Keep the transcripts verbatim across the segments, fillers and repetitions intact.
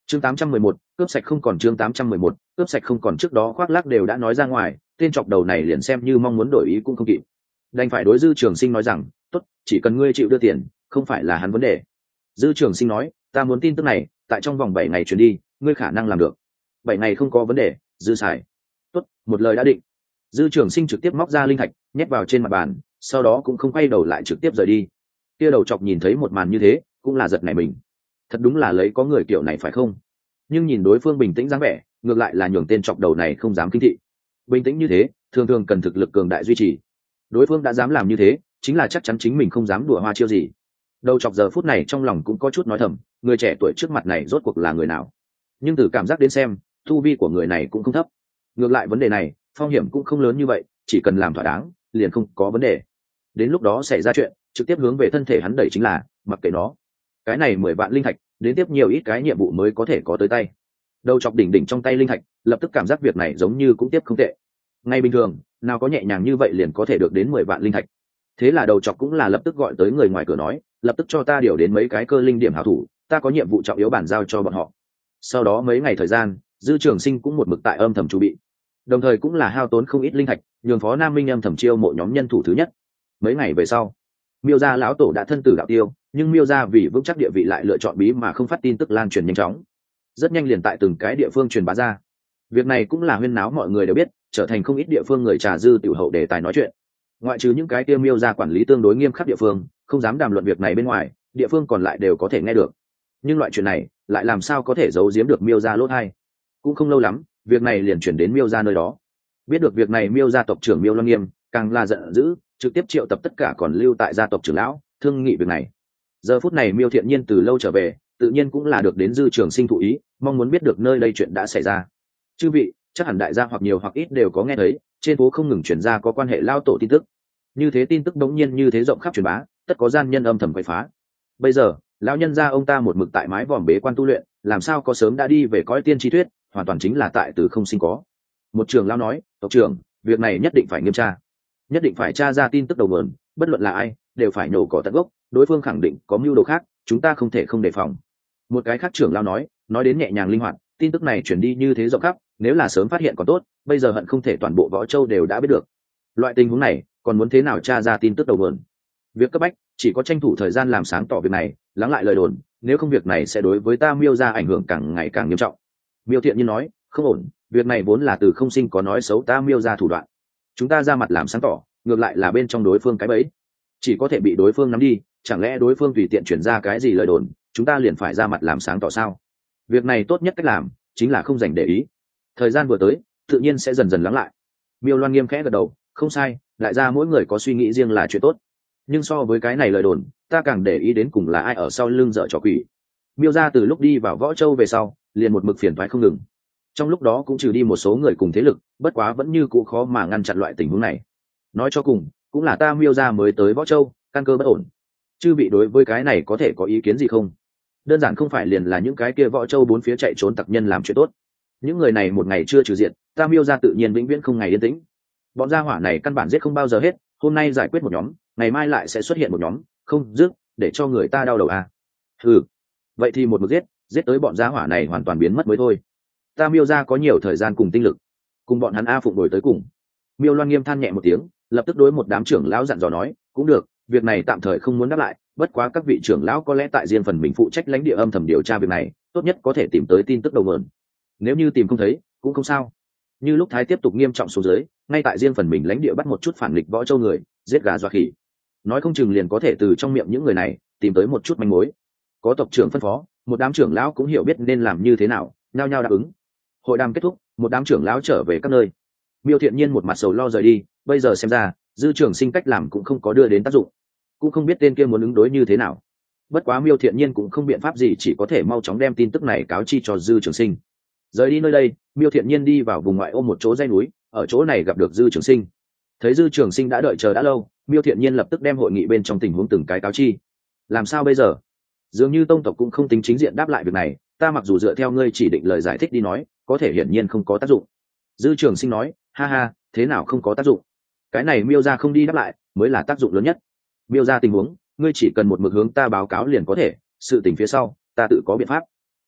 chương tám trăm mười một, cướp sạch không còn chương tám trăm mười một, cướp sạch không còn trước đó khoác lác đều đã nói ra ngoài, tên chọc đầu này liền xem như mong muốn đổi ý cũng không kịp. Đành phải đối Dư Trường Sinh nói rằng, tốt, chỉ cần ngươi chịu đưa tiền, không phải là hắn vấn đề. Dư Trường Sinh nói, ta muốn tin tức này, tại trong vòng bảy ngày chuyển đi, ngươi khả năng làm được. Bảy ngày không có vấn đề, Dư xài. Tốt, một lời đã định. Dư Trường Sinh trực tiếp móc ra linh thạch, nhét vào trên mặt bàn, sau đó cũng không quay đầu lại trực tiếp rời đi. Kia đầu chọc nhìn thấy một màn như thế, cũng là giật nảy mình. Thật đúng là lấy có người kiểu này phải không? Nhưng nhìn đối phương bình tĩnh dáng vẻ, ngược lại là nhường tên chọc đầu này không dám kinh thị. Bình tĩnh như thế, thường thường cần thực lực cường đại duy trì. Đối phương đã dám làm như thế, chính là chắc chắn chính mình không dám đùa hoa chiêu gì. Đầu chọc giờ phút này trong lòng cũng có chút nói thầm, người trẻ tuổi trước mặt này rốt cuộc là người nào? Nhưng từ cảm giác đến xem, tu vi của người này cũng không thấp. Ngược lại vấn đề này, phong hiểm cũng không lớn như vậy, chỉ cần làm thỏa đáng, liền không có vấn đề. Đến lúc đó xảy ra chuyện, trực tiếp hướng về thân thể hắn đẩy chính là, mặc kệ nó. Cái này mười vạn linh thạch, đến tiếp nhiều ít cái nhiệm vụ mới có thể có tới tay. Đầu chọc đỉnh đỉnh trong tay linh thạch, lập tức cảm giác việc này giống như cũng tiếp không tệ. Ngay bình thường, nào có nhẹ nhàng như vậy liền có thể được đến mười vạn linh thạch. Thế là đầu chọc cũng là lập tức gọi tới người ngoài cửa nói, lập tức cho ta điều đến mấy cái cơ linh điểm hảo thủ, ta có nhiệm vụ trọng yếu bàn giao cho bọn họ. Sau đó mấy ngày thời gian, Dư Trường Sinh cũng một mực tại âm thầm chuẩn bị, đồng thời cũng là hao tốn không ít linh thạch, nhường Phó Nam Minh âm thầm chiêu mộ nhóm nhân thủ thứ nhất. Mấy ngày về sau, Miêu gia lão tổ đã thân tử đạo tiêu, nhưng Miêu gia vì vững chắc địa vị lại lựa chọn bí mà không phát tin tức lan truyền nhanh chóng, rất nhanh liền tại từng cái địa phương truyền bá ra. Việc này cũng là huyên náo mọi người đều biết, trở thành không ít địa phương người trà dư tiểu hậu đề tài nói chuyện. Ngoại trừ những cái tiêu Miêu gia quản lý tương đối nghiêm khắc địa phương, không dám đàm luận việc này bên ngoài, địa phương còn lại đều có thể nghe được. Nhưng loại chuyện này lại làm sao có thể giấu giếm được Miêu gia lốt hay? Cũng không lâu lắm, việc này liền chuyển đến Miêu gia nơi đó. Biết được việc này, Miêu gia tộc trưởng Miêu Loan Nghiêm càng là giận dữ, trực tiếp triệu tập tất cả còn lưu tại gia tộc trưởng lão thương nghị việc này. Giờ phút này Miêu Thiện Nhiên từ lâu trở về, tự nhiên cũng là được đến Dư Trường Sinh thụ ý, mong muốn biết được nơi đây chuyện đã xảy ra. Chư vị, chắc hẳn đại gia hoặc nhiều hoặc ít đều có nghe thấy, trên phố không ngừng truyền ra có quan hệ lao tổ tin tức. Như thế tin tức đống nhiên như thế rộng khắp truyền bá, tất có gian nhân âm thầm quậy phá. Bây giờ, lão nhân gia ông ta một mực tại mái vòm bế quan tu luyện, làm sao có sớm đã đi về cõi tiên tri thuyết, hoàn toàn chính là tại từ không sinh có. Một trưởng lão nói, tộc trưởng, việc này nhất định phải nghiêm tra, nhất định phải tra ra tin tức đầu nguồn, bất luận là ai, đều phải nhổ cỏ tận gốc, đối phương khẳng định có mưu đồ khác, chúng ta không thể không đề phòng. Một cái khác trưởng lão nói, nói đến nhẹ nhàng linh hoạt, tin tức này chuyển đi như thế rộng khắp, nếu là sớm phát hiện còn tốt, bây giờ hận không thể toàn bộ Võ Châu đều đã biết được. Loại tình huống này, còn muốn thế nào tra ra tin tức đầu nguồn? Việc cấp bách chỉ có tranh thủ thời gian làm sáng tỏ việc này, lắng lại lời đồn, nếu không việc này sẽ đối với ta Miêu gia ảnh hưởng càng ngày càng nghiêm trọng. Miêu Thiện Nhiên nói, không ổn, việc này vốn là từ không sinh có nói xấu ta Miêu gia thủ đoạn, chúng ta ra mặt làm sáng tỏ, ngược lại là bên trong đối phương cái bẫy, chỉ có thể bị đối phương nắm đi. Chẳng lẽ đối phương tùy tiện chuyển ra cái gì lời đồn, chúng ta liền phải ra mặt làm sáng tỏ sao? Việc này tốt nhất cách làm chính là không dành để ý, thời gian vừa tới tự nhiên sẽ dần dần lắng lại. Miêu Loan Nghiêm khẽ gật đầu, không sai, đại gia mỗi người có suy nghĩ riêng là chuyện tốt, nhưng so với cái này lời đồn, ta càng để ý đến cùng là ai ở sau lưng dở trò quỷ. Miêu gia từ lúc đi vào Võ Châu về sau, liền một mực phiền toái không ngừng, trong lúc đó cũng trừ đi một số người cùng thế lực, bất quá vẫn như cũ khó mà ngăn chặn loại tình huống này. Nói cho cùng, cũng là ta Miêu gia mới tới Võ Châu, căn cơ bất ổn. Chư vị đối với cái này có thể có ý kiến gì không? Đơn giản không phải liền là những cái kia Võ Châu bốn phía chạy trốn tặc nhân làm chuyện tốt, những người này một ngày chưa trừ diệt, ta Miêu gia tự nhiên vĩnh viễn không ngày yên tĩnh. Bọn gia hỏa này căn bản giết không bao giờ hết, hôm nay giải quyết một nhóm, ngày mai lại sẽ xuất hiện một nhóm, không dứt, để cho người ta đau đầu à? Ừ, vậy thì một mực giết, giết tới bọn gia hỏa này hoàn toàn biến mất mới thôi. Ta Miêu gia có nhiều thời gian cùng tinh lực, cùng bọn hắn a phụng đổi tới cùng. Miêu Loan Nghiêm than nhẹ một tiếng, lập tức đối một đám trưởng lão dặn dò nói, cũng được, việc này tạm thời không muốn đáp lại, bất quá các vị trưởng lão có lẽ tại riêng phần mình phụ trách lãnh địa âm thầm điều tra việc này, tốt nhất có thể tìm tới tin tức đầu nguồn. Nếu như tìm không thấy, cũng không sao. Như lúc Thái tiếp tục nghiêm trọng xuống dưới, ngay tại riêng phần mình lãnh địa bắt một chút phản nghịch Võ Châu người, giết gà dọa khỉ, nói không chừng liền có thể từ trong miệng những người này tìm tới một chút manh mối. Có tộc trưởng phân phó, một đám trưởng lão cũng hiểu biết nên làm như thế nào, nhao nhao đáp ứng. Hội đàm kết thúc, một đám trưởng lão trở về các nơi. Miêu Thiện Nhiên một mặt sầu lo rời đi, bây giờ xem ra Dư Trường Sinh cách làm cũng không có đưa đến tác dụng, cũng không biết tên kia muốn ứng đối như thế nào. Bất quá Miêu Thiện Nhiên cũng không biện pháp gì, chỉ có thể mau chóng đem tin tức này cáo chi cho Dư Trường Sinh. Rời đi nơi đây, Miêu Thiện Nhiên đi vào vùng ngoại ô một chỗ dãy núi, ở chỗ này gặp được Dư Trường Sinh. Thấy Dư Trường Sinh đã đợi chờ đã lâu, Miêu Thiện Nhiên lập tức đem hội nghị bên trong tình huống từng cái cáo chi. Làm sao bây giờ? Dường như tông tộc cũng không tính chính diện đáp lại việc này, ta mặc dù dựa theo ngươi chỉ định lời giải thích đi nói, có thể hiển nhiên không có tác dụng. Dư Trường Sinh nói, ha ha, thế nào không có tác dụng? Cái này Miêu gia không đi đáp lại mới là tác dụng lớn nhất. Miêu gia tình huống, ngươi chỉ cần một mực hướng ta báo cáo liền có thể, sự tình phía sau ta tự có biện pháp.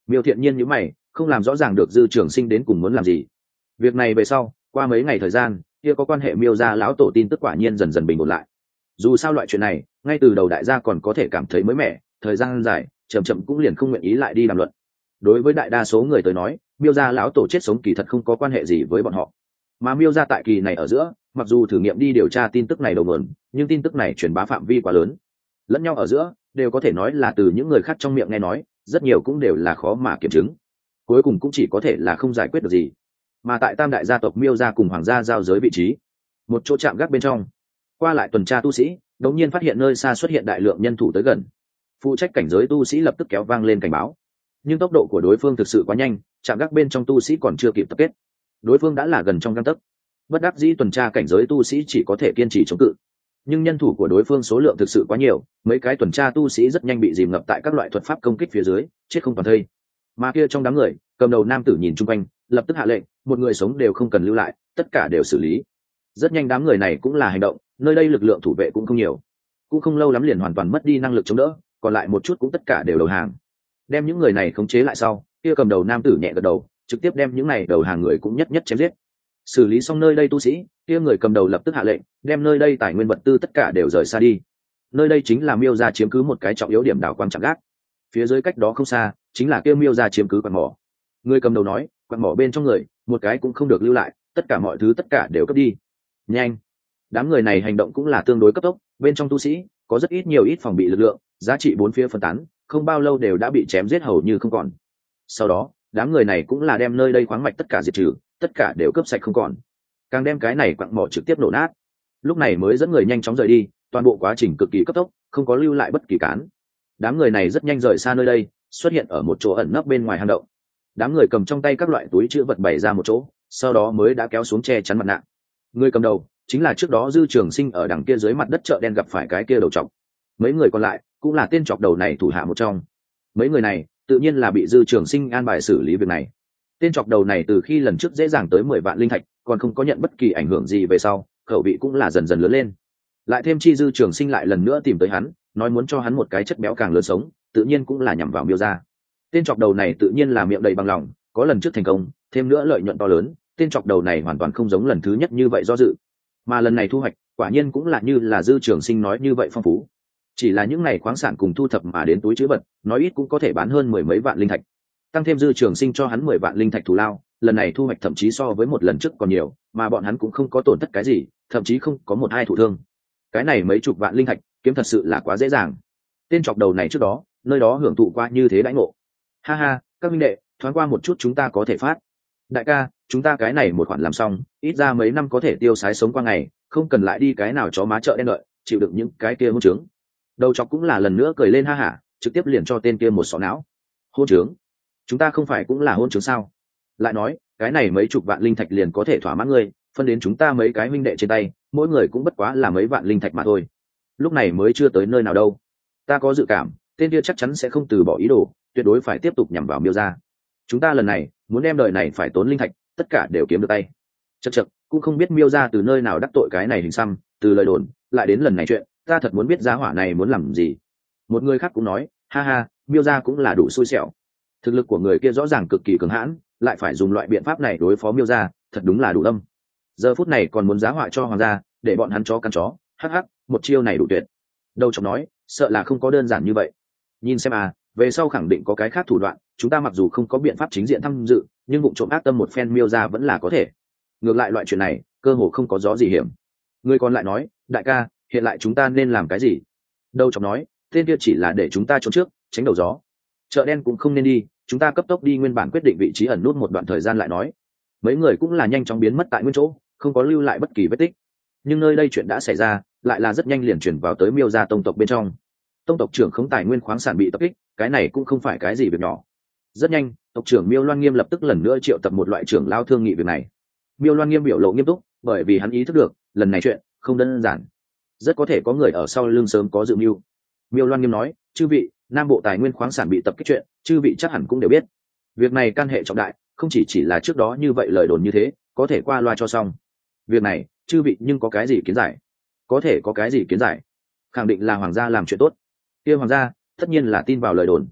Miêu Thiện Nhiên nhíu mày, không làm rõ ràng được Dư Trường Sinh đến cùng muốn làm gì. Việc này về sau, qua mấy ngày thời gian, kia có quan hệ Miêu gia lão tổ tin tức quả nhiên dần dần bình ổn lại. Dù sao loại chuyện này, ngay từ đầu đại gia còn có thể cảm thấy mới mẻ, thời gian dài, chậm chậm cũng liền không nguyện ý lại đi đàm luận. Đối với đại đa số người tới nói, Miêu gia lão tổ chết sống kỳ thật không có quan hệ gì với bọn họ. Mà Miêu gia tại kỳ này ở giữa, mặc dù thử nghiệm đi điều tra tin tức này đầu nguồn, nhưng tin tức này truyền bá phạm vi quá lớn, lẫn nhau ở giữa đều có thể nói là từ những người khác trong miệng nghe nói, rất nhiều cũng đều là khó mà kiểm chứng, cuối cùng cũng chỉ có thể là không giải quyết được gì. Mà tại tam đại gia tộc Miêu gia cùng hoàng gia giao giới vị trí, một chỗ trạm gác bên trong, qua lại tuần tra tu sĩ đột nhiên phát hiện nơi xa xuất hiện đại lượng nhân thủ tới gần. Phụ trách cảnh giới tu sĩ lập tức kéo vang lên cảnh báo, nhưng tốc độ của đối phương thực sự quá nhanh, trạm gác bên trong tu sĩ còn chưa kịp tập kết, đối phương đã là gần trong gang tấc. Bất đắc dĩ tuần tra cảnh giới tu sĩ chỉ có thể kiên trì chống cự, nhưng nhân thủ của đối phương số lượng thực sự quá nhiều, mấy cái tuần tra tu sĩ rất nhanh bị dìm ngập tại các loại thuật pháp công kích phía dưới, chết không toàn thây. Mà kia trong đám người, cầm đầu nam tử nhìn chung quanh, lập tức hạ lệnh, một người sống đều không cần lưu lại, tất cả đều xử lý. Rất nhanh đám người này cũng là hành động, nơi đây lực lượng thủ vệ cũng không nhiều, cũng không lâu lắm liền hoàn toàn mất đi năng lực chống đỡ, còn lại một chút cũng tất cả đều đầu hàng. Đem những người này khống chế lại sau, kia cầm đầu nam tử nhẹ gật đầu, trực tiếp đem những này đầu hàng người cũng nhất nhất chém giết. Xử lý xong nơi đây tu sĩ, kia người cầm đầu lập tức hạ lệnh, đem nơi đây tài nguyên vật tư tất cả đều rời xa đi. Nơi đây chính là Miêu gia chiếm cứ một cái trọng yếu điểm đảo quan trọng gác. Phía dưới cách đó không xa, chính là kia Miêu gia chiếm cứ quặng mỏ. Người cầm đầu nói, quặng mỏ bên trong người, một cái cũng không được lưu lại, tất cả mọi thứ tất cả đều cướp đi. Nhanh! Đám người này hành động cũng là tương đối cấp tốc, bên trong tu sĩ có rất ít nhiều ít phòng bị lực lượng, giá trị bốn phía phân tán, không bao lâu đều đã bị chém giết hầu như không còn. Sau đó, đám người này cũng là đem nơi đây khoáng mạch tất cả diệt trừ, tất cả đều cướp sạch không còn, càng đem cái này quặng mỏ trực tiếp nổ nát. Lúc này mới dẫn người nhanh chóng rời đi, toàn bộ quá trình cực kỳ cấp tốc, không có lưu lại bất kỳ cán. Đám người này rất nhanh rời xa nơi đây, xuất hiện ở một chỗ ẩn nấp bên ngoài hang động. Đám người cầm trong tay các loại túi chữ vật bày ra một chỗ, sau đó mới đã kéo xuống che chắn mặt nạ. Người cầm đầu chính là trước đó Dư Trường Sinh ở đằng kia dưới mặt đất chợ đen gặp phải cái kia đầu trọc. Mấy người còn lại cũng là tên trọc đầu này thủ hạ một trong. Mấy người này tự nhiên là bị Dư Trường Sinh an bài xử lý việc này. Tên trọc đầu này từ khi lần trước dễ dàng tới mười vạn linh thạch, còn không có nhận bất kỳ ảnh hưởng gì về sau, khẩu vị cũng là dần dần lớn lên. Lại thêm chi Dư Trường Sinh lại lần nữa tìm tới hắn, nói muốn cho hắn một cái chất béo càng lớn sống, tự nhiên cũng là nhằm vào Miêu gia. Tên trọc đầu này tự nhiên là miệng đầy bằng lòng, có lần trước thành công, thêm nữa lợi nhuận to lớn, tên trọc đầu này hoàn toàn không giống lần thứ nhất như vậy do dự. Mà lần này thu hoạch, quả nhiên cũng là như là Dư Trường Sinh nói như vậy phong phú. Chỉ là những này khoáng sản cùng thu thập mà đến túi trữ vật, nói ít cũng có thể bán hơn mười mấy vạn linh thạch. Tăng thêm Dư Trường Sinh cho hắn mười vạn linh thạch thù lao, lần này thu hoạch thậm chí so với một lần trước còn nhiều, mà bọn hắn cũng không có tổn thất cái gì, thậm chí không có một hai thụ thương. Cái này mấy chục vạn linh thạch, kiếm thật sự là quá dễ dàng. Tên chọc đầu này trước đó, nơi đó hưởng thụ qua như thế đãi ngộ. Ha ha, các minh đệ, thoáng qua một chút chúng ta có thể phát. Đại ca, chúng ta cái này một khoản làm xong, ít ra mấy năm có thể tiêu sái sống qua ngày, không cần lại đi cái nào chó má chợ đen đợi, chịu đựng những cái kia hôn trướng. Đầu chọc cũng là lần nữa cười lên ha hả, trực tiếp liền cho tên kia một sọ não. Hôn trướng? Chúng ta không phải cũng là hôn trướng sao? Lại nói, cái này mấy chục vạn linh thạch liền có thể thỏa mãn ngươi, phân đến chúng ta mấy cái huynh đệ trên tay, mỗi người cũng bất quá là mấy vạn linh thạch mà thôi. Lúc này mới chưa tới nơi nào đâu. Ta có dự cảm, tên kia chắc chắn sẽ không từ bỏ ý đồ, tuyệt đối phải tiếp tục nhằm vào Miêu gia. Chúng ta lần này muốn đem đời này phải tốn linh thạch, tất cả đều kiếm được tay. Chậc chậc, cũng không biết Miêu gia từ nơi nào đắc tội cái này hình xăm, từ lời đồn lại đến lần này chuyện, ta thật muốn biết giá hỏa này muốn làm gì. Một người khác cũng nói, ha ha, Miêu gia cũng là đủ xui xẻo. Thực lực của người kia rõ ràng cực kỳ cường hãn, lại phải dùng loại biện pháp này đối phó Miêu gia, thật đúng là đủ âm. Giờ phút này còn muốn giá họa cho hoàng gia, để bọn hắn chó căn chó, hắc hắc, một chiêu này đủ tuyệt. Đầu chọc nói, sợ là không có đơn giản như vậy. Nhìn xem à, về sau khẳng định có cái khác thủ đoạn, chúng ta mặc dù không có biện pháp chính diện tham dự, nhưng vụ trộm ác tâm một phen Miêu gia vẫn là có thể. Ngược lại loại chuyện này, cơ hồ không có gió gì hiểm. Người còn lại nói, đại ca, hiện lại chúng ta nên làm cái gì? Đầu chọc nói, tên kia chỉ là để chúng ta trốn trước, tránh đầu gió. Chợ đen cũng không nên đi, chúng ta cấp tốc đi nguyên bản quyết định vị trí ẩn nút một đoạn thời gian lại nói. Mấy người cũng là nhanh chóng biến mất tại nguyên chỗ, không có lưu lại bất kỳ vết tích. Nhưng nơi đây chuyện đã xảy ra, lại là rất nhanh liền chuyển vào tới Miêu gia tông tộc bên trong. Tông tộc trưởng khống tài nguyên khoáng sản bị tập kích, cái này cũng không phải cái gì việc nhỏ. Rất nhanh, tộc trưởng Miêu Loan Nghiêm lập tức lần nữa triệu tập một loại trưởng lao thương nghị việc này. Miêu Loan Nghiêm biểu lộ nghiêm túc, bởi vì hắn ý thức được, lần này chuyện không đơn giản, rất có thể có người ở sau lưng sớm có dự mưu. Miêu Loan Nghiêm nói, chư vị, Nam Bộ tài nguyên khoáng sản bị tập kích chuyện, chư vị chắc hẳn cũng đều biết. Việc này can hệ trọng đại, không chỉ chỉ là trước đó như vậy lời đồn như thế, có thể qua loa cho xong. Việc này, chư vị nhưng có cái gì kiến giải? Có thể có cái gì kiến giải? Khẳng định là hoàng gia làm chuyện tốt. Kia hoàng gia, tất nhiên là tin vào lời đồn.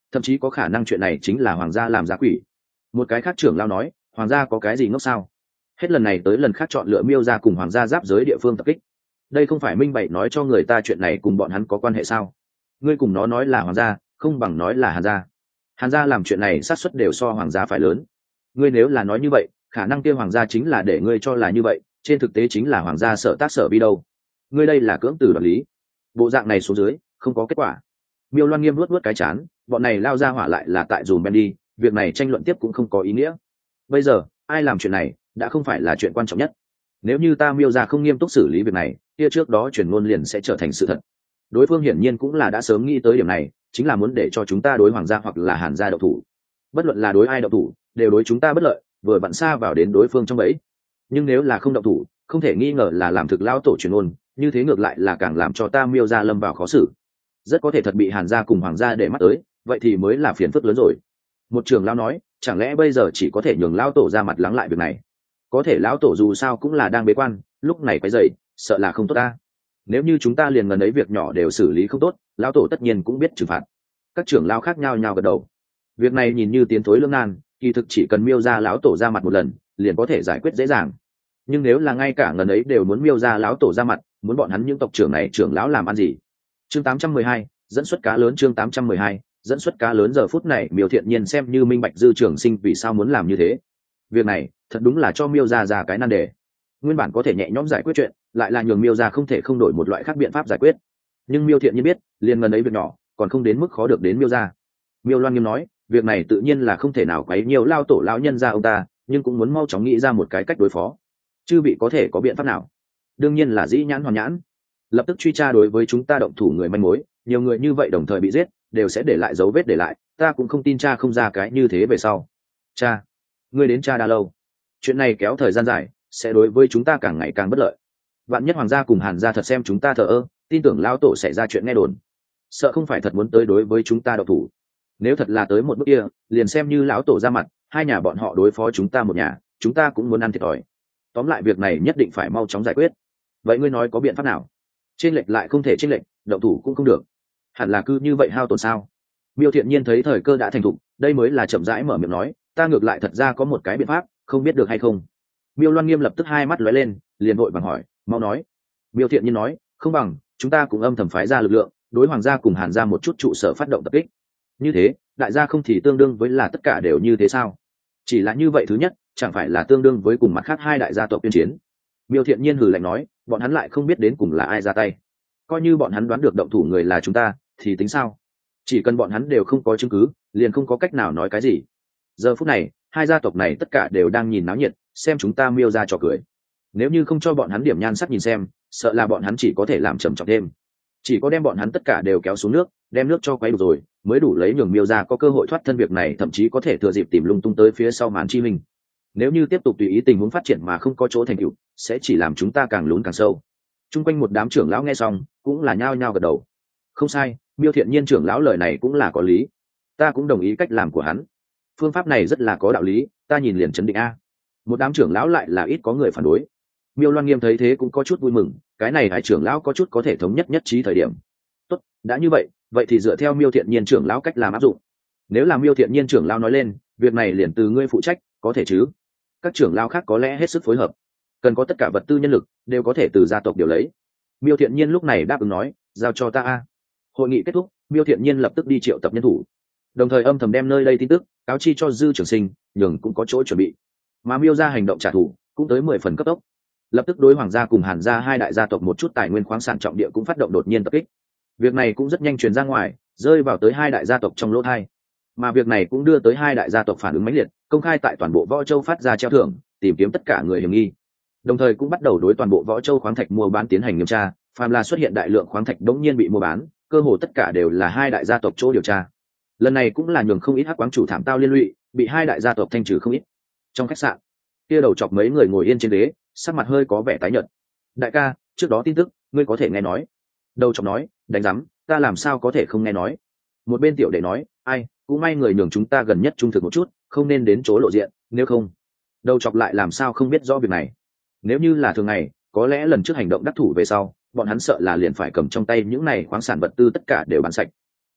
thậm chí có khả năng chuyện này chính là hoàng gia làm giá quỷ. Một cái khác trưởng lao nói, hoàng gia có cái gì ngốc sao? Hết lần này tới lần khác chọn lựa Miêu gia cùng hoàng gia giáp giới địa phương tập kích. Đây không phải minh bạch nói cho người ta chuyện này cùng bọn hắn có quan hệ sao? Ngươi cùng nó nói là hoàng gia, không bằng nói là hàn gia. Hàn gia làm chuyện này xác suất đều so hoàng gia phải lớn. Ngươi nếu là nói như vậy, khả năng kia hoàng gia chính là để ngươi cho là như vậy, trên thực tế chính là hoàng gia sợ tác sở bi đâu. Ngươi đây là cưỡng từ đoạt lý. Bộ dạng này xuống dưới, không có kết quả. Miêu Loan nghiêm luốt luốt cái chán, bọn này lao ra hỏa lại là tại dùm Ben đi, việc này tranh luận tiếp cũng không có ý nghĩa. Bây giờ, ai làm chuyện này, đã không phải là chuyện quan trọng nhất. Nếu như ta Miêu gia không nghiêm túc xử lý việc này, kia trước đó truyền ngôn liền sẽ trở thành sự thật. Đối phương hiển nhiên cũng là đã sớm nghĩ tới điểm này, chính là muốn để cho chúng ta đối hoàng gia hoặc là hàn gia độc thủ. Bất luận là đối ai độc thủ, đều đối chúng ta bất lợi, vừa vặn xa vào đến đối phương trong bẫy. Nhưng nếu là không độc thủ, không thể nghi ngờ là làm thực lão tổ truyền ngôn, như thế ngược lại là càng làm cho ta Miêu gia lâm vào khó xử. Rất có thể thật bị hàn gia cùng hoàng gia để mắt tới, vậy thì mới là phiền phức lớn rồi. Một trưởng lão nói, chẳng lẽ bây giờ chỉ có thể nhường lão tổ ra mặt lắng lại việc này? Có thể lão tổ dù sao cũng là đang bế quan, lúc này quấy rầy, sợ là không tốt ta. Nếu như chúng ta liền ngần ấy việc nhỏ đều xử lý không tốt, lão tổ tất nhiên cũng biết trừng phạt. Các trưởng lão khác nhau nhau gật đầu. Việc này nhìn như tiến thối lưỡng nan, kỳ thực chỉ cần Miêu gia lão tổ ra mặt một lần, liền có thể giải quyết dễ dàng. Nhưng nếu là ngay cả ngần ấy đều muốn Miêu gia lão tổ ra mặt, muốn bọn hắn những tộc trưởng này trưởng lão làm ăn gì? Chương tám trăm mười hai, dẫn xuất cá lớn. Chương tám trăm mười hai, dẫn xuất cá lớn. Giờ phút này Miêu Thiện Nhiên xem như minh bạch Dư Trường Sinh vì sao muốn làm như thế. Việc này thật đúng là cho Miêu gia ra cái nan đề. Nguyên bản có thể nhẹ nhõm giải quyết chuyện, lại là nhường Miêu gia không thể không đổi một loại khác biện pháp giải quyết. Nhưng Miêu Thiện Nhiên biết, liền ngần ấy việc nhỏ, còn không đến mức khó được đến Miêu gia. Miêu Loan nghiêm nói, việc này tự nhiên là không thể nào quấy nhiều lao tổ lão nhân gia ông ta, nhưng cũng muốn mau chóng nghĩ ra một cái cách đối phó. Chư vị có thể có biện pháp nào? Đương nhiên là dĩ nhãn hoàn nhãn, lập tức truy tra đối với chúng ta động thủ người manh mối, nhiều người như vậy đồng thời bị giết, đều sẽ để lại dấu vết để lại, ta cũng không tin cha không ra cái như thế về sau. Cha, ngươi đến cha đã lâu, chuyện này kéo thời gian dài, sẽ đối với chúng ta càng ngày càng bất lợi. Vạn nhất hoàng gia cùng hàn gia thật xem chúng ta thờ ơ, tin tưởng lão tổ sẽ ra chuyện nghe đồn, sợ không phải thật muốn tới đối với chúng ta độc thủ. Nếu thật là tới một bước kia, liền xem như lão tổ ra mặt, hai nhà bọn họ đối phó chúng ta một nhà, chúng ta cũng muốn ăn thiệt thòi. Tóm lại việc này nhất định phải mau chóng giải quyết. Vậy ngươi nói có biện pháp nào? Trên lệch lại không thể trên lệch, động thủ cũng không được. Hẳn là cứ như vậy hao tổn sao? Miêu Thiện Nhiên thấy thời cơ đã thành thục, đây mới là chậm rãi mở miệng nói, ta ngược lại thật ra có một cái biện pháp, không biết được hay không. Miêu Loan Nghiêm lập tức hai mắt lóe lên, liền vội vàng hỏi, mau nói. Miêu Thiện Nhiên nói, không bằng chúng ta cũng âm thầm phái ra lực lượng, đối hoàng gia cùng hàn gia một chút trụ sở phát động tập kích. Như thế, đại gia không thì tương đương với là tất cả đều như thế sao? Chỉ là như vậy thứ nhất, chẳng phải là tương đương với cùng mặt khác hai đại gia tộc tuyên chiến. Miêu Thiện Nhiên hừ lạnh nói, bọn hắn lại không biết đến cùng là ai ra tay. Coi như bọn hắn đoán được động thủ người là chúng ta, thì tính sao? Chỉ cần bọn hắn đều không có chứng cứ, liền không có cách nào nói cái gì. Giờ phút này, hai gia tộc này tất cả đều đang nhìn náo nhiệt, xem chúng ta Miêu ra trò cười. Nếu như không cho bọn hắn điểm nhan sắc nhìn xem, sợ là bọn hắn chỉ có thể làm trầm trọng thêm. Chỉ có đem bọn hắn tất cả đều kéo xuống nước, đem nước cho quấy đủ rồi, mới đủ lấy nhường Miêu ra có cơ hội thoát thân. Việc này thậm chí có thể thừa dịp tìm lung tung tới phía sau màn chi mình. Nếu như tiếp tục tùy ý tình huống phát triển mà không có chỗ thành tựu, sẽ chỉ làm chúng ta càng lún càng sâu. Trung quanh một đám trưởng lão nghe xong, cũng là nhao nhao gật đầu. Không sai, Miêu Thiện Nhiên trưởng lão lời này cũng là có lý. Ta cũng đồng ý cách làm của hắn. Phương pháp này rất là có đạo lý, ta nhìn liền chấn định a. Một đám trưởng lão lại là ít có người phản đối. Miêu Loan Nghiêm thấy thế cũng có chút vui mừng, cái này hải trưởng lão có chút có thể thống nhất nhất trí thời điểm. Tốt, đã như vậy, vậy thì dựa theo Miêu Thiện Nhiên trưởng lão cách làm áp dụng. Nếu là Miêu Thiện Nhiên trưởng lão nói lên, việc này liền từ ngươi phụ trách, có thể chứ? Các trưởng lão khác có lẽ hết sức phối hợp. Cần có tất cả vật tư nhân lực, đều có thể từ gia tộc điều lấy. Miêu Thiện Nhiên lúc này đáp ứng nói, giao cho ta a. Hội nghị kết thúc, Miêu Thiện Nhiên lập tức đi triệu tập nhân thủ, đồng thời âm thầm đem nơi đây tin tức cáo chi cho Dư Trường Sinh, nhường cũng có chỗ chuẩn bị. Mà Miêu gia hành động trả thù cũng tới mười phần cấp tốc, lập tức đối hoàng gia cùng hàn gia hai đại gia tộc một chút tài nguyên khoáng sản trọng địa cũng phát động đột nhiên tập kích. Việc này cũng rất nhanh truyền ra ngoài, rơi vào tới hai đại gia tộc trong lỗ thai. Mà việc này cũng đưa tới hai đại gia tộc phản ứng mãnh liệt, công khai tại toàn bộ Võ Châu phát ra treo thưởng, tìm kiếm tất cả người hiểm nghi. Đồng thời cũng bắt đầu đối toàn bộ Võ Châu khoáng thạch mua bán tiến hành nghiêm tra, phàm là xuất hiện đại lượng khoáng thạch đống nhiên bị mua bán, cơ hồ tất cả đều là hai đại gia tộc chỗ điều tra. Lần này cũng là nhường không ít hắc quáng chủ thảm tao liên lụy, bị hai đại gia tộc thanh trừ không ít. Trong khách sạn, kia đầu chọc mấy người ngồi yên trên ghế, sắc mặt hơi có vẻ tái nhợt. Đại ca, trước đó tin tức, ngươi có thể nghe nói. Đầu chọc nói, đánh rắm, ta làm sao có thể không nghe nói. Một bên tiểu đệ nói, ai, cũng may người nhường chúng ta gần nhất trung thực một chút, không nên đến chỗ lộ diện, nếu không. Đầu chọc lại làm sao không biết rõ việc này. Nếu như là thường ngày, có lẽ lần trước hành động đắc thủ về sau, bọn hắn sợ là liền phải cầm trong tay những này khoáng sản vật tư tất cả đều bán sạch.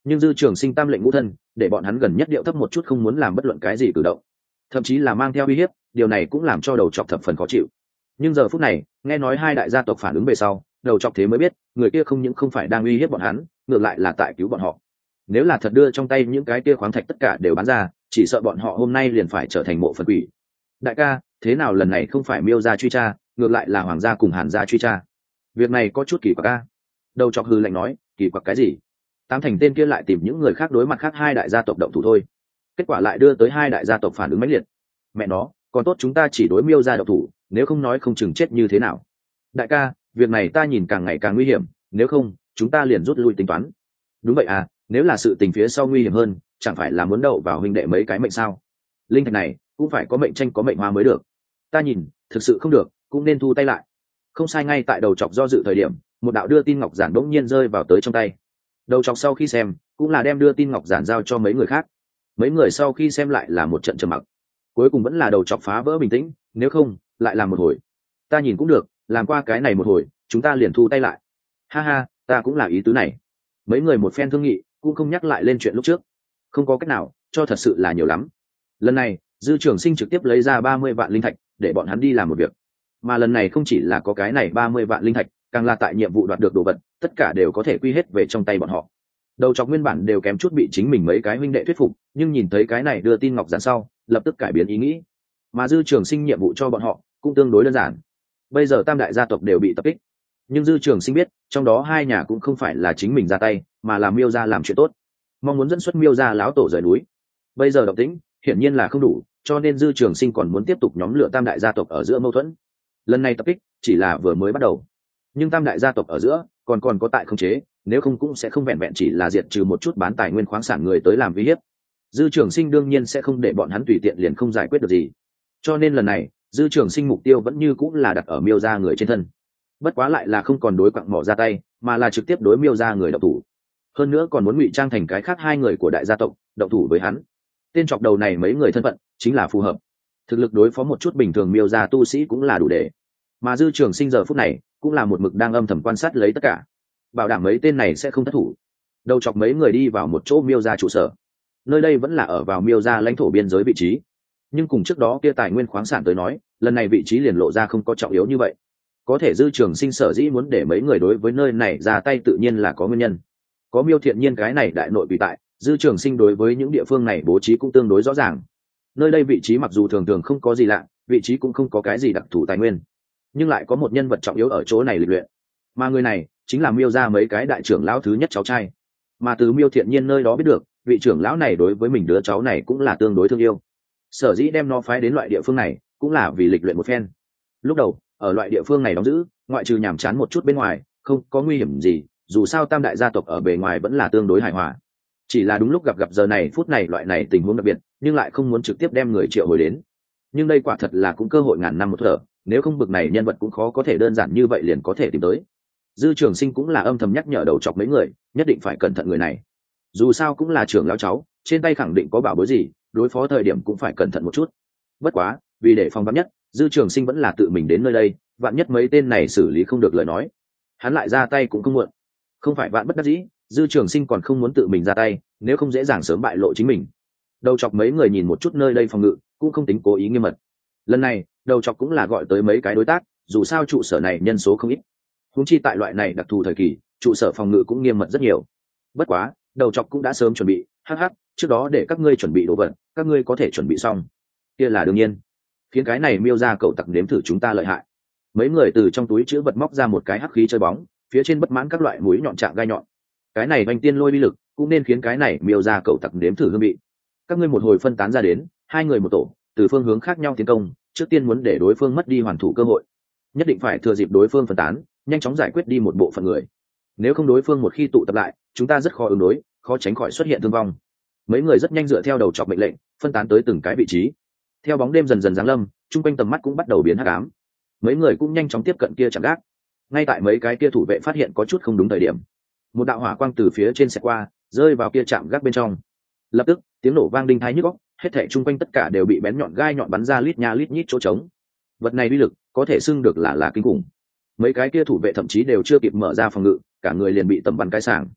nhưng dư trường sinh tam lệnh ngũ thân để bọn hắn gần nhất điệu thấp một chút, không muốn làm bất luận cái gì cử động, thậm chí là mang theo uy hiếp. Điều này cũng làm cho đầu chọc thập phần khó chịu. Nhưng giờ phút này nghe nói hai đại gia tộc phản ứng về sau, đầu chọc thế mới biết người kia không những không phải đang uy hiếp bọn hắn, ngược lại là tại cứu bọn họ. Nếu là thật đưa trong tay những cái kia khoáng thạch tất cả đều bán ra, chỉ sợ bọn họ hôm nay liền phải trở thành mộ phần quỷ. Đại ca, thế nào lần này không phải Miêu gia truy tra, ngược lại là Hoàng gia cùng Hàn gia truy tra? Việc này có chút kỳ quặc a. Đầu chọc hừ lạnh nói, kỳ quặc cái gì? Tám thành tên kia lại tìm những người khác đối mặt khác hai đại gia tộc động thủ thôi, kết quả lại đưa tới hai đại gia tộc phản ứng mãnh liệt. Mẹ nó, còn tốt chúng ta chỉ đối Miêu gia động thủ, nếu không nói không chừng chết như thế nào. Đại ca, việc này ta nhìn càng ngày càng nguy hiểm, nếu không chúng ta liền rút lui tính toán. Đúng vậy à, nếu là sự tình phía sau nguy hiểm hơn, chẳng phải là muốn đậu vào huynh đệ mấy cái mệnh sao? Linh thạch này cũng phải có mệnh tranh có mệnh hoa mới được. Ta nhìn thực sự không được, cũng nên thu tay lại. Không sai. Ngay tại đầu chọc do dự thời điểm, một đạo đưa tin ngọc giản bỗng nhiên rơi vào tới trong tay. Đầu chọc sau khi xem cũng là đem đưa tin ngọc giản giao cho mấy người khác. Mấy người sau khi xem lại là một trận trầm mặc. Cuối cùng vẫn là đầu chọc phá vỡ bình tĩnh, nếu không lại làm một hồi. Ta nhìn cũng được, làm qua cái này một hồi chúng ta liền thu tay lại. Ha ha, ta cũng là ý tứ này. Mấy người một phen thương nghị cũng không nhắc lại lên chuyện lúc trước. Không có cách nào, cho thật sự là nhiều lắm. Lần này dư trường sinh trực tiếp lấy ra ba mươi vạn linh thạch để bọn hắn đi làm một việc. Mà lần này không chỉ là có cái này ba mươi vạn linh thạch, càng là tại nhiệm vụ đoạt được đồ vật, tất cả đều có thể quy hết về trong tay bọn họ. Đầu chọc nguyên bản đều kém chút bị chính mình mấy cái huynh đệ thuyết phục, nhưng nhìn thấy cái này đưa tin ngọc giản sau, lập tức cải biến ý nghĩ. Mà dư trường sinh nhiệm vụ cho bọn họ cũng tương đối đơn giản. Bây giờ tam đại gia tộc đều bị tập kích, nhưng dư trường sinh biết trong đó hai nhà cũng không phải là chính mình ra tay, mà là Miêu gia làm chuyện tốt, mong muốn dẫn xuất Miêu gia láo tổ rời núi. Bây giờ động tĩnh hiển nhiên là không đủ, cho nên dư trường sinh còn muốn tiếp tục nhóm lửa tam đại gia tộc ở giữa mâu thuẫn. Lần này tập kích chỉ là vừa mới bắt đầu, nhưng tam đại gia tộc ở giữa còn còn có tại không chế, nếu không cũng sẽ không vẹn vẹn chỉ là diệt trừ một chút bán tài nguyên khoáng sản người tới làm uy hiếp. Dư trường sinh đương nhiên sẽ không để bọn hắn tùy tiện liền không giải quyết được gì, cho nên lần này dư trường sinh mục tiêu vẫn như cũng là đặt ở Miêu gia người trên thân. Bất quá lại là không còn đối quặng mỏ ra tay, mà là trực tiếp đối Miêu gia người động thủ. Hơn nữa còn muốn ngụy trang thành cái khác hai người của đại gia tộc động thủ với hắn. Tên chọc đầu này mấy người thân phận chính là phù hợp, thực lực đối phó một chút bình thường Miêu gia tu sĩ cũng là đủ để. Mà dư trường sinh giờ phút này cũng là một mực đang âm thầm quan sát lấy tất cả, bảo đảm mấy tên này sẽ không thất thủ. Đầu chọc mấy người đi vào một chỗ Miêu gia trụ sở. Nơi đây vẫn là ở vào Miêu gia lãnh thổ biên giới vị trí, nhưng cùng trước đó kia tài nguyên khoáng sản tới nói, lần này vị trí liền lộ ra không có trọng yếu như vậy. Có thể dư trường sinh sở dĩ muốn để mấy người đối với nơi này ra tay tự nhiên là có nguyên nhân. Có Miêu Thiện Nhiên cái này đại nội tùy tại, dư trường sinh đối với những địa phương này bố trí cũng tương đối rõ ràng. Nơi đây vị trí mặc dù thường thường không có gì lạ, vị trí cũng không có cái gì đặc thù tài nguyên, nhưng lại có một nhân vật trọng yếu ở chỗ này lịch luyện, mà người này chính là Miêu gia mấy cái đại trưởng lão thứ nhất cháu trai. Mà từ Miêu Thiện Nhiên nơi đó biết được, vị trưởng lão này đối với mình đứa cháu này cũng là tương đối thương yêu, sở dĩ đem nó phái đến loại địa phương này cũng là vì lịch luyện một phen. Lúc đầu ở loại địa phương này đóng giữ, ngoại trừ nhàm chán một chút bên ngoài không có nguy hiểm gì, dù sao tam đại gia tộc ở bề ngoài vẫn là tương đối hài hòa. Chỉ là đúng lúc gặp gặp giờ này phút này loại này tình huống đặc biệt, nhưng lại không muốn trực tiếp đem người triệu hồi đến. Nhưng đây quả thật là cũng cơ hội ngàn năm một thở, nếu không bực này nhân vật cũng khó có thể đơn giản như vậy liền có thể tìm tới. Dư trường sinh cũng là âm thầm nhắc nhở đầu chọc mấy người nhất định phải cẩn thận người này, dù sao cũng là trưởng lão cháu, trên tay khẳng định có bảo bối gì, đối phó thời điểm cũng phải cẩn thận một chút. Bất quá vì để phòng vắn nhất, dư trường sinh vẫn là tự mình đến nơi đây, vạn nhất mấy tên này xử lý không được lời nói, hắn lại ra tay cũng không muộn. Không phải vạn bất đắc dĩ, dư trường sinh còn không muốn tự mình ra tay, nếu không dễ dàng sớm bại lộ chính mình. Đầu chọc mấy người nhìn một chút nơi đây phòng ngự cũng không tính cố ý nghiêm mật. Lần này đầu chọc cũng là gọi tới mấy cái đối tác, dù sao trụ sở này nhân số không ít, huống chi tại loại này đặc thù thời kỳ, trụ sở phòng ngự cũng nghiêm mật rất nhiều. Bất quá đầu chọc cũng đã sớm chuẩn bị, hắc hắc, trước đó để các ngươi chuẩn bị đồ vật, các ngươi có thể chuẩn bị xong. Kia là đương nhiên, khiến cái này Miêu gia cậu tặc nếm thử chúng ta lợi hại. Mấy người từ trong túi chữ vật móc ra một cái hắc khí chơi bóng, phía trên bất mãn các loại mũi nhọn trạng gai nhọn. Cái này vành tiên lôi bi lực cũng nên khiến cái này Miêu gia cậu tặc nếm thử hương vị. Các ngươi một hồi phân tán ra đến, hai người một tổ, từ phương hướng khác nhau tiến công, trước tiên muốn để đối phương mất đi hoàn thủ cơ hội, nhất định phải thừa dịp đối phương phân tán, nhanh chóng giải quyết đi một bộ phận người. Nếu không đối phương một khi tụ tập lại, chúng ta rất khó ứng đối, khó tránh khỏi xuất hiện thương vong. Mấy người rất nhanh dựa theo đầu chọc mệnh lệnh phân tán tới từng cái vị trí. Theo bóng đêm dần dần giáng lâm, chung quanh tầm mắt cũng bắt đầu biến hắc ám. Mấy người cũng nhanh chóng tiếp cận kia chạm gác. Ngay tại mấy cái kia thủ vệ phát hiện có chút không đúng thời điểm, một đạo hỏa quang từ phía trên xẹt qua, rơi vào kia chạm gác bên trong. Lập tức tiếng nổ vang đinh thái nhức óc, hết thảy chung quanh tất cả đều bị bén nhọn gai nhọn bắn ra lít nha lít nhít chỗ trống. Vật này uy lực có thể xưng được là là kinh khủng. Mấy cái kia thủ vệ thậm chí đều chưa kịp mở ra phòng ngự, cả người liền bị tầm bắn cái sảng.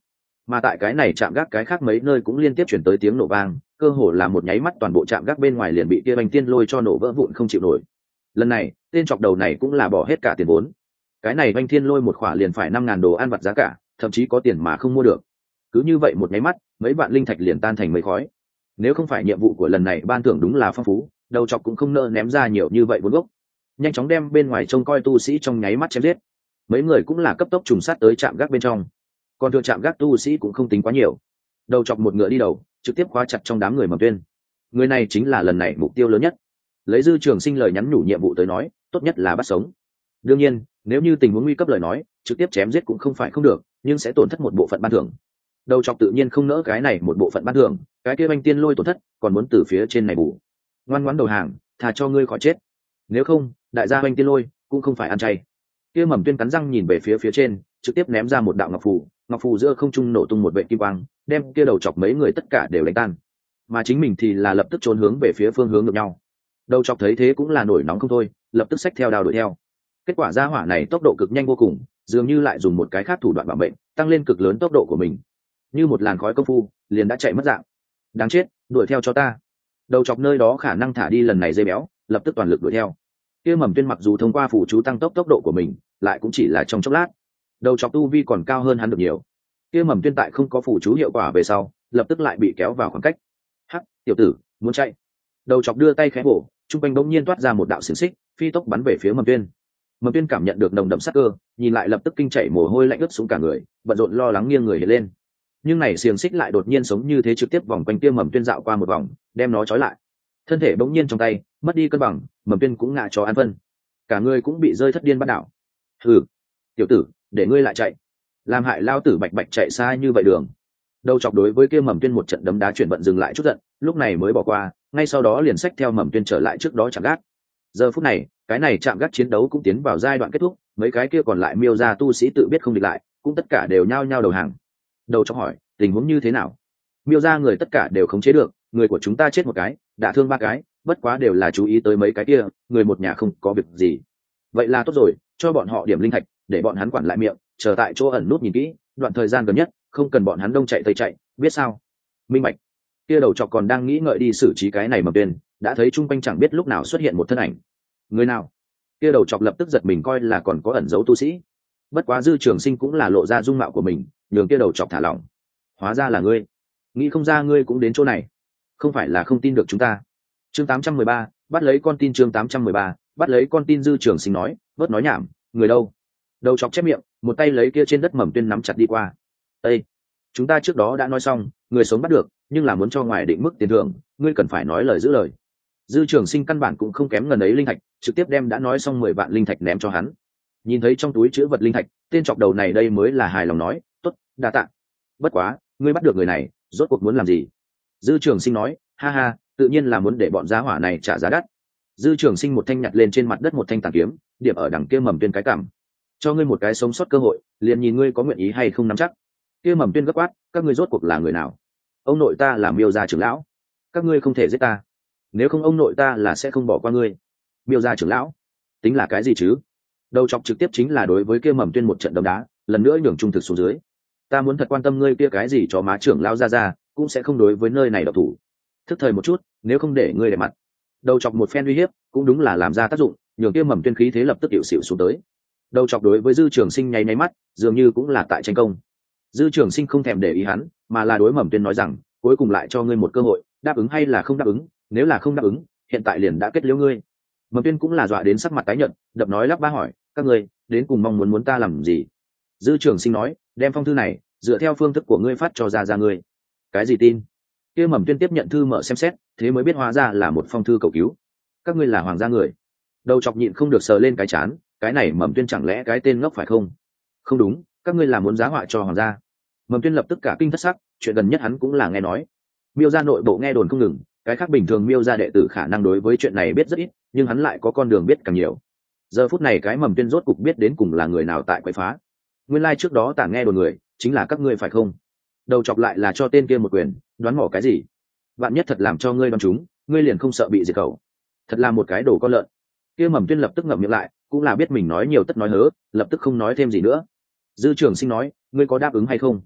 mà tại cái này chạm gác cái khác mấy nơi cũng liên tiếp chuyển tới tiếng nổ vang, cơ hồ là một nháy mắt toàn bộ chạm gác bên ngoài liền bị kia bánh tiên lôi cho nổ vỡ vụn không chịu nổi. Lần này tên chọc đầu này cũng là bỏ hết cả tiền vốn, cái này bánh thiên lôi một khỏa liền phải năm ngàn đồ ăn vặt giá cả, thậm chí có tiền mà không mua được. Cứ như vậy một nháy mắt mấy vạn linh thạch liền tan thành mây khói. Nếu không phải nhiệm vụ của lần này ban thưởng đúng là phong phú, đầu chọc cũng không nỡ ném ra nhiều như vậy vốn gốc, nhanh chóng đem bên ngoài trông coi tu sĩ trong nháy mắt chém giết. Mấy người cũng là cấp tốc trùng sát tới trạm gác bên trong, còn thừa trạm gác tu sĩ cũng không tính quá nhiều. Đầu chọc một ngựa đi đầu trực tiếp khóa chặt trong đám người Mầm Tuyên. Người này chính là lần này mục tiêu lớn nhất. Lấy Dư Trường Sinh lời nhắn nhủ nhiệm vụ tới nói, tốt nhất là bắt sống. Đương nhiên nếu như tình huống nguy cấp lời nói, trực tiếp chém giết cũng không phải không được, nhưng sẽ tổn thất một bộ phận ban thưởng. Đầu chọc tự nhiên không nỡ cái này một bộ phận ban thưởng, cái kia banh tiên lôi tổn thất còn muốn từ phía trên này bù. Ngoan ngoãn đầu hàng, thà cho ngươi khỏi chết, nếu không đại gia banh tiên lôi cũng không phải ăn chay. Kia Mầm Tuyên cắn răng nhìn về phía phía trên, trực tiếp ném ra một đạo ngọc phù, ngọc phù giữa không trung nổ tung một vệ kim quang, đem kia đầu chọc mấy người tất cả đều đánh tan, mà chính mình thì là lập tức trốn hướng về phía phương hướng ngược nhau. Đầu chọc thấy thế cũng là nổi nóng không thôi, lập tức xách theo đao đuổi theo. Kết quả gia hỏa này tốc độ cực nhanh vô cùng, dường như lại dùng một cái khác thủ đoạn bảo mệnh, tăng lên cực lớn tốc độ của mình, như một làn khói công phu liền đã chạy mất dạng. Đáng chết, đuổi theo cho ta. Đầu chọc nơi đó khả năng thả đi lần này dây béo, lập tức toàn lực đuổi theo. Kia Mầm Tuyên mặc dù thông qua phù chú tăng tốc tốc độ của mình, lại cũng chỉ là trong chốc lát. Đầu chọc tu vi còn cao hơn hắn được nhiều. Kia Mầm Tuyên tại không có phù chú hiệu quả về sau, lập tức lại bị kéo vào khoảng cách. Hắc, tiểu tử, muốn chạy. Đầu chọc đưa tay khẽ bổ, trung quanh bỗng nhiên toát ra một đạo xiềng xích, phi tốc bắn về phía Mầm Tuyên. Mầm Tuyên cảm nhận được nồng đậm sát cơ, nhìn lại lập tức kinh chảy mồ hôi lạnh ướt xuống cả người, bận rộn lo lắng nghiêng người hiện lên. Nhưng này xiềng xích lại đột nhiên sống như thế trực tiếp vòng quanh kia Mầm Tuyên dạo qua một vòng, đem nó trói lại. Thân thể bỗng nhiên trong tay mất đi cân bằng, Mầm Tuyên cũng ngã cho ăn phân, cả người cũng bị rơi thất điên bắt đảo. Hừ, tiểu tử, để ngươi lại chạy, làm hại lao tử bạch bạch chạy xa như vậy đường. Đầu chọc đối với kia Mầm Tuyên một trận đấm đá chuyển vận dừng lại chút giận, lúc này mới bỏ qua, ngay sau đó liền xách theo Mầm Tuyên trở lại trước đó chạm gác. Giờ phút này cái này chạm gác chiến đấu cũng tiến vào giai đoạn kết thúc, mấy cái kia còn lại miêu ra tu sĩ tự biết không địch lại, cũng tất cả đều nhao nhao đầu hàng. Đầu chọc hỏi tình huống như thế nào. Miêu ra người tất cả đều khống chế được, người của chúng ta chết một cái, đả thương ba cái, bất quá đều là chú ý tới mấy cái kia, người một nhà không có việc gì. Vậy là tốt rồi, cho bọn họ điểm linh thạch, để bọn hắn quản lại miệng, chờ tại chỗ ẩn nút nhìn kỹ, đoạn thời gian gần nhất không cần bọn hắn đông chạy tây chạy, biết sao? Minh bạch. Kia đầu chọc còn đang nghĩ ngợi đi xử trí cái này Mầm Tuyên, đã thấy chung quanh chẳng biết lúc nào xuất hiện một thân ảnh. Người nào? Kia đầu chọc lập tức giật mình, coi là còn có ẩn dấu tu sĩ. Bất quá Dư Trường Sinh cũng là lộ ra dung mạo của mình, nhường kia đầu chọc thả lỏng. Hóa ra là ngươi, nghĩ không ra ngươi cũng đến chỗ này, không phải là không tin được chúng ta. Chương tám trăm mười ba, bắt lấy con tin. Chương tám trăm mười ba, bắt lấy con tin. Dư Trường Sinh nói, bớt nói nhảm, người đâu? Đầu chọc chép miệng, một tay lấy kia trên đất Mầm Tuyên nắm chặt đi qua. Ê, chúng ta trước đó đã nói xong, người sống bắt được, nhưng là muốn cho ngoài định mức tiền thưởng, ngươi cần phải nói lời giữ lời. Dư Trường Sinh căn bản cũng không kém ngần ấy linh thạch, trực tiếp đem đã nói xong mười vạn linh thạch ném cho hắn. Nhìn thấy trong túi chứa vật linh thạch, tên chọc đầu này đây mới là hài lòng nói, tốt, đa tạ. Bất quá, ngươi bắt được người này, rốt cuộc muốn làm gì? Dư Trường Sinh nói, ha ha, tự nhiên là muốn để bọn giá hỏa này trả giá đắt. Dư Trường Sinh một thanh nhặt lên trên mặt đất một thanh tàn kiếm, điểm ở đằng kia Mầm Tuyên cái cằm. Cho ngươi một cái sống sót cơ hội, liền nhìn ngươi có nguyện ý hay không nắm chắc. Kia Mầm Tuyên gấp quát, các ngươi rốt cuộc là người nào? Ông nội ta là Miêu gia trưởng lão, các ngươi không thể giết ta, nếu không ông nội ta là sẽ không bỏ qua ngươi. Miêu gia trưởng lão tính là cái gì chứ? Đầu chọc trực tiếp chính là đối với kia Mầm Tuyên một trận đấm đá, lần nữa nhường trung thực xuống dưới. Ta muốn thật quan tâm ngươi kia cái gì cho má trưởng lão ra ra, cũng sẽ không đối với nơi này độc thủ. Thức thời một chút, nếu không để ngươi để mặt. Đầu chọc một phen uy hiếp, cũng đúng là làm ra tác dụng, nhường kia Mầm Tuyên khí thế lập tức hiệu xịu xuống tới. Đầu chọc đối với Dư Trường Sinh nháy nháy mắt, dường như cũng là tại tranh công. Dư Trường Sinh không thèm để ý hắn, mà là đối Mầm Tuyên nói rằng, cuối cùng lại cho ngươi một cơ hội, đáp ứng hay là không đáp ứng? Nếu là không đáp ứng, hiện tại liền đã kết liễu ngươi. Mầm Tuyên cũng là dọa đến sắc mặt tái nhợt, đập nói lắp ba hỏi, các ngươi đến cùng mong muốn muốn ta làm gì? Dư Trường Sinh nói, đem phong thư này dựa theo phương thức của ngươi phát cho ra ra ngươi. Cái gì tin? Kia Mầm Tuyên tiếp nhận thư mở xem xét, thế mới biết hóa ra là một phong thư cầu cứu. Các ngươi là hoàng gia người. Đầu chọc nhịn không được sờ lên cái chán, cái này Mầm Tuyên chẳng lẽ cái tên ngốc phải không? Không đúng, các ngươi là muốn giá họa cho hoàng gia. Mầm Tuyên lập tức cả kinh thất sắc, chuyện gần nhất hắn cũng là nghe nói. Miêu gia nội bộ nghe đồn không ngừng, cái khác bình thường Miêu gia đệ tử khả năng đối với chuyện này biết rất ít, nhưng hắn lại có con đường biết càng nhiều. Giờ phút này cái Mầm Tuyên rốt cục biết đến cùng là người nào tại quậy phá. Nguyên lai like trước đó tả nghe đồn người chính là các ngươi phải không? Đầu chọc lại là cho tên kia một quyền, đoán mò cái gì? Vạn nhất thật làm cho ngươi đoán chúng, ngươi liền không sợ bị diệt khẩu. Thật là một cái đồ con lợn. Kia Mầm Tuyên lập tức ngậm miệng lại, cũng là biết mình nói nhiều tất nói hớ, lập tức không nói thêm gì nữa. Dư Trường Sinh nói, ngươi có đáp ứng hay không?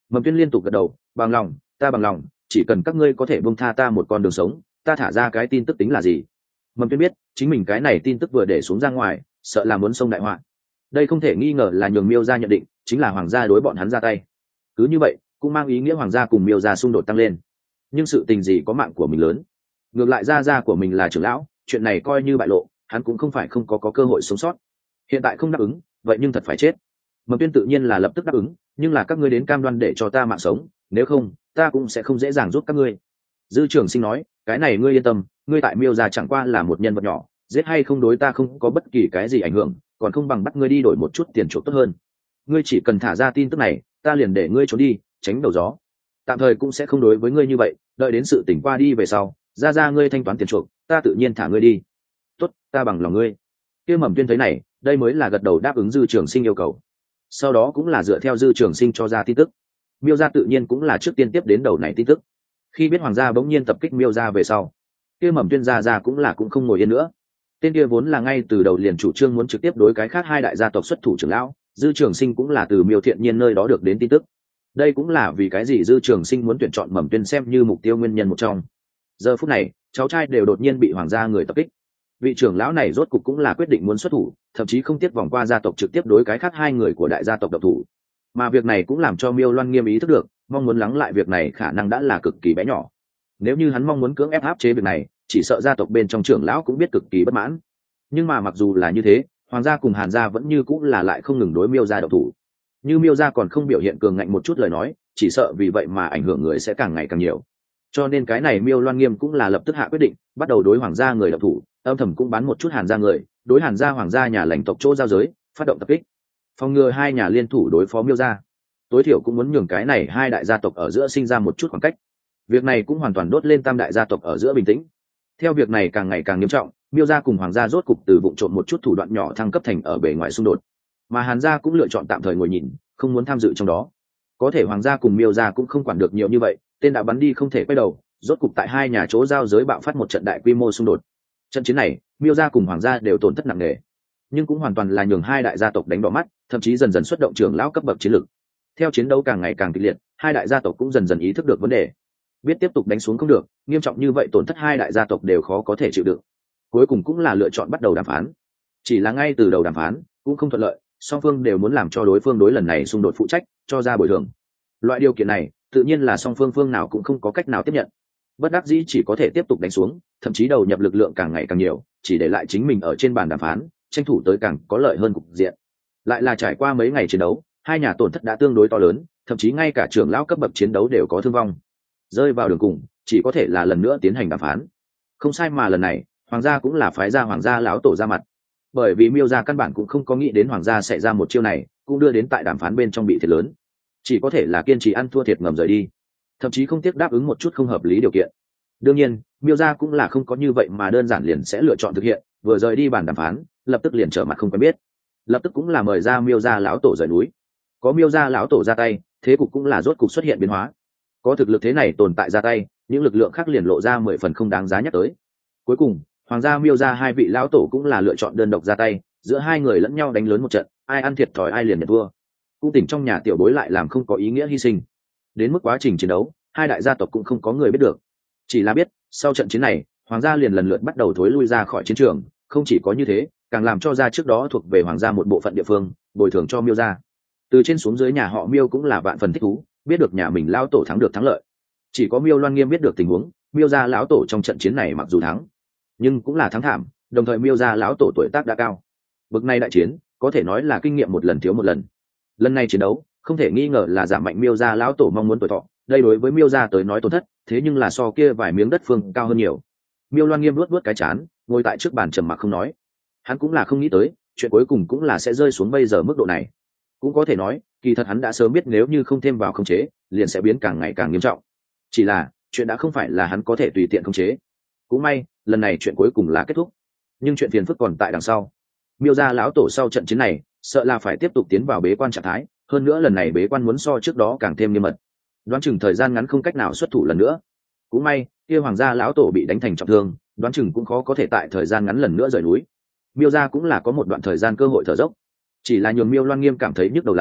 Mầm Tuyên liên tục gật đầu, bằng lòng, ta bằng lòng, chỉ cần các ngươi có thể buông tha ta một con đường sống, ta thả ra cái tin tức tính là gì. Mầm Tuyên biết chính mình cái này tin tức vừa để xuống ra ngoài, sợ là muốn xông đại họa. Đây không thể nghi ngờ là nhường Miêu gia nhận định chính là hoàng gia đối bọn hắn ra tay. Cứ như vậy cũng mang ý nghĩa hoàng gia cùng Miêu gia xung đột tăng lên. Nhưng sự tình gì có mạng của mình lớn, ngược lại gia gia của mình là trưởng lão, chuyện này coi như bại lộ, hắn cũng không phải không có, có cơ hội sống sót. Hiện tại không đáp ứng, vậy nhưng thật phải chết. Mầm Tuyên tự nhiên là lập tức đáp ứng, nhưng là các ngươi đến cam đoan để cho ta mạng sống, nếu không ta cũng sẽ không dễ dàng giúp các ngươi. Dư Trường Sinh nói, cái này ngươi yên tâm, ngươi tại Miêu gia chẳng qua là một nhân vật nhỏ, giết hay không đối ta không có bất kỳ cái gì ảnh hưởng, còn không bằng bắt ngươi đi đổi một chút tiền chuộc tốt hơn. Ngươi chỉ cần thả ra tin tức này, ta liền để ngươi trốn đi, tránh đầu gió. Tạm thời cũng sẽ không đối với ngươi như vậy, đợi đến sự tỉnh qua đi về sau, ra ra ngươi thanh toán tiền chuộc, ta tự nhiên thả ngươi đi. Tốt, ta bằng lòng ngươi. Kia Mầm Tuyên thấy này, đây mới là gật đầu đáp ứng Dư Trường Sinh yêu cầu. Sau đó cũng là dựa theo Dư Trường Sinh cho ra tin tức. Miêu gia tự nhiên cũng là trước tiên tiếp đến đầu này tin tức. Khi biết hoàng gia bỗng nhiên tập kích Miêu gia về sau, kia Mầm Tuyên gia gia cũng là cũng không ngồi yên nữa. Tên kia vốn là ngay từ đầu liền chủ trương muốn trực tiếp đối cái khác hai đại gia tộc xuất thủ trưởng lão, Dư Trường Sinh cũng là từ Miêu Thiện Nhiên nơi đó được đến tin tức. Đây cũng là vì cái gì Dư Trường Sinh muốn tuyển chọn Mầm Tuyên xem như mục tiêu nguyên nhân một trong. Giờ phút này, cháu trai đều đột nhiên bị hoàng gia người tập kích. Vị trưởng lão này rốt cục cũng là quyết định muốn xuất thủ, thậm chí không tiếc vòng qua gia tộc trực tiếp đối cái khác hai người của đại gia tộc độc thủ. Mà việc này cũng làm cho Miêu Loan Nghiêm ý thức được, mong muốn lắng lại việc này khả năng đã là cực kỳ bé nhỏ. Nếu như hắn mong muốn cưỡng ép áp chế việc này, chỉ sợ gia tộc bên trong trưởng lão cũng biết cực kỳ bất mãn. Nhưng mà mặc dù là như thế, hoàng gia cùng hàn gia vẫn như cũng là lại không ngừng đối Miêu gia độc thủ. Như Miêu gia còn không biểu hiện cường ngạnh một chút lời nói, chỉ sợ vì vậy mà ảnh hưởng người sẽ càng ngày càng nhiều. Cho nên cái này Miêu Loan Nghiêm cũng là lập tức hạ quyết định, bắt đầu đối hoàng gia người độc thủ, âm thầm cũng bán một chút hàn gia người, đối hàn gia hoàng gia nhà lãnh tộc chỗ giao giới, phát động tập kích, phòng ngừa hai nhà liên thủ đối phó Miêu gia. Tối thiểu cũng muốn nhường cái này hai đại gia tộc ở giữa sinh ra một chút khoảng cách. Việc này cũng hoàn toàn đốt lên tam đại gia tộc ở giữa bình tĩnh. Theo việc này càng ngày càng nghiêm trọng, Miêu gia cùng hoàng gia rốt cục từ vụng trộm một chút thủ đoạn nhỏ thăng cấp thành ở bề ngoài xung đột, mà hàn gia cũng lựa chọn tạm thời ngồi nhìn, không muốn tham dự trong đó. Có thể hoàng gia cùng Miêu gia cũng không quản được nhiều như vậy, tên đã bắn đi không thể quay đầu, rốt cục tại hai nhà chỗ giao giới bạo phát một trận đại quy mô xung đột. Trận chiến này, Miêu gia cùng hoàng gia đều tổn thất nặng nề, nhưng cũng hoàn toàn là nhường hai đại gia tộc đánh đỏ mắt, thậm chí dần dần xuất động trưởng lão cấp bậc chiến lược. Theo chiến đấu càng ngày càng kịch liệt, hai đại gia tộc cũng dần dần ý thức được vấn đề, biết tiếp tục đánh xuống không được, nghiêm trọng như vậy tổn thất hai đại gia tộc đều khó có thể chịu đựng. Cuối cùng cũng là lựa chọn bắt đầu đàm phán. Chỉ là ngay từ đầu đàm phán cũng không thuận lợi, song phương đều muốn làm cho đối phương đối lần này xung đột phụ trách, cho ra bồi thường. Loại điều kiện này tự nhiên là song phương phương nào cũng không có cách nào tiếp nhận. Bất đắc dĩ chỉ có thể tiếp tục đánh xuống, thậm chí đầu nhập lực lượng càng ngày càng nhiều, chỉ để lại chính mình ở trên bàn đàm phán, tranh thủ tới càng có lợi hơn cục diện. Lại là trải qua mấy ngày chiến đấu, hai nhà tổn thất đã tương đối to lớn, thậm chí ngay cả trưởng lão cấp bậc chiến đấu đều có thương vong. Rơi vào đường cùng, chỉ có thể là lần nữa tiến hành đàm phán. Không sai, mà lần này hoàng gia cũng là phái ra hoàng gia lão tổ ra mặt, bởi vì Miêu gia căn bản cũng không có nghĩ đến hoàng gia sẽ ra một chiêu này, cũng đưa đến tại đàm phán bên trong bị thiệt lớn, chỉ có thể là kiên trì ăn thua thiệt ngầm rời đi, thậm chí không tiếc đáp ứng một chút không hợp lý điều kiện. Đương nhiên Miêu gia cũng là không có như vậy mà đơn giản liền sẽ lựa chọn thực hiện, vừa rời đi bàn đàm phán lập tức liền trở mặt không quen biết, lập tức cũng là mời ra Miêu gia lão tổ rời núi. Có Miêu gia lão tổ ra tay, thế cục cũng là rốt cục xuất hiện biến hóa. Có thực lực thế này tồn tại ra tay, những lực lượng khác liền lộ ra mười phần không đáng giá nhắc tới. Cuối cùng hoàng gia Miêu gia hai vị lão tổ cũng là lựa chọn đơn độc ra tay, giữa hai người lẫn nhau đánh lớn một trận, ai ăn thiệt thòi ai liền nhận thua. Cung tỉnh trong nhà tiểu bối lại làm không có ý nghĩa hy sinh. Đến mức quá trình chiến đấu, hai đại gia tộc cũng không có người biết được, chỉ là biết sau trận chiến này hoàng gia liền lần lượt bắt đầu thối lui ra khỏi chiến trường. Không chỉ có như thế, càng làm cho gia trước đó thuộc về hoàng gia một bộ phận địa phương bồi thường cho Miêu gia. Từ trên xuống dưới nhà họ Miêu cũng là vạn phần thích thú, biết được nhà mình lão tổ thắng được thắng lợi. Chỉ có Miêu Loan Nghiêm biết được tình huống, Miêu gia lão tổ trong trận chiến này mặc dù thắng, nhưng cũng là thắng thảm, đồng thời Miêu gia lão tổ tuổi tác đã cao. Bực này đại chiến có thể nói là kinh nghiệm một lần thiếu một lần. Lần này chiến đấu không thể nghi ngờ là giảm mạnh Miêu gia lão tổ mong muốn tuổi thọ, đây đối với Miêu gia tới nói tổn thất, thế nhưng là so kia vài miếng đất phương cao hơn nhiều. Miêu Loan Nghiêm luốt luốt cái chán, ngồi tại trước bàn trầm mặc không nói. Hắn cũng là không nghĩ tới, chuyện cuối cùng cũng là sẽ rơi xuống bây giờ mức độ này. Cũng có thể nói, kỳ thật hắn đã sớm biết nếu như không thêm vào khống chế, liền sẽ biến càng ngày càng nghiêm trọng. Chỉ là, chuyện đã không phải là hắn có thể tùy tiện khống chế. Cũng may, lần này chuyện cuối cùng là kết thúc. Nhưng chuyện phiền phức còn tại đằng sau. Miêu gia lão tổ sau trận chiến này, sợ là phải tiếp tục tiến vào bế quan trạng thái, hơn nữa lần này bế quan muốn so trước đó càng thêm nghiêm mật. Đoán chừng thời gian ngắn không cách nào xuất thủ lần nữa. Cũng may, kia hoàng gia lão tổ bị đánh thành trọng thương, đoán chừng cũng khó có thể tại thời gian ngắn lần nữa rời núi. Miêu gia cũng là có một đoạn thời gian cơ hội thở dốc. Chỉ là nhường Miêu Loan Nghiêm cảm thấy nhức đầu là,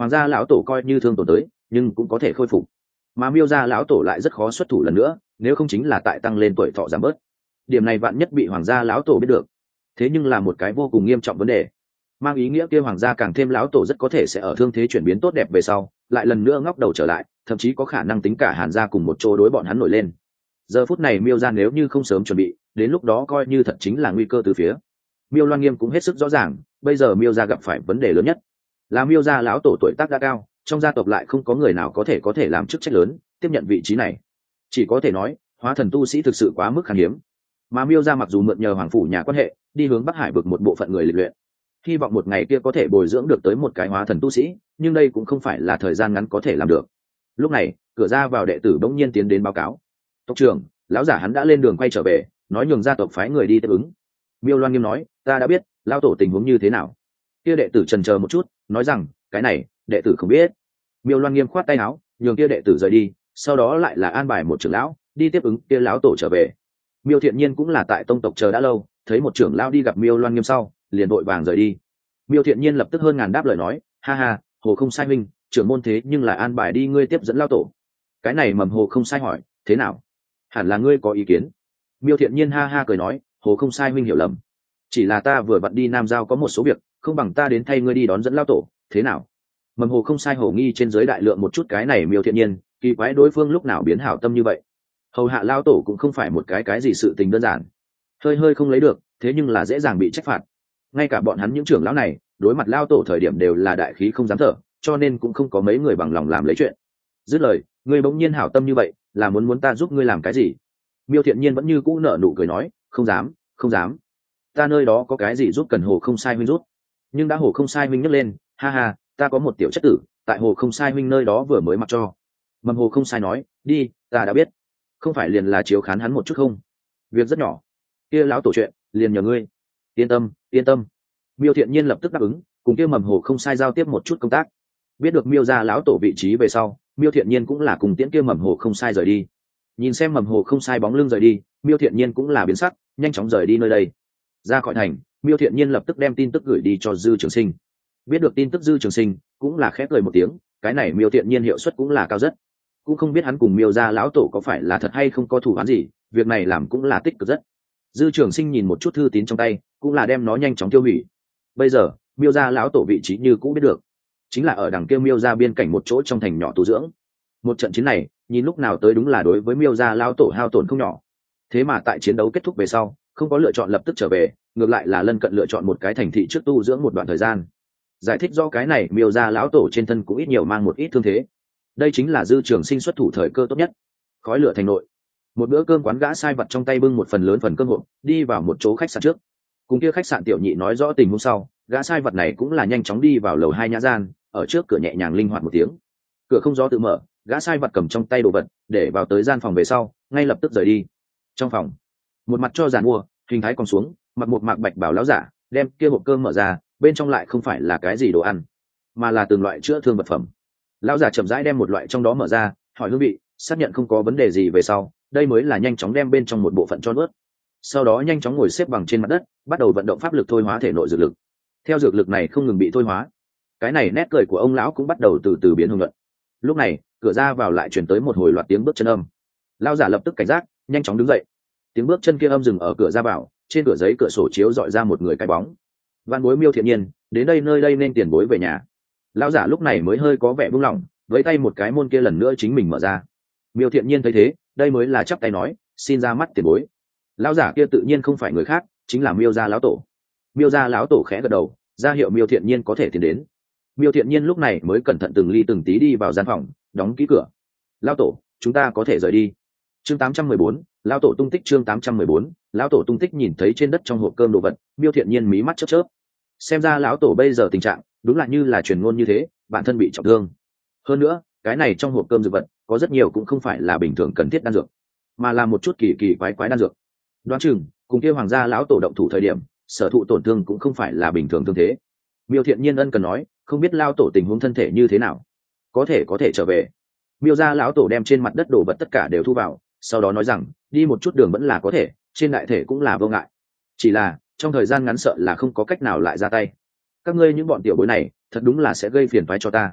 hoàng gia lão tổ coi như thương tổn tới nhưng cũng có thể khôi phục, mà miêu gia lão tổ lại rất khó xuất thủ lần nữa, nếu không chính là tại tăng lên tuổi thọ giảm bớt. Điểm này vạn nhất bị hoàng gia lão tổ biết được, thế nhưng là một cái vô cùng nghiêm trọng vấn đề, mang ý nghĩa kia hoàng gia càng thêm lão tổ rất có thể sẽ ở thương thế chuyển biến tốt đẹp về sau lại lần nữa ngóc đầu trở lại, thậm chí có khả năng tính cả hàn gia cùng một chỗ đối bọn hắn nổi lên. Giờ phút này miêu gia nếu như không sớm chuẩn bị, đến lúc đó coi như thật chính là nguy cơ từ phía. Miêu Loan Nghiêm cũng hết sức rõ ràng, bây giờ miêu gia gặp phải vấn đề lớn nhất là miêu gia lão tổ tuổi tác đã cao, trong gia tộc lại không có người nào có thể có thể làm chức trách lớn tiếp nhận vị trí này, chỉ có thể nói hóa thần tu sĩ thực sự quá mức khan hiếm. Mà miêu gia mặc dù mượn nhờ hoàng phủ nhà quan hệ đi hướng Bắc Hải vực một bộ phận người lịch luyện, hy vọng một ngày kia có thể bồi dưỡng được tới một cái hóa thần tu sĩ, nhưng đây cũng không phải là thời gian ngắn có thể làm được. Lúc này cửa ra vào đệ tử bỗng nhiên tiến đến báo cáo, tộc trưởng, lão giả hắn đã lên đường quay trở về, nói nhường gia tộc phái người đi tiếp ứng. Miêu Loan Nghiêm nói, ta đã biết, lao tổ tình huống như thế nào. Kia đệ tử chần chờ một chút, nói rằng, cái này đệ tử không biết. Miêu Loan Nghiêm khoát tay áo, nhường kia đệ tử rời đi, sau đó lại là an bài một trưởng lão đi tiếp ứng kia lão tổ trở về. Miêu Thiện Nhiên cũng là tại tông tộc chờ đã lâu, thấy một trưởng lão đi gặp Miêu Loan Nghiêm sau, liền vội vàng rời đi. Miêu Thiện Nhiên lập tức hơn ngàn đáp lời nói, ha ha, hồ không sai minh, trưởng môn thế nhưng là an bài đi ngươi tiếp dẫn lão tổ. Cái này mầm hồ không sai hỏi, thế nào? Hẳn là ngươi có ý kiến. Miêu Thiện Nhiên ha ha cười nói, hồ không sai huynh hiểu lầm, chỉ là ta vừa vặn đi Nam Giao có một số việc, không bằng ta đến thay ngươi đi đón dẫn lão tổ, thế nào? Mầm hồ không sai hồ nghi trên giới đại lượng một chút cái này Miêu Thiện Nhiên, kỳ quái đối phương lúc nào biến hảo tâm như vậy. Hầu hạ lão tổ cũng không phải một cái cái gì sự tình đơn giản, hơi hơi không lấy được, thế nhưng là dễ dàng bị trách phạt. Ngay cả bọn hắn những trưởng lão này đối mặt lão tổ thời điểm đều là đại khí không dám thở, cho nên cũng không có mấy người bằng lòng làm lấy chuyện. Dứt lời, ngươi bỗng nhiên hảo tâm như vậy, là muốn muốn ta giúp ngươi làm cái gì? Miêu Thiện Nhiên vẫn như cũ nở nụ cười nói, không dám, không dám. Ta nơi đó có cái gì giúp cần hồ không sai huynh rút. Nhưng đã hồ không sai huynh nhấc lên, ha ha, ta có một tiểu chất tử, tại hồ không sai huynh nơi đó vừa mới mặc cho. Mầm hồ không sai nói, đi, ta đã biết. Không phải liền là chiếu khán hắn một chút không? Việc rất nhỏ. Kia lão tổ chuyện, liền nhờ ngươi. Yên tâm, yên tâm. Miêu Thiện Nhiên lập tức đáp ứng, cùng kia mầm hồ không sai giao tiếp một chút công tác. Biết được Miêu gia lão tổ vị trí về sau, Miêu Thiện Nhiên cũng là cùng tiễn kia mầm hồ không sai rời đi. Nhìn xem mầm hồ không sai bóng lưng rời đi, Miêu Thiện Nhiên cũng là biến sắc, nhanh chóng rời đi nơi đây. Ra khỏi thành, Miêu Thiện Nhiên lập tức đem tin tức gửi đi cho Dư Trường Sinh. Biết được tin tức Dư Trường Sinh cũng là khép cười một tiếng, cái này Miêu Thiện Nhiên hiệu suất cũng là cao rất. Cũng không biết hắn cùng Miêu gia lão tổ có phải là thật hay không có thủ án gì, việc này làm cũng là tích cực rất. Dư Trường Sinh nhìn một chút thư tín trong tay, cũng là đem nó nhanh chóng tiêu hủy. Bây giờ, Miêu gia lão tổ vị trí như cũng biết được, chính là ở đằng kia Miêu gia biên cảnh một chỗ trong thành nhỏ tu dưỡng. Một trận chiến này, nhìn lúc nào tới đúng là đối với Miêu gia lão tổ hao tổn không nhỏ. Thế mà tại chiến đấu kết thúc về sau, không có lựa chọn lập tức trở về, ngược lại là lân cận lựa chọn một cái thành thị trước tu dưỡng một đoạn thời gian. Giải thích do cái này Miêu gia lão tổ trên thân cũng ít nhiều mang một ít thương thế. Đây chính là Dư Trường Sinh xuất thủ thời cơ tốt nhất. Khói lửa thành nội, một bữa cơm quán gã sai vật trong tay bưng một phần lớn phần cơm hộp, đi vào một chỗ khách sạn trước. Cùng kia khách sạn tiểu nhị nói rõ tình huống sau, gã sai vật này cũng là nhanh chóng đi vào lầu hai nhã gian, ở trước cửa nhẹ nhàng linh hoạt một tiếng. Cửa không gió tự mở, gã sai vật cầm trong tay đồ vật, để vào tới gian phòng về sau, ngay lập tức rời đi. Trong phòng, một mặt cho giàn mua, hình thái còn xuống, mặc một mạc bạch bảo lão giả, đem kia hộp cơm mở ra, bên trong lại không phải là cái gì đồ ăn, mà là từng loại chữa thương vật phẩm. Lão giả chậm rãi đem một loại trong đó mở ra, hỏi hương vị, xác nhận không có vấn đề gì về sau, đây mới là nhanh chóng đem bên trong một bộ phận cho nuốt. Sau đó nhanh chóng ngồi xếp bằng trên mặt đất, bắt đầu vận động pháp lực thôi hóa thể nội dược lực. Theo dược lực này không ngừng bị thôi hóa, cái này nét cười của ông lão cũng bắt đầu từ từ biến hưng luận. Lúc này, cửa ra vào lại truyền tới một hồi loạt tiếng bước chân âm. Lão giả lập tức cảnh giác, nhanh chóng đứng dậy. Tiếng bước chân kia âm dừng ở cửa ra vào, trên cửa giấy cửa sổ chiếu dọi ra một người cái bóng. Văn bối Miêu Thiện Nhiên, đến đây nơi đây nên tiền bối về nhà. Lão giả lúc này mới hơi có vẻ buông lỏng, với tay một cái môn kia lần nữa chính mình mở ra. Miêu Thiện Nhiên thấy thế, đây mới là chắp tay nói, xin ra mắt tiền bối. Lão giả kia tự nhiên không phải người khác, chính là Miêu gia lão tổ. Miêu gia lão tổ khẽ gật đầu, ra hiệu Miêu Thiện Nhiên có thể tiến đến. Miêu Thiện Nhiên lúc này mới cẩn thận từng ly từng tí đi vào gian phòng, đóng kỹ cửa. Lão tổ, chúng ta có thể rời đi. Chương tám trăm mười bốn, lão tổ tung tích. Chương tám trăm mười bốn, lão tổ tung tích. Nhìn thấy trên đất trong hộp cơm đồ vật, Miêu Thiện Nhiên mí mắt chớp chớp. Xem ra lão tổ bây giờ tình trạng đúng là như là truyền ngôn như thế, bản thân bị trọng thương. Hơn nữa, cái này trong hộp cơm dược vật có rất nhiều cũng không phải là bình thường cần thiết đan dược, mà là một chút kỳ kỳ quái quái đan dược. Đoán chừng cùng kia hoàng gia lão tổ động thủ thời điểm, sở thụ tổn thương cũng không phải là bình thường thương thế. Miêu Thiện Nhiên ân cần nói, không biết lão tổ tình huống thân thể như thế nào, có thể có thể trở về. Miêu gia lão tổ đem trên mặt đất đồ vật tất cả đều thu vào, sau đó nói rằng, đi một chút đường vẫn là có thể, trên đại thể cũng là vô ngại. Chỉ là trong thời gian ngắn sợ là không có cách nào lại ra tay. Các ngươi những bọn tiểu bối này, thật đúng là sẽ gây phiền toái cho ta.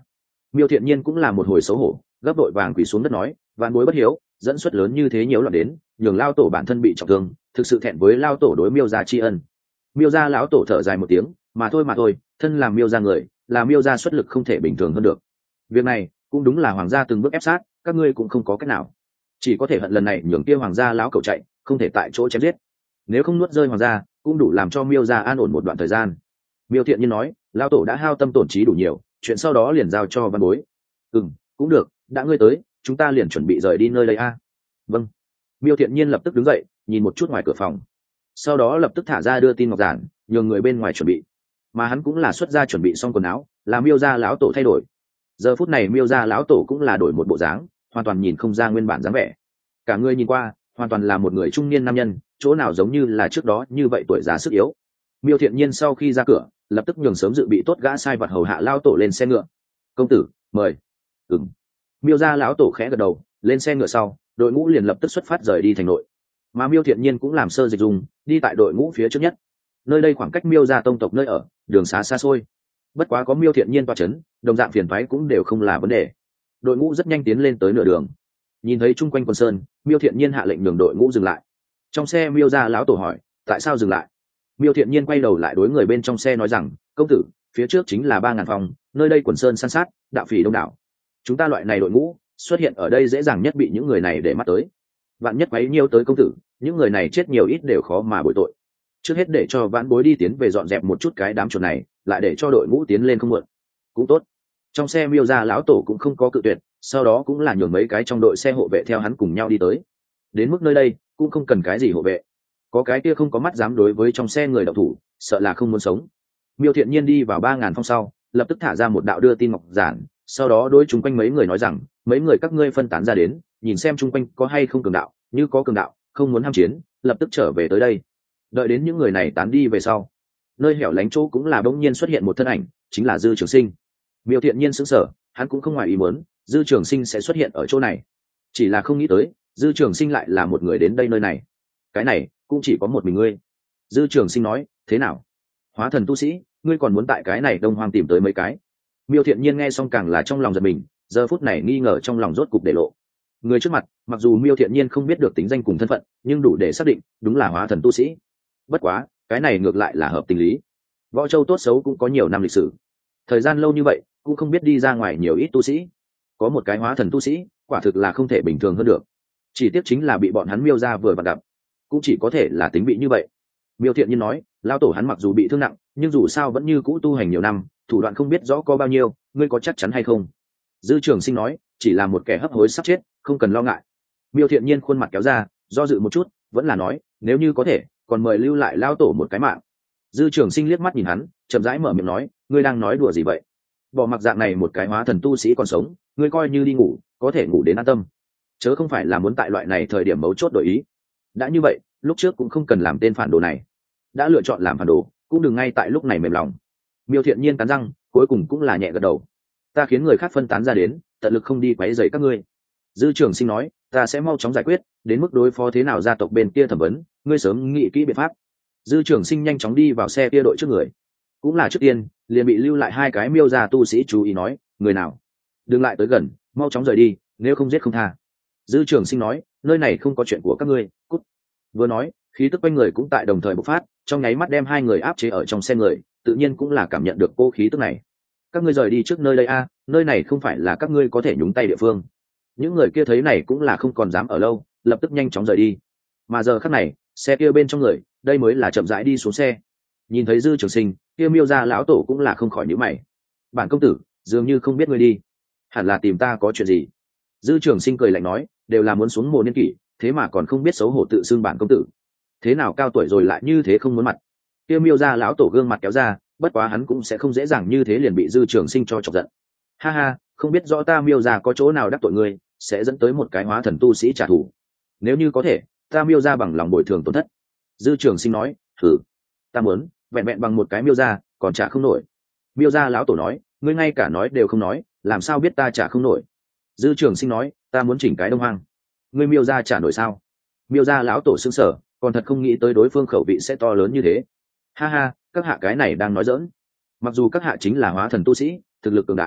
Miêu Thiện Nhiên cũng là một hồi xấu hổ, gấp đội vàng quỳ xuống đất nói, vạn bối bất hiếu, dẫn xuất lớn như thế nhiều loạn đến, nhường lao tổ bản thân bị trọng thương, thực sự thẹn với lao tổ đối Miêu gia tri ân. Miêu gia lão tổ thở dài một tiếng, mà thôi mà thôi, thân làm Miêu gia người, là Miêu gia xuất lực không thể bình thường hơn được. Việc này cũng đúng là hoàng gia từng bước ép sát, các ngươi cũng không có cách nào, chỉ có thể hận lần này nhường kia hoàng gia lão cẩu chạy, không thể tại chỗ chém giết. Nếu không nuốt rơi hoàng gia, cũng đủ làm cho Miêu gia an ổn một đoạn thời gian. Miêu Thiện Nhiên nói, lão tổ đã hao tâm tổn trí đủ nhiều, chuyện sau đó liền giao cho văn bối. Ừm, cũng được, đã ngươi tới, chúng ta liền chuẩn bị rời đi nơi đây a. Vâng. Miêu Thiện Nhiên lập tức đứng dậy, nhìn một chút ngoài cửa phòng, sau đó lập tức thả ra đưa tin ngọc giản, nhường người bên ngoài chuẩn bị, mà hắn cũng là xuất ra chuẩn bị xong quần áo, làm Miêu gia lão tổ thay đổi. Giờ phút này Miêu gia lão tổ cũng là đổi một bộ dáng, hoàn toàn nhìn không ra nguyên bản dáng vẻ. Cả người nhìn qua, hoàn toàn là một người trung niên nam nhân, chỗ nào giống như là trước đó như vậy tuổi già sức yếu. Miêu Thiện Nhiên sau khi ra cửa, lập tức nhường sớm dự bị tốt gã sai vật hầu hạ lao tổ lên xe ngựa. Công tử, mời. Ừm. Miêu gia lão tổ khẽ gật đầu, lên xe ngựa sau, đội ngũ liền lập tức xuất phát rời đi thành nội. Mà Miêu Thiện Nhiên cũng làm sơ dịch dùng, đi tại đội ngũ phía trước nhất. Nơi đây khoảng cách Miêu gia tông tộc nơi ở, đường xá xa xôi. Bất quá có Miêu Thiện Nhiên toa chấn, đồng dạng phiền toái cũng đều không là vấn đề. Đội ngũ rất nhanh tiến lên tới nửa đường. Nhìn thấy chung quanh quần sơn, Miêu Thiện Nhiên hạ lệnh nhường đội ngũ dừng lại. Trong xe Miêu gia lão tổ hỏi, tại sao dừng lại? Miêu Thiện Nhiên quay đầu lại đối người bên trong xe nói rằng, công tử, phía trước chính là ba ngàn phòng, nơi đây quần sơn san sát, đạo phỉ đông đảo. Chúng ta loại này đội ngũ xuất hiện ở đây dễ dàng nhất bị những người này để mắt tới. Vạn nhất quấy nhiêu tới công tử, những người này chết nhiều ít đều khó mà bồi tội. Trước hết để cho vãn bối đi tiến về dọn dẹp một chút cái đám chuột này, lại để cho đội ngũ tiến lên không muộn. Cũng tốt. Trong xe Miêu gia lão tổ cũng không có cự tuyệt, sau đó cũng là nhường mấy cái trong đội xe hộ vệ theo hắn cùng nhau đi tới. Đến mức nơi đây cũng không cần cái gì hộ vệ, có cái kia không có mắt dám đối với trong xe người đậu thủ, sợ là không muốn sống. Miêu Thiện Nhiên đi vào ba ngàn phong sau, lập tức thả ra một đạo đưa tin ngọc giản, sau đó đối chung quanh mấy người nói rằng, mấy người các ngươi phân tán ra đến, nhìn xem chung quanh có hay không cường đạo, như có cường đạo không muốn ham chiến, lập tức trở về tới đây. Đợi đến những người này tán đi về sau, nơi hẻo lánh chỗ cũng là bỗng nhiên xuất hiện một thân ảnh, chính là Dư Trường Sinh. Miêu Thiện Nhiên sững sờ, hắn cũng không ngoài ý muốn, Dư Trường Sinh sẽ xuất hiện ở chỗ này, chỉ là không nghĩ tới, Dư Trường Sinh lại là một người đến đây nơi này. Cái này cũng chỉ có một mình ngươi. Dư Trường Sinh nói, thế nào? Hóa thần tu sĩ, ngươi còn muốn tại cái này Đông Hoang tìm tới mấy cái? Miêu Thiện Nhiên nghe xong càng là trong lòng giật mình, giờ phút này nghi ngờ trong lòng rốt cục để lộ. Người trước mặt, mặc dù Miêu Thiện Nhiên không biết được tính danh cùng thân phận, nhưng đủ để xác định, đúng là hóa thần tu sĩ. Bất quá, cái này ngược lại là hợp tình lý. Võ Châu tốt xấu cũng có nhiều năm lịch sử, thời gian lâu như vậy, cũng không biết đi ra ngoài nhiều ít tu sĩ. Có một cái hóa thần tu sĩ, quả thực là không thể bình thường hơn được. Chỉ tiếc chính là bị bọn hắn Miêu gia vừa vặn gặp, cũng chỉ có thể là tính bị như vậy. Miêu Thiện Nhiên nói, lao tổ hắn mặc dù bị thương nặng, nhưng dù sao vẫn như cũ tu hành nhiều năm, thủ đoạn không biết rõ có bao nhiêu, ngươi có chắc chắn hay không? Dư Trường Sinh nói, chỉ là một kẻ hấp hối sắp chết, không cần lo ngại. Miêu Thiện Nhiên khuôn mặt kéo ra, do dự một chút, vẫn là nói, nếu như có thể, còn mời lưu lại lao tổ một cái mạng. Dư Trường Sinh liếc mắt nhìn hắn, chậm rãi mở miệng nói, ngươi đang nói đùa gì vậy? Bỏ mặc dạng này một cái hóa thần tu sĩ còn sống, ngươi coi như đi ngủ, có thể ngủ đến an tâm, chớ không phải là muốn tại loại này thời điểm mấu chốt đổi ý. Đã như vậy, lúc trước cũng không cần làm tên phản đồ này, đã lựa chọn làm phản đồ, cũng đừng ngay tại lúc này mềm lòng. Miêu Thiện Nhiên cắn răng, cuối cùng cũng là nhẹ gật đầu. Ta khiến người khác phân tán ra đến, tận lực không đi quấy rầy các ngươi. Dư Trường Sinh nói, ta sẽ mau chóng giải quyết, đến mức đối phó thế nào gia tộc bên kia thẩm vấn, ngươi sớm nghĩ kỹ biện pháp. Dư Trường Sinh nhanh chóng đi vào xe kia đội trước người, cũng là trước tiên liền bị lưu lại hai cái Miêu gia tu sĩ chú ý nói, người nào đừng lại tới gần, mau chóng rời đi, nếu không giết không tha. Dư Trường Sinh nói, nơi này không có chuyện của các ngươi, cút. Vừa nói, khí tức quanh người cũng tại đồng thời bộc phát, trong nháy mắt đem hai người áp chế ở trong xe người, tự nhiên cũng là cảm nhận được cô khí tức này. Các ngươi rời đi trước nơi đây a, nơi này không phải là các ngươi có thể nhúng tay địa phương. Những người kia thấy này cũng là không còn dám ở lâu, lập tức nhanh chóng rời đi. Mà giờ khắc này, xe kia bên trong người, đây mới là chậm rãi đi xuống xe. Nhìn thấy Dư Trường Sinh, kia Miêu gia lão tổ cũng là không khỏi nhíu mày. Bản công tử, dường như không biết ngươi đi, hẳn là tìm ta có chuyện gì? Dư Trường Sinh cười lạnh nói, đều là muốn xuống mồ niên kỷ, thế mà còn không biết xấu hổ tự xưng bản công tử. Thế nào cao tuổi rồi lại như thế không muốn mặt? Kia Miêu gia lão tổ gương mặt kéo ra, bất quá hắn cũng sẽ không dễ dàng như thế liền bị Dư Trường Sinh cho chọc giận. Ha ha, không biết rõ ta Miêu gia có chỗ nào đắc tội ngươi, sẽ dẫn tới một cái hóa thần tu sĩ trả thù. Nếu như có thể, ta Miêu gia bằng lòng bồi thường tổn thất. Dư Trường Sinh nói, thử, ta muốn vẹn vẹn bằng một cái Miêu gia, còn trả không nổi. Miêu gia lão tổ nói, ngươi ngay cả nói đều không nói, làm sao biết ta trả không nổi? Dư Trường Sinh nói, ta muốn chỉnh cái Đông Hoang, ngươi Miêu gia trả nổi sao? Miêu gia lão tổ sững sờ, còn thật không nghĩ tới đối phương khẩu vị sẽ to lớn như thế. Ha ha, các hạ cái này đang nói giỡn. Mặc dù các hạ chính là hóa thần tu sĩ, thực lực cường đại,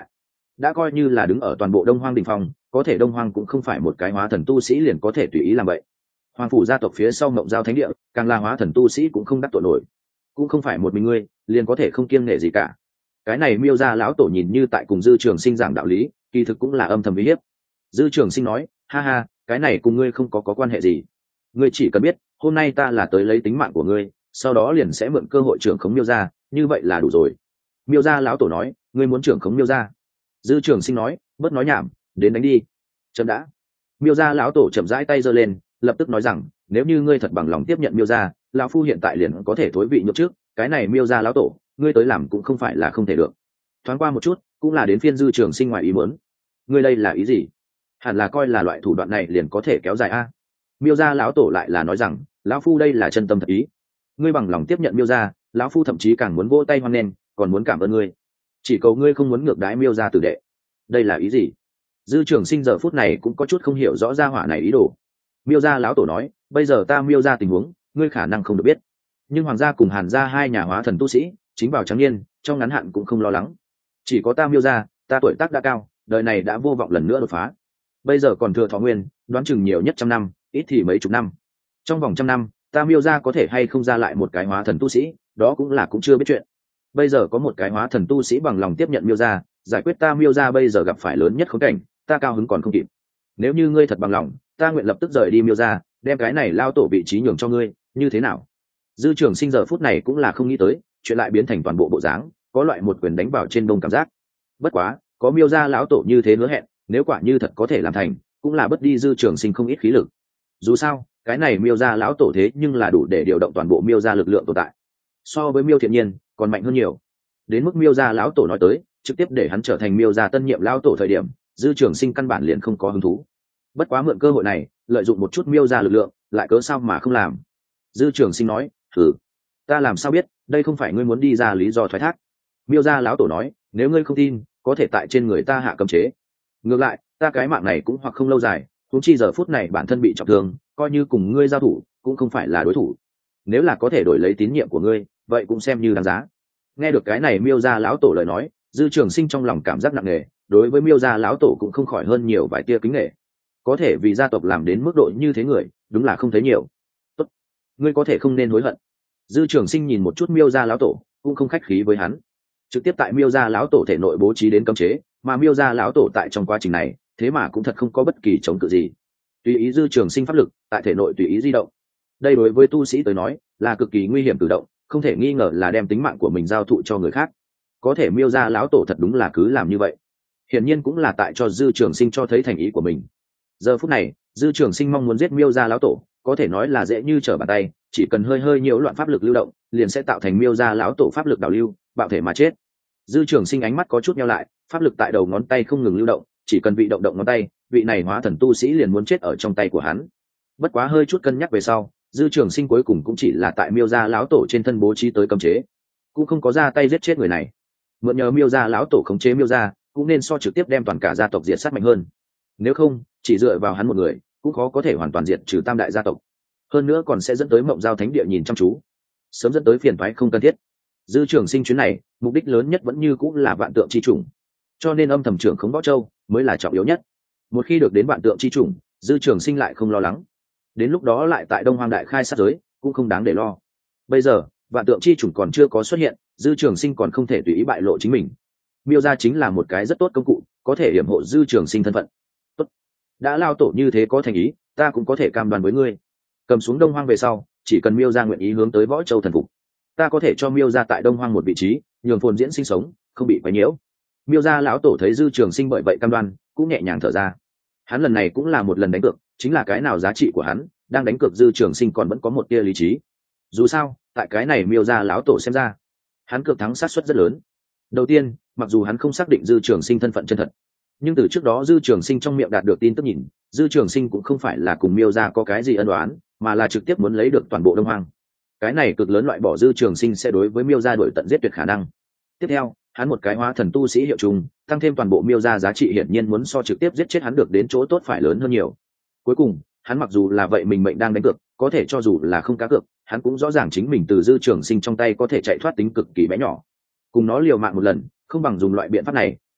đã coi như là đứng ở toàn bộ đông hoang đình phong, có thể đông hoang cũng không phải một cái hóa thần tu sĩ liền có thể tùy ý làm vậy. Hoàng phủ gia tộc phía sau mộng giao thánh địa, càng là hóa thần tu sĩ cũng không đắc tội nổi, cũng không phải một mình ngươi liền có thể không kiêng nể gì cả. Cái này Miêu gia lão tổ nhìn như tại cùng Dư Trường Sinh giảng đạo lý, kỳ thực cũng là âm thầm uy hiếp. Dư Trường Sinh nói, ha ha, cái này cùng ngươi không có có quan hệ gì, ngươi chỉ cần biết hôm nay ta là tới lấy tính mạng của ngươi, sau đó liền sẽ mượn cơ hội trưởng khống Miêu gia, như vậy là đủ rồi. Miêu gia lão tổ nói, ngươi muốn trưởng khống Miêu gia? Dư Trường Sinh nói, bớt nói nhảm, đến đánh đi. Chậm đã. Miêu gia lão tổ chậm rãi tay giơ lên, lập tức nói rằng, nếu như ngươi thật bằng lòng tiếp nhận Miêu gia, lão phu hiện tại liền có thể thối vị nhượng trước, cái này Miêu gia lão tổ, ngươi tới làm cũng không phải là không thể được. Thoáng qua một chút, cũng là đến phiên Dư Trường Sinh ngoài ý muốn. Ngươi đây là ý gì? Hẳn là coi là loại thủ đoạn này liền có thể kéo dài a. Miêu gia lão tổ lại là nói rằng, lão phu đây là chân tâm thật ý. Ngươi bằng lòng tiếp nhận Miêu gia, lão phu thậm chí càng muốn vỗ tay hoan nghênh, còn muốn cảm ơn ngươi. Chỉ cầu ngươi không muốn ngược đãi Miêu gia tử đệ. Đây là ý gì? Dư Trường Sinh giờ phút này cũng có chút không hiểu rõ ra hỏa này ý đồ. Miêu gia lão tổ nói, bây giờ ta Miêu gia tình huống, ngươi khả năng không được biết, nhưng Hoàng gia cùng Hàn gia hai nhà hóa thần tu sĩ chính vào trắng niên, trong ngắn hạn cũng không lo lắng. Chỉ có ta Miêu gia, ta tuổi tác đã cao, đời này đã vô vọng lần nữa đột phá. Bây giờ còn thừa thọ nguyên, đoán chừng nhiều nhất trăm năm, ít thì mấy chục năm. Trong vòng trăm năm, ta Miêu gia có thể hay không ra lại một cái hóa thần tu sĩ, đó cũng là cũng chưa biết chuyện. Bây giờ có một cái hóa thần tu sĩ bằng lòng tiếp nhận Miêu gia, giải quyết ta Miêu gia bây giờ gặp phải lớn nhất khốn cảnh, ta cao hứng còn không kịp. Nếu như ngươi thật bằng lòng, ta nguyện lập tức rời đi Miêu gia, đem cái này lao tổ vị trí nhường cho ngươi, như thế nào? Dư Trường Sinh giờ phút này cũng là không nghĩ tới, chuyện lại biến thành toàn bộ bộ dáng, có loại một quyền đánh vào trên đông cảm giác. Bất quá, có Miêu gia lão tổ như thế hứa hẹn, nếu quả như thật có thể làm thành, cũng là bất đi Dư Trường Sinh không ít khí lực. Dù sao, cái này Miêu gia lão tổ thế nhưng là đủ để điều động toàn bộ Miêu gia lực lượng tồn tại, so với Miêu Thiện Nhiên còn mạnh hơn nhiều. Đến mức Miêu gia lão tổ nói tới, trực tiếp để hắn trở thành Miêu gia tân nhiệm lão tổ thời điểm, Dư Trường Sinh căn bản liền không có hứng thú. Bất quá mượn cơ hội này, lợi dụng một chút Miêu gia lực lượng, lại cớ sao mà không làm? Dư Trường Sinh nói, thử, ta làm sao biết, đây không phải ngươi muốn đi ra lý do thoái thác. Miêu gia lão tổ nói, nếu ngươi không tin, có thể tại trên người ta hạ cấm chế. Ngược lại, ta cái mạng này cũng hoặc không lâu dài, huống chi giờ phút này bản thân bị trọng thương, coi như cùng ngươi giao thủ, cũng không phải là đối thủ. Nếu là có thể đổi lấy tín nhiệm của ngươi, vậy cũng xem như đáng giá. Nghe được cái này Miêu gia lão tổ lời nói, Dư Trường Sinh trong lòng cảm giác nặng nề, đối với Miêu gia lão tổ cũng không khỏi hơn nhiều vài tia kính nể. Có thể vì gia tộc làm đến mức độ như thế người, đúng là không thấy nhiều. Tốt, ngươi có thể không nên hối hận. Dư Trường Sinh nhìn một chút Miêu gia lão tổ, cũng không khách khí với hắn, trực tiếp tại Miêu gia lão tổ thể nội bố trí đến cấm chế, mà Miêu gia lão tổ tại trong quá trình này, thế mà cũng thật không có bất kỳ chống cự gì, tùy ý Dư Trường Sinh pháp lực tại thể nội tùy ý di động. Đây đối với tu sĩ tới nói là cực kỳ nguy hiểm cử động, không thể nghi ngờ là đem tính mạng của mình giao thụ cho người khác. Có thể Miêu gia lão tổ thật đúng là cứ làm như vậy, hiển nhiên cũng là tại cho Dư Trường Sinh cho thấy thành ý của mình. Giờ phút này, Dư Trường Sinh mong muốn giết Miêu gia lão tổ, có thể nói là dễ như trở bàn tay, chỉ cần hơi hơi nhiễu loạn pháp lực lưu động, liền sẽ tạo thành Miêu gia lão tổ pháp lực đảo lưu, bạo thể mà chết. Dư Trường Sinh ánh mắt có chút nheo lại, pháp lực tại đầu ngón tay không ngừng lưu động, chỉ cần vị động động ngón tay, vị này hóa thần tu sĩ liền muốn chết ở trong tay của hắn. Bất quá hơi chút cân nhắc về sau, Dư Trường Sinh cuối cùng cũng chỉ là tại Miêu gia lão tổ trên thân bố trí tới cấm chế, cũng không có ra tay giết chết người này. Mượn nhờ Miêu gia lão tổ khống chế Miêu gia, cũng nên so trực tiếp đem toàn cả gia tộc diệt sát mạnh hơn. Nếu không, chỉ dựa vào hắn một người, cũng khó có thể hoàn toàn diệt trừ tam đại gia tộc. Hơn nữa còn sẽ dẫn tới Mộng Giao Thánh địa nhìn chăm chú, sớm dẫn tới phiền toái không cần thiết. Dư Trường Sinh chuyến này, mục đích lớn nhất vẫn như cũng là vạn tượng chi chủng, cho nên âm thầm trưởng khống Võ Châu mới là trọng yếu nhất. Một khi được đến vạn tượng chi chủng, Dư Trường Sinh lại không lo lắng. Đến lúc đó lại tại Đông Hoang đại khai sát giới, cũng không đáng để lo. Bây giờ, vạn tượng chi chủng còn chưa có xuất hiện, Dư Trường Sinh còn không thể tùy ý bại lộ chính mình. Miêu gia chính là một cái rất tốt công cụ, có thể hiểm hộ Dư Trường Sinh thân phận. Tốt, đã lao tổ như thế có thành ý, ta cũng có thể cam đoan với ngươi. Cầm xuống Đông Hoang về sau, chỉ cần Miêu gia nguyện ý hướng tới Võ Châu thần phục, ta có thể cho Miêu gia tại Đông Hoang một vị trí, nhường phồn diễn sinh sống, không bị quấy nhiễu. Miêu gia lão tổ thấy Dư Trường Sinh bởi vậy cam đoan, cũng nhẹ nhàng thở ra. Hắn lần này cũng là một lần đánh cược, chính là cái nào giá trị của hắn, đang đánh cược Dư Trường Sinh còn vẫn có một tia lý trí. Dù sao, tại cái này Miêu gia lão tổ xem ra, hắn cược thắng xác suất rất lớn. Đầu tiên, mặc dù hắn không xác định Dư Trường Sinh thân phận chân thật, nhưng từ trước đó Dư Trường Sinh trong miệng đạt được tin tức nhìn, Dư Trường Sinh cũng không phải là cùng Miêu gia có cái gì ân oán, mà là trực tiếp muốn lấy được toàn bộ Đông Hoang. Cái này cực lớn loại bỏ Dư Trường Sinh sẽ đối với Miêu gia đổi tận giết tuyệt khả năng. Tiếp theo, hắn một cái hóa thần tu sĩ hiệu trùng, tăng thêm toàn bộ Miêu gia giá trị hiển nhiên muốn so trực tiếp giết chết hắn được đến chỗ tốt phải lớn hơn nhiều. Cuối cùng, hắn mặc dù là vậy mình mệnh đang đánh cược, có thể cho dù là không cá cược, hắn cũng rõ ràng chính mình từ Dư Trường Sinh trong tay có thể chạy thoát tính cực kỳ bé nhỏ. Cùng nó liều mạng một lần, không bằng dùng loại biện pháp này,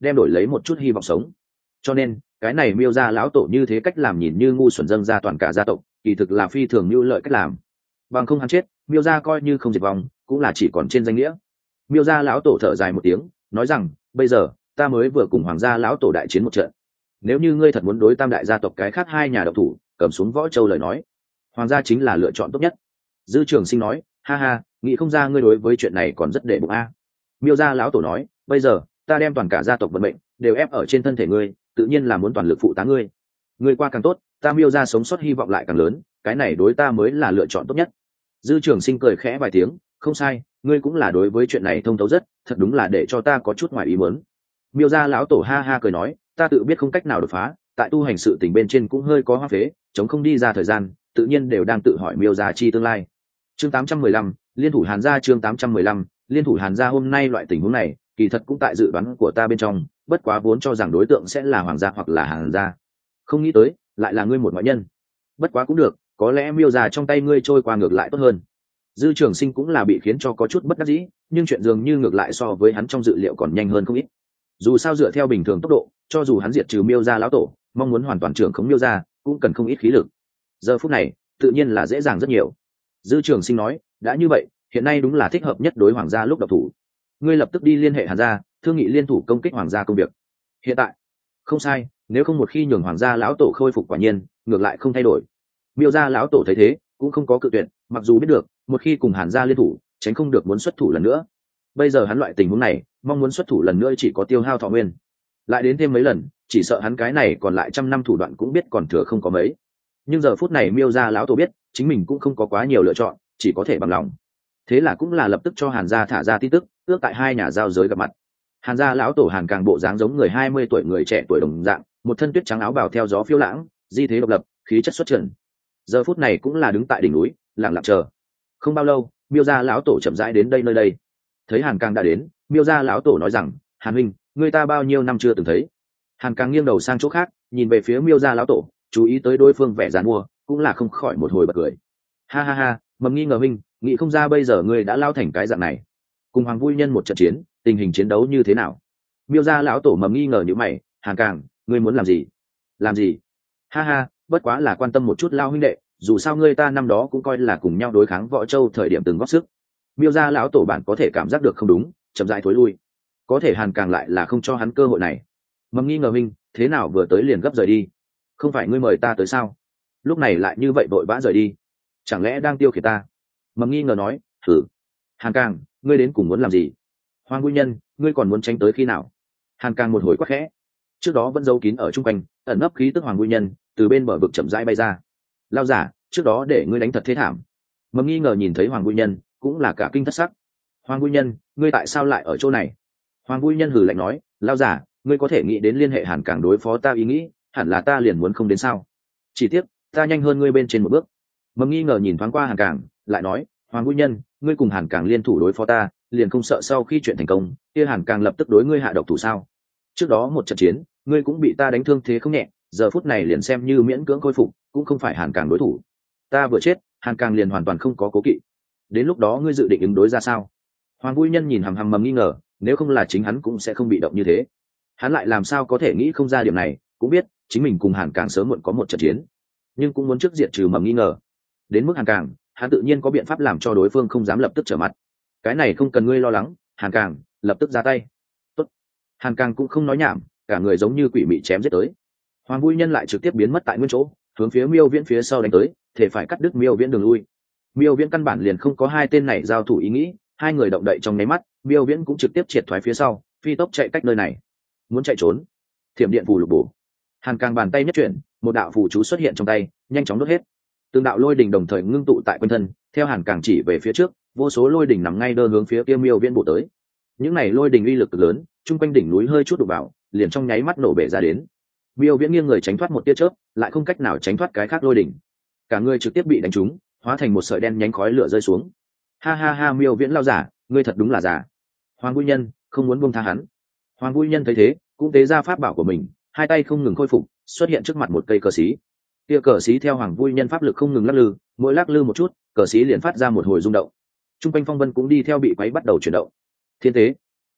đem đổi lấy một chút hy vọng sống. Cho nên cái này Miêu gia lão tổ như thế cách làm nhìn như ngu xuẩn dâng ra toàn cả gia tộc, kỳ thực là phi thường mưu lợi cách làm. Bằng không hắn chết, Miêu gia coi như không diệt vong cũng là chỉ còn trên danh nghĩa. Miêu gia lão tổ thở dài một tiếng, nói rằng bây giờ ta mới vừa cùng hoàng gia lão tổ đại chiến một trận, nếu như ngươi thật muốn đối tam đại gia tộc cái khác hai nhà độc thủ, cầm xuống Võ Châu lời nói, hoàng gia chính là lựa chọn tốt nhất. Dư Trường Sinh nói, ha ha, nghĩ không ra ngươi đối với chuyện này còn rất để bụng a. Miêu gia lão tổ nói, bây giờ ta đem toàn cả gia tộc vận mệnh đều ép ở trên thân thể ngươi, tự nhiên là muốn toàn lực phụ tá ngươi. Ngươi qua càng tốt, ta Miêu gia sống sót hy vọng lại càng lớn, cái này đối ta mới là lựa chọn tốt nhất. Dư Trường Sinh cười khẽ vài tiếng, không sai, ngươi cũng là đối với chuyện này thông thấu rất, thật đúng là để cho ta có chút ngoài ý muốn. Miêu gia lão tổ ha ha cười nói, ta tự biết không cách nào đột phá, tại tu hành sự tình bên trên cũng hơi có hoa phế, chống không đi ra thời gian, tự nhiên đều đang tự hỏi Miêu gia chi tương lai. Chương tám trăm mười lăm, liên thủ Hàn gia. Chương tám trăm mười lăm, liên thủ Hàn gia. Hôm nay loại tình huống này, kỳ thật cũng tại dự đoán của ta bên trong, bất quá vốn cho rằng đối tượng sẽ là hoàng gia hoặc là Hàn gia, không nghĩ tới lại là ngươi một ngoại nhân. Bất quá cũng được, có lẽ Miêu gia trong tay ngươi trôi qua ngược lại tốt hơn. Dư Trường Sinh cũng là bị khiến cho có chút bất đắc dĩ, nhưng chuyện dường như ngược lại so với hắn trong dự liệu còn nhanh hơn không ít. Dù sao dựa theo bình thường tốc độ, cho dù hắn diệt trừ Miêu gia lão tổ, mong muốn hoàn toàn trưởng khống Miêu gia cũng cần không ít khí lực. Giờ phút này tự nhiên là dễ dàng rất nhiều. Dư Trường Sinh nói, đã như vậy, hiện nay đúng là thích hợp nhất đối hoàng gia lúc độc thủ. Ngươi lập tức đi liên hệ Hàn gia, thương nghị liên thủ công kích hoàng gia công việc. Hiện tại không sai, nếu không một khi nhường hoàng gia lão tổ khôi phục quả nhiên ngược lại không thay đổi. Miêu gia lão tổ thấy thế cũng không có cự tuyệt, mặc dù biết được một khi cùng Hàn gia liên thủ tránh không được muốn xuất thủ lần nữa. Bây giờ hắn loại tình huống này mong muốn xuất thủ lần nữa chỉ có tiêu hao thọ nguyên, lại đến thêm mấy lần chỉ sợ hắn cái này còn lại trăm năm thủ đoạn cũng biết còn thừa không có mấy. Nhưng giờ phút này Miêu gia lão tổ biết chính mình cũng không có quá nhiều lựa chọn, chỉ có thể bằng lòng. Thế là cũng là lập tức cho Hàn gia thả ra tin tức, ước tại hai nhà giao giới gặp mặt. Hàn gia lão tổ Hàn Càng bộ dáng giống người hai mươi tuổi người trẻ tuổi đồng dạng, một thân tuyết trắng áo bào theo gió phiêu lãng, di thế độc lập, khí chất xuất trần. Giờ phút này cũng là đứng tại đỉnh núi, lặng lặng chờ. Không bao lâu, Miêu gia lão tổ chậm rãi đến đây nơi đây. Thấy Hàn Càng đã đến, Miêu gia lão tổ nói rằng, Hàn huynh, người ta bao nhiêu năm chưa từng thấy. Hàn Càng nghiêng đầu sang chỗ khác, nhìn về phía Miêu gia lão tổ, chú ý tới đối phương vẻ giàn mua, cũng là không khỏi một hồi bật cười. Ha ha ha, Mầm Nghi ngờ huynh, nghĩ không ra bây giờ ngươi đã lao thành cái dạng này. Cùng Hoàng Vui Nhân một trận chiến, tình hình chiến đấu như thế nào? Miêu gia lão tổ Mầm Nghi ngờ như mày, Hàn Càng, ngươi muốn làm gì? Làm gì? Ha ha, bất quá là quan tâm một chút lao huynh đệ, dù sao ngươi ta năm đó cũng coi là cùng nhau đối kháng Võ Châu thời điểm từng góp sức. Miêu gia lão tổ bản có thể cảm giác được không đúng, chậm rãi thối lui. Có thể Hàn Càng lại là không cho hắn cơ hội này. Mầm Nghi ngờ huynh, thế nào vừa tới liền gấp rời đi? Không phải ngươi mời ta tới sao? Lúc này lại như vậy vội vã rời đi, chẳng lẽ đang tiêu khiển ta? Mầm Nghi ngờ nói, thử. Hàn Càng, ngươi đến cùng muốn làm gì? Hoàng Vui Nhân, ngươi còn muốn tránh tới khi nào? Hàn Càng một hồi quắc khẽ. Trước đó vẫn giấu kín ở trung quanh, ẩn nấp khí tức Hoàng Vui Nhân từ bên bờ vực chậm rãi bay ra. Lao giả, trước đó để ngươi đánh thật thế thảm. Mầm Nghi ngờ nhìn thấy Hoàng Vui Nhân cũng là cả kinh thất sắc. Hoàng Vui Nhân, ngươi tại sao lại ở chỗ này? Hoàng Vui Nhân hừ lạnh nói, lao giả, ngươi có thể nghĩ đến liên hệ Hàn Càng đối phó ta ý nghĩ, hẳn là ta liền muốn không đến sao? Chỉ tiếc ta nhanh hơn ngươi bên trên một bước. Mầm Nghi ngờ nhìn thoáng qua Hàn Càng, lại nói, Hoàng Vui Nhân, ngươi cùng Hàn Càng liên thủ đối phó ta, liền không sợ sau khi chuyện thành công, kia Hàn Càng lập tức đối ngươi hạ độc thủ sao? Trước đó một trận chiến, ngươi cũng bị ta đánh thương thế không nhẹ, giờ phút này liền xem như miễn cưỡng khôi phục, cũng không phải Hàn Càng đối thủ. Ta vừa chết, Hàn Càng liền hoàn toàn không có cố kỵ. Đến lúc đó ngươi dự định ứng đối ra sao? Hoàng Vui Nhân nhìn hằm hằm Mầm Nghi ngờ, nếu không là chính hắn cũng sẽ không bị động như thế. Hắn lại làm sao có thể nghĩ không ra điểm này, cũng biết chính mình cùng Hàn Càng sớm muộn có một trận chiến, nhưng cũng muốn trước diệt trừ Mầm Nghi ngờ. Đến mức Hàn Càng, hắn tự nhiên có biện pháp làm cho đối phương không dám lập tức trở mặt. Cái này không cần ngươi lo lắng, Hàn Càng, lập tức ra tay. Tốt. Hàn Càng cũng không nói nhảm, cả người giống như quỷ mị chém giết tới. Hoàng Vui Nhân lại trực tiếp biến mất tại nguyên chỗ, hướng phía Miêu Viễn phía sau đánh tới, thể phải cắt đứt Miêu Viễn đường lui. Miêu Viễn căn bản liền không có hai tên này giao thủ ý nghĩ, hai người động đậy trong nháy mắt, Miêu Viễn cũng trực tiếp triệt thoái phía sau, phi tốc chạy cách nơi này. Muốn chạy trốn. Thiểm điện phù lục bổ. Hàn Càng bàn tay nhất chuyển, một đạo phù chú xuất hiện trong tay, nhanh chóng đốt hết. Từng đạo lôi đỉnh đồng thời ngưng tụ tại quanh thân, theo Hàn Càng chỉ về phía trước, vô số lôi đỉnh nằm ngay đơ hướng phía kia Miêu Viễn bổ tới. Những này lôi đỉnh uy lực cực lớn, trung quanh đỉnh núi hơi chút đụng vào, liền trong nháy mắt nổ bể ra đến. Miêu Viễn nghiêng người tránh thoát một tia chớp, lại không cách nào tránh thoát cái khác lôi đỉnh. Cả người trực tiếp bị đánh trúng, hóa thành một sợi đen nhánh khói lửa rơi xuống. Ha ha ha, Miêu Viễn lao giả, ngươi thật đúng là giả. Hoàng Vui Nhân không muốn buông tha hắn. Hoàng Vui Nhân thấy thế, cũng tế ra pháp bảo của mình, hai tay không ngừng khôi phục, xuất hiện trước mặt một cây cờ xí. Kia cờ xí theo Hoàng Vui Nhân pháp lực không ngừng lắc lư, mỗi lắc lư một chút, cờ xí liền phát ra một hồi rung động. Trung quanh phong vân cũng đi theo bị quấy bắt đầu chuyển động. Thiên tế,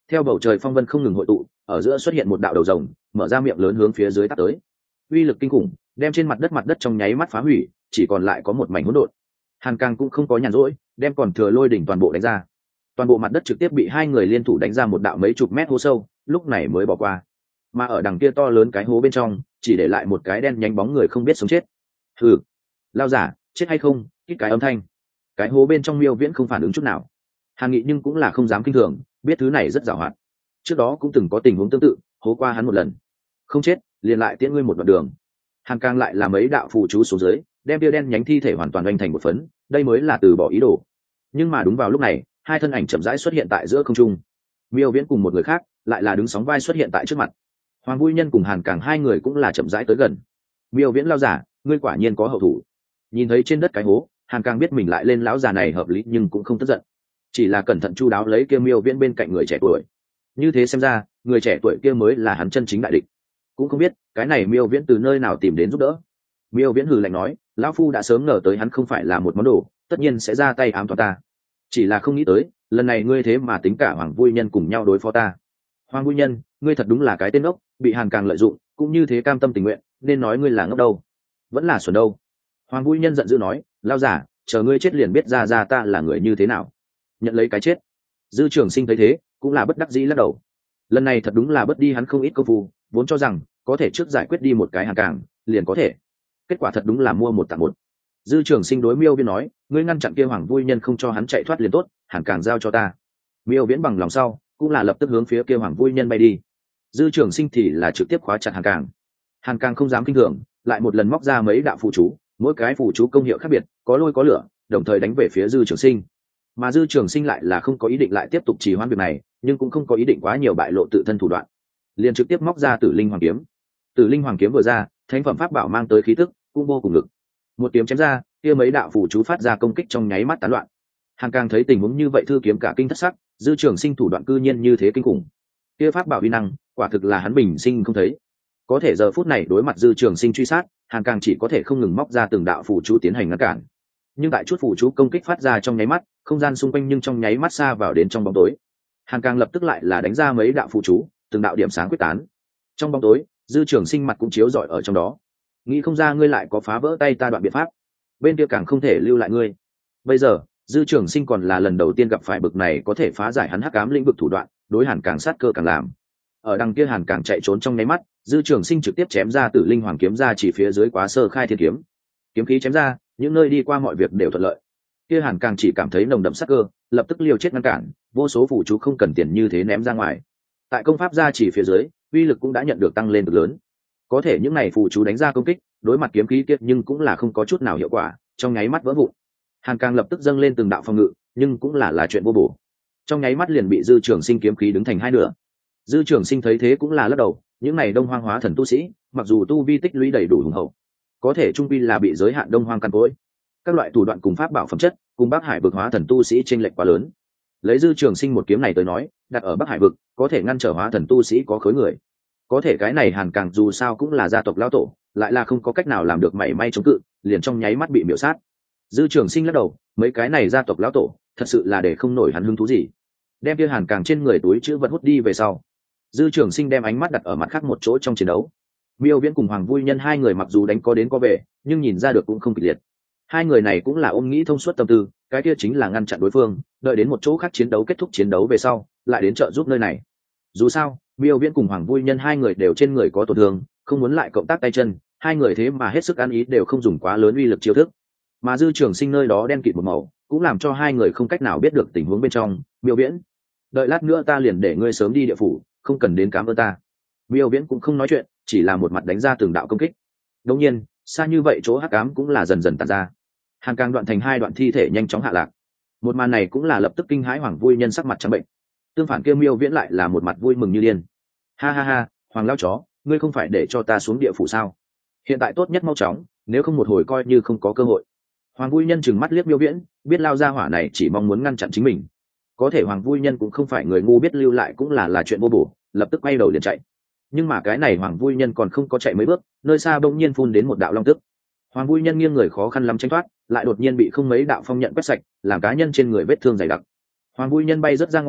Theo bầu trời phong vân không ngừng hội tụ, ở giữa xuất hiện một đạo đầu rồng, mở ra miệng lớn hướng phía dưới tắt tới. Uy lực kinh khủng, đem trên mặt đất mặt đất trong nháy mắt phá hủy, chỉ còn lại có một mảnh hỗn độn. Hàn Càng cũng không có nhàn rỗi, đem còn thừa lôi đỉnh toàn bộ đánh ra. Toàn bộ mặt đất trực tiếp bị hai người liên thủ đánh ra một đạo mấy chục mét hố sâu, lúc này mới bỏ qua. Mà ở đằng kia to lớn cái hố bên trong, chỉ để lại một cái đen nhánh bóng người không biết sống chết. Hừ, lao giả, chết hay không? Kít cái âm thanh. Cái hố bên trong Miêu Viễn không phản ứng chút nào. Hàn Nghị nhưng cũng là không dám kinh thường, biết thứ này rất giàu hoạt. Trước đó cũng từng có tình huống tương tự, hố qua hắn một lần. Không chết, liền lại tiễn ngươi một đoạn đường. Hàn Càng lại làm mấy đạo phù chú xuống dưới, đem tia đen nhánh thi thể hoàn toàn oanh thành một phấn, đây mới là từ bỏ ý đồ. Nhưng mà đúng vào lúc này, hai thân ảnh chậm rãi xuất hiện tại giữa không trung. Miêu Viễn cùng một người khác, lại là đứng sóng vai xuất hiện tại trước mặt. Hoàng Vui Nhân cùng Hàn Càng hai người cũng là chậm rãi tới gần. Miêu Viễn lao giả, ngươi quả nhiên có hậu thủ. Nhìn thấy trên đất cái hố, Hàn Càng biết mình lại lên lão già này hợp lý nhưng cũng không tức giận, chỉ là cẩn thận chu đáo lấy kia Miêu Viễn bên cạnh người trẻ tuổi. Như thế xem ra, người trẻ tuổi kia mới là hắn chân chính đại địch. Cũng không biết cái này Miêu Viễn từ nơi nào tìm đến giúp đỡ. Miêu Viễn hừ lạnh nói, lão phu đã sớm ngờ tới hắn không phải là một món đồ, tất nhiên sẽ ra tay ám toán ta. Chỉ là không nghĩ tới, lần này ngươi thế mà tính cả Hoàng Vui Nhân cùng nhau đối phó ta. Hoàng Vui Nhân, ngươi thật đúng là cái tên ngốc, bị Hàn Càng lợi dụng, cũng như thế cam tâm tình nguyện, nên nói ngươi là ngốc đâu, vẫn là xuẩn đâu. Hoàng Vui Nhân giận dữ nói, lao giả, chờ ngươi chết liền biết ra ra ta là người như thế nào. Nhận lấy cái chết. Dư Trường Sinh thấy thế, cũng là bất đắc dĩ lắc đầu. Lần này thật đúng là bất đi hắn không ít công phu, vốn cho rằng có thể trước giải quyết đi một cái Hàn Càng, liền có thể. Kết quả thật đúng là mua một tặng một. Dư Trường Sinh đối Miêu Viễn nói, ngươi ngăn chặn kia Hoàng Vui Nhân không cho hắn chạy thoát liền tốt, Hàn Càng giao cho ta. Miêu Viễn bằng lòng sau, cũng là lập tức hướng phía kia Hoàng Vui Nhân bay đi. Dư Trường Sinh thì là trực tiếp khóa chặt Hàn Càng. Hàn Càng không dám kinh thường, lại một lần móc ra mấy đạo phù chú, mỗi cái phù chú công hiệu khác biệt, có lôi có lửa, đồng thời đánh về phía Dư Trường Sinh. Mà Dư Trường Sinh lại là không có ý định lại tiếp tục trì hoãn việc này, nhưng cũng không có ý định quá nhiều bại lộ tự thân thủ đoạn, liền trực tiếp móc ra Tử Linh Hoàng kiếm. Tử Linh Hoàng kiếm vừa ra, thánh phẩm pháp bảo mang tới khí tức cũng vô cùng lực. Một kiếm chém ra, kia mấy đạo phù chú phát ra công kích trong nháy mắt tán loạn. Hàn Càng thấy tình huống như vậy thư kiếm cả kinh thất sắc, Dư Trường Sinh thủ đoạn cư nhiên như thế kinh khủng. Kia pháp bảo uy năng, quả thực là hắn bình sinh không thấy. Có thể giờ phút này đối mặt Dư Trường Sinh truy sát, Hàn Càng chỉ có thể không ngừng móc ra từng đạo phù chú tiến hành ngăn cản. Nhưng tại chút phù chú công kích phát ra trong nháy mắt, không gian xung quanh nhưng trong nháy mắt xa vào đến trong bóng tối. Hàn Càng lập tức lại là đánh ra mấy đạo phù chú, từng đạo điểm sáng quyết tán. Trong bóng tối, Dư Trường Sinh mặt cũng chiếu rọi ở trong đó. Nghĩ không ra ngươi lại có phá vỡ tay ta đoạn biện pháp, bên kia càng không thể lưu lại ngươi. Bây giờ, Dư Trường Sinh còn là lần đầu tiên gặp phải bực này có thể phá giải hắn hắc ám lĩnh vực thủ đoạn, đối Hàn Càng sát cơ càng làm. Ở đằng kia Hàn Càng chạy trốn trong nháy mắt, Dư Trường Sinh trực tiếp chém ra Tử Linh Hoàng kiếm ra chỉ phía dưới Quá Sơ Khai Thiên kiếm. Kiếm khí chém ra, những nơi đi qua mọi việc đều thuận lợi. Kia Hàn Càng chỉ cảm thấy nồng đậm sát cơ, lập tức liều chết ngăn cản, vô số phụ chú không cần tiền như thế ném ra ngoài. Tại công pháp ra chỉ phía dưới, uy lực cũng đã nhận được tăng lên cực lớn. Có thể những này phụ chú đánh ra công kích, đối mặt kiếm khí kiệt nhưng cũng là không có chút nào hiệu quả, trong nháy mắt vỡ vụn. Hàn Càng lập tức dâng lên từng đạo phòng ngự, nhưng cũng là là chuyện vô bổ. Trong nháy mắt liền bị Dư Trường Sinh kiếm khí đứng thành hai nửa. Dư Trường Sinh thấy thế cũng là lắc đầu, những này Đông Hoang hóa thần tu sĩ, mặc dù tu vi tích lũy đầy đủ hùng hậu, có thể trung quy là bị giới hạn Đông Hoang căn cối. Các loại thủ đoạn cùng pháp bảo phẩm chất, cùng Bắc Hải vực hóa thần tu sĩ chênh lệch quá lớn. Lấy Dư Trường Sinh một kiếm này tới nói, đặt ở Bắc Hải vực, có thể ngăn trở hóa thần tu sĩ có khối người. Có thể cái này Hàn Càng dù sao cũng là gia tộc lão tổ, lại là không có cách nào làm được mảy may chống cự, liền trong nháy mắt bị miểu sát. Dư Trường Sinh lắc đầu, mấy cái này gia tộc lão tổ, thật sự là để không nổi hắn hứng thú gì. Đem kia Hàn Càng trên người túi chữ vật hút đi về sau, Dư Trường Sinh đem ánh mắt đặt ở mặt khác một chỗ trong chiến đấu. Miêu Viễn cùng Hoàng Vui Nhân hai người mặc dù đánh có đến có về, nhưng nhìn ra được cũng không kịch liệt. Hai người này cũng là ôm nghĩ thông suốt tâm tư, cái kia chính là ngăn chặn đối phương, đợi đến một chỗ khác chiến đấu kết thúc chiến đấu về sau, lại đến trợ giúp nơi này. Dù sao, Miêu Viễn cùng Hoàng Vui Nhân hai người đều trên người có tổn thương, không muốn lại cộng tác tay chân, hai người thế mà hết sức ăn ý đều không dùng quá lớn uy lực chiêu thức. Mà Dư Trường Sinh nơi đó đen kịt một màu, cũng làm cho hai người không cách nào biết được tình huống bên trong. Miêu Viễn, đợi lát nữa ta liền để ngươi sớm đi địa phủ, không cần đến cám ơn ta. Miêu Viễn cũng không nói chuyện, chỉ là một mặt đánh ra từng đạo công kích. Đương nhiên, xa như vậy chỗ hắc ám cũng là dần dần tàn ra. Hàn Càng đoạn thành hai đoạn thi thể nhanh chóng hạ lạc. Một màn này cũng là lập tức kinh hãi Hoàng Vui Nhân sắc mặt trắng bệnh. Tương phản kia Miêu Viễn lại là một mặt vui mừng như điên. Ha ha ha, Hoàng lão chó, ngươi không phải để cho ta xuống địa phủ sao? Hiện tại tốt nhất mau chóng, nếu không một hồi coi như không có cơ hội. Hoàng Vui Nhân trừng mắt liếc Miêu Viễn, biết lao ra hỏa này chỉ mong muốn ngăn chặn chính mình. Có thể Hoàng Vui Nhân cũng không phải người ngu, biết lưu lại cũng là là chuyện vô bổ, lập tức quay đầu liền chạy. Nhưng mà cái này Hoàng Vui Nhân còn không có chạy mấy bước, nơi xa bỗng nhiên phun đến một đạo long tức. Hoàng Vui Nhân nghiêng người khó khăn lắm tránh thoát, lại đột nhiên bị không mấy đạo phong nhận quét sạch, làm cá nhân trên người vết thương dày đặc. Hoàng Vui Nhân bay rất ra ngoài,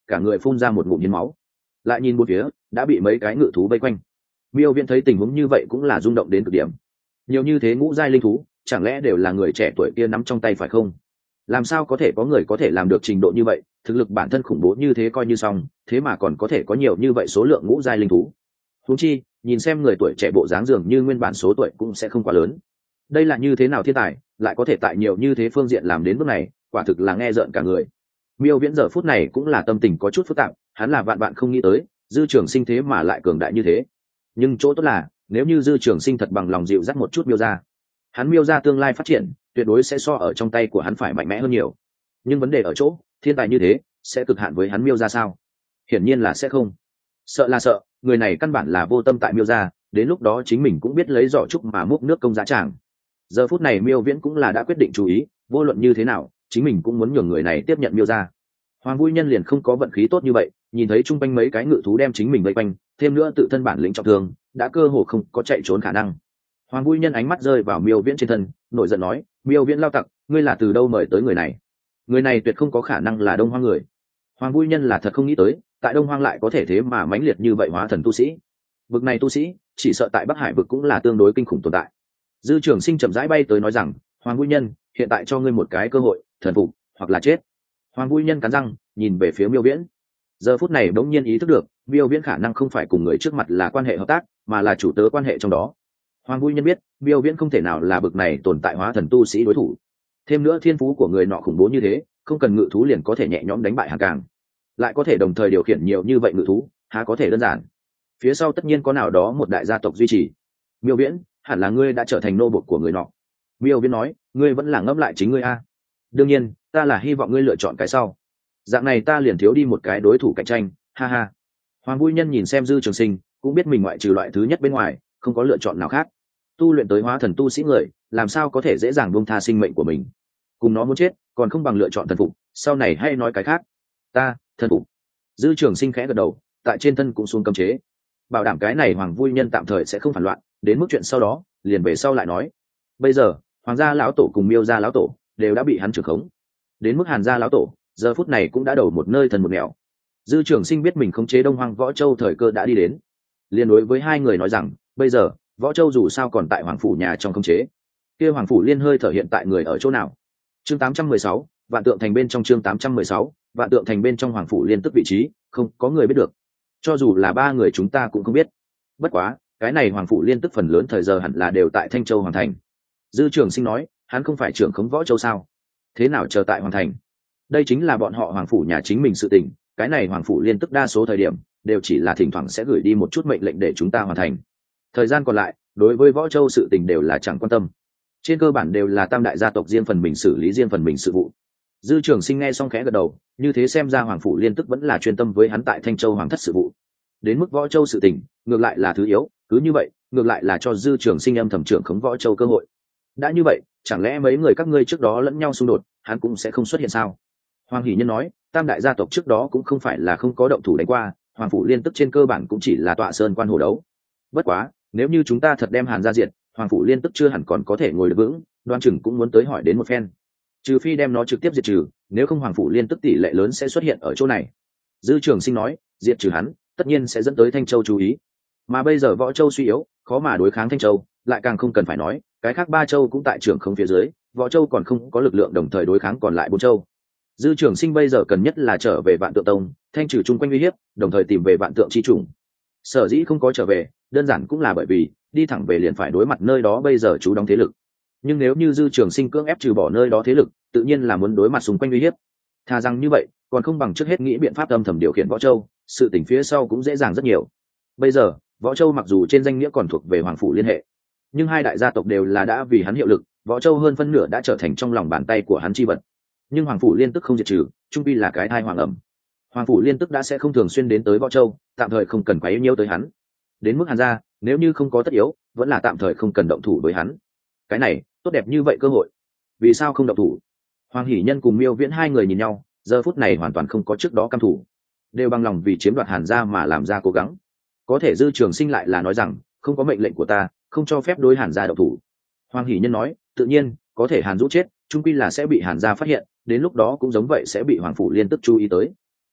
cả người phun ra một ngụm hiến máu. Lại nhìn một phía, đã bị mấy cái ngự thú vây quanh. Miêu Viễn thấy tình huống như vậy cũng là rung động đến cực điểm. Nhiều như thế ngũ giai linh thú, chẳng lẽ đều là người trẻ tuổi kia nắm trong tay phải không? Làm sao có thể có người có thể làm được trình độ như vậy, thực lực bản thân khủng bố như thế coi như xong, thế mà còn có thể có nhiều như vậy số lượng ngũ giai linh thú. Huống chi, nhìn xem người tuổi trẻ bộ dáng dường như nguyên bản số tuổi cũng sẽ không quá lớn. Đây là như thế nào thiên tài, lại có thể tại nhiều như thế phương diện làm đến bước này, quả thực là nghe rợn cả người. Miêu Viễn giờ phút này cũng là tâm tình có chút phức tạp, hắn là vạn vạn không nghĩ tới, Dư Trường Sinh thế mà lại cường đại như thế. Nhưng chỗ tốt là, nếu như Dư Trường Sinh thật bằng lòng dịu dắt một chút Miêu gia, hắn Miêu gia tương lai phát triển, tuyệt đối sẽ so ở trong tay của hắn phải mạnh mẽ hơn nhiều. Nhưng vấn đề ở chỗ, thiên tài như thế, sẽ cực hạn với hắn Miêu gia sao? Hiển nhiên là sẽ không. Sợ là sợ, người này căn bản là vô tâm tại Miêu gia, đến lúc đó chính mình cũng biết lấy giỏ trúc mà múc nước công giá tràng. Giờ phút này Miêu Viễn cũng là đã quyết định chú ý, vô luận như thế nào, chính mình cũng muốn nhường người này tiếp nhận Miêu gia. Hoàng Vui Nhân liền không có vận khí tốt như vậy, nhìn thấy chung quanh mấy cái ngự thú đem chính mình vây quanh, thêm nữa tự thân bản lĩnh trọng thương, đã cơ hồ không có chạy trốn khả năng. Hoàng Vui Nhân ánh mắt rơi vào Miêu Viễn trên thân, nổi giận nói: "Miêu Viễn lao tặc, ngươi là từ đâu mời tới người này? Người này tuyệt không có khả năng là Đông Hoang người." Hoàng Vui Nhân là thật không nghĩ tới, tại Đông Hoang lại có thể thế mà mãnh liệt như vậy hóa thần tu sĩ. Vực này tu sĩ, chỉ sợ tại Bắc Hải vực cũng là tương đối kinh khủng tồn tại. Dư Trường Sinh chậm rãi bay tới nói rằng: "Hoàng Vui Nhân, hiện tại cho ngươi một cái cơ hội, thần phục hoặc là chết." Hoàng Vui Nhân cắn răng, nhìn về phía Miêu Viễn. Giờ phút này bỗng nhiên ý thức được, Miêu Viễn khả năng không phải cùng người trước mặt là quan hệ hợp tác, mà là chủ tớ quan hệ trong đó. Hoàng Vui Nhân biết, Miêu Viễn không thể nào là bực này tồn tại hóa thần tu sĩ đối thủ. Thêm nữa thiên phú của người nọ khủng bố như thế, không cần ngự thú liền có thể nhẹ nhõm đánh bại Hàn Càng, lại có thể đồng thời điều khiển nhiều như vậy ngự thú, há có thể đơn giản. Phía sau tất nhiên có nào đó một đại gia tộc duy trì. Miêu Viễn, hẳn là ngươi đã trở thành nô bộc của người nọ. Miêu Viễn nói, ngươi vẫn là ngẫm lại chính ngươi a. Đương nhiên, ta là hy vọng ngươi lựa chọn cái sau. Dạng này ta liền thiếu đi một cái đối thủ cạnh tranh, ha ha. Hoàng Vui Nhân nhìn xem Dư Trường Sinh, cũng biết mình ngoại trừ loại thứ nhất bên ngoài, không có lựa chọn nào khác. Tu luyện tới hóa thần tu sĩ người, làm sao có thể dễ dàng buông tha sinh mệnh của mình? Cùng nó muốn chết, còn không bằng lựa chọn thần phục, sau này hay nói cái khác. Ta, thần phục. Dư Trường Sinh khẽ gật đầu, tại trên thân cũng xuống cấm chế, bảo đảm cái này Hoàng Vui Nhân tạm thời sẽ không phản loạn, đến mức chuyện sau đó, liền về sau lại nói. Bây giờ, Hoàng gia lão tổ cùng Miêu gia lão tổ đều đã bị hắn trưởng khống. Đến mức Hàn gia lão tổ, giờ phút này cũng đã đầu một nơi thần một nẻo. Dư Trường Sinh biết mình khống chế Đông Hoang Võ Châu thời cơ đã đi đến, liền đối với hai người nói rằng, bây giờ, Võ Châu dù sao còn tại Hoàng phủ nhà trong khống chế. Kia Hoàng phủ Liên hơi thở hiện tại người ở chỗ nào? Chương tám trăm mười sáu, Vạn Tượng Thành bên trong chương tám trăm mười sáu, Vạn Tượng Thành bên trong Hoàng phủ Liên tức vị trí, không có người biết được. Cho dù là ba người chúng ta cũng không biết. Bất quá, cái này Hoàng phủ Liên tức phần lớn thời giờ hẳn là đều tại Thanh Châu Hoàng thành. Dư Trường Sinh nói, hắn không phải trưởng khống Võ Châu sao? Thế nào chờ tại Hoàng thành? Đây chính là bọn họ Hoàng phủ nhà chính mình sự tình, cái này Hoàng phủ Liên tức đa số thời điểm đều chỉ là thỉnh thoảng sẽ gửi đi một chút mệnh lệnh để chúng ta hoàn thành. Thời gian còn lại, đối với Võ Châu sự tình đều là chẳng quan tâm. Trên cơ bản đều là tam đại gia tộc riêng phần mình xử lý riêng phần mình sự vụ. Dư Trường Sinh nghe xong khẽ gật đầu, như thế xem ra Hoàng phủ Liên tức vẫn là chuyên tâm với hắn tại Thanh Châu Hoàng thất sự vụ. Đến mức Võ Châu sự tình, ngược lại là thứ yếu, cứ như vậy, ngược lại là cho Dư Trường Sinh âm thầm trưởng khống Võ Châu cơ hội. Đã như vậy, chẳng lẽ mấy người các ngươi trước đó lẫn nhau xung đột, hắn cũng sẽ không xuất hiện sao? Hoàng Hỷ Nhân nói, tam đại gia tộc trước đó cũng không phải là không có động thủ đánh qua, Hoàng phủ Liên tức trên cơ bản cũng chỉ là tọa sơn quan hồ đấu. Bất quá, nếu như chúng ta thật đem Hàn gia diệt, Hoàng phủ Liên tức chưa hẳn còn có thể ngồi được vững, Đoan Chừng cũng muốn tới hỏi đến một phen. Trừ phi đem nó trực tiếp diệt trừ, nếu không Hoàng phủ Liên tức tỷ lệ lớn sẽ xuất hiện ở chỗ này. Dư Trường Sinh nói, diệt trừ hắn, tất nhiên sẽ dẫn tới Thanh Châu chú ý. Mà bây giờ Võ Châu suy yếu, khó mà đối kháng Thanh Châu, lại càng không cần phải nói, cái khác ba châu cũng tại trưởng không phía dưới, Võ Châu còn không có lực lượng đồng thời đối kháng còn lại bốn châu. Dư Trường Sinh bây giờ cần nhất là trở về Vạn Tượng Tông, thanh trừ chung quanh uy hiếp, đồng thời tìm về Vạn Tượng chi trùng. Sở dĩ không có trở về, đơn giản cũng là bởi vì đi thẳng về liền phải đối mặt nơi đó bây giờ chú đóng thế lực. Nhưng nếu như Dư Trường Sinh cưỡng ép trừ bỏ nơi đó thế lực, tự nhiên là muốn đối mặt xung quanh uy hiếp. Thà rằng như vậy, còn không bằng trước hết nghĩ biện pháp âm thầm điều khiển Võ Châu, sự tình phía sau cũng dễ dàng rất nhiều. Bây giờ, Võ Châu mặc dù trên danh nghĩa còn thuộc về Hoàng phủ liên hệ, nhưng hai đại gia tộc đều là đã vì hắn hiệu lực, Võ Châu hơn phân nửa đã trở thành trong lòng bàn tay của hắn chi vật. Nhưng Hoàng phủ liên tức không diệt trừ, trung quy là cái thai hoàng ẩm. Hoàng phủ liên tức đã sẽ không thường xuyên đến tới Võ Châu, tạm thời không cần quá yêu nhiêu tới hắn. Đến mức Hàn gia, nếu như không có tất yếu, vẫn là tạm thời không cần động thủ với hắn. Cái này, tốt đẹp như vậy cơ hội, vì sao không động thủ? Hoàng Hỷ Nhân cùng Miêu Viễn hai người nhìn nhau, giờ phút này hoàn toàn không có trước đó căm thủ, đều bằng lòng vì chiếm đoạt Hàn gia mà làm ra cố gắng. Có thể Dư Trường Sinh lại là nói rằng, không có mệnh lệnh của ta, không cho phép đối Hàn gia động thủ. Hoàng Hỷ Nhân nói, tự nhiên, có thể Hàn Dũ chết, chung quy là sẽ bị Hàn gia phát hiện, đến lúc đó cũng giống vậy sẽ bị Hoàng phủ liên tức chú ý tới.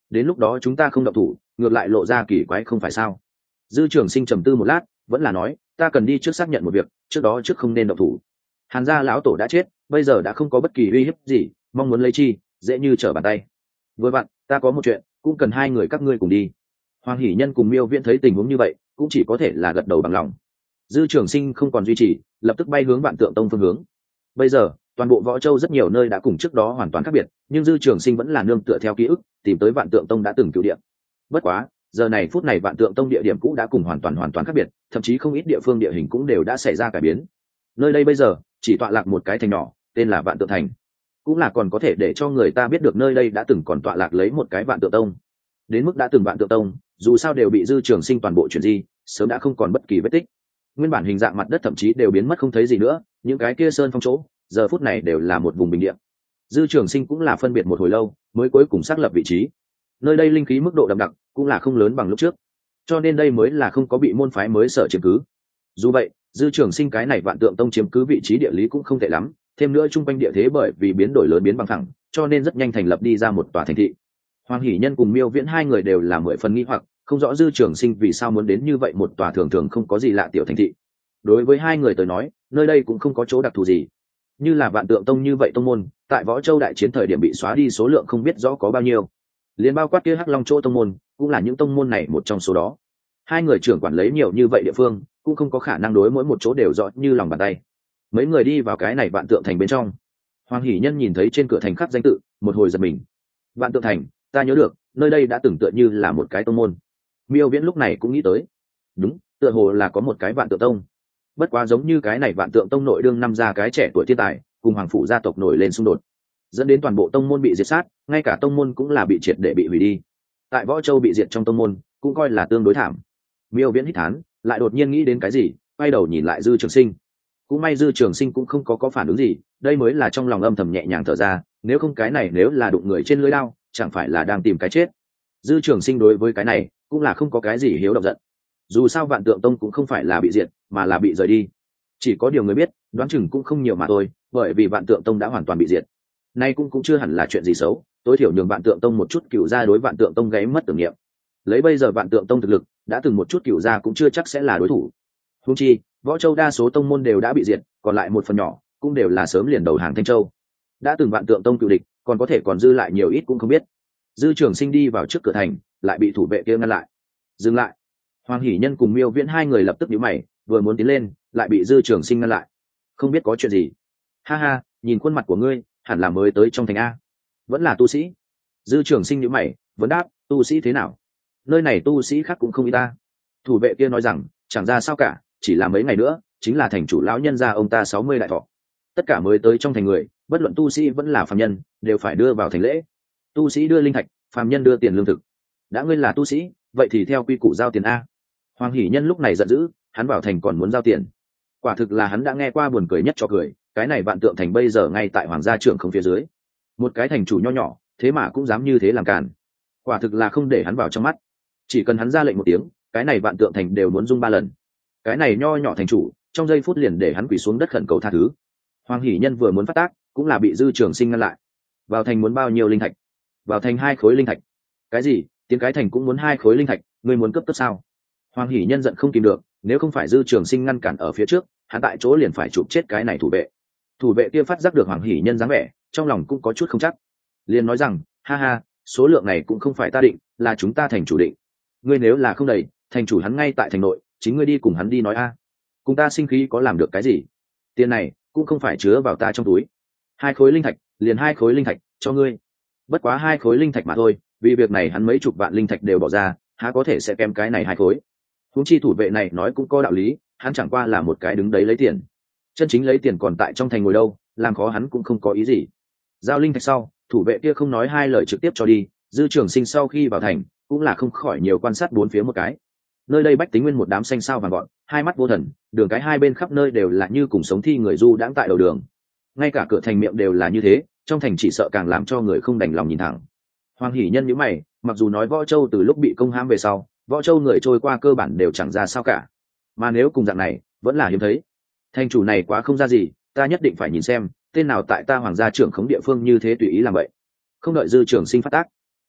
đến lúc đó chúng ta không động thủ ngược lại lộ ra kỳ quái không phải sao? Dư Trường Sinh trầm tư một lát, vẫn là nói, ta cần đi trước xác nhận một việc, trước đó trước không nên động thủ. Hàn gia lão tổ đã chết, bây giờ đã không có bất kỳ uy hiếp gì, mong muốn lấy chi dễ như trở bàn tay. Vừa vặn ta có một chuyện cũng cần hai người các ngươi cùng đi. Hoàng Hỷ Nhân cùng Miêu Viễn thấy tình huống như vậy cũng chỉ có thể là gật đầu bằng lòng. Dư Trường Sinh không còn duy trì, lập tức bay hướng Vạn Tượng Tông phương hướng. Bây giờ toàn bộ Võ Châu rất nhiều nơi đã cùng trước đó hoàn toàn khác biệt, nhưng Dư Trường Sinh vẫn là nương tựa theo ký ức tìm tới Vạn Tượng Tông đã từng cựu địa. Bất quá giờ này phút này Vạn Tượng Tông địa điểm cũ đã cùng hoàn toàn hoàn toàn khác biệt, thậm chí không ít địa phương địa hình cũng đều đã xảy ra cải biến. Nơi đây bây giờ chỉ tọa lạc một cái thành nhỏ, tên là Vạn Tượng Thành, cũng là còn có thể để cho người ta biết được nơi đây đã từng còn tọa lạc lấy một cái Vạn Tượng Tông. Đến mức đã từng Vạn Tượng Tông dù sao đều bị Dư Trường Sinh toàn bộ chuyển di, sớm đã không còn bất kỳ vết tích. Nguyên bản hình dạng mặt đất thậm chí đều biến mất không thấy gì nữa, những cái kia sơn phong chỗ giờ phút này đều là một vùng bình địa. Dư Trường Sinh cũng là phân biệt một hồi lâu mới cuối cùng xác lập vị trí. Nơi đây linh khí mức độ đậm đặc cũng là không lớn bằng lúc trước, cho nên đây mới là không có bị môn phái mới sở chiếm cứ. Dù vậy Dư Trường Sinh cái này Vạn Tượng Tông chiếm cứ vị trí địa lý cũng không tệ lắm, thêm nữa trung quanh địa thế bởi vì biến đổi lớn biến bằng thẳng, cho nên rất nhanh thành lập đi ra một tòa thành thị. Hoàng Hỷ Nhân cùng Miêu Viễn hai người đều là mười phần nghi hoặc, không rõ Dư Trường Sinh vì sao muốn đến như vậy một tòa thường thường không có gì lạ tiểu thành thị. Đối với hai người tới nói, nơi đây cũng không có chỗ đặc thù gì. Như là Vạn Tượng Tông như vậy tông môn, tại Võ Châu đại chiến thời điểm bị xóa đi số lượng không biết rõ có bao nhiêu. Liên bao quát kia Hắc Long Chỗ tông môn, cũng là những tông môn này một trong số đó. Hai người trưởng quản lấy nhiều như vậy địa phương, cũng không có khả năng đối mỗi một chỗ đều rõ như lòng bàn tay. Mấy người đi vào cái này Vạn Tượng Thành bên trong. Hoàng Hỷ Nhân nhìn thấy trên cửa thành khắc danh tự, một hồi giật mình. Vạn Tượng Thành, ta nhớ được, nơi đây đã từng tựa như là một cái tông môn. Miêu Viễn lúc này cũng nghĩ tới, đúng, tựa hồ là có một cái Vạn Tượng Tông. Bất quá giống như cái này Vạn Tượng Tông nội đương năm ra cái trẻ tuổi thiên tài, cùng hoàng phủ gia tộc nổi lên xung đột, dẫn đến toàn bộ tông môn bị diệt sát, ngay cả tông môn cũng là bị triệt để bị hủy đi. Tại Võ Châu bị diệt trong tông môn, cũng coi là tương đối thảm. Miêu Viễn hít thán, lại đột nhiên nghĩ đến cái gì, quay đầu nhìn lại Dư Trường Sinh. Cũng may Dư Trường Sinh cũng không có có phản ứng gì, đây mới là trong lòng âm thầm nhẹ nhàng thở ra, nếu không cái này nếu là đụng người trên lưỡi đao, chẳng phải là đang tìm cái chết. Dư Trường Sinh đối với cái này cũng là không có cái gì hiếu động giận. Dù sao Vạn Tượng Tông cũng không phải là bị diệt, mà là bị rời đi. Chỉ có điều người biết, đoán chừng cũng không nhiều mà thôi, bởi vì Vạn Tượng Tông đã hoàn toàn bị diệt. Nay cũng cũng chưa hẳn là chuyện gì xấu, tối thiểu nhường Vạn Tượng Tông một chút cựu gia đối Vạn Tượng Tông gáy mất tưởng niệm. Lấy bây giờ Vạn Tượng Tông thực lực, đã từng một chút cựu gia cũng chưa chắc sẽ là đối thủ. Huống chi, Võ Châu đa số tông môn đều đã bị diệt, còn lại một phần nhỏ cũng đều là sớm liền đầu hàng Thanh Châu. Đã từng Vạn Tượng Tông cựu địch, còn có thể còn dư lại nhiều ít cũng không biết. Dư Trường Sinh đi vào trước cửa thành, lại bị thủ vệ kia ngăn lại. Dừng lại. Hoàng Hỷ Nhân cùng Miêu Viễn hai người lập tức nhíu mày, vừa muốn tiến lên, lại bị Dư Trường Sinh ngăn lại. Không biết có chuyện gì? Ha ha, nhìn khuôn mặt của ngươi, hẳn là mới tới trong thành a. Vẫn là tu sĩ. Dư Trường Sinh nhíu mày, vẫn đáp, tu sĩ thế nào? Nơi này tu sĩ khác cũng không ít ta. Thủ vệ kia nói rằng, chẳng ra sao cả, chỉ là mấy ngày nữa, chính là thành chủ lão nhân gia ông ta sáu mươi đại thọ. Tất cả mới tới trong thành người, bất luận tu sĩ vẫn là phàm nhân, đều phải đưa vào thành lễ. Tu sĩ đưa linh thạch, phàm nhân đưa tiền lương thực. Đã ngươi là tu sĩ, vậy thì theo quy củ giao tiền a. Hoàng Hỷ Nhân lúc này giận dữ, hắn vào thành còn muốn giao tiền. Quả thực là hắn đã nghe qua buồn cười nhất cho cười, cái này Vạn Tượng Thành bây giờ ngay tại hoàng gia trưởng không phía dưới, một cái thành chủ nho nhỏ, thế mà cũng dám như thế làm càn. Quả thực là không để hắn vào trong mắt. Chỉ cần hắn ra lệnh một tiếng, cái này Vạn Tượng Thành đều muốn rung ba lần. Cái này nho nhỏ thành chủ, trong giây phút liền để hắn quỳ xuống đất khẩn cầu tha thứ. Hoàng Hỷ Nhân vừa muốn phát tác, cũng là bị Dư Trường Sinh ngăn lại. Vào thành muốn bao nhiêu linh thạch? Vào thành hai khối linh thạch. Cái gì? Tiến cái thành cũng muốn hai khối linh thạch, ngươi muốn cấp cấp sao? Hoàng Hỷ Nhân giận không kìm được, nếu không phải Dư Trường Sinh ngăn cản ở phía trước, hắn tại chỗ liền phải chụp chết cái này thủ vệ. Thủ vệ kia phát giác được Hoàng Hỷ Nhân dáng vẻ, trong lòng cũng có chút không chắc, liền nói rằng, ha ha, số lượng này cũng không phải ta định, là chúng ta thành chủ định. Ngươi nếu là không đầy, thành chủ hắn ngay tại thành nội, chính ngươi đi cùng hắn đi nói a. Cùng ta sinh khí có làm được cái gì? Tiền này cũng không phải chứa vào ta trong túi. Hai khối linh thạch, liền hai khối linh thạch cho ngươi. Bất quá hai khối linh thạch mà thôi, vì việc này hắn mấy chục vạn linh thạch đều bỏ ra, há có thể sẽ kém cái này hai khối. Huống chi thủ vệ này nói cũng có đạo lý, hắn chẳng qua là một cái đứng đấy lấy tiền, chân chính lấy tiền còn tại trong thành ngồi đâu, làm khó hắn cũng không có ý gì. Giao linh thạch sau, thủ vệ kia không nói hai lời trực tiếp cho đi. Dư Trường Sinh sau khi vào thành, cũng là không khỏi nhiều quan sát bốn phía một cái. Nơi đây bách tính nguyên một đám xanh sao vàng gọn, hai mắt vô thần, đường cái hai bên khắp nơi đều là như cùng sống thi người du đãng tại đầu đường. Ngay cả cửa thành miệng đều là như thế, trong thành chỉ sợ càng làm cho người không đành lòng nhìn thẳng. Hoàng Hỷ Nhân nhíu mày, mặc dù nói Võ Châu từ lúc bị công hãm về sau, Võ Châu người trôi qua cơ bản đều chẳng ra sao cả, mà nếu cùng dạng này, vẫn là hiếm thấy. Thành chủ này quá không ra gì, ta nhất định phải nhìn xem tên nào tại ta hoàng gia trưởng khống địa phương như thế tùy ý làm vậy. Không đợi Dư Trường Sinh phát tác,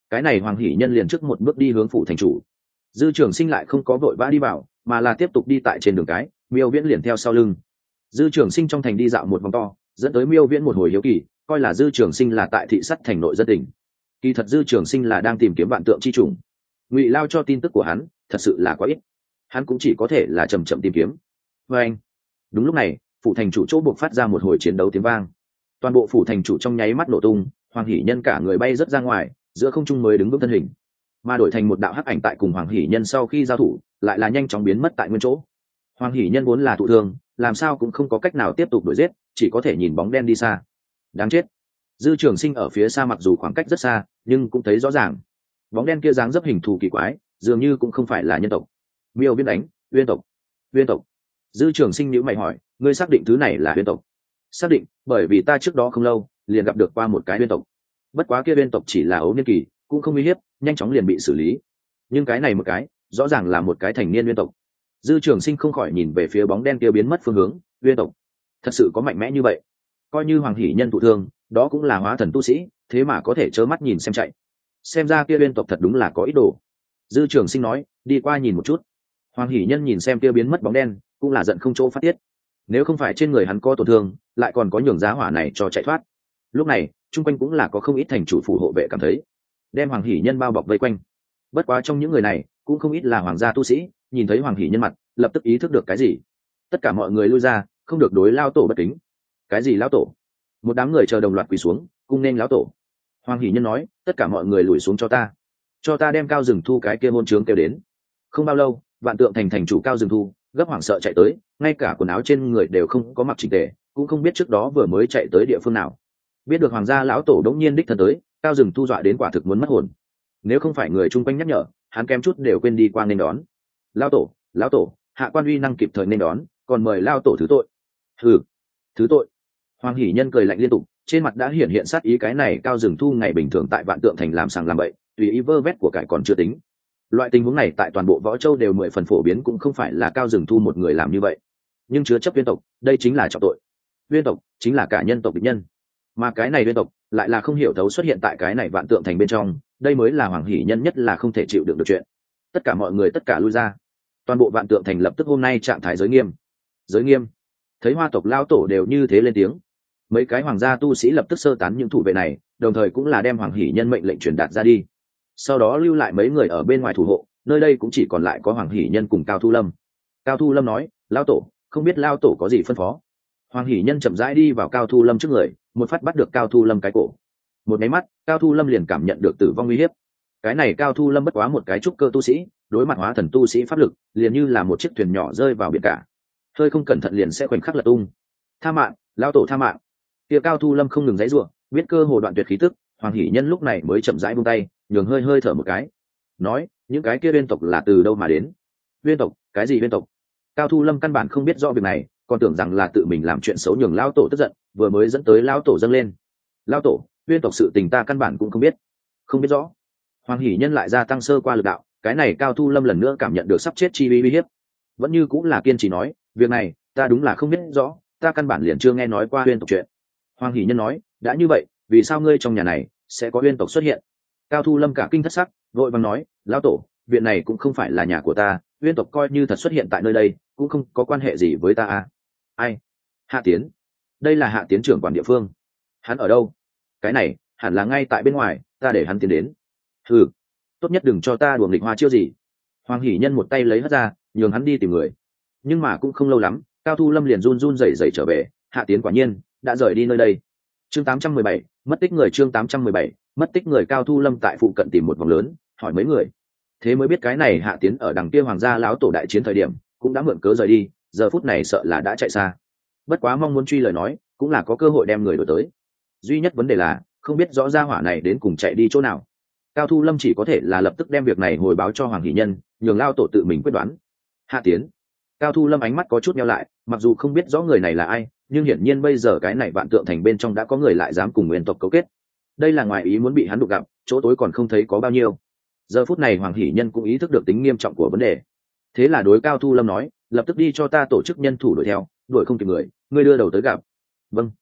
cái này Hoàng Hỷ Nhân liền trước một bước đi hướng phủ thành chủ. Dư Trường Sinh lại không có vội vã đi vào, mà là tiếp tục đi tại trên đường cái, Miêu Viễn liền theo sau lưng. Dư Trường Sinh trong thành đi dạo một vòng to, dẫn tới Miêu Viễn một hồi hiếu kỳ, coi là Dư Trường Sinh là tại thị sắt thành nội dân tỉnh. Kỳ thật Dư Trường Sinh là đang tìm kiếm vạn tượng chi trùng. Ngụy Lao cho tin tức của hắn, thật sự là quá ít, hắn cũng chỉ có thể là chậm chậm tìm kiếm. Và anh, đúng lúc này, phủ thành chủ chỗ buộc phát ra một hồi chiến đấu tiếng vang, toàn bộ phủ thành chủ trong nháy mắt nổ tung, Hoàng Hỷ Nhân cả người bay rất ra ngoài, giữa không trung mới đứng vững thân hình, mà đổi thành một đạo hắc ảnh tại cùng Hoàng Hỷ Nhân sau khi giao thủ, lại là nhanh chóng biến mất tại nguyên chỗ. Hoàng Hỷ Nhân vốn là thụ thương, làm sao cũng không có cách nào tiếp tục đuổi giết, chỉ có thể nhìn bóng đen đi xa. Đáng chết! Dư Trường Sinh ở phía xa mặc dù khoảng cách rất xa, nhưng cũng thấy rõ ràng, bóng đen kia dáng dấp hình thù kỳ quái, dường như cũng không phải là nhân tộc. Miêu Viễn đánh, uyên tộc, uyên tộc. Dư Trường Sinh nhíu mày hỏi, ngươi xác định thứ này là uyên tộc? Xác định, bởi vì ta trước đó không lâu liền gặp được qua một cái uyên tộc. Bất quá kia uyên tộc chỉ là ấu niên kỳ, cũng không uy hiếp, nhanh chóng liền bị xử lý. Nhưng cái này một cái, rõ ràng là một cái thành niên uyên tộc. Dư Trường Sinh không khỏi nhìn về phía bóng đen kia biến mất phương hướng, uyên tộc thật sự có mạnh mẽ như vậy? Coi như Hoàng Hỷ Nhân thụ thương, đó cũng là hóa thần tu sĩ, thế mà có thể trơ mắt nhìn xem chạy. Xem ra kia uyên tộc thật đúng là có ý đồ. Dư Trường Sinh nói, đi qua nhìn một chút. Hoàng Hỷ Nhân nhìn xem kia biến mất bóng đen, cũng là giận không chỗ phát tiết. Nếu không phải trên người hắn có tổn thương, lại còn có nhường giá hỏa này cho chạy thoát. Lúc này, chung quanh cũng là có không ít thành chủ phủ hộ vệ cảm thấy, đem Hoàng Hỷ Nhân bao bọc vây quanh. Bất quá trong những người này, cũng không ít là hoàng gia tu sĩ, nhìn thấy Hoàng Hỷ Nhân mặt, lập tức ý thức được cái gì. Tất cả mọi người lui ra, không được đối lao tổ bất kính. Cái gì lão tổ? Một đám người chờ đồng loạt quỳ xuống, cung nên lão tổ. Hoàng Hỷ Nhân nói, tất cả mọi người lùi xuống cho ta, cho ta đem Cao Rừng Thu cái kia hôn trướng kêu đến. Không bao lâu, vạn tượng thành thành chủ Cao Rừng Thu gấp hoảng sợ chạy tới, ngay cả quần áo trên người đều không có mặc chỉnh tề, cũng không biết trước đó vừa mới chạy tới địa phương nào. Biết được hoàng gia lão tổ đống nhiên đích thân tới, Cao Rừng Thu dọa đến quả thực muốn mất hồn. Nếu không phải người chung quanh nhắc nhở, hắn kém chút đều quên đi qua nên đón. Lão tổ, lão tổ, hạ quan uy năng kịp thời nên đón, còn mời lão tổ thứ tội. Hừ, thứ tội? Hoàng Hỷ Nhân cười lạnh liên tục, trên mặt đã hiện hiện sát ý. Cái này Cao Rừng Thu ngày bình thường tại vạn tượng thành làm sàng làm bậy, tùy ý vơ vét của cải còn chưa tính. Loại tình huống này tại toàn bộ Võ Châu đều mười phần phổ biến, cũng không phải là Cao Rừng Thu một người làm như vậy. Nhưng chứa chấp uyên tộc, đây chính là trọng tội. Uyên tộc chính là cả nhân tộc địch nhân, mà cái này uyên tộc lại là không hiểu thấu xuất hiện tại cái này vạn tượng thành bên trong, đây mới là Hoàng Hỷ Nhân nhất là không thể chịu được được chuyện. Tất cả mọi người tất cả lui ra, toàn bộ vạn tượng thành lập tức hôm nay trạng thái giới nghiêm. Giới nghiêm. Thấy Hoa tộc lao tổ đều như thế lên tiếng, mấy cái hoàng gia tu sĩ lập tức sơ tán những thủ vệ này, đồng thời cũng là đem Hoàng Hỷ Nhân mệnh lệnh truyền đạt ra đi. Sau đó lưu lại mấy người ở bên ngoài thủ hộ, nơi đây cũng chỉ còn lại có Hoàng Hỷ Nhân cùng Cao Thu Lâm. Cao Thu Lâm nói, lao tổ, không biết lao tổ có gì phân phó. Hoàng Hỷ Nhân chậm rãi đi vào Cao Thu Lâm trước người, một phát bắt được Cao Thu Lâm cái cổ. Một máy mắt, Cao Thu Lâm liền cảm nhận được tử vong uy hiếp. Cái này Cao Thu Lâm bất quá một cái trúc cơ tu sĩ, đối mặt hóa thần tu sĩ pháp lực, liền như là một chiếc thuyền nhỏ rơi vào biển cả, hơi không cẩn thận liền sẽ khoảnh khắc lật tung. Tha mạng, lao tổ tha mạng. Kia Cao Thu Lâm không ngừng giãy giụa, biết cơ hồ đoạn tuyệt khí tức, Hoàng Hỷ Nhân lúc này mới chậm rãi buông tay, nhường hơi hơi thở một cái, nói, những cái kia uyên tộc là từ đâu mà đến? Uyên tộc? Cái gì uyên tộc? Cao Thu Lâm căn bản không biết rõ việc này, còn tưởng rằng là tự mình làm chuyện xấu nhường lão tổ tức giận, vừa mới dẫn tới lão tổ dâng lên. Lão tổ, uyên tộc sự tình ta căn bản cũng không biết, không biết rõ. Hoàng Hỷ Nhân lại gia tăng sơ qua lực đạo, cái này Cao Thu Lâm lần nữa cảm nhận được sắp chết chi uy hiếp, vẫn như cũng là kiên trì nói, việc này ta đúng là không biết rõ, ta căn bản liền chưa nghe nói qua uyên tộc chuyện. Hoàng Hỷ Nhân nói, đã như vậy, vì sao ngươi trong nhà này sẽ có uyên tộc xuất hiện? Cao Thu Lâm cả kinh thất sắc, vội vàng nói, lão tổ, viện này cũng không phải là nhà của ta, uyên tộc coi như thật xuất hiện tại nơi đây, cũng không có quan hệ gì với ta à? Ai? Hạ Tiến. Đây là Hạ Tiến trưởng quản địa phương. Hắn ở đâu? Cái này hẳn là ngay tại bên ngoài, ta để hắn tiến đến. Hừ, tốt nhất đừng cho ta đùa nghịch hoa chiêu gì. Hoàng Hỷ Nhân một tay lấy hất ra, nhường hắn đi tìm người. Nhưng mà cũng không lâu lắm, Cao Thu Lâm liền run run rẩy rẩy trở về, Hạ Tiến quả nhiên đã rời đi nơi đây. Chương tám trăm mười bảy, mất tích người. Chương tám trăm mười bảy, mất tích người. Cao Thu Lâm tại phụ cận tìm một vòng lớn, hỏi mấy người, thế mới biết cái này Hạ Tiến ở đằng kia hoàng gia lão tổ đại chiến thời điểm cũng đã mượn cớ rời đi, giờ phút này sợ là đã chạy xa. Bất quá mong muốn truy lời nói, cũng là có cơ hội đem người đổi tới. Duy nhất vấn đề là không biết rõ gia hỏa này đến cùng chạy đi chỗ nào. Cao Thu Lâm chỉ có thể là lập tức đem việc này hồi báo cho Hoàng Hỷ Nhân, nhường lao tổ tự mình quyết đoán. Hạ Tiến. Cao Thu Lâm ánh mắt có chút nheo lại, mặc dù không biết rõ người này là ai, nhưng hiển nhiên bây giờ cái này vạn tượng thành bên trong đã có người lại dám cùng nguyên tộc cấu kết. Đây là ngoài ý muốn bị hắn đụng gặp, chỗ tối còn không thấy có bao nhiêu. Giờ phút này Hoàng Hỷ Nhân cũng ý thức được tính nghiêm trọng của vấn đề, thế là đối Cao Thu Lâm nói, lập tức đi cho ta tổ chức nhân thủ đuổi theo, đuổi không kịp người, ngươi đưa đầu tới gặp. Vâng.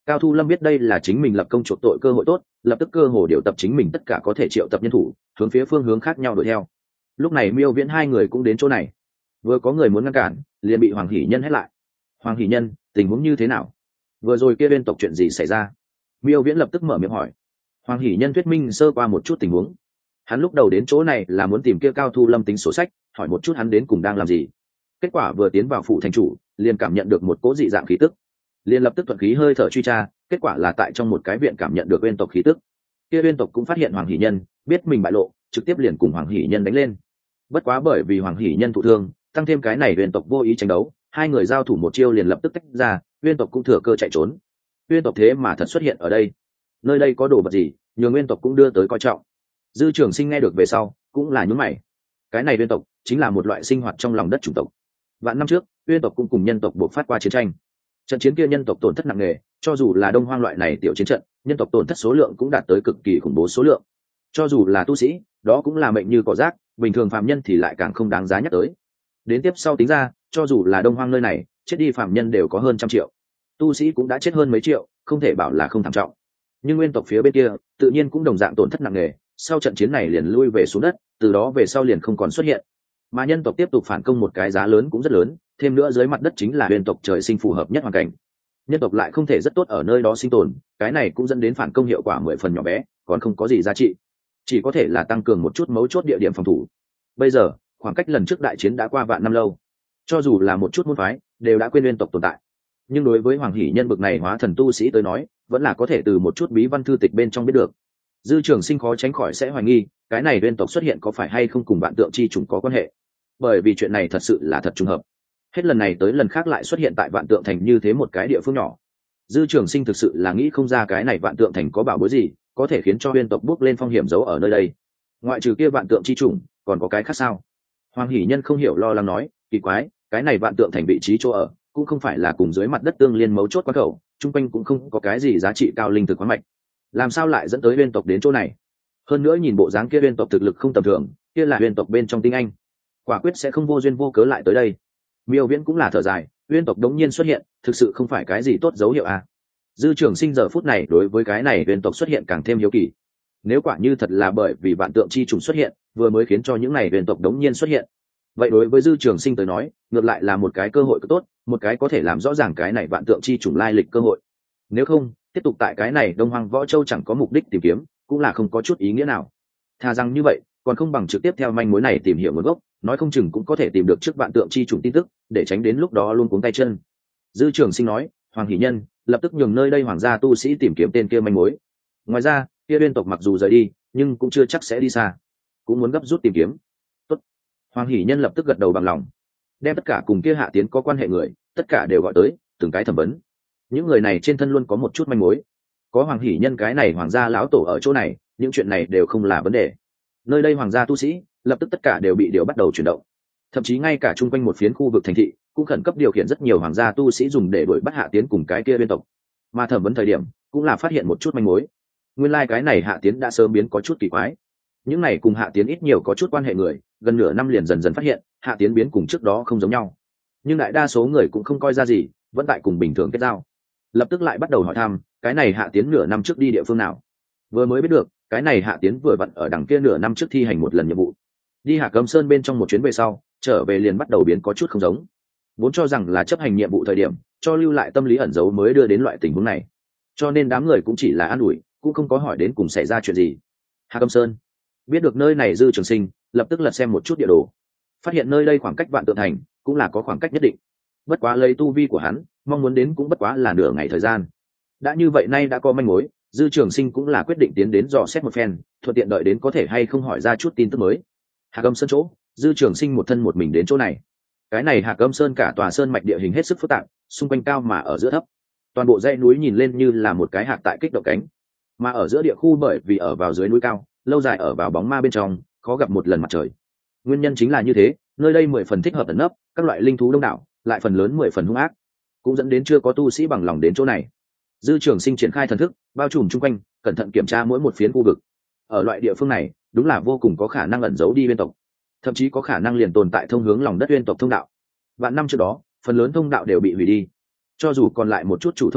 Cao Thu Lâm biết đây là chính mình lập công chuộc tội cơ hội tốt, lập tức cơ hồ điều tập chính mình tất cả có thể triệu tập nhân thủ, hướng phía phương hướng khác nhau đuổi theo. Lúc này Miêu Viễn hai người cũng đến chỗ này, vừa có người muốn ngăn cản, liền bị Hoàng Hỷ Nhân hét lại. Hoàng Hỷ Nhân, tình huống như thế nào? Vừa rồi kia bên tộc chuyện gì xảy ra? Miêu Viễn lập tức mở miệng hỏi. Hoàng Hỷ Nhân thuyết minh sơ qua một chút tình huống. Hắn lúc đầu đến chỗ này là muốn tìm kia Cao Thu Lâm tính sổ sách, hỏi một chút hắn đến cùng đang làm gì. Kết quả vừa tiến vào phủ thành chủ, liền cảm nhận được một cỗ dị dạng khí tức, liền lập tức thuận khí hơi thở truy tra, kết quả là tại trong một cái viện cảm nhận được uyên tộc khí tức. Kia uyên tộc cũng phát hiện Hoàng Hỷ Nhân, biết mình bại lộ, trực tiếp liền cùng Hoàng Hỷ Nhân đánh lên. Bất quá bởi vì Hoàng Hỷ Nhân thụ thương, tăng thêm cái này uyên tộc vô ý tranh đấu, hai người giao thủ một chiêu liền lập tức tách ra, uyên tộc cũng thừa cơ chạy trốn. Uyên tộc thế mà thật xuất hiện ở đây, nơi đây có đồ vật gì, nhường uyên tộc cũng đưa tới coi trọng. Dư Trường Sinh nghe được về sau, cũng là nhướng mày. Cái này uyên tộc chính là một loại sinh hoạt trong lòng đất chủng tộc. Vạn năm trước, uyên tộc cũng cùng nhân tộc buộc phát qua chiến tranh. Trận chiến kia nhân tộc tổn thất nặng nề, cho dù là Đông Hoang loại này tiểu chiến trận, nhân tộc tổn thất số lượng cũng đạt tới cực kỳ khủng bố số lượng. Cho dù là tu sĩ, đó cũng là mệnh như cỏ rác, bình thường phàm nhân thì lại càng không đáng giá nhắc tới. Đến tiếp sau tính ra, cho dù là Đông Hoang nơi này, chết đi phàm nhân đều có hơn trăm triệu, tu sĩ cũng đã chết hơn mấy triệu, không thể bảo là không thảm trọng. Nhưng nguyên tộc phía bên kia, tự nhiên cũng đồng dạng tổn thất nặng nề, sau trận chiến này liền lui về xuống đất, từ đó về sau liền không còn xuất hiện. Mà nhân tộc tiếp tục phản công một cái giá lớn cũng rất lớn, thêm nữa dưới mặt đất chính là huyền tộc trời sinh phù hợp nhất hoàn cảnh. Nhân tộc lại không thể rất tốt ở nơi đó sinh tồn, cái này cũng dẫn đến phản công hiệu quả mười phần nhỏ bé, còn không có gì giá trị, chỉ có thể là tăng cường một chút mấu chốt địa điểm phòng thủ. Bây giờ khoảng cách lần trước đại chiến đã qua vạn năm lâu, cho dù là một chút môn phái đều đã quên huyền tộc tồn tại, nhưng đối với Hoàng Hỷ Nhân bực này hóa thần tu sĩ tới nói, vẫn là có thể từ một chút bí văn thư tịch bên trong biết được. Dư Trường Sinh khó tránh khỏi sẽ hoài nghi, cái này huyền tộc xuất hiện có phải hay không cùng vạn tượng chi trùng có quan hệ, bởi vì chuyện này thật sự là thật trùng hợp, hết lần này tới lần khác lại xuất hiện tại vạn tượng thành như thế một cái địa phương nhỏ. Dư Trường Sinh thực sự là nghĩ không ra cái này vạn tượng thành có bảo bối gì có thể khiến cho huyền tộc bước lên phong hiểm giấu ở nơi đây, ngoại trừ kia vạn tượng chi trùng còn có cái khác sao? Hoàng Hỷ Nhân không hiểu lo lắng nói, kỳ quái, cái này vạn tượng thành vị trí chỗ ở cũng không phải là cùng dưới mặt đất tương liên mấu chốt quán khẩu, chung quanh cũng không có cái gì giá trị cao linh thực khoáng mạch, làm sao lại dẫn tới huyền tộc đến chỗ này? Hơn nữa nhìn bộ dáng kia huyền tộc thực lực không tầm thường, kia là huyền tộc bên trong tinh anh, quả quyết sẽ không vô duyên vô cớ lại tới đây. Miêu Viễn cũng là thở dài, huyền tộc đống nhiên xuất hiện, thực sự không phải cái gì tốt dấu hiệu à? Dư Trường Sinh giờ phút này đối với cái này huyền tộc xuất hiện càng thêm hiếu kỳ. Nếu quả như thật là bởi vì vạn tượng chi trùng xuất hiện, vừa mới khiến cho những này huyền tộc đống nhiên xuất hiện, vậy đối với Dư Trường Sinh tới nói, ngược lại là một cái cơ hội tốt, một cái có thể làm rõ ràng cái này vạn tượng chi trùng lai lịch cơ hội. Nếu không, tiếp tục tại cái này Đông Hoang Võ Châu chẳng có mục đích tìm kiếm, cũng là không có chút ý nghĩa nào. Thà rằng như vậy, còn không bằng trực tiếp theo manh mối này tìm hiểu nguồn gốc, nói không chừng cũng có thể tìm được trước vạn tượng chi trùng tin tức, để tránh đến lúc đó luôn cuống tay chân. Dư Trường Sinh nói, Hoàng Hỷ Nhân lập tức nhường nơi đây hoàng gia tu sĩ tìm kiếm tên kia manh mối. Ngoài ra, kia liên tộc mặc dù rời đi, nhưng cũng chưa chắc sẽ đi xa, cũng muốn gấp rút tìm kiếm. Tốt. Hoàng Hỷ Nhân lập tức gật đầu bằng lòng, đem tất cả cùng kia Hạ Tiến có quan hệ người, tất cả đều gọi tới, từng cái thẩm vấn. Những người này trên thân luôn có một chút manh mối, có Hoàng Hỷ Nhân cái này hoàng gia lão tổ ở chỗ này, những chuyện này đều không là vấn đề. Nơi đây hoàng gia tu sĩ lập tức tất cả đều bị điều bắt đầu chuyển động, thậm chí ngay cả chung quanh một phiến khu vực thành thị cũng khẩn cấp điều khiển rất nhiều hoàng gia tu sĩ dùng để đuổi bắt Hạ Tiến cùng cái kia biên tộc. Mà thẩm vấn thời điểm cũng là phát hiện một chút manh mối, nguyên lai like cái này Hạ Tiến đã sớm biến có chút kỳ quái. Những này cùng Hạ Tiến ít nhiều có chút quan hệ người, gần nửa năm liền dần dần phát hiện Hạ Tiến biến cùng trước đó không giống nhau, nhưng đại đa số người cũng không coi ra gì, vẫn tại cùng bình thường kết giao. Lập tức lại bắt đầu hỏi thăm, cái này Hạ Tiến nửa năm trước đi địa phương nào? Vừa mới biết được, cái này Hạ Tiến vừa vặn ở đằng kia nửa năm trước thi hành một lần nhiệm vụ, đi Hạ Cấm Sơn bên trong một chuyến về sau, trở về liền bắt đầu biến có chút không giống. Vốn cho rằng là chấp hành nhiệm vụ thời điểm, cho lưu lại tâm lý ẩn giấu mới đưa đến loại tình huống này, cho nên đám người cũng chỉ là an ủi, cũng không có hỏi đến cùng xảy ra chuyện gì. Hạ Cấm Sơn, biết được nơi này Dư Trường Sinh lập tức lật xem một chút địa đồ, phát hiện nơi đây khoảng cách vạn tượng thành cũng là có khoảng cách nhất định. Bất quá lấy tu vi của hắn, mong muốn đến cũng bất quá là nửa ngày thời gian. Đã như vậy, nay đã có manh mối, Dư Trường Sinh cũng là quyết định tiến đến dò xét một phen, thuận tiện đợi đến có thể hay không hỏi ra chút tin tức mới. Hạc Âm Sơn chỗ, Dư Trường Sinh một thân một mình đến chỗ này. Cái này Hạc Âm Sơn cả tòa sơn mạch địa hình hết sức phức tạp, xung quanh cao mà ở giữa thấp, toàn bộ dãy núi nhìn lên như là một cái hạt tại kích động cánh, mà ở giữa địa khu bởi vì ở vào dưới núi cao, lâu dài ở vào bóng ma bên trong, khó gặp một lần mặt trời. Nguyên nhân chính là như thế, nơi đây mười phần thích hợp ẩn nấp, các loại linh thú đông đảo, lại phần lớn mười phần hung ác, cũng dẫn đến chưa có tu sĩ bằng lòng đến chỗ này. Dư Trường Sinh triển khai thần thức, bao trùm chung quanh, cẩn thận kiểm tra mỗi một phiến khu vực. Ở loại địa phương này, đúng là vô cùng có khả năng ẩn giấu đi uyên tộc, thậm chí có khả năng liền tồn tại thông hướng lòng đất uyên tộc thông đạo. Vạn năm trước đó, phần lớn thông đạo đều bị hủy đi, cho dù còn lại một chút chủ thông đạo,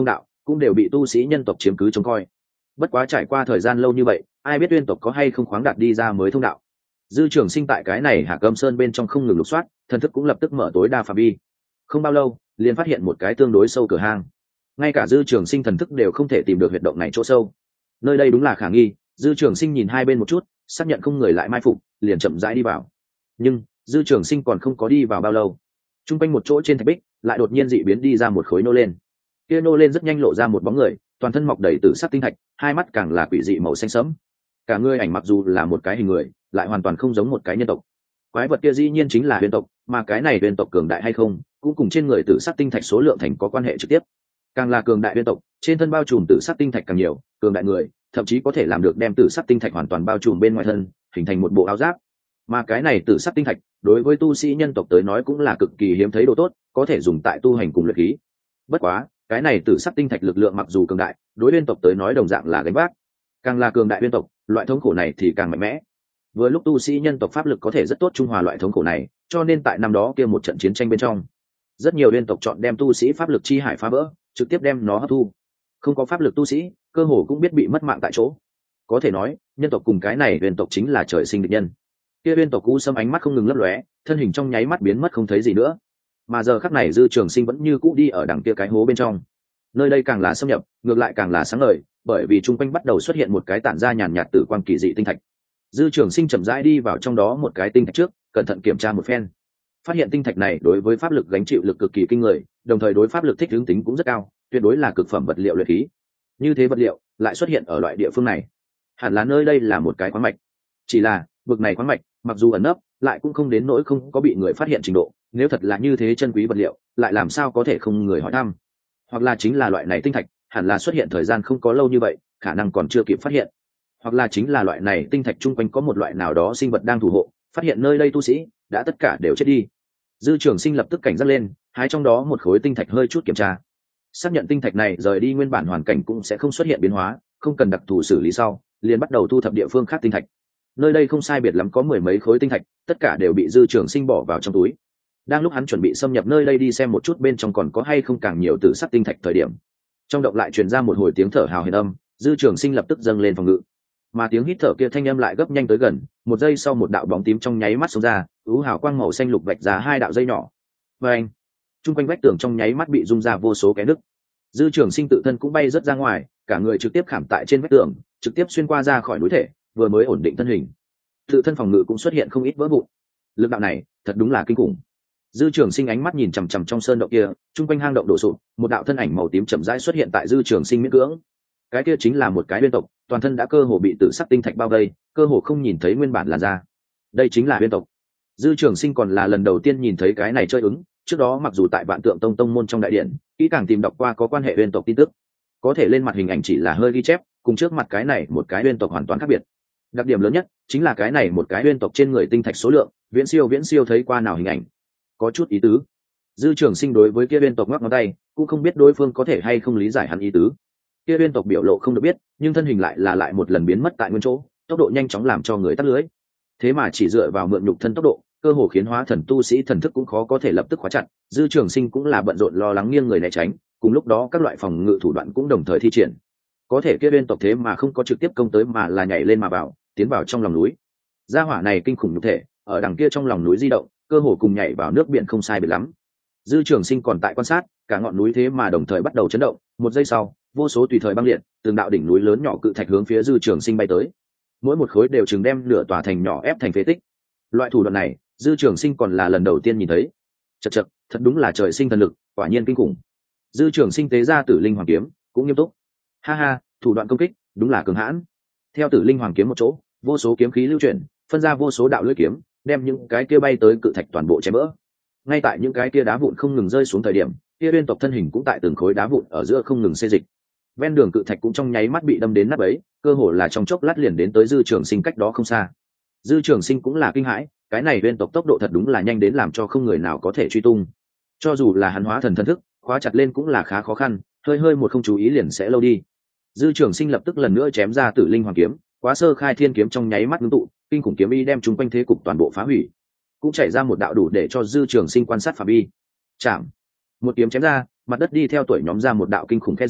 cũng đều bị tu sĩ nhân tộc chiếm cứ trông coi. Bất quá trải qua thời gian lâu như vậy, ai biết uyên tộc có hay không khoáng đạt đi ra mới thông đạo. Dư Trường Sinh tại cái này Hạc Âm Sơn bên trong không ngừng lục soát, thần thức cũng lập tức mở tối đa phạm vi. Không bao lâu, liền phát hiện một cái tương đối sâu cửa hang. Ngay cả Dư Trường Sinh thần thức đều không thể tìm được huyệt động này chỗ sâu. Nơi đây đúng là khả nghi. Dư Trường Sinh nhìn hai bên một chút, xác nhận không người lại mai phục, liền chậm rãi đi vào. Nhưng Dư Trường Sinh còn không có đi vào bao lâu, trung quanh một chỗ trên thạch bích lại đột nhiên dị biến đi ra một khối nô lên. Kia nô lên rất nhanh lộ ra một bóng người, toàn thân mọc đầy tử sắc tinh thạch, hai mắt càng là quỷ dị màu xanh sẫm. Cả người ảnh mặc dù là một cái hình người, lại hoàn toàn không giống một cái nhân tộc. Quái vật kia dĩ nhiên chính là huyền tộc, mà cái này huyền tộc cường đại hay không, cũng cùng trên người tử sắc tinh thạch số lượng thành có quan hệ trực tiếp. Càng là cường đại huyền tộc, trên thân bao trùm tử sắc tinh thạch càng nhiều, cường đại người thậm chí có thể làm được đem tử sắc tinh thạch hoàn toàn bao trùm bên ngoài thân, hình thành một bộ áo giáp. Mà cái này tử sắc tinh thạch, đối với tu sĩ nhân tộc tới nói cũng là cực kỳ hiếm thấy đồ tốt, có thể dùng tại tu hành cùng luyện khí. Bất quá, cái này tử sắc tinh thạch lực lượng mặc dù cường đại, đối huyền tộc tới nói đồng dạng là gánh vác. Càng là cường đại huyền tộc, loại thống khổ này thì càng mạnh mẽ. Vừa lúc tu sĩ nhân tộc pháp lực có thể rất tốt trung hòa loại thống khổ này, cho nên tại năm đó kia một trận chiến tranh bên trong, rất nhiều huyền tộc chọn đem tu sĩ pháp lực chi hải phá vỡ, trực tiếp đem nó hấp thu. Không có pháp lực tu sĩ, cơ hồ cũng biết bị mất mạng tại chỗ. Có thể nói, nhân tộc cùng cái này huyền tộc chính là trời sinh địch nhân. Kia huyền tộc u sâm ánh mắt không ngừng lấp lóe, thân hình trong nháy mắt biến mất không thấy gì nữa. Mà giờ khắc này Dư Trường Sinh vẫn như cũ đi ở đằng kia cái hố bên trong. Nơi đây càng là xâm nhập, ngược lại càng là sáng ngời, bởi vì trung quanh bắt đầu xuất hiện một cái tản ra nhàn nhạt tử quang kỳ dị tinh thạch. Dư Trường Sinh chậm rãi đi vào trong đó một cái tinh thạch trước, cẩn thận kiểm tra một phen. Phát hiện tinh thạch này đối với pháp lực gánh chịu lực cực kỳ kinh người, đồng thời đối pháp lực thích ứng tính cũng rất cao, tuyệt đối là cực phẩm vật liệu luyện khí. Như thế vật liệu lại xuất hiện ở loại địa phương này, hẳn là nơi đây là một cái khoáng mạch. Chỉ là, vực này khoáng mạch, mặc dù ẩn nấp, lại cũng không đến nỗi không có bị người phát hiện trình độ, nếu thật là như thế chân quý vật liệu, lại làm sao có thể không người hỏi thăm. Hoặc là chính là loại này tinh thạch, hẳn là xuất hiện thời gian không có lâu như vậy, khả năng còn chưa kịp phát hiện. Hoặc là chính là loại này tinh thạch chung quanh có một loại nào đó sinh vật đang thủ hộ, phát hiện nơi đây tu sĩ đã tất cả đều chết đi. Dư Trường Sinh lập tức cảnh giác lên, hái trong đó một khối tinh thạch hơi chút kiểm tra, xác nhận tinh thạch này rời đi nguyên bản hoàn cảnh cũng sẽ không xuất hiện biến hóa, không cần đặc thù xử lý sau, liền bắt đầu thu thập địa phương khác tinh thạch. Nơi đây không sai biệt lắm có mười mấy khối tinh thạch, tất cả đều bị Dư Trường Sinh bỏ vào trong túi. Đang lúc hắn chuẩn bị xâm nhập nơi đây đi xem một chút bên trong còn có hay không càng nhiều tử sắc tinh thạch thời điểm, trong động lại truyền ra một hồi tiếng thở hào hển âm. Dư Trường Sinh lập tức dâng lên phòng ngự, mà tiếng hít thở kia thanh âm lại gấp nhanh tới gần, một giây sau một đạo bóng tím trong nháy mắt xông ra, ứ hào quang màu xanh lục vạch ra hai đạo dây nhỏ. Và anh, trung quanh vách tường trong nháy mắt bị rung ra vô số cái nứt. Dư Trường Sinh tự thân cũng bay rất ra ngoài, cả người trực tiếp khảm tại trên vách tường, trực tiếp xuyên qua ra khỏi núi thể, vừa mới ổn định thân hình, tự thân phòng ngự cũng xuất hiện không ít vỡ vụn. Lực đạo này thật đúng là kinh khủng. Dư Trường Sinh ánh mắt nhìn chằm chằm trong sơn động kia, trung quanh hang động đổ sụp, một đạo thân ảnh màu tím chậm rãi xuất hiện tại Dư Trường Sinh miễn cưỡng. Cái kia chính là một cái huyền tộc, toàn thân đã cơ hồ bị tử sắc tinh thạch bao vây, cơ hồ không nhìn thấy nguyên bản làn da. Đây chính là huyền tộc. Dư Trường Sinh còn là lần đầu tiên nhìn thấy cái này chơi ứng, trước đó mặc dù tại Vạn Tượng Tông tông môn trong đại điện, kỹ càng tìm đọc qua có quan hệ huyền tộc tin tức, có thể lên mặt hình ảnh chỉ là hơi ghi chép, cùng trước mặt cái này một cái huyền tộc hoàn toàn khác biệt. Đặc điểm lớn nhất chính là cái này một cái huyền tộc trên người tinh thạch số lượng, viễn siêu viễn siêu thấy qua nào hình ảnh. Có chút ý tứ. Dư Trường Sinh đối với kia huyền tộc ngoắc ngón tay, cũng không biết đối phương có thể hay không lý giải hắn ý tứ. Kia huyền tộc biểu lộ không được biết, nhưng thân hình lại là lại một lần biến mất tại nguyên chỗ, tốc độ nhanh chóng làm cho người tắt lưới. Thế mà chỉ dựa vào mượn nhục thân tốc độ, cơ hồ khiến hóa thần tu sĩ thần thức cũng khó có thể lập tức khóa chặt. Dư Trường Sinh cũng là bận rộn lo lắng nghiêng người né tránh, cùng lúc đó các loại phòng ngự thủ đoạn cũng đồng thời thi triển. Có thể kia bên tộc thế mà không có trực tiếp công tới mà là nhảy lên mà vào, tiến vào trong lòng núi. Gia hỏa này kinh khủng nhục thể, ở đằng kia trong lòng núi di động, cơ hồ cùng nhảy vào nước biển không sai biệt lắm. Dư Trường Sinh còn tại quan sát, cả ngọn núi thế mà đồng thời bắt đầu chấn động, một giây sau, vô số tùy thời băng liệt, từng đạo đỉnh núi lớn nhỏ cự thạch hướng phía Dư Trường Sinh bay tới. Mỗi một khối đều chừng đem nửa tòa thành nhỏ ép thành phế tích. Loại thủ đoạn này, Dư Trường Sinh còn là lần đầu tiên nhìn thấy. Chậc chậc, thật đúng là trời sinh thần lực, quả nhiên kinh khủng. Dư Trường Sinh tế ra Tử Linh Hoàng kiếm, cũng nghiêm túc. Ha ha, thủ đoạn công kích, đúng là cường hãn. Theo Tử Linh Hoàng kiếm một chỗ, vô số kiếm khí lưu chuyển, phân ra vô số đạo lưỡi kiếm, đem những cái kia bay tới cự thạch toàn bộ chém vỡ. Ngay tại những cái kia đá vụn không ngừng rơi xuống thời điểm, kia liên tộc thân hình cũng tại từng khối đá vụn ở giữa không ngừng xê dịch. Ven đường cự thạch cũng trong nháy mắt bị đâm đến nát bấy, cơ hồ là trong chốc lát liền đến tới Dư Trường Sinh cách đó không xa. Dư Trường Sinh cũng là kinh hãi, cái này liên tộc tốc độ thật đúng là nhanh đến làm cho không người nào có thể truy tung. Cho dù là hắn hóa thần thân thức, khóa chặt lên cũng là khá khó khăn, hơi hơi một không chú ý liền sẽ lâu đi. Dư Trường Sinh lập tức lần nữa chém ra Tử Linh Hoàng kiếm, Quá Sơ Khai Thiên kiếm trong nháy mắt ngưng tụ, kinh khủng kiếm ý đem chúng quanh thế cục toàn bộ phá hủy. Cũng chảy ra một đạo đủ để cho Dư Trường Sinh quan sát phạm vi. Chạm, một kiếm chém ra, mặt đất đi theo tuổi nhóm ra một đạo kinh khủng khe rãnh,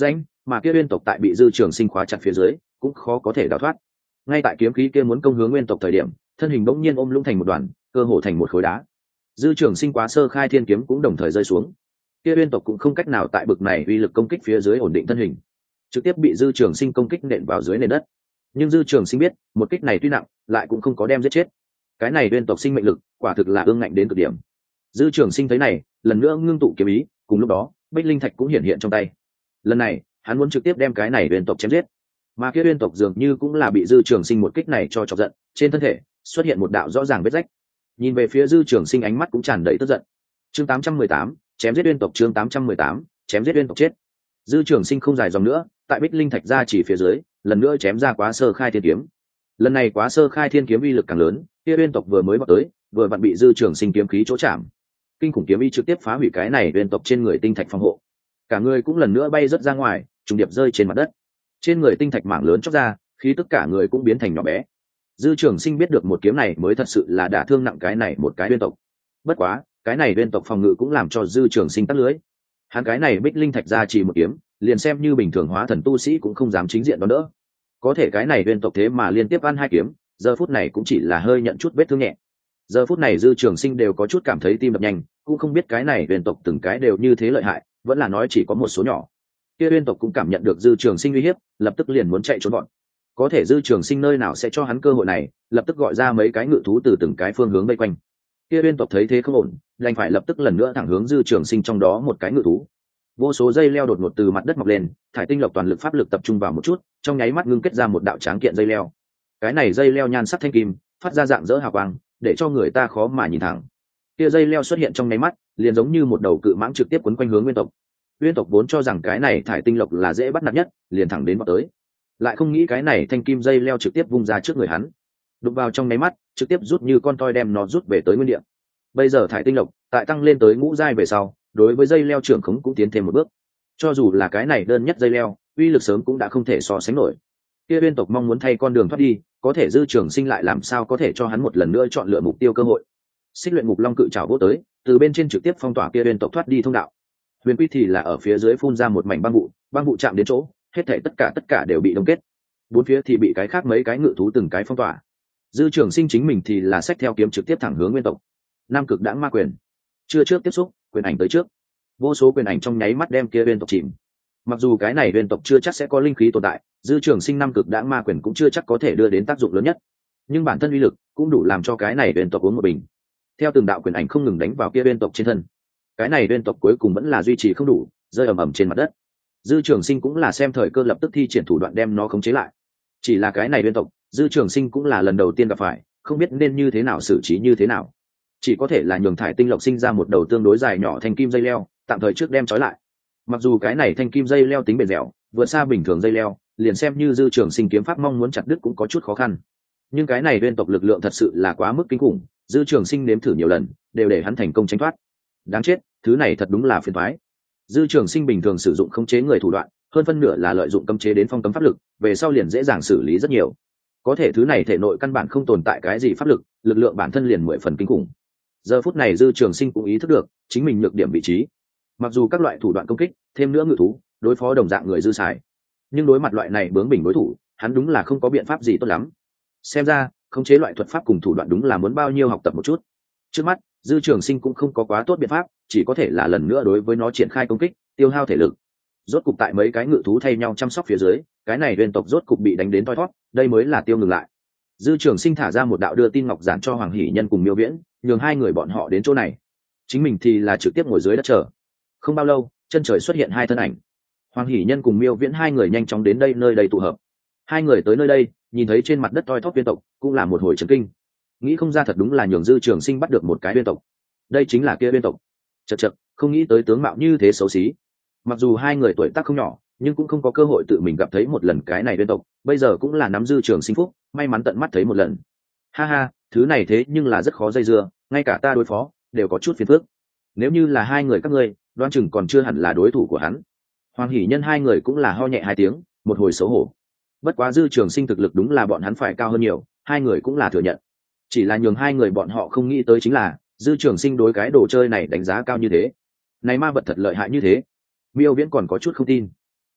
mà kia uyên tộc tại bị dư trường sinh khóa chặt phía dưới cũng khó có thể đào thoát. Ngay tại kiếm khí kia muốn công hướng nguyên tộc thời điểm, thân hình bỗng nhiên ôm lũng thành một đoàn, cơ hồ thành một khối đá. Dư trường sinh quá sơ khai thiên kiếm cũng đồng thời rơi xuống. Kia uyên tộc cũng không cách nào tại bực này uy lực công kích phía dưới ổn định thân hình, trực tiếp bị dư trường sinh công kích nện vào dưới nền đất. Nhưng dư trường sinh biết, một kích này tuy nặng, lại cũng không có đem giết chết. Cái này uyên tộc sinh mệnh lực, quả thực là ương ngạnh đến cực điểm. Dư trường sinh thấy này, lần nữa ngưng tụ kiếm ý, cùng lúc đó, bích linh thạch cũng hiện hiện trong tay. Lần này, hắn muốn trực tiếp đem cái này uyên tộc chém giết. Mà kia uyên tộc dường như cũng là bị dư trường sinh một kích này cho chọc giận, trên thân thể xuất hiện một đạo rõ ràng vết rách. Nhìn về phía dư trường sinh ánh mắt cũng tràn đầy tức giận. Chương tám trăm mười tám, chém giết uyên tộc. Chương tám trăm mười tám, chém giết uyên tộc chết. Dư trường sinh không dài dòng nữa, tại bích linh thạch ra chỉ phía dưới, lần nữa chém ra quá sơ khai thiên kiếm. Lần này quá sơ khai thiên kiếm uy lực càng lớn, kia uyên tộc vừa mới vọt tới, vừa vặn bị dư trường sinh kiếm khí chỗ chạm. Kinh khủng kiếm ý trực tiếp phá hủy cái này uyên tộc trên người tinh thạch phòng hộ. Cả người cũng lần nữa bay rất ra ngoài, trùng điệp rơi trên mặt đất. Trên người tinh thạch mảng lớn chóc ra, khí tất cả người cũng biến thành nhỏ bé. Dư trường sinh biết được một kiếm này mới thật sự là đả thương nặng cái này một cái uyên tộc. Bất quá, cái này uyên tộc phòng ngự cũng làm cho dư trường sinh tắt lưới. Hắn cái này bích linh thạch ra chỉ một kiếm, liền xem như bình thường hóa thần tu sĩ cũng không dám chính diện đón đỡ. Có thể cái này uyên tộc thế mà liên tiếp ăn hai kiếm, giờ phút này cũng chỉ là hơi nhận chút vết thương nhẹ. Giờ phút này dư trường sinh đều có chút cảm thấy tim đập nhanh, cũng không biết cái này uyên tộc từng cái đều như thế lợi hại, vẫn là nói chỉ có một số nhỏ. Kia uyên tộc cũng cảm nhận được dư trường sinh uy hiếp, lập tức liền muốn chạy trốn bọn. Có thể dư trường sinh nơi nào sẽ cho hắn cơ hội này, lập tức gọi ra mấy cái ngự thú từ từng cái phương hướng vây quanh. Kia uyên tộc thấy thế không ổn, đành phải lập tức lần nữa thẳng hướng dư trường sinh trong đó một cái ngự thú. Vô số dây leo đột ngột từ mặt đất mọc lên, thải tinh lộc toàn lực pháp lực tập trung vào một chút, trong nháy mắt ngưng kết ra một đạo tráng kiện dây leo. Cái này dây leo nhan sắc thanh kim, phát ra dạng dỡ hào quang, để cho người ta khó mà nhìn thẳng. Kia dây leo xuất hiện trong nháy mắt, liền giống như một đầu cự mãng trực tiếp quấn quanh hướng nguyên tộc. Nguyên tộc vốn cho rằng cái này thải tinh lộc là dễ bắt nạt nhất, liền thẳng đến vào tới. Lại không nghĩ cái này thanh kim dây leo trực tiếp vung ra trước người hắn, đụng vào trong nháy mắt, trực tiếp rút như con toi đem nó rút về tới nguyên địa. Bây giờ thải tinh lộc tại tăng lên tới ngũ giai về sau, đối với dây leo trưởng khống cũng tiến thêm một bước. Cho dù là cái này đơn nhất dây leo, uy lực sớm cũng đã không thể so sánh nổi. Kia uyên tộc mong muốn thay con đường thoát đi, có thể dư trường sinh lại làm sao có thể cho hắn một lần nữa chọn lựa mục tiêu cơ hội. Xích luyện ngục long cự trảo vỗ tới, từ bên trên trực tiếp phong tỏa kia uyên tộc thoát đi thông đạo. Huyền quy thì là ở phía dưới phun ra một mảnh băng vụ, băng vụ chạm đến chỗ, hết thảy tất cả tất cả đều bị đông kết. Bốn phía thì bị cái khác mấy cái ngự thú từng cái phong tỏa. Dư trường sinh chính mình thì là xách theo kiếm trực tiếp thẳng hướng nguyên tộc. Nam cực đãng ma quyền, chưa trước tiếp xúc, quyền ảnh tới trước. Vô số quyền ảnh trong nháy mắt đem kia uyên tộc chìm. Mặc dù cái này uyên tộc chưa chắc sẽ có linh khí tồn tại, dư trường sinh nam cực đãng ma quyền cũng chưa chắc có thể đưa đến tác dụng lớn nhất, nhưng bản thân uy lực cũng đủ làm cho cái này uyên tộc uống một bình. Theo từng đạo quyền ảnh không ngừng đánh vào kia uyên tộc trên thân, cái này uyên tộc cuối cùng vẫn là duy trì không đủ, rơi ầm ầm trên mặt đất. Dư trường sinh cũng là xem thời cơ lập tức thi triển thủ đoạn đem nó khống chế lại. Chỉ là cái này uyên tộc, dư trường sinh cũng là lần đầu tiên gặp phải, không biết nên như thế nào xử trí như thế nào, chỉ có thể là nhường thải tinh lộc sinh ra một đầu tương đối dài nhỏ thanh kim dây leo, tạm thời trước đem trói lại. Mặc dù cái này thanh kim dây leo tính bền dẻo, vượt xa bình thường dây leo, liền xem như dư trường sinh kiếm pháp mong muốn chặt đứt cũng có chút khó khăn. Nhưng cái này uyên tộc lực lượng thật sự là quá mức kinh khủng, dư trường sinh nếm thử nhiều lần, đều để hắn thành công tránh thoát. Đáng chết, thứ này thật đúng là phiền toái. Dư trường sinh bình thường sử dụng khống chế người thủ đoạn, hơn phân nửa là lợi dụng cấm chế đến phong cấm pháp lực, về sau liền dễ dàng xử lý rất nhiều. Có thể thứ này thể nội căn bản không tồn tại cái gì pháp lực, lực lượng bản thân liền mười phần kinh khủng. Giờ phút này dư trường sinh cũng ý thức được chính mình nhược điểm vị trí. Mặc dù các loại thủ đoạn công kích, thêm nữa ngự thú, đối phó đồng dạng người dư xài, nhưng đối mặt loại này bướng bỉnh đối thủ, hắn đúng là không có biện pháp gì tốt lắm. Xem ra khống chế loại thuật pháp cùng thủ đoạn đúng là muốn bao nhiêu học tập một chút. Trước mắt dư trường sinh cũng không có quá tốt biện pháp, chỉ có thể là lần nữa đối với nó triển khai công kích, tiêu hao thể lực. Rốt cục tại mấy cái ngự thú thay nhau chăm sóc phía dưới, cái này uyên tộc rốt cục bị đánh đến thoi thoát, đây mới là tiêu ngừng lại. Dư trường sinh thả ra một đạo đưa tin ngọc giản cho Hoàng Hỷ Nhân cùng Miêu Viễn, nhường hai người bọn họ đến chỗ này, chính mình thì là trực tiếp ngồi dưới đất chờ. Không bao lâu, chân trời xuất hiện hai thân ảnh. Hoàng Hỷ Nhân cùng Miêu Viễn hai người nhanh chóng đến đây nơi đây tụ hợp. Hai người tới nơi đây, nhìn thấy trên mặt đất thoi thóp uyên tộc, cũng là một hồi chấn kinh. Nghĩ không ra thật đúng là nhường Dư Trường Sinh bắt được một cái uyên tộc. Đây chính là kia uyên tộc. Chậc chậc, không nghĩ tới tướng mạo như thế xấu xí. Mặc dù hai người tuổi tác không nhỏ, nhưng cũng không có cơ hội tự mình gặp thấy một lần cái này uyên tộc, bây giờ cũng là nắm Dư Trường Sinh phúc, may mắn tận mắt thấy một lần. Ha ha, thứ này thế nhưng là rất khó dây dưa, ngay cả ta đối phó đều có chút phiền phức. Nếu như là hai người các ngươi, đoan chừng còn chưa hẳn là đối thủ của hắn. Hoàng Hỷ Nhân hai người cũng là ho nhẹ hai tiếng, một hồi xấu hổ. Bất quá Dư Trường Sinh thực lực đúng là bọn hắn phải cao hơn nhiều, hai người cũng là thừa nhận. Chỉ là nhường hai người bọn họ không nghĩ tới chính là Dư Trường Sinh đối cái đồ chơi này đánh giá cao như thế. Này ma vật thật lợi hại như thế. Miêu Viễn còn có chút không tin.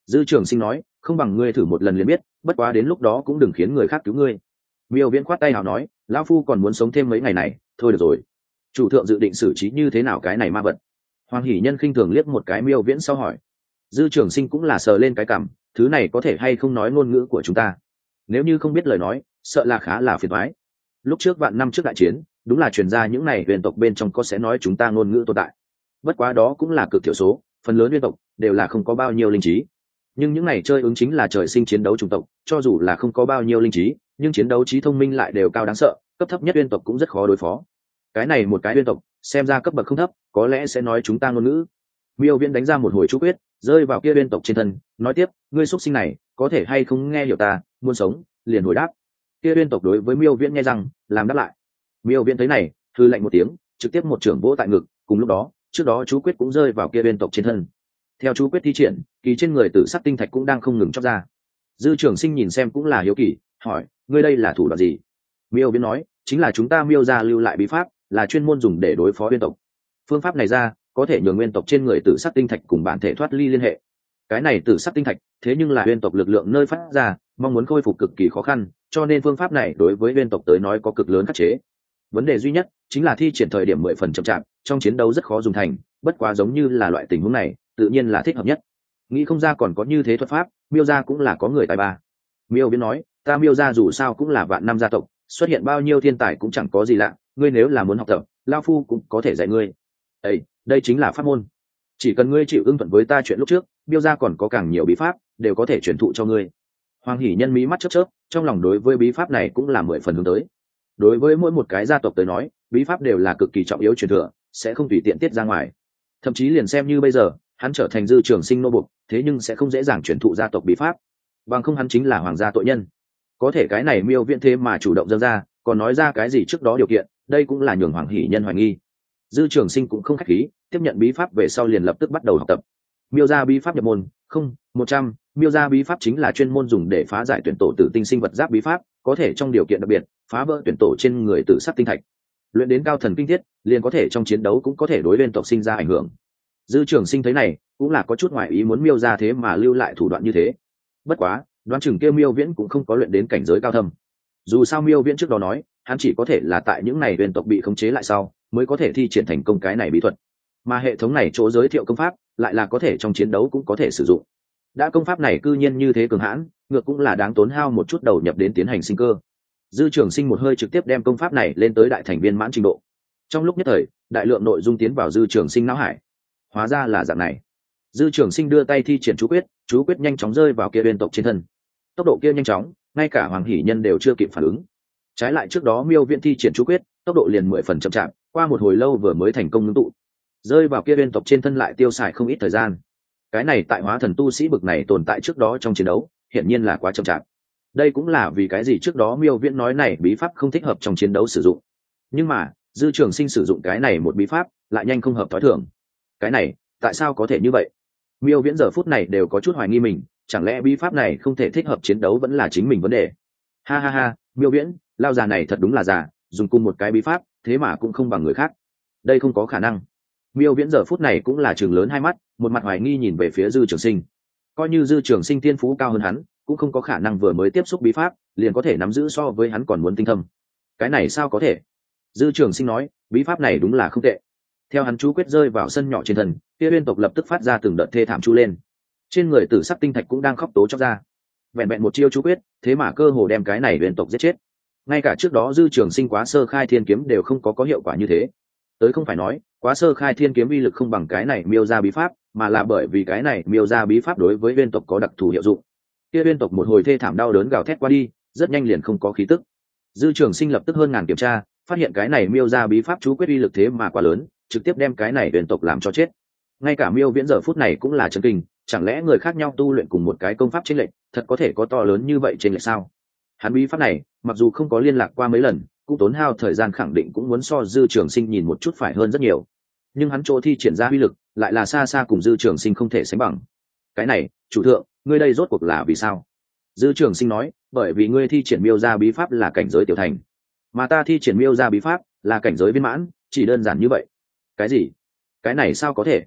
Dư Trường Sinh nói, không bằng ngươi thử một lần liền biết, bất quá đến lúc đó cũng đừng khiến người khác cứu ngươi. Miêu Viễn khoát tay hào nói, lão phu còn muốn sống thêm mấy ngày này, thôi được rồi. Chủ thượng dự định xử trí như thế nào cái này ma vật? Hoàng Hỷ Nhân khinh thường liếc một cái Miêu Viễn sau hỏi. Dư Trường Sinh cũng là sờ lên cái cằm, thứ này có thể hay không nói ngôn ngữ của chúng ta? Nếu như không biết lời nói, sợ là khá là phiền toái. Lúc trước vạn năm trước đại chiến, đúng là truyền ra những này huyền tộc bên trong có sẽ nói chúng ta ngôn ngữ tồn tại. Bất quá đó cũng là cực thiểu số, phần lớn huyền tộc đều là không có bao nhiêu linh trí. Nhưng những này chơi ứng chính là trời sinh chiến đấu chủng tộc, cho dù là không có bao nhiêu linh trí, nhưng chiến đấu trí thông minh lại đều cao đáng sợ, cấp thấp nhất huyền tộc cũng rất khó đối phó. Cái này một cái huyền tộc, xem ra cấp bậc không thấp, có lẽ sẽ nói chúng ta ngôn ngữ. Miêu Viễn đánh ra một hồi chú quyết, rơi vào kia huyền tộc trên thân, nói tiếp, ngươi xuất sinh này, có thể hay không nghe hiểu ta, muốn sống, liền hồi đáp. Kia huyền tộc đối với Miêu Viễn nghe rằng, làm đáp lại. Miêu Viễn thấy này, hư lạnh một tiếng, trực tiếp một trưởng vỗ tại ngực, cùng lúc đó, trước đó chú quyết cũng rơi vào kia huyền tộc trên thân. Theo chú quyết thi triển, kỳ trên người tử sắc tinh thạch cũng đang không ngừng chóc ra. Dư Trường Sinh nhìn xem cũng là hiếu kỳ, hỏi, ngươi đây là thủ đoạn gì? Miêu Viễn nói, chính là chúng ta Miêu gia lưu lại bí pháp, là chuyên môn dùng để đối phó nguyên tộc. Phương pháp này ra, có thể nhường nguyên tộc trên người tử sắc tinh thạch cùng bản thể thoát ly liên hệ. Cái này tử sắc tinh thạch, thế nhưng là nguyên tộc lực lượng nơi phát ra, mong muốn khôi phục cực kỳ khó khăn, cho nên phương pháp này đối với nguyên tộc tới nói có cực lớn khắc chế. Vấn đề duy nhất chính là thi triển thời điểm mười phần chậm chạp, trong chiến đấu rất khó dùng thành, bất quá giống như là loại tình huống này, tự nhiên là thích hợp nhất. Nghĩ không ra còn có như thế thuật pháp, Miêu gia cũng là có người tài ba. Miêu Viễn nói, ta Miêu gia dù sao cũng là vạn năm gia tộc, xuất hiện bao nhiêu thiên tài cũng chẳng có gì lạ, ngươi nếu là muốn học tập, lão phu cũng có thể dạy ngươi. Ê, đây chính là pháp môn. Chỉ cần ngươi chịu ưng thuận với ta chuyện lúc trước, Miêu gia còn có càng nhiều bí pháp, đều có thể truyền thụ cho ngươi. Hoàng Hỷ Nhân mí mắt chớp chớp, trong lòng đối với bí pháp này cũng là mười phần hướng tới. Đối với mỗi một cái gia tộc tới nói, bí pháp đều là cực kỳ trọng yếu truyền thừa, sẽ không tùy tiện tiết ra ngoài. Thậm chí liền xem như bây giờ, hắn trở thành Dư Trường Sinh nô bộc, thế nhưng sẽ không dễ dàng truyền thụ gia tộc bí pháp, bằng không hắn chính là hoàng gia tội nhân. Có thể cái này Miêu Viễn thế mà chủ động dâng ra, còn nói ra cái gì trước đó điều kiện, đây cũng là nhường Hoàng Hỷ Nhân hoài nghi. Dư Trường Sinh cũng không khách khí, tiếp nhận bí pháp về sau liền lập tức bắt đầu học tập. Miêu gia bí pháp nhập môn, không, một trăm, Miêu gia bí pháp chính là chuyên môn dùng để phá giải tuyển tổ tử tinh sinh vật giáp bí pháp, có thể trong điều kiện đặc biệt, phá vỡ tuyển tổ trên người tử sắc tinh thạch. Luyện đến cao thần kinh thiết, liền có thể trong chiến đấu cũng có thể đối lên tộc sinh ra ảnh hưởng. Dư Trường Sinh thấy này, cũng là có chút ngoại ý muốn Miêu gia thế mà lưu lại thủ đoạn như thế. Bất quá, đoán chừng kia Miêu Viễn cũng không có luyện đến cảnh giới cao thâm. Dù sao Miêu Viễn trước đó nói, hắn chỉ có thể là tại những này huyền tộc bị khống chế lại sau, mới có thể thi triển thành công cái này bí thuật. Mà hệ thống này chỗ giới thiệu công pháp, lại là có thể trong chiến đấu cũng có thể sử dụng. Đã công pháp này cư nhiên như thế cường hãn, ngược cũng là đáng tốn hao một chút đầu nhập đến tiến hành sinh cơ. Dư Trường Sinh một hơi trực tiếp đem công pháp này lên tới đại thành viên mãn trình độ. Trong lúc nhất thời, đại lượng nội dung tiến vào Dư Trường Sinh não hải. Hóa ra là dạng này. Dư Trường Sinh đưa tay thi triển chú quyết, chú quyết nhanh chóng rơi vào kia huyền tộc trên thân. Tốc độ kia nhanh chóng, ngay cả Hoàng Hỷ Nhân đều chưa kịp phản ứng. Trái lại trước đó Miêu Viễn thi triển chú quyết, tốc độ liền mười phần chậm chạp, qua một hồi lâu vừa mới thành công ngưng tụ. Rơi vào kia huyền tộc trên thân lại tiêu xài không ít thời gian. Cái này tại hóa thần tu sĩ bực này tồn tại trước đó trong chiến đấu, hiển nhiên là quá chậm chạp. Đây cũng là vì cái gì trước đó Miêu Viễn nói này bí pháp không thích hợp trong chiến đấu sử dụng. Nhưng mà, Dư Trường Sinh sử dụng cái này một bí pháp, lại nhanh không hợp thói thường. Cái này, tại sao có thể như vậy? Miêu Viễn giờ phút này đều có chút hoài nghi mình, chẳng lẽ bí pháp này không thể thích hợp chiến đấu vẫn là chính mình vấn đề? Ha ha ha, Miêu Viễn, lao già này thật đúng là già, dùng cùng một cái bí pháp, thế mà cũng không bằng người khác. Đây không có khả năng. Miêu Viễn giờ phút này cũng là trừng lớn hai mắt, một mặt hoài nghi nhìn về phía Dư Trường Sinh. Coi như Dư Trường Sinh thiên phú cao hơn hắn, cũng không có khả năng vừa mới tiếp xúc bí pháp, liền có thể nắm giữ so với hắn còn muốn tinh thâm. Cái này sao có thể? Dư Trường Sinh nói, bí pháp này đúng là không tệ. Theo hắn chú quyết rơi vào sân nhỏ trên thần, kia uyên tộc lập tức phát ra từng đợt thê thảm chu lên. Trên người tử sắc tinh thạch cũng đang khóc tố chóc ra. Vẹn vẹn một chiêu chú quyết, thế mà cơ hồ đem cái này uyên tộc giết chết. Ngay cả trước đó Dư Trường Sinh quá sơ khai thiên kiếm đều không có có hiệu quả như thế. Tới không phải nói, quá sơ khai thiên kiếm uy lực không bằng cái này Miêu gia bí pháp, mà là bởi vì cái này Miêu gia bí pháp đối với uyên tộc có đặc thù hiệu dụng. Kia uyên tộc một hồi thê thảm đau đớn gào thét qua đi, rất nhanh liền không có khí tức. Dư Trường Sinh lập tức hơn ngàn kiểm tra, phát hiện cái này Miêu gia bí pháp chú quyết uy lực thế mà quá lớn, trực tiếp đem cái này uyên tộc làm cho chết. Ngay cả Miêu Viễn giờ phút này cũng là chấn kinh, chẳng lẽ người khác nhau tu luyện cùng một cái công pháp chênh lệch, thật có thể có to lớn như vậy trên lệch sao? Hắn bí pháp này, mặc dù không có liên lạc qua mấy lần, cũng tốn hao thời gian khẳng định cũng muốn so Dư Trường Sinh nhìn một chút phải hơn rất nhiều. Nhưng hắn chỗ thi triển ra uy lực, lại là xa xa cùng Dư Trường Sinh không thể sánh bằng. Cái này, chủ thượng, ngươi đây rốt cuộc là vì sao? Dư Trường Sinh nói, bởi vì ngươi thi triển Miêu gia bí pháp là cảnh giới tiểu thành, mà ta thi triển Miêu gia bí pháp là cảnh giới viên mãn, chỉ đơn giản như vậy. Cái gì? Cái này sao có thể?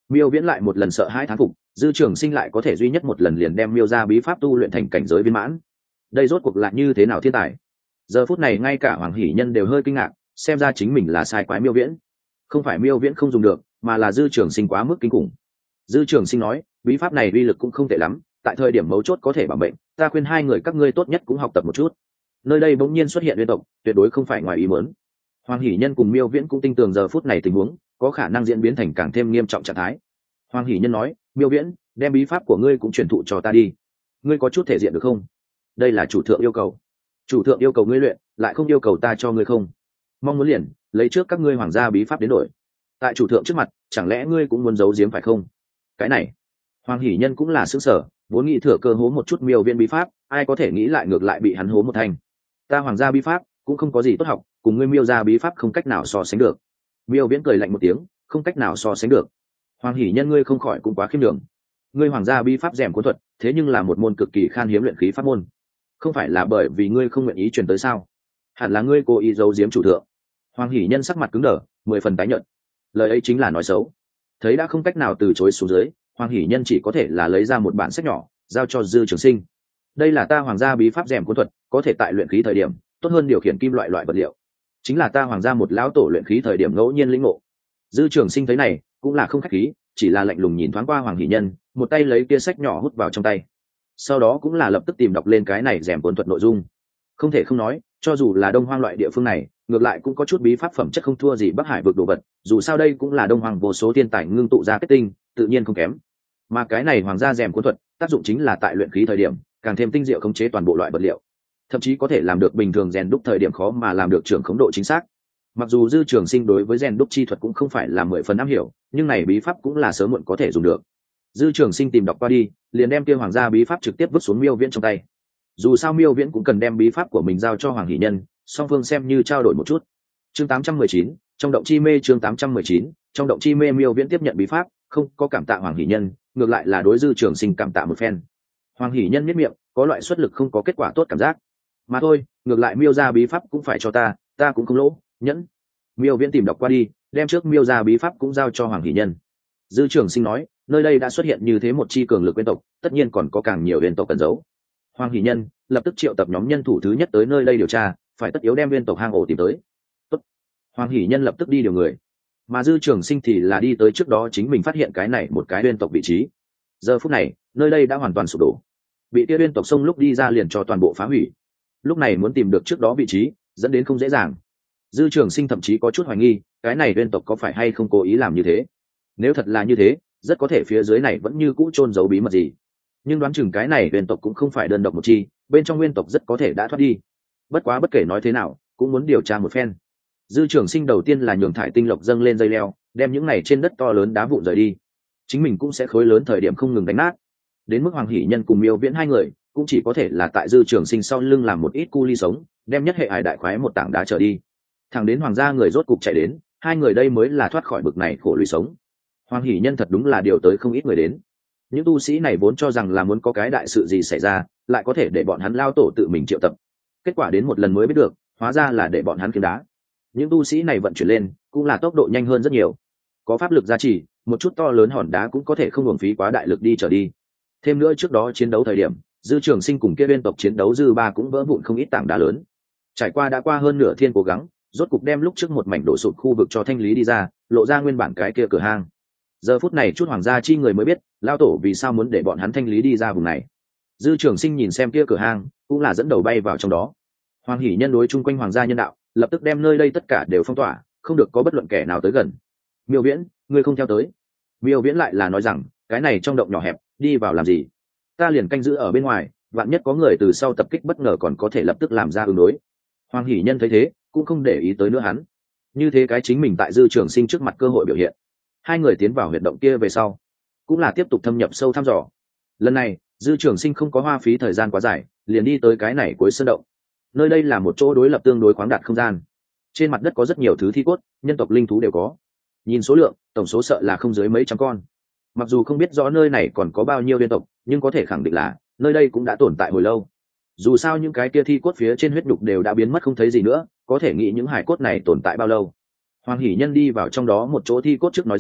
Miêu Viễn lại một lần sợ hãi thán phục, dư trường sinh lại có thể duy nhất một lần liền đem miêu ra bí pháp tu luyện thành cảnh giới viên mãn. Đây rốt cuộc lại như thế nào thiên tài? Giờ phút này ngay cả Hoàng Hỷ Nhân đều hơi kinh ngạc, xem ra chính mình là sai quái Miêu Viễn. Không phải Miêu Viễn không dùng được, mà là dư trường sinh quá mức kinh khủng. Dư trường sinh nói, bí pháp này uy lực cũng không tệ lắm, tại thời điểm mấu chốt có thể bảo mệnh, ta khuyên hai người các ngươi tốt nhất cũng học tập một chút. Nơi đây bỗng nhiên xuất hiện uyên tộc, tuyệt đối không phải ngoài ý muốn. Hoàng Hỷ Nhân cùng Miêu Viễn cũng tin tưởng giờ phút này tình huống có khả năng diễn biến thành càng thêm nghiêm trọng trạng thái. Hoàng Hỷ Nhân nói, Miêu Viễn, đem bí pháp của ngươi cũng truyền thụ cho ta đi. Ngươi có chút thể diện được không? Đây là chủ thượng yêu cầu. Chủ thượng yêu cầu ngươi luyện, lại không yêu cầu ta cho ngươi không? Mong muốn liền lấy trước các ngươi hoàng gia bí pháp đến đổi. Tại chủ thượng trước mặt, chẳng lẽ ngươi cũng muốn giấu giếm phải không? Cái này, Hoàng Hỷ Nhân cũng là sững sờ, vốn nghĩ thừa cơ hố một chút Miêu Viễn bí pháp, ai có thể nghĩ lại ngược lại bị hắn hố một thành. Ta hoàng gia bí pháp cũng không có gì tốt học, cùng ngươi Miêu gia bí pháp không cách nào so sánh được. Miêu Viễn cười lạnh một tiếng, không cách nào so sánh được. Hoàng Hỷ Nhân ngươi không khỏi cũng quá khiêm đường. Ngươi hoàng gia bí pháp rèm cuốn thuật, thế nhưng là một môn cực kỳ khan hiếm luyện khí pháp môn. Không phải là bởi vì ngươi không nguyện ý truyền tới sao? Hẳn là ngươi cố ý giấu giếm chủ thượng. Hoàng Hỷ Nhân sắc mặt cứng đờ, mười phần tái nhợt. Lời ấy chính là nói xấu. Thấy đã không cách nào từ chối xuống dưới, Hoàng Hỷ Nhân chỉ có thể là lấy ra một bản sách nhỏ, giao cho Dư Trường Sinh. Đây là ta hoàng gia bí pháp rèm cuốn thuật, có thể tại luyện khí thời điểm, tốt hơn điều khiển kim loại loại vật liệu. Chính là ta hoàng gia một lão tổ luyện khí thời điểm ngẫu nhiên lĩnh ngộ. Dư Trường Sinh thấy này, cũng là không khách khí, chỉ là lạnh lùng nhìn thoáng qua Hoàng Hỷ Nhân, một tay lấy kia sách nhỏ hút vào trong tay. Sau đó cũng là lập tức tìm đọc lên cái này rèm cuốn thuật nội dung. Không thể không nói, cho dù là Đông Hoang loại địa phương này, ngược lại cũng có chút bí pháp phẩm chất không thua gì Bắc Hải vực đồ vật, dù sao đây cũng là Đông Hoang vô số thiên tài ngưng tụ ra kết tinh, tự nhiên không kém. Mà cái này hoàng gia rèm cuốn thuật, tác dụng chính là tại luyện khí thời điểm, càng thêm tinh diệu khống chế toàn bộ loại vật liệu, thậm chí có thể làm được bình thường rèn đúc thời điểm khó mà làm được trưởng khống độ chính xác. Mặc dù Dư Trường Sinh đối với rèn đúc chi thuật cũng không phải là mười phần am hiểu, nhưng này bí pháp cũng là sớm muộn có thể dùng được. Dư Trường Sinh tìm đọc qua đi, liền đem kia hoàng gia bí pháp trực tiếp vứt xuống Miêu Viễn trong tay. Dù sao Miêu Viễn cũng cần đem bí pháp của mình giao cho Hoàng Hỷ Nhân, song phương xem như trao đổi một chút. Chương tám trăm mười chín, trong động chi mê. Chương tám trăm mười chín, trong động chi mê. Miêu Viễn tiếp nhận bí pháp, không có cảm tạ Hoàng Hỷ Nhân, ngược lại là đối Dư Trường Sinh cảm tạ một phen. Hoàng Hỷ Nhân nhếch miệng, có loại xuất lực không có kết quả tốt cảm giác. Mà thôi, ngược lại Miêu gia bí pháp cũng phải cho ta, ta cũng không lỗ, nhẫn. Miêu Viễn tìm đọc qua đi, đem trước Miêu gia bí pháp cũng giao cho Hoàng Hỷ Nhân. Dư Trường Sinh nói, nơi đây đã xuất hiện như thế một chi cường lực uyên tộc, tất nhiên còn có càng nhiều uyên tộc cần giấu. Hoàng Hỷ Nhân lập tức triệu tập nhóm nhân thủ thứ nhất tới nơi đây điều tra, phải tất yếu đem uyên tộc hang ổ tìm tới. Tốt. Hoàng Hỷ Nhân lập tức đi điều người, mà Dư Trường Sinh thì là đi tới trước đó chính mình phát hiện cái này một cái uyên tộc vị trí. Giờ phút này, nơi đây đã hoàn toàn sụp đổ, bị kia uyên tộc xông lúc đi ra liền cho toàn bộ phá hủy. Lúc này muốn tìm được trước đó vị trí, dẫn đến không dễ dàng. Dư Trường Sinh thậm chí có chút hoài nghi, cái này uyên tộc có phải hay không cố ý làm như thế. Nếu thật là như thế, rất có thể phía dưới này vẫn như cũ chôn giấu bí mật gì. Nhưng đoán chừng cái này uyên tộc cũng không phải đơn độc một chi, bên trong nguyên tộc rất có thể đã thoát đi. Bất quá bất kể nói thế nào, cũng muốn điều tra một phen. Dư Trường Sinh đầu tiên là nhường thải tinh lộc dâng lên dây leo, đem những này trên đất to lớn đá vụn rời đi. Chính mình cũng sẽ khối lớn thời điểm không ngừng đánh nát. Đến mức Hoàng Hỷ Nhân cùng Miêu Viễn hai người, cũng chỉ có thể là tại Dư Trường Sinh sau lưng làm một ít cu ly sống, đem nhất hệ hải đại khoái một tảng đá trở đi. Thẳng đến hoàng gia người rốt cục chạy đến, hai người đây mới là thoát khỏi bực này khổ lụy sống. Hoàng Hỷ Nhân thật đúng là điều tới không ít người đến. Những tu sĩ này vốn cho rằng là muốn có cái đại sự gì xảy ra, lại có thể để bọn hắn lao tổ tự mình triệu tập. Kết quả đến một lần mới biết được, hóa ra là để bọn hắn kiếm đá. Những tu sĩ này vận chuyển lên, cũng là tốc độ nhanh hơn rất nhiều. Có pháp lực gia trì, một chút to lớn hòn đá cũng có thể không uổng phí quá đại lực đi trở đi. Thêm nữa trước đó chiến đấu thời điểm, Dư Trường Sinh cùng kia bên tộc chiến đấu dư ba cũng vỡ vụn không ít tảng đá lớn. Trải qua đã qua hơn nửa thiên cố gắng, rốt cục đem lúc trước một mảnh đổ sụt khu vực cho thanh lý đi ra, lộ ra nguyên bản cái kia cửa hang. Giờ phút này chút hoàng gia chi người mới biết, lao tổ vì sao muốn để bọn hắn thanh lý đi ra vùng này. Dư Trường Sinh nhìn xem kia cửa hang, cũng là dẫn đầu bay vào trong đó. Hoàng Hỷ Nhân đối chung quanh hoàng gia nhân đạo, lập tức đem nơi đây tất cả đều phong tỏa, không được có bất luận kẻ nào tới gần. Miêu Viễn, ngươi không theo tới. Miêu Viễn lại là nói rằng, cái này trong động nhỏ hẹp, đi vào làm gì? Ta liền canh giữ ở bên ngoài, vạn nhất có người từ sau tập kích bất ngờ còn có thể lập tức làm ra ứng đối. Hoàng Hỷ Nhân thấy thế, cũng không để ý tới nữa hắn. Như thế cái chính mình tại Dư Trường Sinh trước mặt cơ hội biểu hiện. Hai người tiến vào huyệt động kia về sau, cũng là tiếp tục thâm nhập sâu thăm dò. Lần này, Dư Trường Sinh không có hoa phí thời gian quá dài, liền đi tới cái này cuối sơn động. Nơi đây là một chỗ đối lập tương đối khoáng đạt không gian. Trên mặt đất có rất nhiều thứ thi cốt, nhân tộc linh thú đều có. Nhìn số lượng, tổng số sợ là không dưới mấy trăm con. Mặc dù không biết rõ nơi này còn có bao nhiêu liên tộc, nhưng có thể khẳng định là nơi đây cũng đã tồn tại hồi lâu. Dù sao những cái kia thi cốt phía trên huyết đục đều đã biến mất không thấy gì nữa, có thể nghĩ những hải cốt này tồn tại bao lâu. Hoàng Hỷ Nhân đi vào trong đó một chỗ thi cốt trước nói rằng,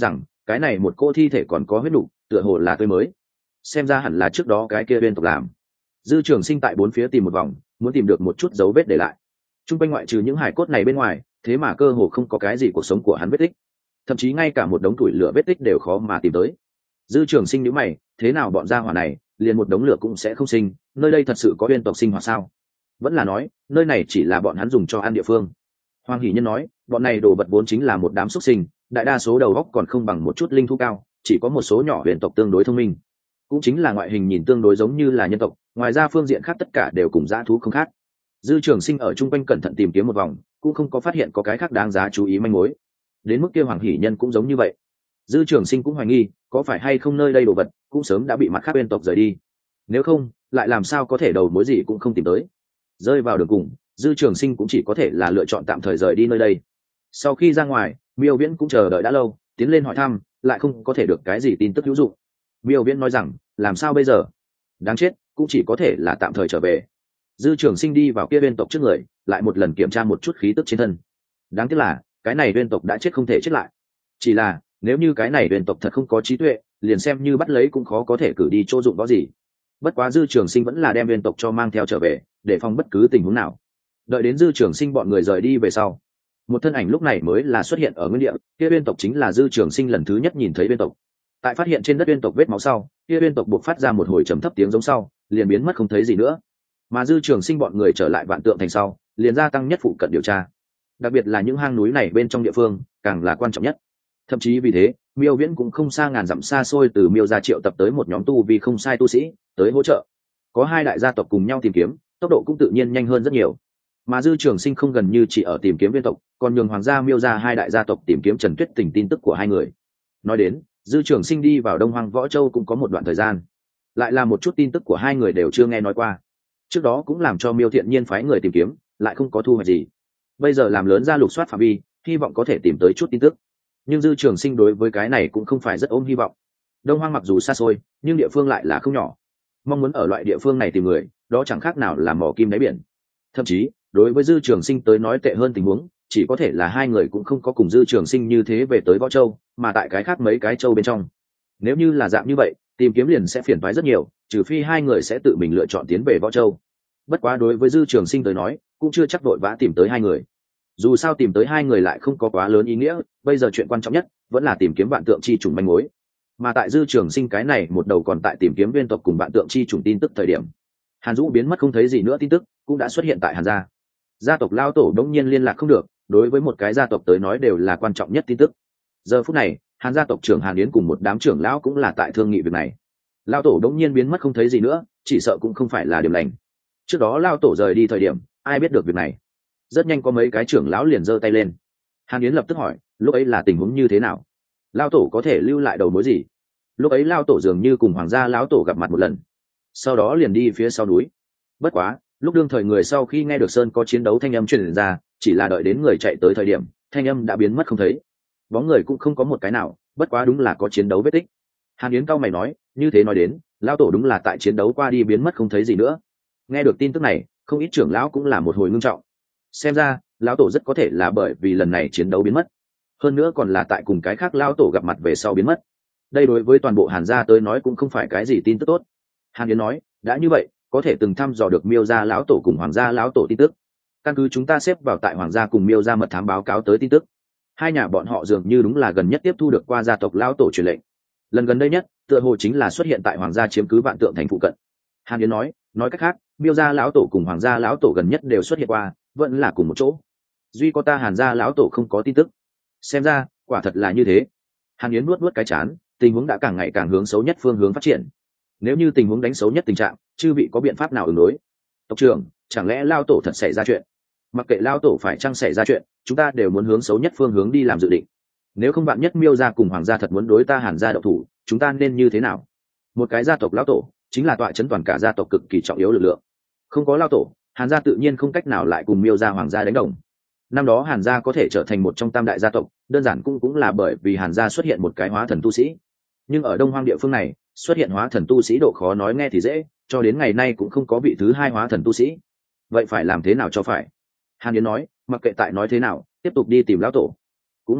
cái này một cô thi thể còn có huyết đủ, tựa hồ là tươi mới, xem ra hẳn là trước đó cái kia viên tộc làm. Dư Trường Sinh tại bốn phía tìm một vòng, muốn tìm được một chút dấu vết để lại. Trung quanh ngoại trừ những hải cốt này bên ngoài, thế mà cơ hồ không có cái gì cuộc sống của hắn vết tích, thậm chí ngay cả một đống củi lửa vết tích đều khó mà tìm tới. Dư Trường Sinh nhíu mày, thế nào bọn gia hỏa này liền một đống lửa cũng sẽ không sinh, nơi đây thật sự có viên tộc sinh hoạt sao? Vẫn là nói nơi này chỉ là bọn hắn dùng cho ăn địa phương? Hoàng Hỷ Nhân nói, bọn này đồ vật vốn chính là một đám xuất sinh, đại đa số đầu óc còn không bằng một chút linh thú cao, chỉ có một số nhỏ huyền tộc tương đối thông minh, cũng chính là ngoại hình nhìn tương đối giống như là nhân tộc, ngoài ra phương diện khác tất cả đều cùng dã thú không khác. Dư Trường Sinh ở trung quanh cẩn thận tìm kiếm một vòng, cũng không có phát hiện có cái khác đáng giá chú ý manh mối. Đến mức kia Hoàng Hỷ Nhân cũng giống như vậy. Dư Trường Sinh cũng hoài nghi, có phải hay không nơi đây đồ vật cũng sớm đã bị mặt khác bên tộc rời đi. Nếu không, lại làm sao có thể đầu mối gì cũng không tìm tới. Rơi vào đường cùng, Dư Trường Sinh cũng chỉ có thể là lựa chọn tạm thời rời đi nơi đây. Sau khi ra ngoài, Miêu Viễn cũng chờ đợi đã lâu, tiến lên hỏi thăm, lại không có thể được cái gì tin tức hữu dụng. Miêu Viễn nói rằng, làm sao bây giờ? Đáng chết, cũng chỉ có thể là tạm thời trở về. Dư Trường Sinh đi vào kia bên tộc trước người, lại một lần kiểm tra một chút khí tức trên thân. Đáng tiếc là cái này bên tộc đã chết không thể chết lại. Chỉ là nếu như cái này bên tộc thật không có trí tuệ, liền xem như bắt lấy cũng khó có thể cử đi chỗ dụng có gì. Bất quá Dư Trường Sinh vẫn là đem bên tộc cho mang theo trở về, để phòng bất cứ tình huống nào. Đợi đến Dư Trường Sinh bọn người rời đi về sau, một thân ảnh lúc này mới là xuất hiện ở nguyên địa. Kia bên tộc chính là Dư Trường Sinh lần thứ nhất nhìn thấy bên tộc. Tại phát hiện trên đất bên tộc vết máu sau, kia bên tộc buộc phát ra một hồi trầm thấp tiếng giống sau, liền biến mất không thấy gì nữa. Mà Dư Trường Sinh bọn người trở lại Vạn Tượng Thành sau, liền gia tăng nhất phụ cận điều tra, đặc biệt là những hang núi này bên trong địa phương càng là quan trọng nhất. Thậm chí vì thế, Miêu Viễn cũng không xa ngàn dặm xa xôi từ Miêu gia triệu tập tới một nhóm tu vi không sai tu sĩ tới hỗ trợ. Có hai đại gia tộc cùng nhau tìm kiếm, tốc độ cũng tự nhiên nhanh hơn rất nhiều. Mà Dư Trường Sinh không gần như chỉ ở tìm kiếm viên tộc, còn nhường hoàng gia Miêu gia hai đại gia tộc tìm kiếm Trần Tuyết Tình tin tức của hai người. Nói đến, Dư Trường Sinh đi vào Đông Hoang Võ Châu cũng có một đoạn thời gian, lại là một chút tin tức của hai người đều chưa nghe nói qua. Trước đó cũng làm cho Miêu Thiện Nhiên phái người tìm kiếm, lại không có thu hoạch gì. Bây giờ làm lớn ra lục soát phạm vi, hy vọng có thể tìm tới chút tin tức. Nhưng Dư Trường Sinh đối với cái này cũng không phải rất ôm hy vọng. Đông Hoang mặc dù xa xôi, nhưng địa phương lại là không nhỏ. Mong muốn ở loại địa phương này tìm người, đó chẳng khác nào là mò kim đáy biển. Thậm chí, đối với Dư Trường Sinh tới nói tệ hơn tình huống, chỉ có thể là hai người cũng không có cùng Dư Trường Sinh như thế về tới Võ Châu, mà tại cái khác mấy cái châu bên trong. Nếu như là dạng như vậy, tìm kiếm liền sẽ phiền toái rất nhiều, trừ phi hai người sẽ tự mình lựa chọn tiến về Võ Châu. Bất quá đối với Dư Trường Sinh tới nói, cũng chưa chắc vội vã tìm tới hai người. Dù sao tìm tới hai người lại không có quá lớn ý nghĩa, bây giờ chuyện quan trọng nhất vẫn là tìm kiếm Vạn Tượng chi trùng manh mối. Mà tại Dư Trường Sinh cái này một đầu còn tại tìm kiếm viên tộc cùng Vạn Tượng chi trùng tin tức thời điểm, Hàn Dũ biến mất không thấy gì nữa tin tức cũng đã xuất hiện tại Hàn gia. Gia tộc lao tổ đống nhiên liên lạc không được, đối với một cái gia tộc tới nói đều là quan trọng nhất tin tức. Giờ phút này, Hàn gia tộc trưởng Hàn Yến cùng một đám trưởng lão cũng là tại thương nghị việc này. Lao tổ đống nhiên biến mất không thấy gì nữa, chỉ sợ cũng không phải là điểm lành. Trước đó lao tổ rời đi thời điểm, ai biết được việc này? Rất nhanh có mấy cái trưởng lão liền giơ tay lên. Hàn Yến lập tức hỏi, lúc ấy là tình huống như thế nào? Lao tổ có thể lưu lại đầu mối gì? Lúc ấy lao tổ dường như cùng hoàng gia lão tổ gặp mặt một lần, sau đó liền đi phía sau núi. Bất quá, lúc đương thời người sau khi nghe được sơn có chiến đấu thanh âm truyền ra, chỉ là đợi đến người chạy tới thời điểm, thanh âm đã biến mất không thấy, bóng người cũng không có một cái nào. Bất quá đúng là có chiến đấu vết tích. Hàn Yến cao mày nói, như thế nói đến, lao tổ đúng là tại chiến đấu qua đi biến mất không thấy gì nữa. Nghe được tin tức này, không ít trưởng lão cũng là một hồi ngưng trọng. Xem ra lão tổ rất có thể là bởi vì lần này chiến đấu biến mất, hơn nữa còn là tại cùng cái khác lão tổ gặp mặt về sau biến mất. Đây đối với toàn bộ Hàn gia tới nói cũng không phải cái gì tin tức tốt. Hàn Yến nói, đã như vậy, có thể từng thăm dò được Miêu gia lão tổ cùng hoàng gia lão tổ tin tức. Căn cứ chúng ta xếp vào tại hoàng gia cùng Miêu gia mật thám báo cáo tới tin tức, hai nhà bọn họ dường như đúng là gần nhất tiếp thu được qua gia tộc lão tổ truyền lệnh. Lần gần đây nhất, tựa hồ chính là xuất hiện tại hoàng gia chiếm cứ Vạn Tượng Thành phụ cận. Hàn Yến nói, nói cách khác, Miêu gia lão tổ cùng hoàng gia lão tổ gần nhất đều xuất hiện qua, vẫn là cùng một chỗ. Duy có ta Hàn gia lão tổ không có tin tức. Xem ra, quả thật là như thế. Hàn Yến nuốt nuốt cái chán, tình huống đã càng ngày càng hướng xấu nhất phương hướng phát triển. Nếu như tình huống đánh xấu nhất tình trạng, chư vị có biện pháp nào ứng đối? Tộc trưởng, chẳng lẽ lao tổ thật xảy ra chuyện? Mặc kệ lao tổ phải chăng xảy ra chuyện, chúng ta đều muốn hướng xấu nhất phương hướng đi làm dự định. Nếu không bạn nhất Miêu gia cùng hoàng gia thật muốn đối ta Hàn gia động thủ, chúng ta nên như thế nào? Một cái gia tộc lão tổ chính là tọa chấn toàn cả gia tộc cực kỳ trọng yếu lực lượng. Không có lao tổ, Hàn gia tự nhiên không cách nào lại cùng Miêu gia hoàng gia đánh đồng. Năm đó Hàn gia có thể trở thành một trong tam đại gia tộc, đơn giản cũng cũng là bởi vì Hàn gia xuất hiện một cái hóa thần tu sĩ. Nhưng ở Đông Hoang địa phương này, xuất hiện hóa thần tu sĩ độ khó nói nghe thì dễ, cho đến ngày nay cũng không có vị thứ hai hóa thần tu sĩ. Vậy phải làm thế nào cho phải? Hàn Yến nói, mặc kệ tại nói thế nào, tiếp tục đi tìm lão tổ. Cũng may,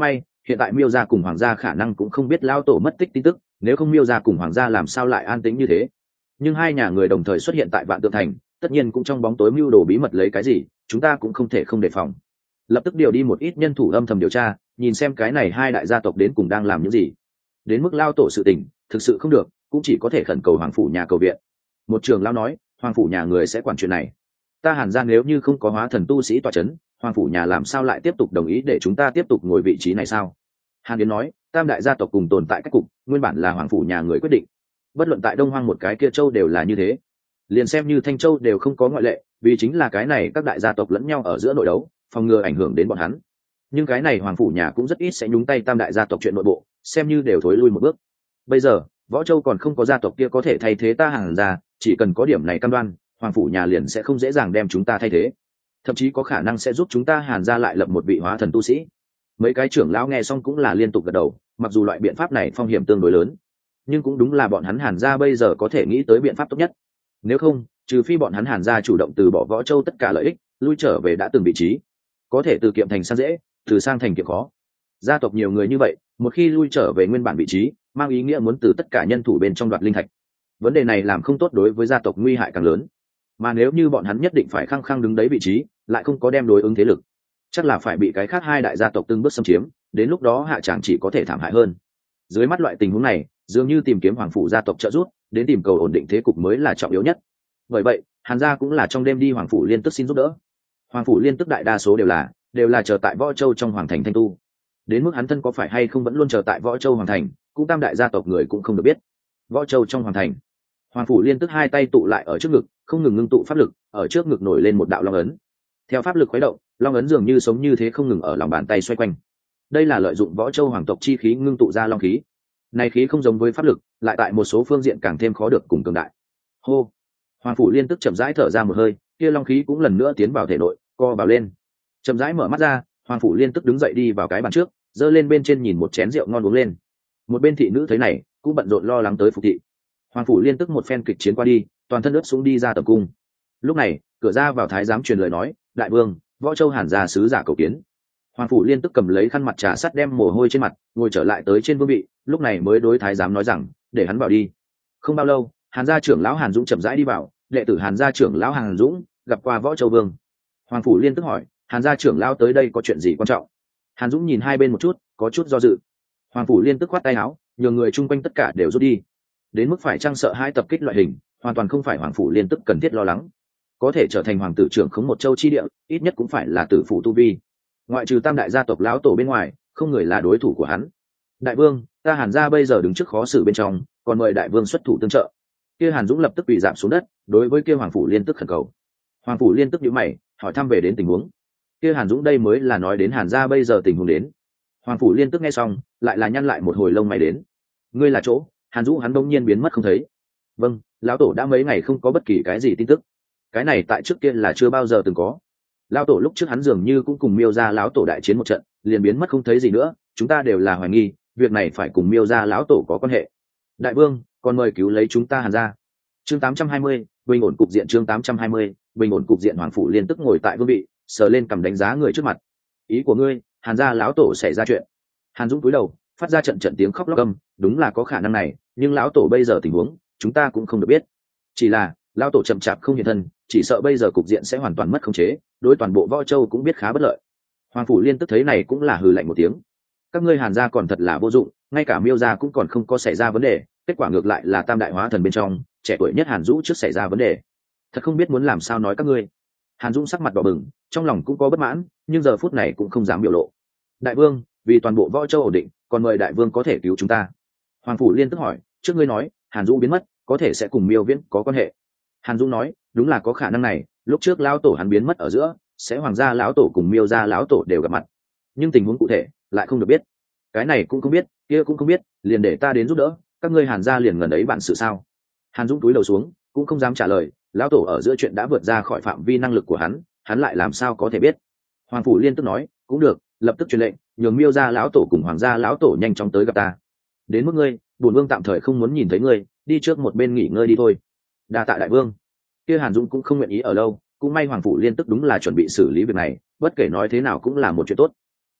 hiện tại miêu gia cùng hoàng gia khả năng cũng không biết lao tổ mất tích tin tức, nếu không miêu gia cùng hoàng gia làm sao lại an tĩnh như thế. Nhưng hai nhà người đồng thời xuất hiện tại vạn tượng thành, tất nhiên cũng trong bóng tối mưu đồ bí mật lấy cái gì, chúng ta cũng không thể không đề phòng. Lập tức điều đi một ít nhân thủ âm thầm điều tra, nhìn xem cái này hai đại gia tộc đến cùng đang làm những gì. Đến mức lao tổ sự tình thực sự không được, cũng chỉ có thể khẩn cầu hoàng phủ nhà cầu viện. Một trường lao nói, hoàng phủ nhà người sẽ quản chuyện này. Ta Hàn gia nếu như không có hóa thần tu sĩ tọa chấn, hoàng phủ nhà làm sao lại tiếp tục đồng ý để chúng ta tiếp tục ngồi vị trí này sao? Hàn Yến nói, tam đại gia tộc cùng tồn tại cách cục, nguyên bản là hoàng phủ nhà người quyết định. Bất luận tại Đông Hoang một cái kia châu đều là như thế, liền xem như Thanh Châu đều không có ngoại lệ, vì chính là cái này các đại gia tộc lẫn nhau ở giữa nội đấu, phòng ngừa ảnh hưởng đến bọn hắn. Nhưng cái này hoàng phủ nhà cũng rất ít sẽ nhúng tay tam đại gia tộc chuyện nội bộ, xem như đều thối lui một bước. Bây giờ Võ Châu còn không có gia tộc kia có thể thay thế ta Hàn gia, chỉ cần có điểm này cam đoan, hoàng phủ nhà liền sẽ không dễ dàng đem chúng ta thay thế, thậm chí có khả năng sẽ giúp chúng ta Hàn gia lại lập một vị hóa thần tu sĩ. Mấy cái trưởng lão nghe xong cũng là liên tục gật đầu, mặc dù loại biện pháp này phong hiểm tương đối lớn, nhưng cũng đúng là bọn hắn Hàn gia bây giờ có thể nghĩ tới biện pháp tốt nhất. Nếu không, trừ phi bọn hắn Hàn gia chủ động từ bỏ Võ Châu tất cả lợi ích, lui trở về đã từng vị trí. Có thể từ kiệm thành sang dễ, từ sang thành kiệm khó. Gia tộc nhiều người như vậy, một khi lui trở về nguyên bản vị trí, mang ý nghĩa muốn từ tất cả nhân thủ bên trong đoạt linh thạch. Vấn đề này làm không tốt đối với gia tộc nguy hại càng lớn. Mà nếu như bọn hắn nhất định phải khăng khăng đứng đấy vị trí, lại không có đem đối ứng thế lực, chắc là phải bị cái khác hai đại gia tộc từng bước xâm chiếm, đến lúc đó hạ tràng chỉ có thể thảm hại hơn. Dưới mắt loại tình huống này, dường như tìm kiếm hoàng phủ gia tộc trợ giúp, đến tìm cầu ổn định thế cục mới là trọng yếu nhất. Bởi vậy, Hàn gia cũng là trong đêm đi hoàng phủ liên tức xin giúp đỡ. Hoàng phủ liên tức đại đa số đều là đều là chờ tại Võ Châu trong hoàng thành thanh tu. Đến mức hắn thân có phải hay không vẫn luôn chờ tại Võ Châu hoàng thành, cũng tam đại gia tộc người cũng không được biết. Võ Châu trong hoàng thành, hoàng phủ liên tức hai tay tụ lại ở trước ngực, không ngừng ngưng tụ pháp lực, ở trước ngực nổi lên một đạo long ấn. Theo pháp lực khuấy động, long ấn dường như sống như thế không ngừng ở lòng bàn tay xoay quanh. Đây là lợi dụng Võ Châu hoàng tộc chi khí ngưng tụ ra long khí. Này khí không giống với pháp lực, lại tại một số phương diện càng thêm khó được cùng cường đại. Hô. Hoàng phủ liên tức chậm rãi thở ra một hơi, kia long khí cũng lần nữa tiến vào thể nội, co vào lên. Chậm rãi mở mắt ra, hoàng phủ liên tức đứng dậy đi vào cái bàn trước, giơ lên bên trên nhìn một chén rượu ngon uống lên. Một bên thị nữ thấy này, cũng bận rộn lo lắng tới phục thị. Hoàng phủ liên tức một phen kịch chiến qua đi, toàn thân ướt xuống đi ra tầm cung. Lúc này, cửa ra vào thái giám truyền lời nói, đại vương, Võ Châu Hàn gia sứ giả cầu kiến. Hoàng phủ liên tức cầm lấy khăn mặt trà sắt đem mồ hôi trên mặt, ngồi trở lại tới trên vương vị, lúc này mới đối thái giám nói rằng, để hắn vào đi. Không bao lâu, Hàn gia trưởng lão Hàn Dũng chậm rãi đi vào, đệ tử Hàn gia trưởng lão Hàn Dũng gặp qua Võ Châu vương. Hoàng phủ liên tức hỏi, Hàn gia trưởng lão tới đây có chuyện gì quan trọng? Hàn Dũng nhìn hai bên một chút, có chút do dự. Hoàng phủ liên tức khoát tay áo, nhường người chung quanh tất cả đều rút đi. Đến mức phải trang sợ hai tập kích loại hình, hoàn toàn không phải hoàng phủ liên tức cần thiết lo lắng. Có thể trở thành hoàng tử trưởng khống một châu chi địa, ít nhất cũng phải là tử phụ tu vi. Ngoại trừ tam đại gia tộc lão tổ bên ngoài, không người là đối thủ của hắn. Đại vương, ta Hàn gia bây giờ đứng trước khó xử bên trong, còn mời đại vương xuất thủ tương trợ. Kia Hàn Dũng lập tức quỳ giảm xuống đất, đối với kia hoàng phủ liên tức khẩn cầu. Hoàng phủ liên tức nhíu mày, hỏi thăm về đến tình huống. Kia Hàn Dũng đây mới là nói đến Hàn gia bây giờ tình huống đến. Hoàng phủ liên tức nghe xong, lại là nhăn lại một hồi lông mày đến. Ngươi là chỗ? Hàn Dũng hắn đông nhiên biến mất không thấy. Vâng, lão tổ đã mấy ngày không có bất kỳ cái gì tin tức. Cái này tại trước kia là chưa bao giờ từng có. Lão tổ lúc trước hắn dường như cũng cùng Miêu gia lão tổ đại chiến một trận, liền biến mất không thấy gì nữa, chúng ta đều là hoài nghi, việc này phải cùng Miêu gia lão tổ có quan hệ. Đại vương, còn mời cứu lấy chúng ta Hàn gia. Chương tám trăm hai mươi, bình ổn cục diện chương tám trăm hai mươi, bình ổn cục diện hoàng phủ liên tức ngồi tại vương vị, sờ lên cầm đánh giá người trước mặt. Ý của ngươi, Hàn gia lão tổ xảy ra chuyện? Hàn Dũng cúi đầu, phát ra trận trận tiếng khóc lóc âm, đúng là có khả năng này, nhưng lão tổ bây giờ tình huống, chúng ta cũng không được biết. Chỉ là, lão tổ chậm chạp không hiện thân, chỉ sợ bây giờ cục diện sẽ hoàn toàn mất khống chế, đối toàn bộ Võ Châu cũng biết khá bất lợi. Hoàng phủ liên tức thấy này cũng là hừ lạnh một tiếng. Các ngươi Hàn gia còn thật là vô dụng, ngay cả Miêu gia cũng còn không có xảy ra vấn đề, kết quả ngược lại là tam đại hóa thần bên trong, trẻ tuổi nhất Hàn Dũ trước xảy ra vấn đề. Thật không biết muốn làm sao nói các ngươi. Hàn Dũng sắc mặt đỏ bừng, trong lòng cũng có bất mãn, nhưng giờ phút này cũng không dám biểu lộ. Đại vương, vì toàn bộ Võ Châu ổn định, còn mời đại vương có thể cứu chúng ta. Hoàng phủ liên tức hỏi, trước ngươi nói Hàn Dũ biến mất, có thể sẽ cùng Miêu Viễn có quan hệ. Hàn Dũng nói, đúng là có khả năng này, lúc trước lão tổ hắn biến mất ở giữa, sẽ hoàng gia lão tổ cùng Miêu gia lão tổ đều gặp mặt, nhưng tình huống cụ thể lại không được biết. Cái này cũng không biết, kia cũng không biết, liền để ta đến giúp đỡ, các ngươi Hàn gia liền ngần ấy bản sự sao? Hàn Dũng cúi đầu xuống, cũng không dám trả lời, lão tổ ở giữa chuyện đã vượt ra khỏi phạm vi năng lực của hắn, hắn lại làm sao có thể biết. Hoàng phủ liên tức nói, cũng được, lập tức truyền lệnh, nhường Miêu gia lão tổ cùng hoàng gia lão tổ nhanh chóng tới gặp ta. Đến mức ngươi, bổn vương tạm thời không muốn nhìn thấy ngươi, đi trước một bên nghỉ ngơi đi thôi. Đa tạ đại vương. Kia Hàn Dũng cũng không nguyện ý ở lâu, cũng may hoàng phủ liên tức đúng là chuẩn bị xử lý việc này, bất kể nói thế nào cũng là một chuyện tốt.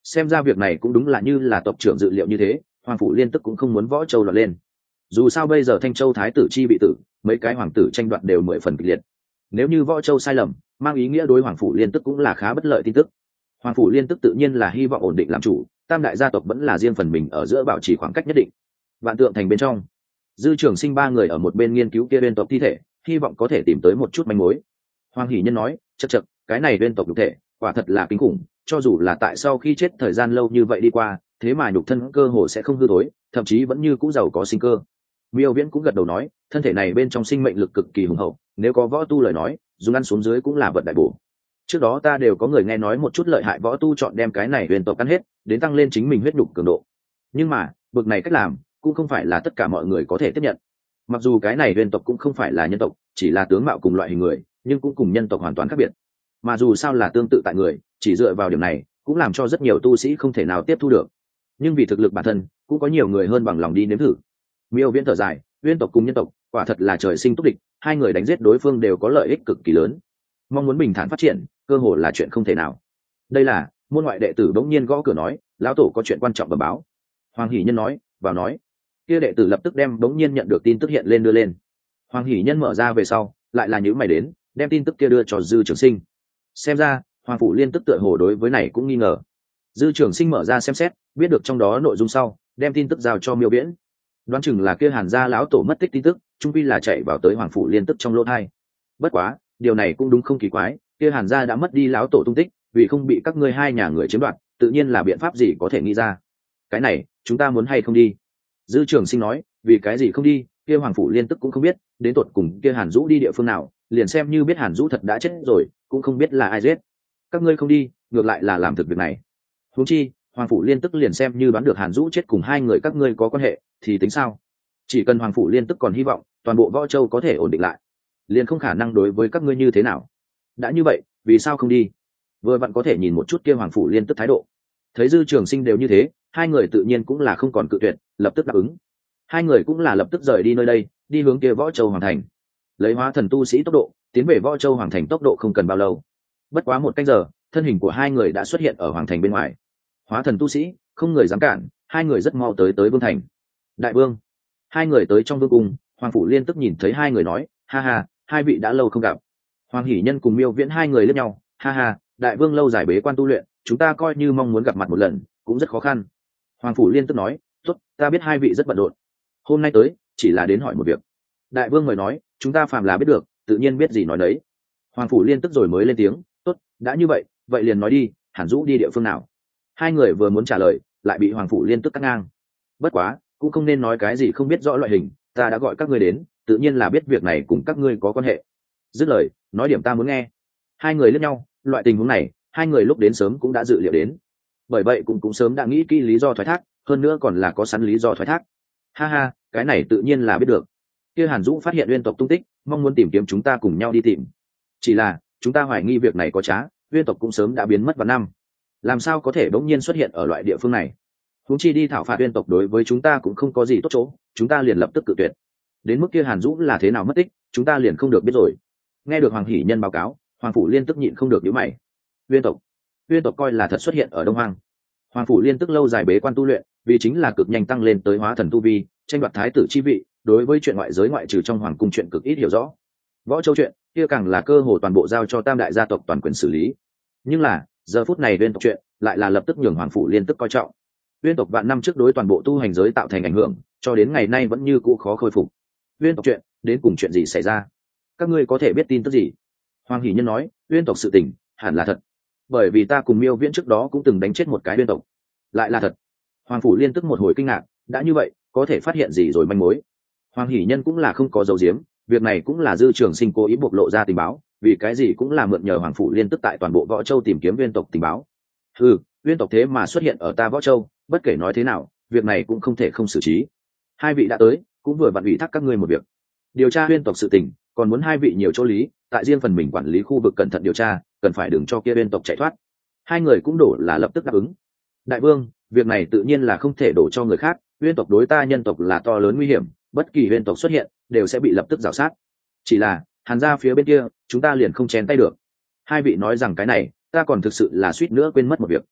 xem ra việc này cũng đúng là như là tộc trưởng dự liệu như thế, hoàng phủ liên tức cũng không muốn võ châu lọt lên. Dù sao bây giờ thanh châu thái tử chi bị tử, mấy cái hoàng tử tranh đoạt đều mười phần kịch liệt. Nếu như võ châu sai lầm, mang ý nghĩa đối hoàng phủ liên tức cũng là khá bất lợi tin tức. Hoàng phủ liên tức tự nhiên là hy vọng ổn định làm chủ, tam đại gia tộc vẫn là riêng phần mình ở giữa bảo trì khoảng cách nhất định. Vạn Tượng thành bên trong, dư trường sinh ba người ở một bên nghiên cứu kia bên tộc thi thể, hy vọng có thể tìm tới một chút manh mối. Hoàng hỷ nhân nói, chật chật, cái này bên tộc nhục thể quả thật là kinh khủng, cho dù là tại sau khi chết thời gian lâu như vậy đi qua, thế mà nhục thân cơ hồ sẽ không hư thối, thậm chí vẫn như cũ giàu có sinh cơ. Miêu Viễn cũng gật đầu nói, thân thể này bên trong sinh mệnh lực cực kỳ hùng hậu, nếu có võ tu lời nói, dùng ăn xuống dưới cũng là vật đại bổ. Trước đó ta đều có người nghe nói một chút lợi hại võ tu chọn đem cái này huyền tộc ăn hết, đến tăng lên chính mình huyết nhục cường độ. Nhưng mà, bực này cách làm cũng không phải là tất cả mọi người có thể tiếp nhận. Mặc dù cái này huyền tộc cũng không phải là nhân tộc, chỉ là tướng mạo cùng loại hình người, nhưng cũng cùng nhân tộc hoàn toàn khác biệt. Mà dù sao là tương tự tại người, chỉ dựa vào điểm này, cũng làm cho rất nhiều tu sĩ không thể nào tiếp thu được. Nhưng vì thực lực bản thân, cũng có nhiều người hơn bằng lòng đi nếm thử. Miêu Viễn thở dài, huyền tộc cùng nhân tộc, quả thật là trời sinh túc địch, hai người đánh giết đối phương đều có lợi ích cực kỳ lớn. Mong muốn bình thản phát triển, cơ hội là chuyện không thể nào. Đây là môn ngoại đệ tử bỗng nhiên gõ cửa nói, lão tổ có chuyện quan trọng bẩm báo. Hoàng hỷ nhân nói, vào nói. Kia đệ tử lập tức đem bỗng nhiên nhận được tin tức hiện lên đưa lên. Hoàng hỷ nhân mở ra về sau, lại là những mày đến, đem tin tức kia đưa cho dư trường sinh. Xem ra hoàng phủ liên tức tựa hồ đối với này cũng nghi ngờ. Dư trường sinh mở ra xem xét, biết được trong đó nội dung sau, đem tin tức giao cho Miêu Viễn. Đoán chừng là kia Hàn gia lão tổ mất tích tin tức, trung quy là chạy vào tới hoàng phủ liên tức trong lỗ thai. Bất quá, điều này cũng đúng không kỳ quái, kia Hàn gia đã mất đi lão tổ tung tích, vì không bị các ngươi hai nhà người chiếm đoạt, tự nhiên là biện pháp gì có thể nghĩ ra. Cái này, chúng ta muốn hay không đi? Dư trường sinh nói, vì cái gì không đi, kia hoàng phủ liên tức cũng không biết, đến tột cùng kia Hàn Dũ đi địa phương nào, liền xem như biết Hàn Dũ thật đã chết rồi, cũng không biết là ai giết. Các ngươi không đi, ngược lại là làm thực việc này. Huống chi, hoàng phủ liên tức liền xem như đoán được Hàn Dũ chết cùng hai người các ngươi có quan hệ, thì tính sao? Chỉ cần hoàng phủ liên tức còn hy vọng toàn bộ võ châu có thể ổn định lại, liền không khả năng đối với các ngươi như thế nào. Đã như vậy, vì sao không đi? Vừa vặn có thể nhìn một chút kia hoàng phủ liên tức thái độ. Thấy dư trường sinh đều như thế, hai người tự nhiên cũng là không còn cự tuyệt, lập tức đáp ứng. Hai người cũng là lập tức rời đi nơi đây, đi hướng kia võ châu hoàng thành. Lấy hóa thần tu sĩ tốc độ tiến về võ châu hoàng thành tốc độ không cần bao lâu. Bất quá một canh giờ, thân hình của hai người đã xuất hiện ở hoàng thành bên ngoài. Hóa thần tu sĩ không người dám cản, hai người rất mau tới tới vương thành. Đại vương. Hai người tới trong vương cung, hoàng phủ liên tức nhìn thấy hai người nói, ha ha, hai vị đã lâu không gặp. Hoàng hỷ nhân cùng Miêu Viễn hai người lẫn nhau, ha ha, đại vương lâu dài bế quan tu luyện, chúng ta coi như mong muốn gặp mặt một lần cũng rất khó khăn. Hoàng phủ liên tức nói, tốt, ta biết hai vị rất bận rộn, hôm nay tới chỉ là đến hỏi một việc. Đại vương mời nói, chúng ta phàm là biết được, tự nhiên biết gì nói đấy. Hoàng phủ liên tức rồi mới lên tiếng, tốt, đã như vậy, vậy liền nói đi, Hàn Dũ đi địa phương nào? Hai người vừa muốn trả lời, lại bị hoàng phủ liên tức cắt ngang. Bất quá, cũng không nên nói cái gì không biết rõ loại hình, ta đã gọi các ngươi đến, tự nhiên là biết việc này cùng các ngươi có quan hệ. Dứt lời, nói điểm ta muốn nghe. Hai người liếc nhau, loại tình huống này, hai người lúc đến sớm cũng đã dự liệu đến. Bởi vậy cũng cũng sớm đã nghĩ kỹ lý do thoái thác, hơn nữa còn là có sẵn lý do thoái thác. Ha ha, cái này tự nhiên là biết được. Kia Hàn Dũ phát hiện uyên tộc tung tích, mong muốn tìm kiếm chúng ta cùng nhau đi tìm. Chỉ là, chúng ta hoài nghi việc này có trá, uyên tộc cũng sớm đã biến mất vào năm. Làm sao có thể bỗng nhiên xuất hiện ở loại địa phương này? Huống chi đi thảo phạt uyên tộc đối với chúng ta cũng không có gì tốt chỗ, chúng ta liền lập tức cự tuyệt. Đến mức kia Hàn Dũ là thế nào mất tích, chúng ta liền không được biết rồi. Nghe được hoàng hỷ nhân báo cáo, hoàng phủ liên tức nhịn không được nhíu mày. Uyên tộc, uyên tộc coi là thật xuất hiện ở Đông Hoang. Hoàng phủ liên tức lâu dài bế quan tu luyện, vì chính là cực nhanh tăng lên tới hóa thần tu vi, tranh đoạt thái tử chi vị, đối với chuyện ngoại giới ngoại trừ trong hoàng cung chuyện cực ít hiểu rõ. Võ châu chuyện, kia càng là cơ hồ toàn bộ giao cho tam đại gia tộc toàn quyền xử lý. Nhưng là, giờ phút này uyên tộc chuyện, lại là lập tức nhường hoàng phủ liên tức coi trọng. Uyên tộc vạn năm trước đối toàn bộ tu hành giới tạo thành ảnh hưởng, cho đến ngày nay vẫn như cũ khó khôi phục. Uyên tộc chuyện, đến cùng chuyện gì xảy ra? Các ngươi có thể biết tin tức gì? Hoàng hỷ nhân nói, uyên tộc sự tình hẳn là thật, bởi vì ta cùng Miêu Viễn trước đó cũng từng đánh chết một cái uyên tộc. Lại là thật? Hoàng phủ liên tức một hồi kinh ngạc, đã như vậy, có thể phát hiện gì rồi manh mối? Hoàng hỷ nhân cũng là không có dấu diếm, việc này cũng là dư trường sinh cố ý bộc lộ ra tình báo, vì cái gì cũng là mượn nhờ hoàng phủ liên tức tại toàn bộ võ châu tìm kiếm uyên tộc tình báo. Ừ, uyên tộc thế mà xuất hiện ở ta võ châu, bất kể nói thế nào, việc này cũng không thể không xử trí. Hai vị đã tới, cũng vừa vặn ủy thác các ngươi một việc, điều tra uyên tộc sự tình, còn muốn hai vị nhiều chỗ lý, tại riêng phần mình quản lý khu vực cẩn thận điều tra, cần phải đừng cho kia uyên tộc chạy thoát. Hai người cũng đổ là lập tức đáp ứng. Đại vương, việc này tự nhiên là không thể đổ cho người khác, uyên tộc đối ta nhân tộc là to lớn nguy hiểm, bất kỳ uyên tộc xuất hiện đều sẽ bị lập tức rào sát. Chỉ là Hàn gia phía bên kia, chúng ta liền không chén tay được. Hai vị nói rằng cái này, ta còn thực sự là suýt nữa quên mất một việc.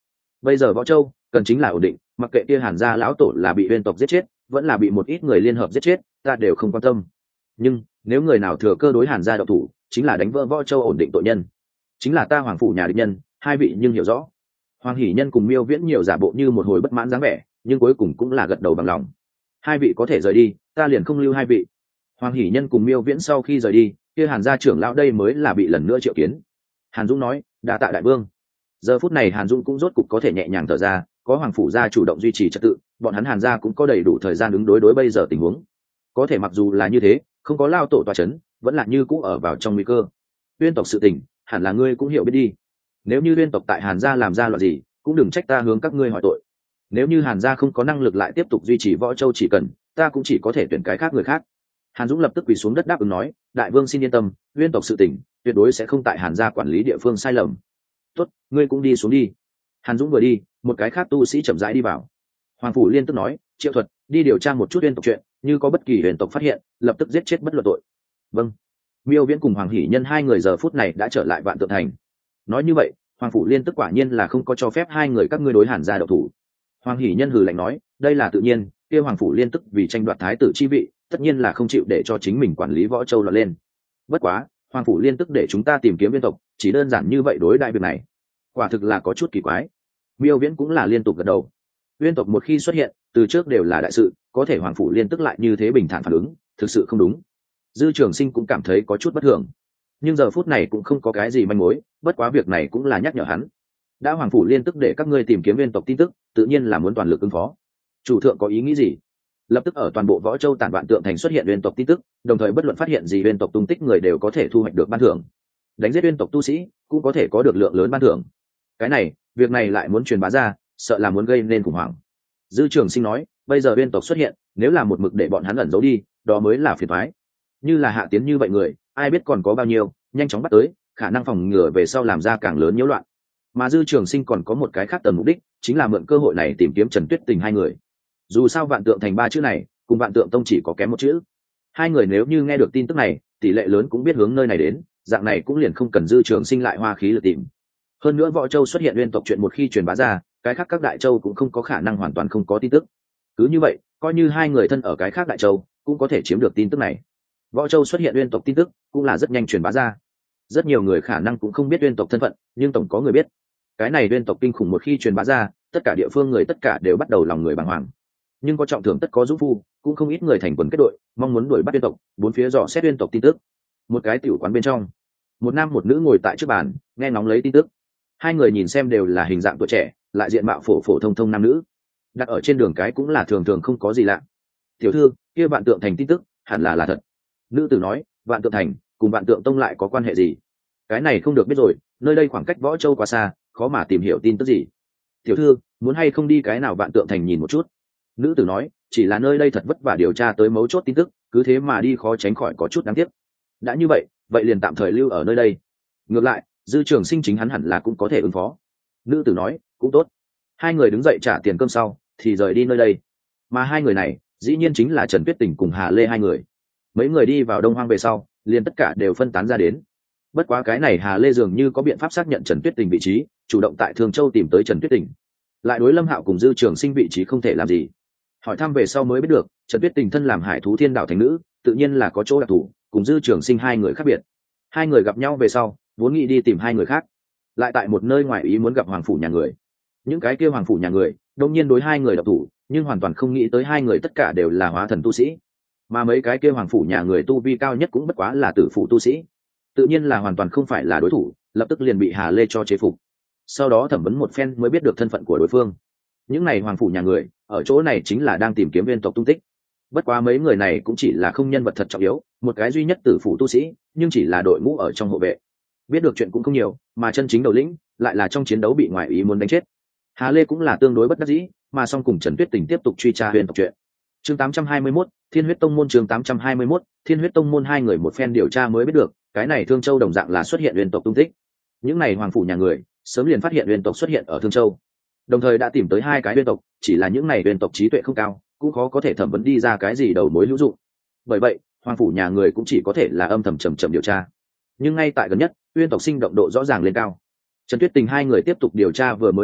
Bây giờ võ châu cần chính là ổn định, mặc kệ kia Hàn gia lão tổ là bị uyên tộc giết chết vẫn là bị một ít người liên hợp giết chết ta đều không quan tâm, nhưng nếu người nào thừa cơ đối Hàn gia độc thủ chính là đánh vỡ võ châu ổn định tội nhân, chính là ta hoàng phủ nhà địch nhân. Hai vị nhưng hiểu rõ. Hoàng Hỷ Nhân cùng Miêu Viễn nhiều giả bộ như một hồi bất mãn dáng vẻ, nhưng cuối cùng cũng là gật đầu bằng lòng. Hai vị có thể rời đi, ta liền không lưu hai vị. Hoàng Hỷ Nhân cùng Miêu Viễn sau khi rời đi, kia Hàn gia trưởng lão đây mới là bị lần nữa triệu kiến. Hàn Dũng nói, đa tạ đại vương. Giờ phút này Hàn Dũng cũng rốt cục có thể nhẹ nhàng thở ra, có hoàng phủ gia chủ động duy trì trật tự, bọn hắn Hàn gia cũng có đầy đủ thời gian ứng đối đối bây giờ tình huống. Có thể mặc dù là như thế, không có lao tổ tọa chấn, vẫn là như cũ ở vào trong nguy cơ. Uyên tộc sự tình, hẳn là ngươi cũng hiểu biết đi. Nếu như Uyên tộc tại Hàn gia làm ra loạn gì, cũng đừng trách ta hướng các ngươi hỏi tội. Nếu như Hàn gia không có năng lực lại tiếp tục duy trì võ châu chỉ cần, ta cũng chỉ có thể tuyển cái khác người khác. Hàn Dũng lập tức quỳ xuống đất đáp ứng nói, đại vương xin yên tâm, Uyên tộc sự tình tuyệt đối sẽ không tại Hàn gia quản lý địa phương sai lầm. Tốt, ngươi cũng đi xuống đi. Hàn Dũng vừa đi, một cái khác tu sĩ chậm rãi đi vào. Hoàng phủ liên tức nói, Triệu Thuật, đi điều tra một chút Uyên tộc chuyện, như có bất kỳ huyền tộc phát hiện, lập tức giết chết bất luận tội. Vâng. Miêu Viễn cùng Hoàng Hỷ Nhân hai người giờ phút này đã trở lại Vạn Tượng Thành. Nói như vậy, Hoàng phủ liên tức quả nhiên là không có cho phép hai người các ngươi đối Hàn gia độc thủ. Hoàng Hỷ Nhân hừ lạnh nói, đây là tự nhiên, kia Hoàng phủ liên tức vì tranh đoạt thái tử chi vị, tất nhiên là không chịu để cho chính mình quản lý võ châu lọt lên. Bất quá, Hoàng phủ liên tức để chúng ta tìm kiếm Uyên tộc, chỉ đơn giản như vậy đối đại việc này, quả thực là có chút kỳ quái. Miêu Viễn cũng là liên tục gật đầu. Uyên tộc một khi xuất hiện, từ trước đều là đại sự, có thể Hoàng phủ liên tức lại như thế bình thản phản ứng, thực sự không đúng. Dư Trường Sinh cũng cảm thấy có chút bất thường, nhưng giờ phút này cũng không có cái gì manh mối, bất quá việc này cũng là nhắc nhở hắn. Đã Hoàng phủ liên tức để các ngươi tìm kiếm Uyên tộc tin tức, tự nhiên là muốn toàn lực ứng phó. Chủ thượng có ý nghĩ gì? Lập tức ở toàn bộ võ châu tản Vạn Tượng Thành xuất hiện Uyên tộc tin tức, đồng thời bất luận phát hiện gì Uyên tộc tung tích người đều có thể thu hoạch được ban thưởng. Đánh giết Uyên tộc tu sĩ cũng có thể có được lượng lớn ban thưởng. Cái này, việc này lại muốn truyền bá ra, sợ là muốn gây nên khủng hoảng. Dư Trường Sinh nói, bây giờ Uyên tộc xuất hiện, nếu là một mực để bọn hắn ẩn giấu đi, đó mới là phiền toái. Như là Hạ Tiến như vậy người, ai biết còn có bao nhiêu, nhanh chóng bắt tới, khả năng phòng ngừa về sau làm ra càng lớn nhiễu loạn. Mà Dư Trường Sinh còn có một cái khác tầm mục đích, chính là mượn cơ hội này tìm kiếm Trần Tuyết Tình hai người. Dù sao Vạn Tượng Thành ba chữ này, cùng Vạn Tượng Tông chỉ có kém một chữ. Hai người nếu như nghe được tin tức này, tỷ lệ lớn cũng biết hướng nơi này đến, dạng này cũng liền không cần Dư Trường Sinh lại hoa khí lực tìm. Hơn nữa võ châu xuất hiện Uyên tộc chuyện một khi truyền bá ra, cái khác các đại châu cũng không có khả năng hoàn toàn không có tin tức. Cứ như vậy, coi như hai người thân ở cái khác đại châu, cũng có thể chiếm được tin tức này. Võ châu xuất hiện Uyên tộc tin tức, cũng là rất nhanh truyền bá ra. Rất nhiều người khả năng cũng không biết Uyên tộc thân phận, nhưng tổng có người biết. Cái này Uyên tộc kinh khủng một khi truyền bá ra, tất cả địa phương người tất cả đều bắt đầu lòng người bàng hoàng. Nhưng có trọng thưởng tất có dũng phu, cũng không ít người thành quần kết đội, mong muốn đuổi bắt Uyên tộc, bốn phía dò xét Uyên tộc tin tức. Một cái tiểu quán bên trong, một nam một nữ ngồi tại trước bàn, nghe ngóng lấy tin tức. Hai người nhìn xem đều là hình dạng tuổi trẻ, lại diện mạo phổ phổ thông thông nam nữ, đặt ở trên đường cái cũng là thường thường không có gì lạ. Tiểu thư, kia Vạn Tượng Thành tin tức hẳn là là thật. Nữ tử nói, Vạn Tượng Thành cùng Vạn Tượng Tông lại có quan hệ gì? Cái này không được biết rồi, nơi đây khoảng cách võ châu quá xa, khó mà tìm hiểu tin tức gì. Tiểu thư, muốn hay không đi cái nào Vạn Tượng Thành nhìn một chút? Nữ tử nói, chỉ là nơi đây thật vất vả điều tra tới mấu chốt tin tức, cứ thế mà đi khó tránh khỏi có chút đáng tiếc. Đã như vậy, vậy liền tạm thời lưu ở nơi đây. Ngược lại, Dư Trường Sinh chính hắn hẳn là cũng có thể ứng phó. Nữ tử nói, cũng tốt. Hai người đứng dậy trả tiền cơm sau, thì rời đi nơi đây. Mà hai người này, dĩ nhiên chính là Trần Tuyết Tình cùng Hà Lê hai người. Mấy người đi vào Đông Hoang về sau, liền tất cả đều phân tán ra đến. Bất quá cái này Hà Lê dường như có biện pháp xác nhận Trần Tuyết Tình vị trí, chủ động tại Thường Châu tìm tới Trần Tuyết Tình. Lại đối Lâm Hạo cùng Dư Trường Sinh vị trí không thể làm gì. Hỏi thăm về sau mới biết được, Trần Tuyết Tình thân làm Hải Thú Thiên Đạo thành nữ, tự nhiên là có chỗ đặc thù, cùng Dư Trường Sinh hai người khác biệt. Hai người gặp nhau về sau, vốn nghĩ đi tìm hai người khác, lại tại một nơi ngoài ý muốn gặp hoàng phủ nhà người. Những cái kia hoàng phủ nhà người, đông nhiên đối hai người độc thủ, nhưng hoàn toàn không nghĩ tới hai người tất cả đều là hóa thần tu sĩ, mà mấy cái kia hoàng phủ nhà người tu vi cao nhất cũng bất quá là tử phụ tu sĩ, tự nhiên là hoàn toàn không phải là đối thủ, lập tức liền bị Hà Lê cho chế phục. Sau đó thẩm vấn một phen mới biết được thân phận của đối phương. Những này hoàng phủ nhà người ở chỗ này chính là đang tìm kiếm Uyên tộc tung tích. Bất quá mấy người này cũng chỉ là không nhân vật thật trọng yếu, một cái duy nhất tử phụ tu sĩ, nhưng chỉ là đội ngũ ở trong hộ vệ, biết được chuyện cũng không nhiều, mà chân chính đầu lĩnh lại là trong chiến đấu bị ngoại ý muốn đánh chết. Hà Lê cũng là tương đối bất đắc dĩ, mà song cùng Trần Tuyết Tình tiếp tục truy tra Uyên tộc chuyện. Chương tám trăm hai mươi mốt, Thiên Huyết Tông môn. Chương tám trăm hai mươi mốt, Thiên Huyết Tông môn. Hai người một phen điều tra mới biết được, cái này Thương Châu đồng dạng là xuất hiện Uyên tộc tung tích. Những này hoàng phủ nhà người sớm liền phát hiện Uyên tộc xuất hiện ở Thương Châu, đồng thời đã tìm tới hai cái Uyên tộc, chỉ là những này Uyên tộc trí tuệ không cao, cũng khó có thể thẩm vấn đi ra cái gì đầu mối hữu dụng. Bởi vậy, hoàng phủ nhà người cũng chỉ có thể là âm thầm chậm chậm điều tra. Nhưng ngay tại gần nhất, Uyên tộc sinh động độ rõ ràng lên cao. Trần Tuyết Tình hai người tiếp tục điều tra vừa mới biết được,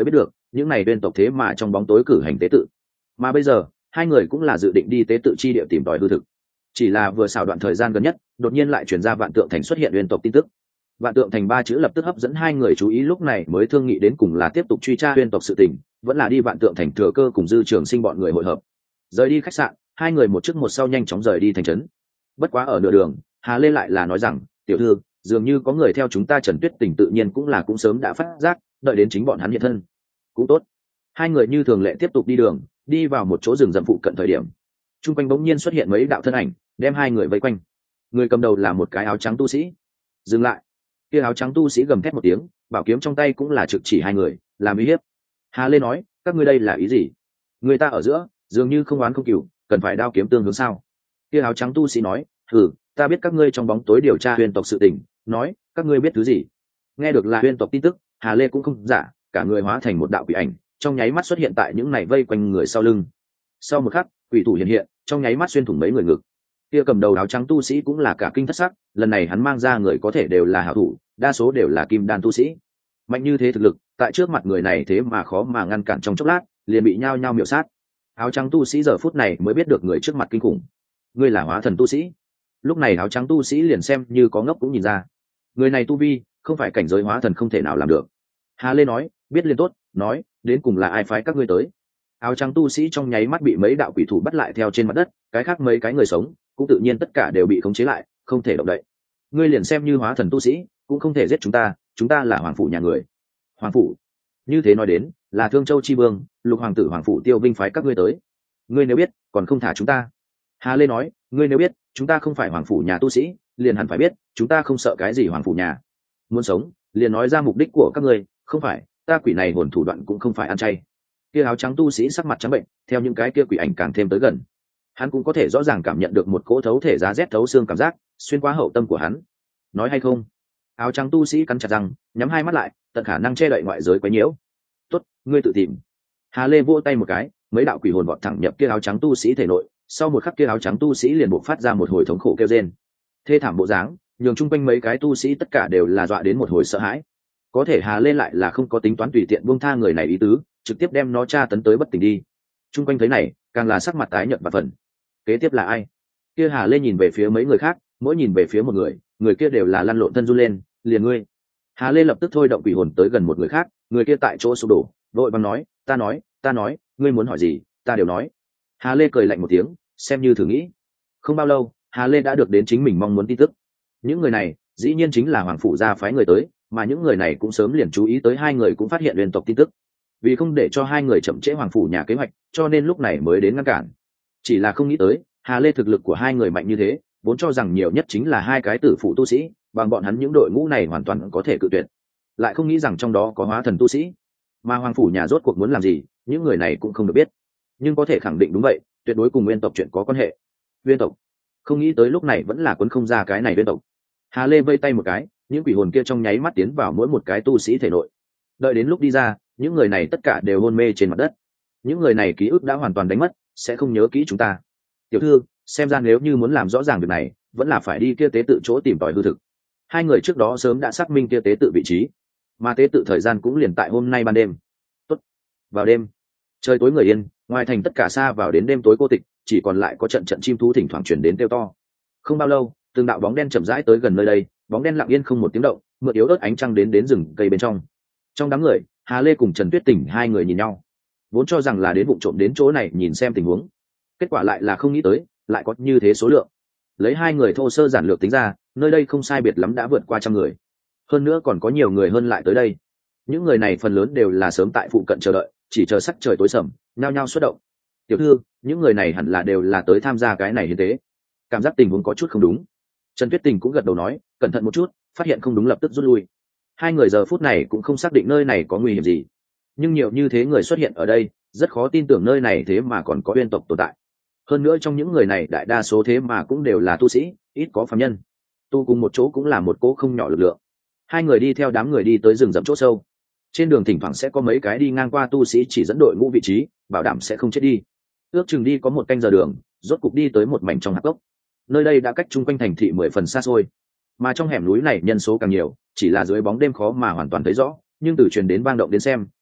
những này uyên tộc thế mà trong bóng tối cử hành tế tự, mà bây giờ hai người cũng là dự định đi tế tự chi địa tìm tòi hư thực. Chỉ là vừa xảo đoạn thời gian gần nhất đột nhiên lại chuyển ra Vạn Tượng Thành xuất hiện uyên tộc tin tức. Vạn Tượng Thành ba chữ lập tức hấp dẫn hai người chú ý, lúc này mới thương nghị đến cùng là tiếp tục truy tra uyên tộc sự tình, vẫn là đi Vạn Tượng Thành thừa cơ cùng Dư Trường Sinh bọn người hội hợp. Rời đi khách sạn, hai người một trước một sau nhanh chóng rời đi thành trấn. Bất quá ở nửa đường, Hà Lê lại là nói rằng, tiểu thư, dường như có người theo chúng ta. Trần Tuyết Tình tự nhiên cũng là cũng sớm đã phát giác, đợi đến chính bọn hắn hiện thân cũng tốt. Hai người như thường lệ tiếp tục đi đường, đi vào một chỗ rừng rậm phụ cận thời điểm, trung quanh bỗng nhiên xuất hiện mấy đạo thân ảnh, đem hai người vây quanh. Người cầm đầu là một cái áo trắng tu sĩ. Dừng lại! Kia áo trắng tu sĩ gầm thét một tiếng, bảo kiếm trong tay cũng là trực chỉ hai người, làm uy hiếp. Hà Lê nói, các ngươi đây là ý gì? Người ta ở giữa dường như không oán không cừu, cần phải đao kiếm tương hướng sao? Kia áo trắng tu sĩ nói, hừ, ta biết các ngươi trong bóng tối điều tra huyền tộc sự tình, nói các ngươi biết thứ gì? Nghe được là huyền tộc tin tức, Hà Lê cũng không giả, cả người hóa thành một đạo quỷ ảnh, trong nháy mắt xuất hiện tại những này vây quanh người sau lưng. Sau một khắc, quỷ thủ hiện hiện, trong nháy mắt xuyên thủng mấy người ngực. Kia cầm đầu áo trắng tu sĩ cũng là cả kinh thất sắc, lần này hắn mang ra người có thể đều là hảo thủ, đa số đều là kim đan tu sĩ. Mạnh như thế thực lực, tại trước mặt người này thế mà khó mà ngăn cản, trong chốc lát liền bị nhao nhao miểu sát. Áo trắng tu sĩ giờ phút này mới biết được người trước mặt kinh khủng, ngươi là hóa thần tu sĩ. Lúc này áo trắng tu sĩ liền xem như có ngốc cũng nhìn ra, người này tu vi không phải cảnh giới hóa thần không thể nào làm được. Hà Lê nói, biết liền tốt, nói đến cùng là ai phái các ngươi tới? Áo trắng tu sĩ trong nháy mắt bị mấy đạo quỷ thủ bắt lại theo trên mặt đất, cái khác mấy cái người sống cũng tự nhiên tất cả đều bị khống chế lại, không thể động đậy. Ngươi liền xem như hóa thần tu sĩ cũng không thể giết chúng ta, chúng ta là hoàng phủ nhà người. Hoàng phủ? Như thế nói đến là Thương Châu chi vương, lục hoàng tử hoàng phủ Tiêu Vinh phái các ngươi tới. Ngươi nếu biết còn không thả chúng ta? Hà Lê nói, ngươi nếu biết chúng ta không phải hoàng phủ nhà tu sĩ, liền hẳn phải biết chúng ta không sợ cái gì hoàng phủ nhà. Muốn sống liền nói ra mục đích của các ngươi, không phải ta quỷ này hồn thủ đoạn cũng không phải ăn chay. Kia áo trắng tu sĩ sắc mặt trắng bệnh, theo những cái kia quỷ ảnh càng thêm tới gần, hắn cũng có thể rõ ràng cảm nhận được một cỗ thấu thể giá rét thấu xương cảm giác xuyên qua hậu tâm của hắn. Nói hay không? Áo trắng tu sĩ cắn chặt răng, nhắm hai mắt lại, tận khả năng che đậy ngoại giới quấy nhiễu. Tốt, ngươi tự tìm. Hà Lê vỗ tay một cái, mấy đạo quỷ hồn vọt thẳng nhập kia áo trắng tu sĩ thể nội, sau một khắc kia áo trắng tu sĩ liền bộc phát ra một hồi thống khổ kêu rên. Thê thảm bộ dáng, nhường chung quanh mấy cái tu sĩ tất cả đều là dọa đến một hồi sợ hãi. Có thể Hà Lê lại là không có tính toán tùy tiện buông tha người này ý tứ, trực tiếp đem nó tra tấn tới bất tỉnh đi. Chung quanh thấy này, càng là sắc mặt tái nhợt và phần. Kế tiếp là ai? Kia Hà Lê nhìn về phía mấy người khác, mỗi nhìn về phía một người, người kia đều là lăn lộn thân run lên, liền ngươi. Hà Lê lập tức thôi động quỷ hồn tới gần một người khác, người kia tại chỗ sụp đổ, vội vàng nói, ta nói, ta nói, ngươi muốn hỏi gì, ta đều nói. Hà Lê cười lạnh một tiếng, xem như thử nghĩ. Không bao lâu, Hà Lê đã được đến chính mình mong muốn tin tức. Những người này, dĩ nhiên chính là hoàng phủ gia phái người tới, mà những người này cũng sớm liền chú ý tới hai người cũng phát hiện liên tộc tin tức. Vì không để cho hai người chậm trễ hoàng phủ nhà kế hoạch, cho nên lúc này mới đến ngăn cản. Chỉ là không nghĩ tới, Hà Lê thực lực của hai người mạnh như thế, vốn cho rằng nhiều nhất chính là hai cái tử phụ tu sĩ, bằng bọn hắn những đội ngũ này hoàn toàn có thể cự tuyệt. Lại không nghĩ rằng trong đó có hóa thần tu sĩ. Mà hoàng phủ nhà rốt cuộc muốn làm gì, những người này cũng không được biết. Nhưng có thể khẳng định đúng vậy, tuyệt đối cùng nguyên tộc chuyện có quan hệ. Nguyên tộc? Không nghĩ tới lúc này vẫn là quấn không ra cái này nguyên tộc. Hà Lê vây tay một cái, những quỷ hồn kia trong nháy mắt tiến vào mỗi một cái tu sĩ thể nội. Đợi đến lúc đi ra, những người này tất cả đều hôn mê trên mặt đất. Những người này ký ức đã hoàn toàn đánh mất, sẽ không nhớ kỹ chúng ta. Tiểu thư, xem ra nếu như muốn làm rõ ràng việc này, vẫn là phải đi kia tế tự chỗ tìm tòi hư thực. Hai người trước đó sớm đã xác minh kia tế tự vị trí, mà tế tự thời gian cũng liền tại hôm nay ban đêm. Tốt. Vào đêm, trời tối người yên, ngoài thành tất cả xa vào đến đêm tối cô tịch, chỉ còn lại có trận trận chim thú thỉnh thoảng truyền đến kêu to. Không bao lâu, từng đạo bóng đen chậm rãi tới gần nơi đây, bóng đen lặng yên không một tiếng động, mượn yếu ớt ánh trăng đến đến rừng cây bên trong. Trong đám người, Hà Lê cùng Trần Tuyết Tình hai người nhìn nhau, vốn cho rằng là đến vụ trộm đến chỗ này nhìn xem tình huống, kết quả lại là không nghĩ tới lại có như thế số lượng. Lấy hai người thô sơ giản lược tính ra, nơi đây không sai biệt lắm đã vượt qua trăm người, hơn nữa còn có nhiều người hơn lại tới đây. Những người này phần lớn đều là sớm tại phụ cận chờ đợi, chỉ chờ sắc trời tối sầm nhao nhao xuất động. Tiểu thư, những người này hẳn là đều là tới tham gia cái này hiến tế. Cảm giác tình huống có chút không đúng. Trần Tuyết Tình cũng gật đầu nói, cẩn thận một chút, phát hiện không đúng lập tức rút lui. Hai người giờ phút này cũng không xác định nơi này có nguy hiểm gì, nhưng nhiều như thế người xuất hiện ở đây, rất khó tin tưởng nơi này thế mà còn có uyên tộc tồn tại. Hơn nữa trong những người này đại đa số thế mà cũng đều là tu sĩ, ít có phàm nhân. Tu cùng một chỗ cũng là một cỗ không nhỏ lực lượng. Hai người đi theo đám người đi tới rừng rậm chỗ sâu. Trên đường thỉnh thoảng sẽ có mấy cái đi ngang qua tu sĩ chỉ dẫn đội ngũ vị trí, bảo đảm sẽ không chết đi. Ước chừng đi có một canh giờ đường, rốt cục đi tới một mảnh trong hạp gốc. Nơi đây đã cách chung quanh thành thị mười phần xa xôi, mà trong hẻm núi này nhân số càng nhiều, chỉ là dưới bóng đêm khó mà hoàn toàn thấy rõ, nhưng từ truyền đến vang động đến xem,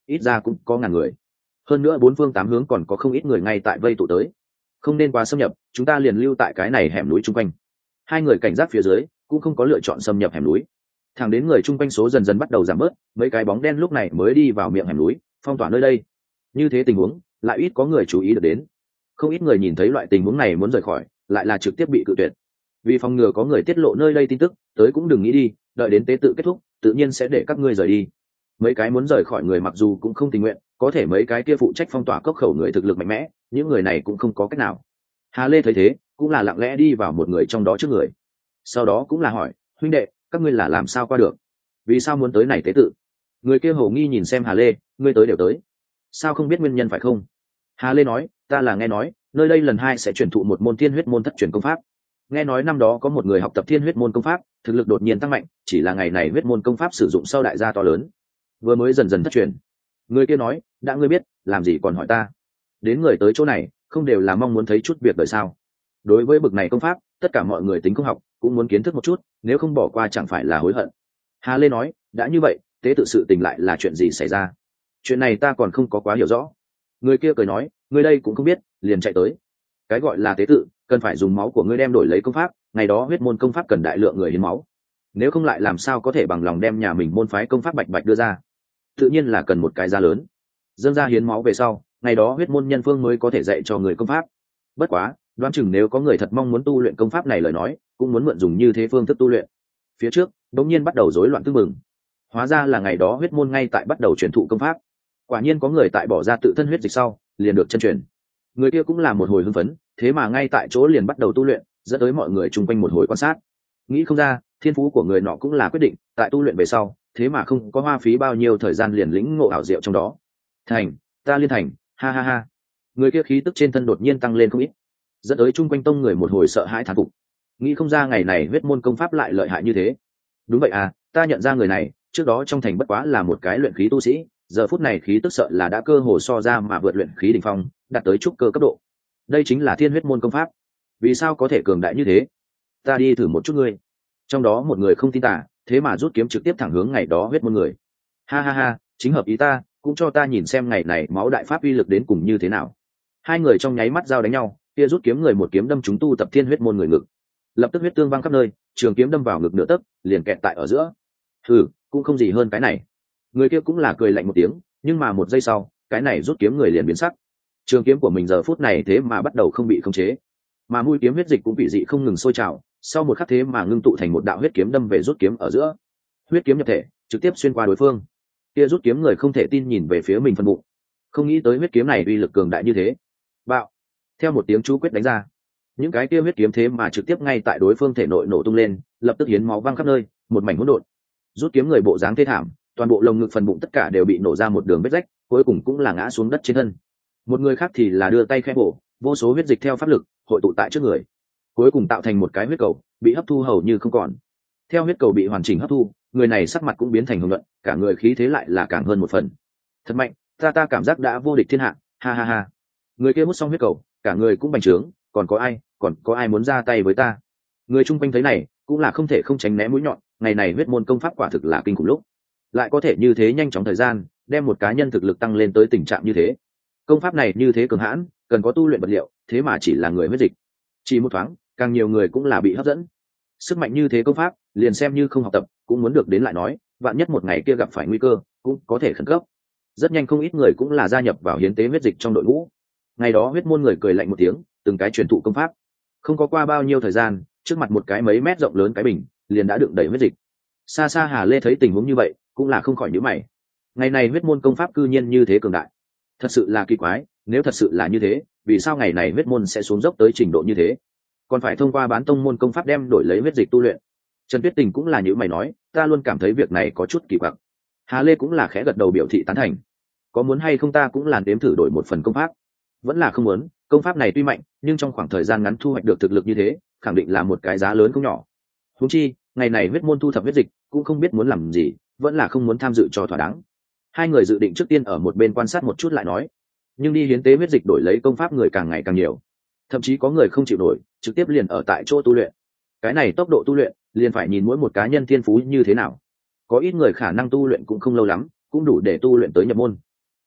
ít ra cũng có ngàn người. Hơn nữa bốn phương tám hướng còn có không ít người ngay tại vây tụ tới. Không nên quá xâm nhập, chúng ta liền lưu tại cái này hẻm núi chung quanh. Hai người cảnh giác phía dưới cũng không có lựa chọn xâm nhập hẻm núi. Thẳng đến người chung quanh số dần dần bắt đầu giảm bớt, mấy cái bóng đen lúc này mới đi vào miệng hẻm núi, phong tỏa nơi đây. Như thế tình huống lại ít có người chú ý được đến. Không ít người nhìn thấy loại tình huống này muốn rời khỏi, lại là trực tiếp bị cự tuyệt. Vì phòng ngừa có người tiết lộ nơi đây tin tức, tới cũng đừng nghĩ đi, đợi đến tế tự kết thúc tự nhiên sẽ để các ngươi rời đi. Mấy cái muốn rời khỏi người mặc dù cũng không tình nguyện, có thể mấy cái kia phụ trách phong tỏa cốc khẩu người thực lực mạnh mẽ, những người này cũng không có cách nào. Hà Lê thấy thế cũng là lặng lẽ đi vào một người trong đó trước người, sau đó cũng là hỏi, huynh đệ, các ngươi là làm sao qua được, vì sao muốn tới này tế tự? Người kia hồ nghi nhìn xem Hà Lê, ngươi tới đều tới, sao không biết nguyên nhân phải không? Hà Lê nói, ta là nghe nói nơi đây lần hai sẽ truyền thụ một môn thiên huyết môn thất truyền công pháp. Nghe nói năm đó có một người học tập thiên huyết môn công pháp, thực lực đột nhiên tăng mạnh, chỉ là ngày này huyết môn công pháp sử dụng sau đại gia to lớn, vừa mới dần dần thất truyền. Người kia nói, đã ngươi biết, làm gì còn hỏi ta? Đến người tới chỗ này không đều là mong muốn thấy chút việc đời sao? Đối với bực này công pháp, tất cả mọi người tính công học cũng muốn kiến thức một chút, nếu không bỏ qua chẳng phải là hối hận. Hà Lê nói, đã như vậy, tế tự sự tình lại là chuyện gì xảy ra? Chuyện này ta còn không có quá hiểu rõ. Người kia cười nói, ngươi đây cũng không biết, liền chạy tới. Cái gọi là tế tự, cần phải dùng máu của ngươi đem đổi lấy công pháp, ngày đó huyết môn công pháp cần đại lượng người hiến máu, nếu không lại làm sao có thể bằng lòng đem nhà mình môn phái công pháp bạch bạch đưa ra? Tự nhiên là cần một cái giá lớn. Dâng ra hiến máu về sau, ngày đó huyết môn nhân phương mới có thể dạy cho người công pháp. Bất quá, đoán chừng nếu có người thật mong muốn tu luyện công pháp này lời nói, cũng muốn mượn dùng như thế phương thức tu luyện. Phía trước đột nhiên bắt đầu rối loạn tương mừng, hóa ra là ngày đó huyết môn ngay tại bắt đầu truyền thụ công pháp. Quả nhiên có người tại bỏ ra tự thân huyết dịch sau liền được chân truyền. Người kia cũng là một hồi hưng phấn, thế mà ngay tại chỗ liền bắt đầu tu luyện, dẫn tới mọi người chung quanh một hồi quan sát. Nghĩ không ra thiên phú của người nọ cũng là quyết định, tại tu luyện về sau thế mà không có hoa phí bao nhiêu thời gian liền lĩnh ngộ ảo diệu trong đó. Thành, ta liên thành, ha ha ha. Người kia khí tức trên thân đột nhiên tăng lên không ít, dẫn tới chung quanh tông người một hồi sợ hãi thán phục. Nghĩ không ra ngày này huyết môn công pháp lại lợi hại như thế. Đúng vậy à, ta nhận ra người này trước đó trong thành bất quá là một cái luyện khí tu sĩ, giờ phút này khí tức sợ là đã cơ hồ so ra mà vượt luyện khí đỉnh phong, đạt tới trúc cơ cấp độ. Đây chính là thiên huyết môn công pháp, vì sao có thể cường đại như thế? Ta đi thử một chút ngươi. Trong đó một người không tin tả, thế mà rút kiếm trực tiếp thẳng hướng ngày đó huyết môn người. Ha ha ha, chính hợp ý ta, cũng cho ta nhìn xem ngày này máu đại pháp uy lực đến cùng như thế nào. Hai người trong nháy mắt giao đánh nhau, kia rút kiếm người một kiếm đâm trúng tu tập thiên huyết môn người ngực, lập tức huyết tương văng khắp nơi, trường kiếm đâm vào ngực nửa tấc, liền kẹt tại ở giữa. Hừ, cũng không gì hơn cái này. Người kia cũng là cười lạnh một tiếng, nhưng mà một giây sau, cái này rút kiếm người liền biến sắc. Trường kiếm của mình giờ phút này thế mà bắt đầu không bị khống chế, mà mũi kiếm huyết dịch cũng bị dị không ngừng sôi trào, sau một khắc thế mà ngưng tụ thành một đạo huyết kiếm đâm về rút kiếm ở giữa. Huyết kiếm nhập thể, trực tiếp xuyên qua đối phương. Kia rút kiếm người không thể tin nhìn về phía mình phân bụng, không nghĩ tới huyết kiếm này uy lực cường đại như thế. Bạo! Theo một tiếng chú quyết đánh ra, những cái kia huyết kiếm thế mà trực tiếp ngay tại đối phương thể nội nổ tung lên, lập tức hiến máu văng khắp nơi, một mảnh hỗn độn. Rút kiếm người bộ dáng thê thảm, toàn bộ lồng ngực phần bụng tất cả đều bị nổ ra một đường vết rách, cuối cùng cũng là ngã xuống đất trên thân. Một người khác thì là đưa tay khẽ bổ, vô số huyết dịch theo pháp lực hội tụ tại trước người, cuối cùng tạo thành một cái huyết cầu, bị hấp thu hầu như không còn. Theo huyết cầu bị hoàn chỉnh hấp thu, người này sắc mặt cũng biến thành hồng nhuận, cả người khí thế lại là càng hơn một phần. Thật mạnh, ta ta cảm giác đã vô địch thiên hạ, ha ha ha. Người kia hút xong huyết cầu, cả người cũng bành trướng, còn có ai, còn có ai muốn ra tay với ta? Người chung quanh thấy này, cũng là không thể không tránh né mũi nhọn, ngày này huyết môn công pháp quả thực là kinh khủng lúc, lại có thể như thế nhanh chóng thời gian, đem một cá nhân thực lực tăng lên tới tình trạng như thế. Công pháp này như thế cường hãn, cần có tu luyện vật liệu, thế mà chỉ là người huyết dịch. Chỉ một thoáng, càng nhiều người cũng là bị hấp dẫn. Sức mạnh như thế công pháp, liền xem như không học tập, cũng muốn được đến lại nói, vạn nhất một ngày kia gặp phải nguy cơ, cũng có thể khẩn cấp. Rất nhanh không ít người cũng là gia nhập vào hiến tế huyết dịch trong đội ngũ. Ngày đó huyết môn người cười lạnh một tiếng, từng cái truyền thụ công pháp. Không có qua bao nhiêu thời gian, trước mặt một cái mấy mét rộng lớn cái bình, liền đã đựng đầy huyết dịch. Xa xa Hà Lê thấy tình huống như vậy, cũng là không khỏi nhíu mày. Ngày này huyết môn công pháp cư nhiên như thế cường đại, thật sự là kỳ quái. Nếu thật sự là như thế, vì sao ngày này huyết môn sẽ xuống dốc tới trình độ như thế, còn phải thông qua bán tông môn công pháp đem đổi lấy huyết dịch tu luyện? Trần Tuyết Tình cũng là như mày nói, ta luôn cảm thấy việc này có chút kỳ quặc. Hà Lê cũng là khẽ gật đầu biểu thị tán thành. Có muốn hay không ta cũng làm đếm thử đổi một phần công pháp? Vẫn là không muốn, công pháp này tuy mạnh, nhưng trong khoảng thời gian ngắn thu hoạch được thực lực như thế, khẳng định là một cái giá lớn không nhỏ. Huống chi, ngày này huyết môn thu thập huyết dịch, cũng không biết muốn làm gì, vẫn là không muốn tham dự cho thỏa đáng. Hai người dự định trước tiên ở một bên quan sát một chút lại nói. Nhưng đi hiến tế huyết dịch đổi lấy công pháp người càng ngày càng nhiều, thậm chí có người không chịu nổi, trực tiếp liền ở tại chỗ tu luyện. Cái này tốc độ tu luyện liền phải nhìn mỗi một cá nhân thiên phú như thế nào. Có ít người khả năng tu luyện cũng không lâu lắm, cũng đủ để tu luyện tới nhập môn.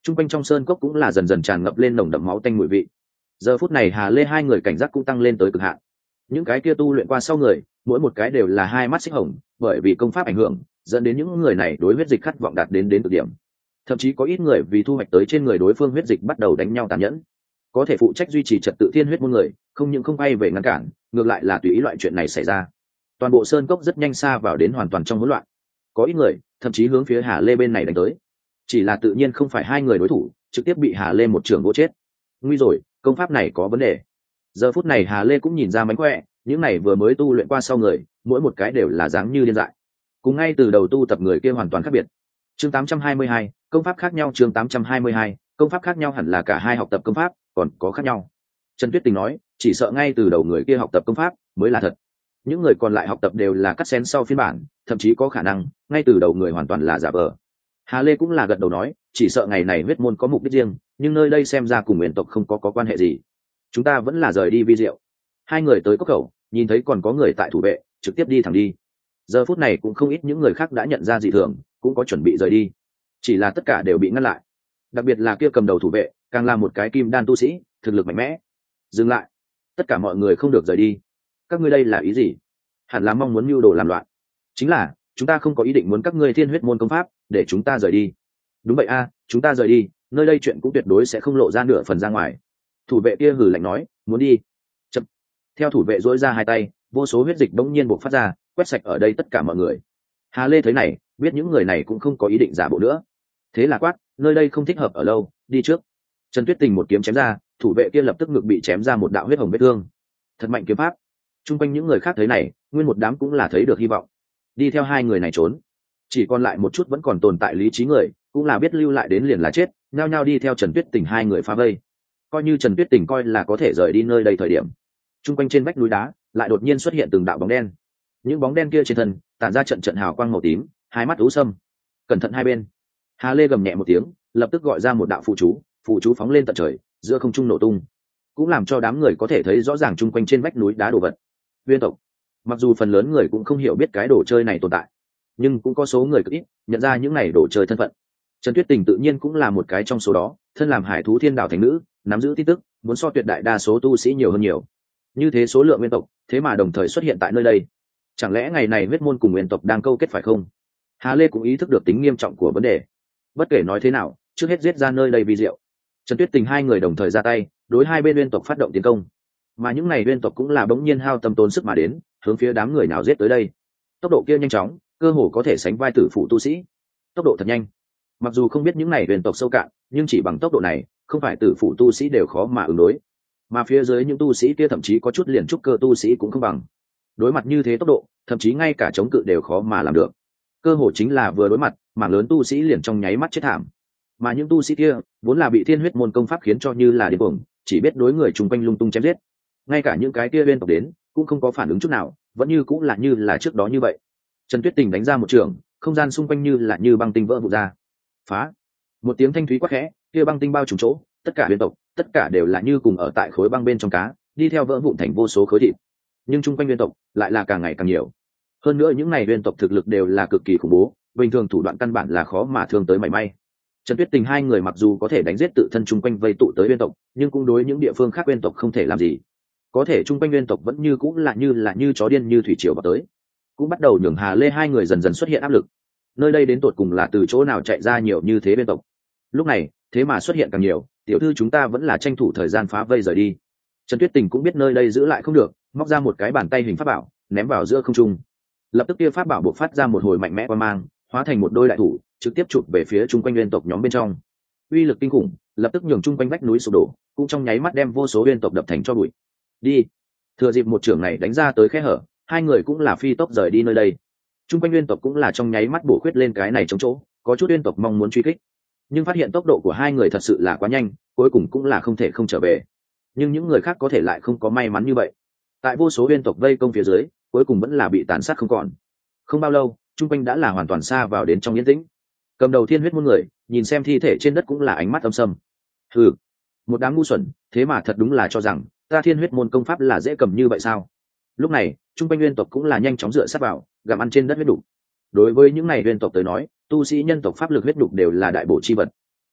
Trung quanh trong sơn cốc cũng là dần dần tràn ngập lên nồng đậm máu tanh mùi vị. Giờ phút này Hà Lê hai người cảnh giác cũng tăng lên tới cực hạn. Những cái kia tu luyện qua sau người, mỗi một cái đều là hai mắt xích hồng, bởi vì công pháp ảnh hưởng, dẫn đến những người này đối huyết dịch khát vọng đạt đến đến cực điểm. Thậm chí có ít người vì thu hoạch tới trên người đối phương huyết dịch bắt đầu đánh nhau tàn nhẫn. Có thể phụ trách duy trì trật tự thiên huyết môn người, không những không bay về ngăn cản, ngược lại là tùy ý loại chuyện này xảy ra. Toàn bộ sơn cốc rất nhanh xa vào đến hoàn toàn trong hỗn loạn. Có ít người thậm chí hướng phía Hà Lê bên này đánh tới, chỉ là tự nhiên không phải hai người đối thủ, trực tiếp bị Hà Lê một trường gỗ chết. Nguy rồi, công pháp này có vấn đề. Giờ phút này Hà Lê cũng nhìn ra mánh khỏe, những này vừa mới tu luyện qua sau người, mỗi một cái đều là dáng như điên dại. Cùng ngay từ đầu tu tập người kia hoàn toàn khác biệt. Chương tám trăm hai mươi hai, công pháp khác nhau. Chương tám trăm hai mươi hai, công pháp khác nhau hẳn là cả hai học tập công pháp, còn có khác nhau. Trần Tuyết Tình nói, chỉ sợ ngay từ đầu người kia học tập công pháp mới là thật. Những người còn lại học tập đều là cắt xén sau phiên bản, thậm chí có khả năng ngay từ đầu người hoàn toàn là giả vờ. Hà Lê cũng là gật đầu nói, chỉ sợ ngày này huyết môn có mục đích riêng, nhưng nơi đây xem ra cùng nguyên tộc không có có quan hệ gì. Chúng ta vẫn là rời đi vi diệu. Hai người tới cốc khẩu, nhìn thấy còn có người tại thủ vệ, trực tiếp đi thẳng đi. Giờ phút này cũng không ít những người khác đã nhận ra dị thường, cũng có chuẩn bị rời đi, chỉ là tất cả đều bị ngăn lại. Đặc biệt là kia cầm đầu thủ vệ, càng là một cái kim đan tu sĩ, thực lực mạnh mẽ. Dừng lại, tất cả mọi người không được rời đi. Các ngươi đây là ý gì? Hẳn là mong muốn mưu đồ làm loạn. Chính là, chúng ta không có ý định muốn các ngươi thiên huyết môn công pháp, để chúng ta rời đi. Đúng vậy a, chúng ta rời đi, nơi đây chuyện cũng tuyệt đối sẽ không lộ ra nửa phần ra ngoài. Thủ vệ kia hừ lạnh nói, muốn đi. Chậm. Theo thủ vệ dỗi ra hai tay, vô số huyết dịch bỗng nhiên bộc phát ra, quét sạch ở đây tất cả mọi người. Hà Lê thấy này, biết những người này cũng không có ý định giả bộ nữa. Thế là quát, nơi đây không thích hợp ở lâu, đi trước. Trần Tuyết Tình một kiếm chém ra, thủ vệ kia lập tức ngực bị chém ra một đạo huyết hồng vết thương. Thật mạnh kiếm pháp. Trung quanh những người khác thấy này, nguyên một đám cũng là thấy được hy vọng. Đi theo hai người này trốn. Chỉ còn lại một chút vẫn còn tồn tại lý trí người, cũng là biết lưu lại đến liền là chết, nhao nhao đi theo Trần Tuyết Tình hai người phá vây. Coi như Trần Tuyết Tình coi là có thể rời đi nơi đây thời điểm. Trung quanh trên vách núi đá, lại đột nhiên xuất hiện từng đạo bóng đen. Những bóng đen kia trên thân tản ra trận trận hào quang màu tím, hai mắt u sâm. Cẩn thận hai bên. Hà Lê gầm nhẹ một tiếng, lập tức gọi ra một đạo phụ chú, phụ chú phóng lên tận trời, giữa không trung nổ tung, cũng làm cho đám người có thể thấy rõ ràng chung quanh trên vách núi đá đồ vật. Viên tộc. Mặc dù phần lớn người cũng không hiểu biết cái đồ chơi này tồn tại, nhưng cũng có số người cực ít nhận ra những này đồ chơi thân phận. Trần Tuyết Tình tự nhiên cũng là một cái trong số đó, thân làm hải thú thiên đạo thành nữ, nắm giữ tin tức, muốn so tuyệt đại đa số tu sĩ nhiều hơn nhiều. Như thế số lượng nguyên tộc, thế mà đồng thời xuất hiện tại nơi đây. Chẳng lẽ ngày này huyết môn cùng nguyên tộc đang câu kết phải không? Hà Lê cũng ý thức được tính nghiêm trọng của vấn đề. Bất kể nói thế nào, trước hết giết ra nơi đây vi diệu. Trần Tuyết Tình hai người đồng thời ra tay, đối hai bên nguyên tộc phát động tiến công. Mà những này nguyên tộc cũng là bỗng nhiên hao tâm tốn sức mà đến, hướng phía đám người nào giết tới đây. Tốc độ kia nhanh chóng, cơ hồ có thể sánh vai tử phụ tu sĩ. Tốc độ thật nhanh. Mặc dù không biết những này nguyên tộc sâu cạn, nhưng chỉ bằng tốc độ này, không phải tử phụ tu sĩ đều khó mà ứng đối. Mà phía dưới những tu sĩ kia thậm chí có chút liền trúc cơ tu sĩ cũng không bằng. Đối mặt như thế tốc độ, thậm chí ngay cả chống cự đều khó mà làm được. Cơ hồ chính là vừa đối mặt, mảng lớn tu sĩ liền trong nháy mắt chết thảm. Mà những tu sĩ kia vốn là bị thiên huyết môn công pháp khiến cho như là điên cuồng, chỉ biết đối người chung quanh lung tung chém giết. Ngay cả những cái kia bên tộc đến cũng không có phản ứng chút nào, vẫn như cũng là như là trước đó như vậy. Trần Tuyết Tình đánh ra một trường, không gian xung quanh như là như băng tinh vỡ vụn ra. Phá! Một tiếng thanh thúy quát khẽ, kia băng tinh bao trùm chỗ, tất cả bên tộc, tất cả đều là như cùng ở tại khối băng bên trong cá, đi theo vỡ vụn thành vô số khối thịt. Nhưng chung quanh nguyên tộc lại là càng ngày càng nhiều. Hơn nữa những này nguyên tộc thực lực đều là cực kỳ khủng bố, bình thường thủ đoạn căn bản là khó mà thương tới mảy may. Trần Tuyết Tình hai người mặc dù có thể đánh giết tự thân chung quanh vây tụ tới nguyên tộc, nhưng cũng đối những địa phương khác nguyên tộc không thể làm gì. Có thể chung quanh nguyên tộc vẫn như cũng là như là như chó điên như thủy triều vào tới, cũng bắt đầu nhường Hà Lê hai người dần dần xuất hiện áp lực. Nơi đây đến tột cùng là từ chỗ nào chạy ra nhiều như thế nguyên tộc? Lúc này, thế mà xuất hiện càng nhiều, tiểu thư chúng ta vẫn là tranh thủ thời gian phá vây rời đi. Trần Tuyết Tình cũng biết nơi đây giữ lại không được, móc ra một cái bàn tay hình pháp bảo, ném vào giữa không trung. Lập tức kia pháp bảo bộc phát ra một hồi mạnh mẽ qua mang, hóa thành một đôi đại thủ, trực tiếp chụp về phía chung quanh nguyên tộc nhóm bên trong. Uy lực kinh khủng, lập tức nhường chung quanh vách núi sụp đổ, cũng trong nháy mắt đem vô số nguyên tộc đập thành cho bụi. Đi. Thừa dịp một trưởng này đánh ra tới khe hở, hai người cũng là phi tốc rời đi nơi đây. Chung quanh nguyên tộc cũng là trong nháy mắt bổ khuyết lên cái này chống chỗ, có chút nguyên tộc mong muốn truy kích, nhưng phát hiện tốc độ của hai người thật sự là quá nhanh, cuối cùng cũng là không thể không trở về. Nhưng những người khác có thể lại không có may mắn như vậy. Tại vô số nguyên tộc vây công phía dưới, cuối cùng vẫn là bị tàn sát không còn. Không bao lâu, chung quanh đã là hoàn toàn xa vào đến trong yên tĩnh. Cầm đầu thiên huyết môn người nhìn xem thi thể trên đất cũng là ánh mắt âm sầm. Hừ, một đám ngu xuẩn, thế mà thật đúng là cho rằng ta thiên huyết môn công pháp là dễ cầm như vậy sao? Lúc này, chung quanh nguyên tộc cũng là nhanh chóng dựa sát vào, gặm ăn trên đất huyết đục. Đối với những này nguyên tộc tới nói, tu sĩ nhân tộc pháp lực huyết đục đều là đại bổ chi vật.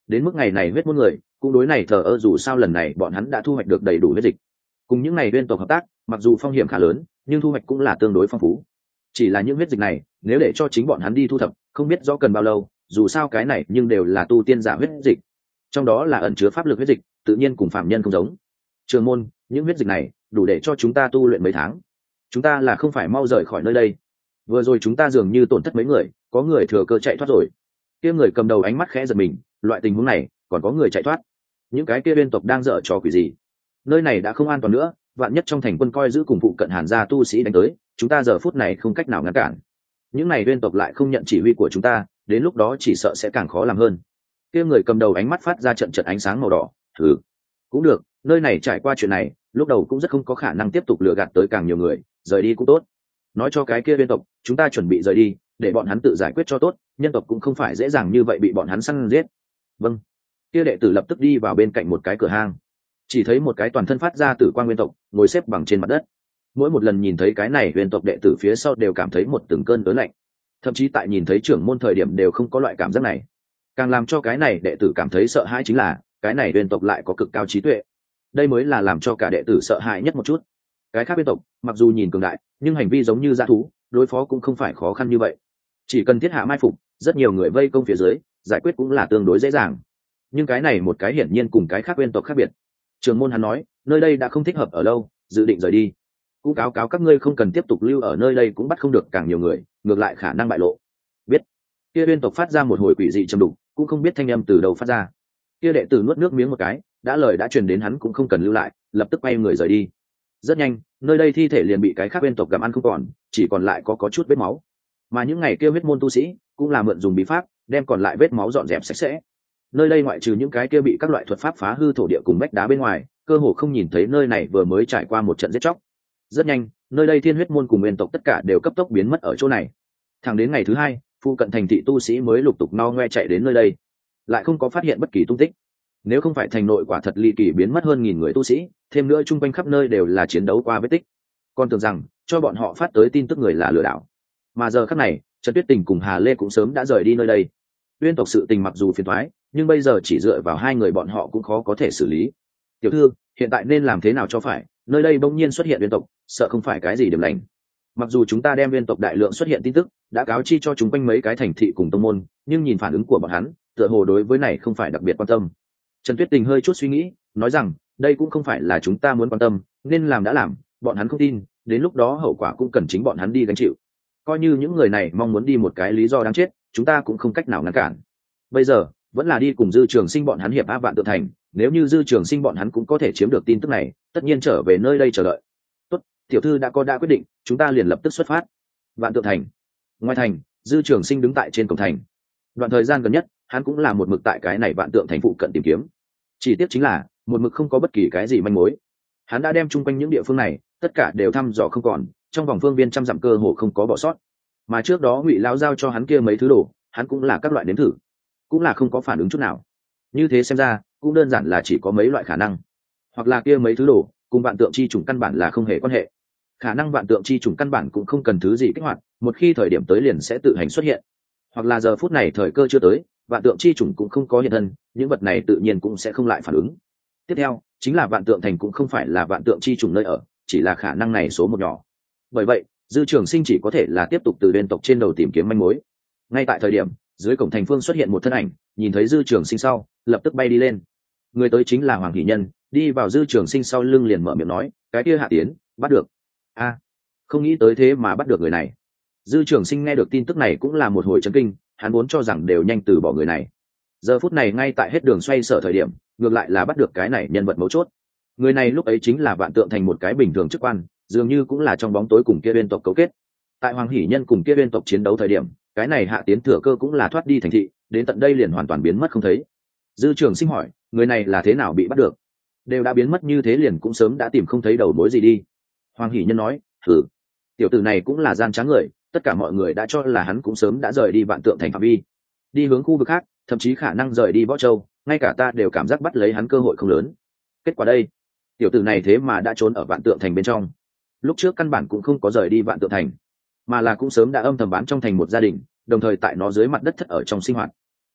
đến mức ngày này huyết môn người cũng đối này thờ ơ, dù sao lần này bọn hắn đã thu hoạch được đầy đủ huyết dịch. Cùng những này bên tộc hợp tác mặc dù phong hiểm khá lớn nhưng thu hoạch cũng là tương đối phong phú. Chỉ là những huyết dịch này nếu để cho chính bọn hắn đi thu thập không biết rõ cần bao lâu, dù sao cái này nhưng đều là tu tiên giả huyết dịch, trong đó là ẩn chứa pháp lực huyết dịch, tự nhiên cùng phạm nhân không giống. Trường môn, những huyết dịch này đủ để cho chúng ta tu luyện mấy tháng, chúng ta là không phải mau rời khỏi nơi đây. Vừa rồi chúng ta dường như tổn thất mấy người, có người thừa cơ chạy thoát rồi. Kia người cầm đầu ánh mắt khẽ giật mình, loại tình huống này còn có người chạy thoát, những cái kia bên tộc đang dở trò quỷ gì? Nơi này đã không an toàn nữa, vạn nhất trong thành quân coi giữ cùng phụ cận Hàn gia tu sĩ đánh tới, chúng ta giờ phút này không cách nào ngăn cản. Những này bên tộc lại không nhận chỉ huy của chúng ta, đến lúc đó chỉ sợ sẽ càng khó làm hơn. Kia người cầm đầu ánh mắt phát ra trận trận ánh sáng màu đỏ. Thử cũng được, nơi này trải qua chuyện này lúc đầu cũng rất không có khả năng tiếp tục lừa gạt tới càng nhiều người, rời đi cũng tốt. Nói cho cái kia bên tộc chúng ta chuẩn bị rời đi, để bọn hắn tự giải quyết cho tốt, nhân tộc cũng không phải dễ dàng như vậy bị bọn hắn săn giết. Vâng. Kia đệ tử lập tức đi vào bên cạnh một cái cửa hang, chỉ thấy một cái toàn thân phát ra tử quang nguyên tộc ngồi xếp bằng trên mặt đất. Mỗi một lần nhìn thấy cái này nguyên tộc đệ tử phía sau đều cảm thấy một từng cơn ớn lạnh, thậm chí tại nhìn thấy trưởng môn thời điểm đều không có loại cảm giác này. Càng làm cho cái này đệ tử cảm thấy sợ hãi chính là cái này nguyên tộc lại có cực cao trí tuệ, đây mới là làm cho cả đệ tử sợ hãi nhất một chút. Cái khác nguyên tộc mặc dù nhìn cường đại nhưng hành vi giống như dã thú, đối phó cũng không phải khó khăn như vậy, chỉ cần thiết hạ mai phục, rất nhiều người vây công phía dưới giải quyết cũng là tương đối dễ dàng. Nhưng cái này một cái hiển nhiên cùng cái khác nguyên tộc khác biệt. Trưởng môn hắn nói nơi đây đã không thích hợp ở lâu, dự định rời đi, cũng cáo cáo các ngươi không cần tiếp tục lưu ở nơi đây, cũng bắt không được càng nhiều người, ngược lại khả năng bại lộ. Biết. Kia nguyên tộc phát ra một hồi quỷ dị trầm đục, cũng không biết thanh âm từ đâu phát ra. Kia đệ tử nuốt nước miếng một cái, đã lời đã truyền đến hắn cũng không cần lưu lại, lập tức quay người rời đi. Rất nhanh nơi đây thi thể liền bị cái khác nguyên tộc gặm ăn không còn, chỉ còn lại có có chút vết máu. Mà những ngày kia huyết môn tu sĩ cũng là mượn dùng bí pháp đem còn lại vết máu dọn dẹp sạch sẽ. Nơi đây ngoại trừ những cái kia bị các loại thuật pháp phá hư thổ địa cùng vách đá bên ngoài, cơ hồ không nhìn thấy nơi này vừa mới trải qua một trận giết chóc. Rất nhanh nơi đây thiên huyết môn cùng nguyên tộc tất cả đều cấp tốc biến mất ở chỗ này. Thẳng đến ngày thứ hai phụ cận thành thị tu sĩ mới lục tục no ngoe chạy đến nơi đây, lại không có phát hiện bất kỳ tung tích. Nếu không phải thành nội quả thật ly kỳ biến mất hơn nghìn người tu sĩ, thêm nữa chung quanh khắp nơi đều là chiến đấu qua vết tích, còn tưởng rằng cho bọn họ phát tới tin tức người là lừa đảo. Mà giờ khắc này Trần Tuyết Tình cùng Hà Lê cũng sớm đã rời đi nơi đây. Uyên tộc sự tình mặc dù phiền toái, nhưng bây giờ chỉ dựa vào hai người bọn họ cũng khó có thể xử lý. Tiểu thư, hiện tại nên làm thế nào cho phải? Nơi đây bỗng nhiên xuất hiện uyên tộc, sợ không phải cái gì điểm lành. Mặc dù chúng ta đem uyên tộc đại lượng xuất hiện tin tức đã cáo chi cho chúng quanh mấy cái thành thị cùng tông môn, nhưng nhìn phản ứng của bọn hắn tựa hồ đối với này không phải đặc biệt quan tâm. Trần Tuyết Tình hơi chút suy nghĩ, nói rằng đây cũng không phải là chúng ta muốn quan tâm, nên làm đã làm, bọn hắn không tin, đến lúc đó hậu quả cũng cần chính bọn hắn đi gánh chịu. Coi như những người này mong muốn đi một cái lý do đáng chết, chúng ta cũng không cách nào ngăn cản. Bây giờ vẫn là đi cùng Dư Trường Sinh bọn hắn hiệp áp Vạn Tượng Thành, nếu như Dư Trường Sinh bọn hắn cũng có thể chiếm được tin tức này, tất nhiên trở về nơi đây chờ đợi. Tốt, tiểu thư đã có đã quyết định, chúng ta liền lập tức xuất phát. Vạn Tượng Thành. Ngoài thành, Dư Trường Sinh đứng tại trên cổng thành. Đoạn thời gian gần nhất, hắn cũng là một mực tại cái này Vạn Tượng Thành phụ cận tìm kiếm. Chỉ tiếc chính là, một mực không có bất kỳ cái gì manh mối. Hắn đã đem chung quanh những địa phương này, tất cả đều thăm dò không còn, trong vòng phương viên trăm dặm cơ hồ không có bỏ sót. Mà trước đó Ngụy lão giao cho hắn kia mấy thứ đồ, hắn cũng là các loại nếm thử, cũng là không có phản ứng chút nào. Như thế xem ra, cũng đơn giản là chỉ có mấy loại khả năng, hoặc là kia mấy thứ đồ cùng vạn tượng chi trùng căn bản là không hề quan hệ. Khả năng vạn tượng chi trùng căn bản cũng không cần thứ gì kích hoạt, một khi thời điểm tới liền sẽ tự hành xuất hiện. Hoặc là giờ phút này thời cơ chưa tới, vạn tượng chi trùng cũng không có hiện thân, những vật này tự nhiên cũng sẽ không lại phản ứng. Tiếp theo chính là vạn tượng thành cũng không phải là vạn tượng chi trùng nơi ở, chỉ là khả năng này số một nhỏ. Bởi vậy Dư Trường Sinh chỉ có thể là tiếp tục từ bên tộc trên đầu tìm kiếm manh mối. Ngay tại thời điểm dưới cổng thành phương xuất hiện một thân ảnh, nhìn thấy Dư Trường Sinh sau lập tức bay đi lên. Người tới chính là Hoàng Hỷ Nhân, đi vào Dư Trường Sinh sau lưng liền mở miệng nói, cái kia Hạ Tiến bắt được. A, không nghĩ tới thế mà bắt được người này. Dư Trường Sinh nghe được tin tức này cũng là một hồi chấn kinh, hắn vốn cho rằng đều nhanh từ bỏ người này, giờ phút này ngay tại hết đường xoay sở thời điểm, ngược lại là bắt được cái này nhân vật mấu chốt. Người này lúc ấy chính là Vạn Tượng Thành một cái bình thường chức quan, dường như cũng là trong bóng tối cùng kia bên tộc cấu kết. Tại Hoàng Hỷ Nhân cùng kia bên tộc chiến đấu thời điểm, cái này Hạ Tiến thừa cơ cũng là thoát đi thành thị, đến tận đây liền hoàn toàn biến mất không thấy. Dư Trường Sinh hỏi, người này là thế nào bị bắt được? Đều đã biến mất như thế liền cũng sớm đã tìm không thấy đầu mối gì đi. Hoàng Hỷ Nhân nói, thử, tiểu tử này cũng là gian trá người, tất cả mọi người đã cho là hắn cũng sớm đã rời đi Vạn Tượng Thành phạm vi, đi hướng khu vực khác, thậm chí khả năng rời đi Võ Châu, ngay cả ta đều cảm giác bắt lấy hắn cơ hội không lớn. Kết quả đây, tiểu tử này thế mà đã trốn ở Vạn Tượng Thành bên trong. Lúc trước căn bản cũng không có rời đi Vạn Tượng Thành, mà là cũng sớm đã âm thầm bán trong thành một gia đình, đồng thời tại nó dưới mặt đất thất ở trong sinh hoạt.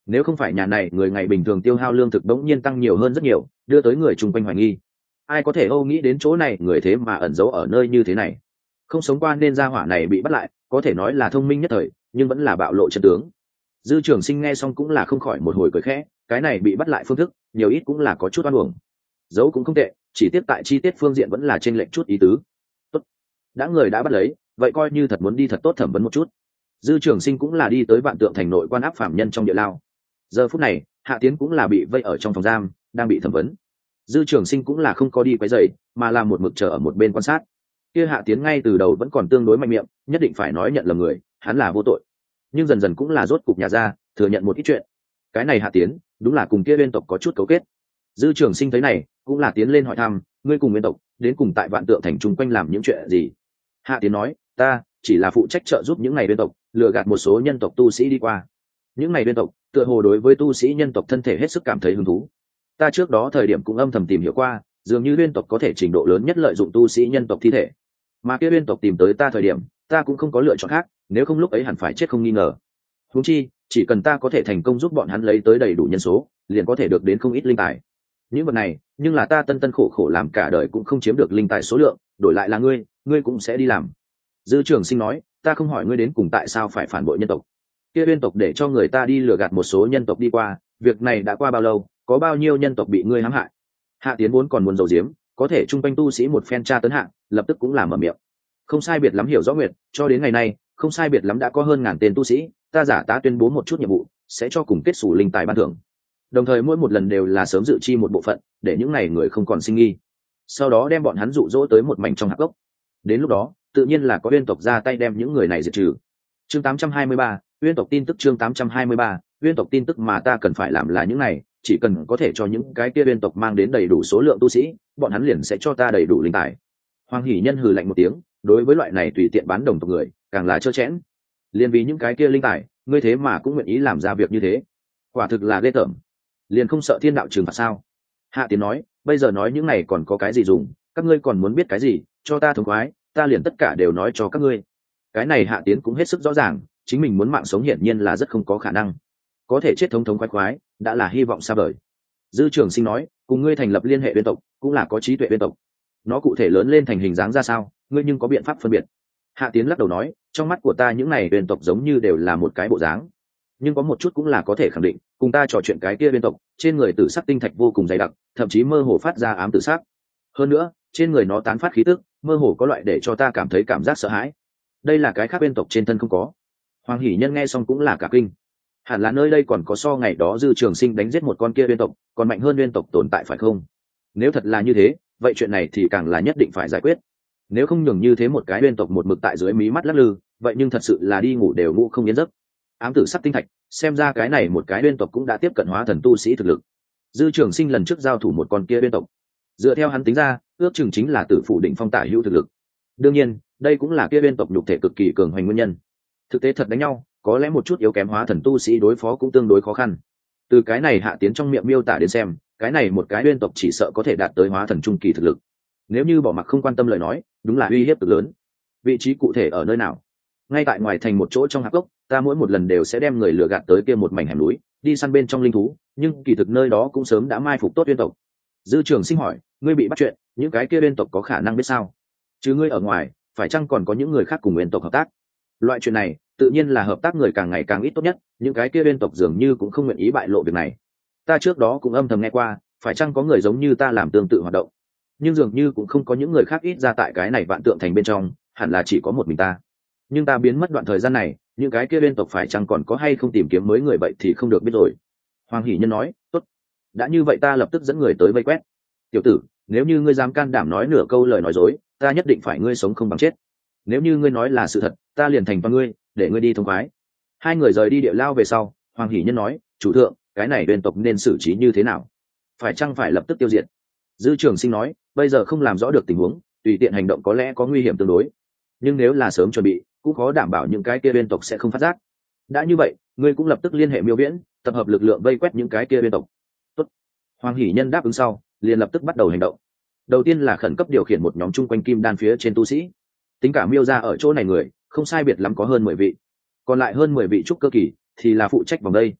nếu không phải nhà này người ngày bình thường tiêu hao lương thực bỗng nhiên tăng nhiều hơn rất nhiều, đưa tới người chung quanh hoài nghi. Ai có thể âu nghĩ đến chỗ này người thế mà ẩn giấu ở nơi như thế này. Không sống qua nên gia hỏa này bị bắt lại, có thể nói là thông minh nhất thời, nhưng vẫn là bạo lộ chân tướng. Dư Trường Sinh nghe xong cũng là không khỏi một hồi cười khẽ, cái này bị bắt lại phương thức nhiều ít cũng là có chút oan uổng. Giấu cũng không tệ, chỉ tiếp tại chi tiết phương diện vẫn là trên lệnh chút ý tứ. Tốt, đã người đã bắt lấy, vậy coi như thật muốn đi thật tốt thẩm vấn một chút. Dư Trường Sinh cũng là đi tới Vạn Tượng Thành nội quan áp phạm nhân trong địa lao. Giờ phút này Hạ Tiến cũng là bị vây ở trong phòng giam, đang bị thẩm vấn. Dư Trường Sinh cũng là không có đi quấy rầy, mà là một mực chờ ở một bên quan sát. Kia Hạ Tiến ngay từ đầu vẫn còn tương đối mạnh miệng, nhất định phải nói nhận lầm người, hắn là vô tội. Nhưng dần dần cũng là rốt cục nhà ra, thừa nhận một ít chuyện. Cái này Hạ Tiến, đúng là cùng kia Uyên tộc có chút cấu kết. Dư Trường Sinh thấy này, cũng là tiến lên hỏi thăm, ngươi cùng Uyên tộc đến cùng tại Vạn Tượng Thành chung quanh làm những chuyện gì? Hạ Tiến nói, ta chỉ là phụ trách trợ giúp những này Uyên tộc, lừa gạt một số nhân tộc tu sĩ đi qua. Những này Uyên tộc, tựa hồ đối với tu sĩ nhân tộc thân thể hết sức cảm thấy hứng thú. Ta trước đó thời điểm cũng âm thầm tìm hiểu qua, dường như Uyên tộc có thể trình độ lớn nhất lợi dụng tu sĩ nhân tộc thi thể. Mà kia Uyên tộc tìm tới ta thời điểm, ta cũng không có lựa chọn khác, nếu không lúc ấy hẳn phải chết không nghi ngờ. Huống chi, chỉ cần ta có thể thành công giúp bọn hắn lấy tới đầy đủ nhân số, liền có thể được đến không ít linh tài. Những vật này, nhưng là ta tân tân khổ khổ làm cả đời cũng không chiếm được linh tài số lượng, đổi lại là ngươi, ngươi cũng sẽ đi làm. Dư Trường Sinh nói, ta không hỏi ngươi đến cùng tại sao phải phản bội nhân tộc. Kia Uyên tộc để cho người ta đi lừa gạt một số nhân tộc đi qua, việc này đã qua bao lâu, có bao nhiêu nhân tộc bị ngươi hãm hại? Hạ Tiến vốn còn muốn giấu giếm, có thể trung quanh tu sĩ một phen tra tấn hạ, lập tức cũng làm mở miệng. Không sai biệt lắm hiểu rõ nguyệt, cho đến ngày nay, không sai biệt lắm đã có hơn ngàn tên tu sĩ, ta giả tá tuyên bố một chút nhiệm vụ, sẽ cho cùng kết sủ linh tài ban thưởng. Đồng thời mỗi một lần đều là sớm dự chi một bộ phận, để những này người không còn sinh nghi. Sau đó đem bọn hắn dụ dỗ tới một mảnh trong hạp gốc. Đến lúc đó, tự nhiên là có Uyên tộc ra tay đem những người này diệt trừ. Chương tám trăm hai mươi ba, Uyên tộc tin tức chương tám trăm hai mươi ba, Uyên tộc tin tức mà ta cần phải làm là những này, chỉ cần có thể cho những cái kia Uyên tộc mang đến đầy đủ số lượng tu sĩ, bọn hắn liền sẽ cho ta đầy đủ linh tài. Hoàng Hỷ Nhân hừ lạnh một tiếng, đối với loại này tùy tiện bán đồng tộc người, càng là trơ chẽn. Liên vì những cái kia linh tài, ngươi thế mà cũng nguyện ý làm ra việc như thế, quả thực là ghê tởm. Liền không sợ thiên đạo trừng phạt sao? Hạ Tiến nói, bây giờ nói những này còn có cái gì dùng, các ngươi còn muốn biết cái gì, cho ta thống khoái, ta liền tất cả đều nói cho các ngươi. Cái này Hạ Tiến cũng hết sức rõ ràng, chính mình muốn mạng sống hiển nhiên là rất không có khả năng, có thể chết thống thống khoái khoái đã là hy vọng xa vời. Dư Trường Sinh nói, cùng ngươi thành lập liên hệ Uyên tộc, cũng là có trí tuệ Uyên tộc, nó cụ thể lớn lên thành hình dáng ra sao, ngươi nhưng có biện pháp phân biệt? Hạ Tiến lắc đầu nói, trong mắt của ta những này Uyên tộc giống như đều là một cái bộ dáng, nhưng có một chút cũng là có thể khẳng định, cùng ta trò chuyện cái kia Uyên tộc, trên người tử sắc tinh thạch vô cùng dày đặc, thậm chí mơ hồ phát ra ám tử sắc. Hơn nữa, trên người nó tán phát khí tức, mơ hồ có loại để cho ta cảm thấy cảm giác sợ hãi. Đây là cái khác Uyên tộc trên thân không có. Hoàng Hỷ Nhân nghe xong cũng là cả kinh. Hẳn là nơi đây còn có so ngày đó Dư Trường Sinh đánh giết một con kia Uyên tộc, còn mạnh hơn Uyên tộc tồn tại phải không? Nếu thật là như thế, vậy chuyện này thì càng là nhất định phải giải quyết. Nếu không nhường như thế một cái Uyên tộc một mực tại dưới mí mắt lắc lư, vậy nhưng thật sự là đi ngủ đều ngủ không yên giấc. Ám tử sắc tinh thạch, xem ra cái này một cái Uyên tộc cũng đã tiếp cận hóa thần tu sĩ thực lực. Dư Trường Sinh lần trước giao thủ một con kia Uyên tộc, dựa theo hắn tính ra, ước chừng chính là tử phủ đỉnh phong tả hữu thực lực. Đương nhiên, đây cũng là kia Uyên tộc nhục thể cực kỳ cường hoành nguyên nhân. Thực tế thật đánh nhau, có lẽ một chút yếu kém hóa thần tu sĩ đối phó cũng tương đối khó khăn. Từ cái này Hạ Tiến trong miệng miêu tả đến xem, cái này một cái Uyên tộc chỉ sợ có thể đạt tới hóa thần trung kỳ thực lực. Nếu như bỏ mặc không quan tâm lời nói, đúng là uy hiếp cực lớn. Vị trí cụ thể ở nơi nào? Ngay tại ngoài thành một chỗ trong hạp gốc, ta mỗi một lần đều sẽ đem người lừa gạt tới kia một mảnh hẻm núi, đi săn bên trong linh thú, nhưng kỳ thực nơi đó cũng sớm đã mai phục tốt Uyên tộc. Dư Trường Sinh hỏi, ngươi bị bắt chuyện, những cái kia Uyên tộc có khả năng biết sao? Chứ ngươi ở ngoài, phải chăng còn có những người khác cùng Uyên tộc hợp tác? Loại chuyện này, tự nhiên là hợp tác người càng ngày càng ít tốt nhất, những cái kia Uyên tộc dường như cũng không nguyện ý bại lộ việc này. Ta trước đó cũng âm thầm nghe qua, phải chăng có người giống như ta làm tương tự hoạt động, nhưng dường như cũng không có những người khác ít ra tại cái này Vạn Tượng Thành bên trong, hẳn là chỉ có một mình ta. Nhưng ta biến mất đoạn thời gian này, những cái kia Uyên tộc phải chăng còn có hay không tìm kiếm mới người vậy thì không được biết rồi. Hoàng Hỷ Nhân nói, tốt, đã như vậy ta lập tức dẫn người tới vây quét. Tiểu tử, nếu như ngươi dám can đảm nói nửa câu lời nói dối, ta nhất định phải ngươi sống không bằng chết. Nếu như ngươi nói là sự thật, ta liền thành toàn ngươi, để ngươi đi thông khoái. Hai người rời đi địa lao về sau, Hoàng Hỷ Nhân nói, chủ thượng, cái này Uyên tộc nên xử trí như thế nào? Phải chăng phải lập tức tiêu diệt? Dư Trường Sinh nói, bây giờ không làm rõ được tình huống, tùy tiện hành động có lẽ có nguy hiểm tương đối, nhưng nếu là sớm chuẩn bị, cũng khó đảm bảo những cái kia Uyên tộc sẽ không phát giác. Đã như vậy, ngươi cũng lập tức liên hệ Miêu Viễn, tập hợp lực lượng vây quét những cái kia Uyên tộc. Tốt. Hoàng Hỷ Nhân đáp ứng sau, liền lập tức bắt đầu hành động. Đầu tiên là khẩn cấp điều khiển một nhóm chung quanh kim đan phía trên tu sĩ. Tính cả Miêu gia ở chỗ này người, không sai biệt lắm có hơn mười vị. Còn lại hơn mười vị trúc cơ kỳ thì là phụ trách vòng đây.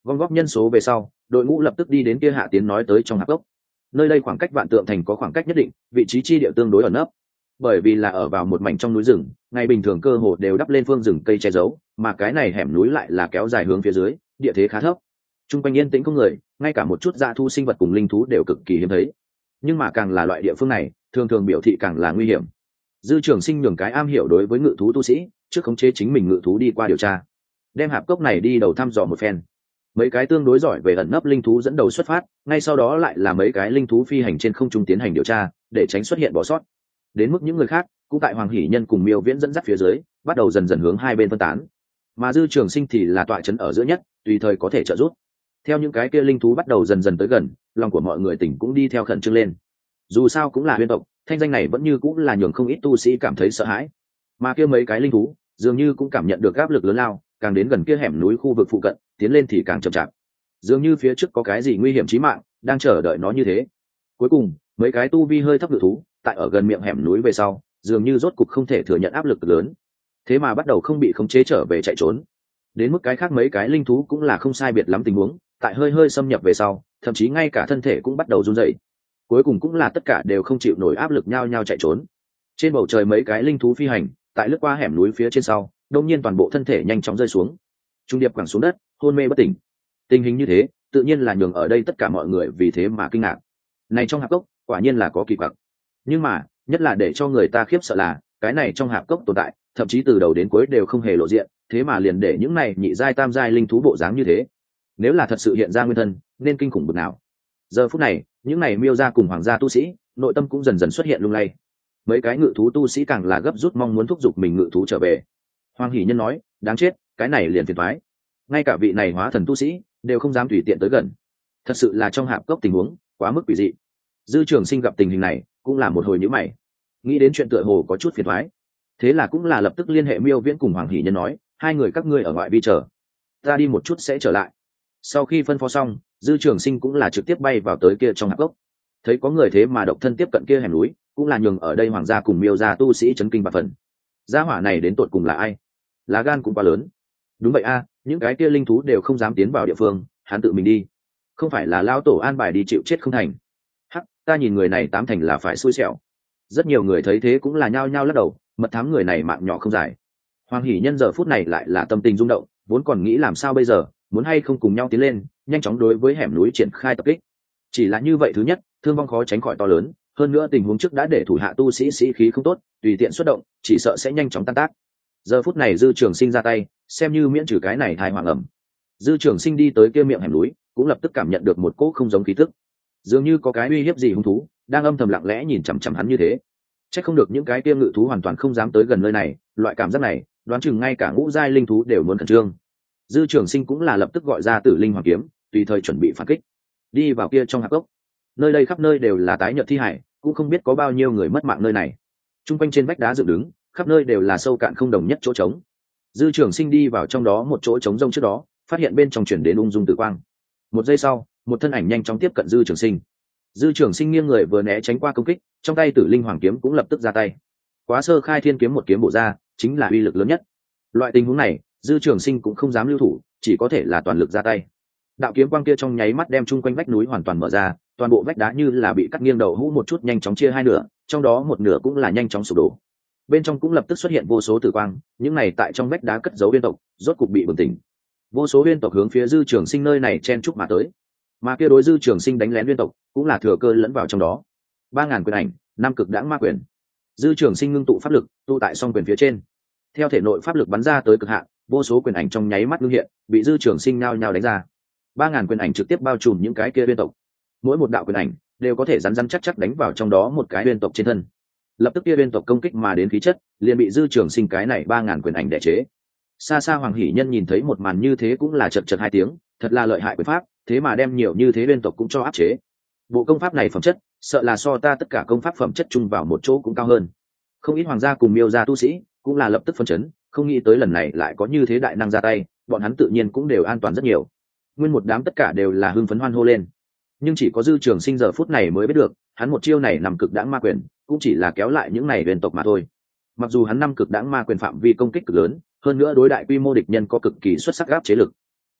gom góp nhân số về sau, đội ngũ lập tức đi đến kia Hạ Tiến nói tới trong hạp cốc. Nơi đây khoảng cách Vạn Tượng Thành có khoảng cách nhất định, vị trí chi địa tương đối ẩn nấp. Bởi vì là ở vào một mảnh trong núi rừng, ngày bình thường cơ hồ đều đắp lên phương rừng cây che giấu, mà cái này hẻm núi lại là kéo dài hướng phía dưới, địa thế khá thấp. Trung quanh yên tĩnh không người, ngay cả một chút dã thu sinh vật cùng linh thú đều cực kỳ hiếm thấy. Nhưng mà càng là loại địa phương này, thường thường biểu thị càng là nguy hiểm. Dư Trường Sinh nhường cái am hiểu đối với ngự thú tu sĩ, trước khống chế chính mình ngự thú đi qua điều tra, đem hạp cốc này đi đầu thăm dò một phen. Mấy cái tương đối giỏi về ẩn nấp linh thú dẫn đầu xuất phát, ngay sau đó lại là mấy cái linh thú phi hành trên không trung tiến hành điều tra, để tránh xuất hiện bỏ sót. Đến mức những người khác, cũng tại Hoàng Hỷ Nhân cùng Miêu Viễn dẫn dắt phía dưới, bắt đầu dần dần hướng hai bên phân tán. Mà Dư Trường Sinh thì là tọa trấn ở giữa nhất, tùy thời có thể trợ giúp. Theo những cái kia linh thú bắt đầu dần dần tới gần, lòng của mọi người tỉnh cũng đi theo khẩn trương lên. Dù sao cũng là huyên tộc, thanh danh này vẫn như cũng là nhường không ít tu sĩ cảm thấy sợ hãi. Mà kia mấy cái linh thú dường như cũng cảm nhận được áp lực lớn lao, càng đến gần kia hẻm núi khu vực phụ cận, tiến lên thì càng chậm chạp. Dường như phía trước có cái gì nguy hiểm chí mạng đang chờ đợi nó như thế. Cuối cùng, mấy cái tu vi hơi thấp ngự thú, tại ở gần miệng hẻm núi về sau, dường như rốt cục không thể thừa nhận áp lực lớn, thế mà bắt đầu không bị khống chế trở về chạy trốn. Đến mức cái khác mấy cái linh thú cũng là không sai biệt lắm tình huống, tại hơi hơi xâm nhập về sau, thậm chí ngay cả thân thể cũng bắt đầu run rẩy. Cuối cùng cũng là tất cả đều không chịu nổi áp lực nhao nhao chạy trốn. Trên bầu trời mấy cái linh thú phi hành, tại lướt qua hẻm núi phía trên sau, đột nhiên toàn bộ thân thể nhanh chóng rơi xuống, trung điệp quẳng xuống đất, hôn mê bất tỉnh. Tình hình như thế, tự nhiên là nhường ở đây tất cả mọi người vì thế mà kinh ngạc. Này trong hạp cốc, quả nhiên là có kỳ quặc. Nhưng mà, nhất là để cho người ta khiếp sợ là, cái này trong hạp cốc tồn tại, thậm chí từ đầu đến cuối đều không hề lộ diện, thế mà liền để những này nhị giai tam giai linh thú bộ dáng như thế. Nếu là thật sự hiện ra nguyên thân, nên kinh khủng bực nào. Giờ phút này, những này Miêu gia cùng Hoàng gia tu sĩ, nội tâm cũng dần dần xuất hiện lung lay. Mấy cái ngự thú tu sĩ càng là gấp rút mong muốn thúc giục mình ngự thú trở về. Hoàng Hỷ Nhân nói, đáng chết, cái này liền phiền toái. Ngay cả vị này hóa thần tu sĩ đều không dám tùy tiện tới gần. Thật sự là trong hạp cốc tình huống quá mức quỷ dị. Dư Trường Sinh gặp tình hình này, cũng là một hồi nhíu mày, nghĩ đến chuyện tựa hồ có chút phiền toái. Thế là cũng là lập tức liên hệ Miêu Viễn cùng Hoàng Hỷ Nhân nói, hai người các ngươi ở ngoại vi chờ, ta đi một chút sẽ trở lại. Sau khi phân phó xong, Dư Trường Sinh cũng là trực tiếp bay vào tới kia trong hạp cốc. Thấy có người thế mà độc thân tiếp cận kia hẻm núi, cũng là nhường ở đây Hoàng gia cùng Miêu gia tu sĩ chấn kinh bạt phần. Gia hỏa này đến tột cùng là ai? Lá gan cũng quá lớn. Đúng vậy a, những cái kia linh thú đều không dám tiến vào địa phương, hắn tự mình đi, không phải là lao tổ an bài đi chịu chết không thành. Hắc, ta nhìn người này tám thành là phải xui xẻo. Rất nhiều người thấy thế cũng là nhao nhao lắc đầu, mật thám người này mạng nhỏ không dài. Hoàng Hỷ Nhân giờ phút này lại là tâm tình rung động, vốn còn nghĩ làm sao bây giờ, muốn hay không cùng nhau tiến lên, nhanh chóng đối với hẻm núi triển khai tập kích. Chỉ là như vậy, thứ nhất, thương vong khó tránh khỏi to lớn, hơn nữa tình huống trước đã để thủ hạ tu sĩ sĩ khí không tốt, tùy tiện xuất động, chỉ sợ sẽ nhanh chóng tan tác. Giờ phút này Dư Trường Sinh ra tay, xem như miễn trừ cái này thai hoàng ẩm. Dư Trường Sinh đi tới kia miệng hẻm núi, cũng lập tức cảm nhận được một cỗ không giống khí tức, dường như có cái uy hiếp gì hung thú đang âm thầm lặng lẽ nhìn chằm chằm hắn như thế. Chắc không được những cái kia ngự thú hoàn toàn không dám tới gần nơi này, loại cảm giác này, đoán chừng ngay cả ngũ giai linh thú đều muốn khẩn trương. Dư Trường Sinh cũng là lập tức gọi ra Tử Linh Hoàng kiếm, tùy thời chuẩn bị phản kích. Đi vào kia trong hạp cốc, nơi đây khắp nơi đều là tái nhợt thi hải, cũng không biết có bao nhiêu người mất mạng nơi này. Trung quanh trên vách đá dựng đứng, khắp nơi đều là sâu cạn không đồng nhất chỗ trống. Dư Trường Sinh đi vào trong đó một chỗ trống rông trước đó, phát hiện bên trong chuyển đến ung dung tử quang. Một giây sau, một thân ảnh nhanh chóng tiếp cận Dư Trường Sinh. Dư Trường Sinh nghiêng người vừa né tránh qua công kích, trong tay Tử Linh Hoàng kiếm cũng lập tức ra tay. Quá Sơ Khai Thiên kiếm một kiếm bổ ra, chính là uy lực lớn nhất. Loại tình huống này, Dư Trường Sinh cũng không dám lưu thủ, chỉ có thể là toàn lực ra tay. Đạo kiếm quang kia trong nháy mắt đem chung quanh vách núi hoàn toàn mở ra, toàn bộ vách đá như là bị cắt nghiêng đầu hũ một chút nhanh chóng chia hai nửa, trong đó một nửa cũng là nhanh chóng sụp đổ. Bên trong cũng lập tức xuất hiện vô số tử quang, những này tại trong vách đá cất giấu uyên tộc, rốt cục bị bừng tỉnh. Vô số uyên tộc hướng phía Dư Trường Sinh nơi này chen chúc mà tới. Mà kia đối Dư Trường Sinh đánh lén uyên tộc, cũng là thừa cơ lẫn vào trong đó. Ba ngàn quyền ảnh, năm cực đãng ma quyền. Dư Trường Sinh ngưng tụ pháp lực, tụ tại song quyền phía trên. Theo thể nội pháp lực bắn ra tới cực hạn, vô số quyền ảnh trong nháy mắt ngưng hiện, bị Dư Trường Sinh nhao nhao đánh ra. Ba ngàn quyền ảnh trực tiếp bao trùm những cái kia uyên tộc. Mỗi một đạo quyền ảnh đều có thể rắn rắn chắc chắc đánh vào trong đó một cái uyên tộc trên thân. Lập tức kia uyên tộc công kích mà đến khí chất, liền bị Dư Trường Sinh cái này ba ngàn quyền ảnh đè chế. Xa xa Hoàng Hỷ Nhân nhìn thấy một màn như thế cũng là chật chật hai tiếng, thật là lợi hại quyền pháp, thế mà đem nhiều như thế uyên tộc cũng cho áp chế. Bộ công pháp này phẩm chất, sợ là so ta tất cả công pháp phẩm chất chung vào một chỗ cũng cao hơn. Không ít hoàng gia cùng Miêu gia tu sĩ cũng là lập tức phấn chấn, không nghĩ tới lần này lại có như thế đại năng ra tay, bọn hắn tự nhiên cũng đều an toàn rất nhiều. Nguyên một đám tất cả đều là hưng phấn hoan hô lên. Nhưng chỉ có Dư Trường Sinh giờ phút này mới biết được, hắn một chiêu này nằm cực đãng ma quyền, cũng chỉ là kéo lại những này uyên tộc mà thôi. Mặc dù hắn năm cực đãng ma quyền phạm vi công kích cực lớn, hơn nữa đối đại quy mô địch nhân có cực kỳ xuất sắc áp chế lực,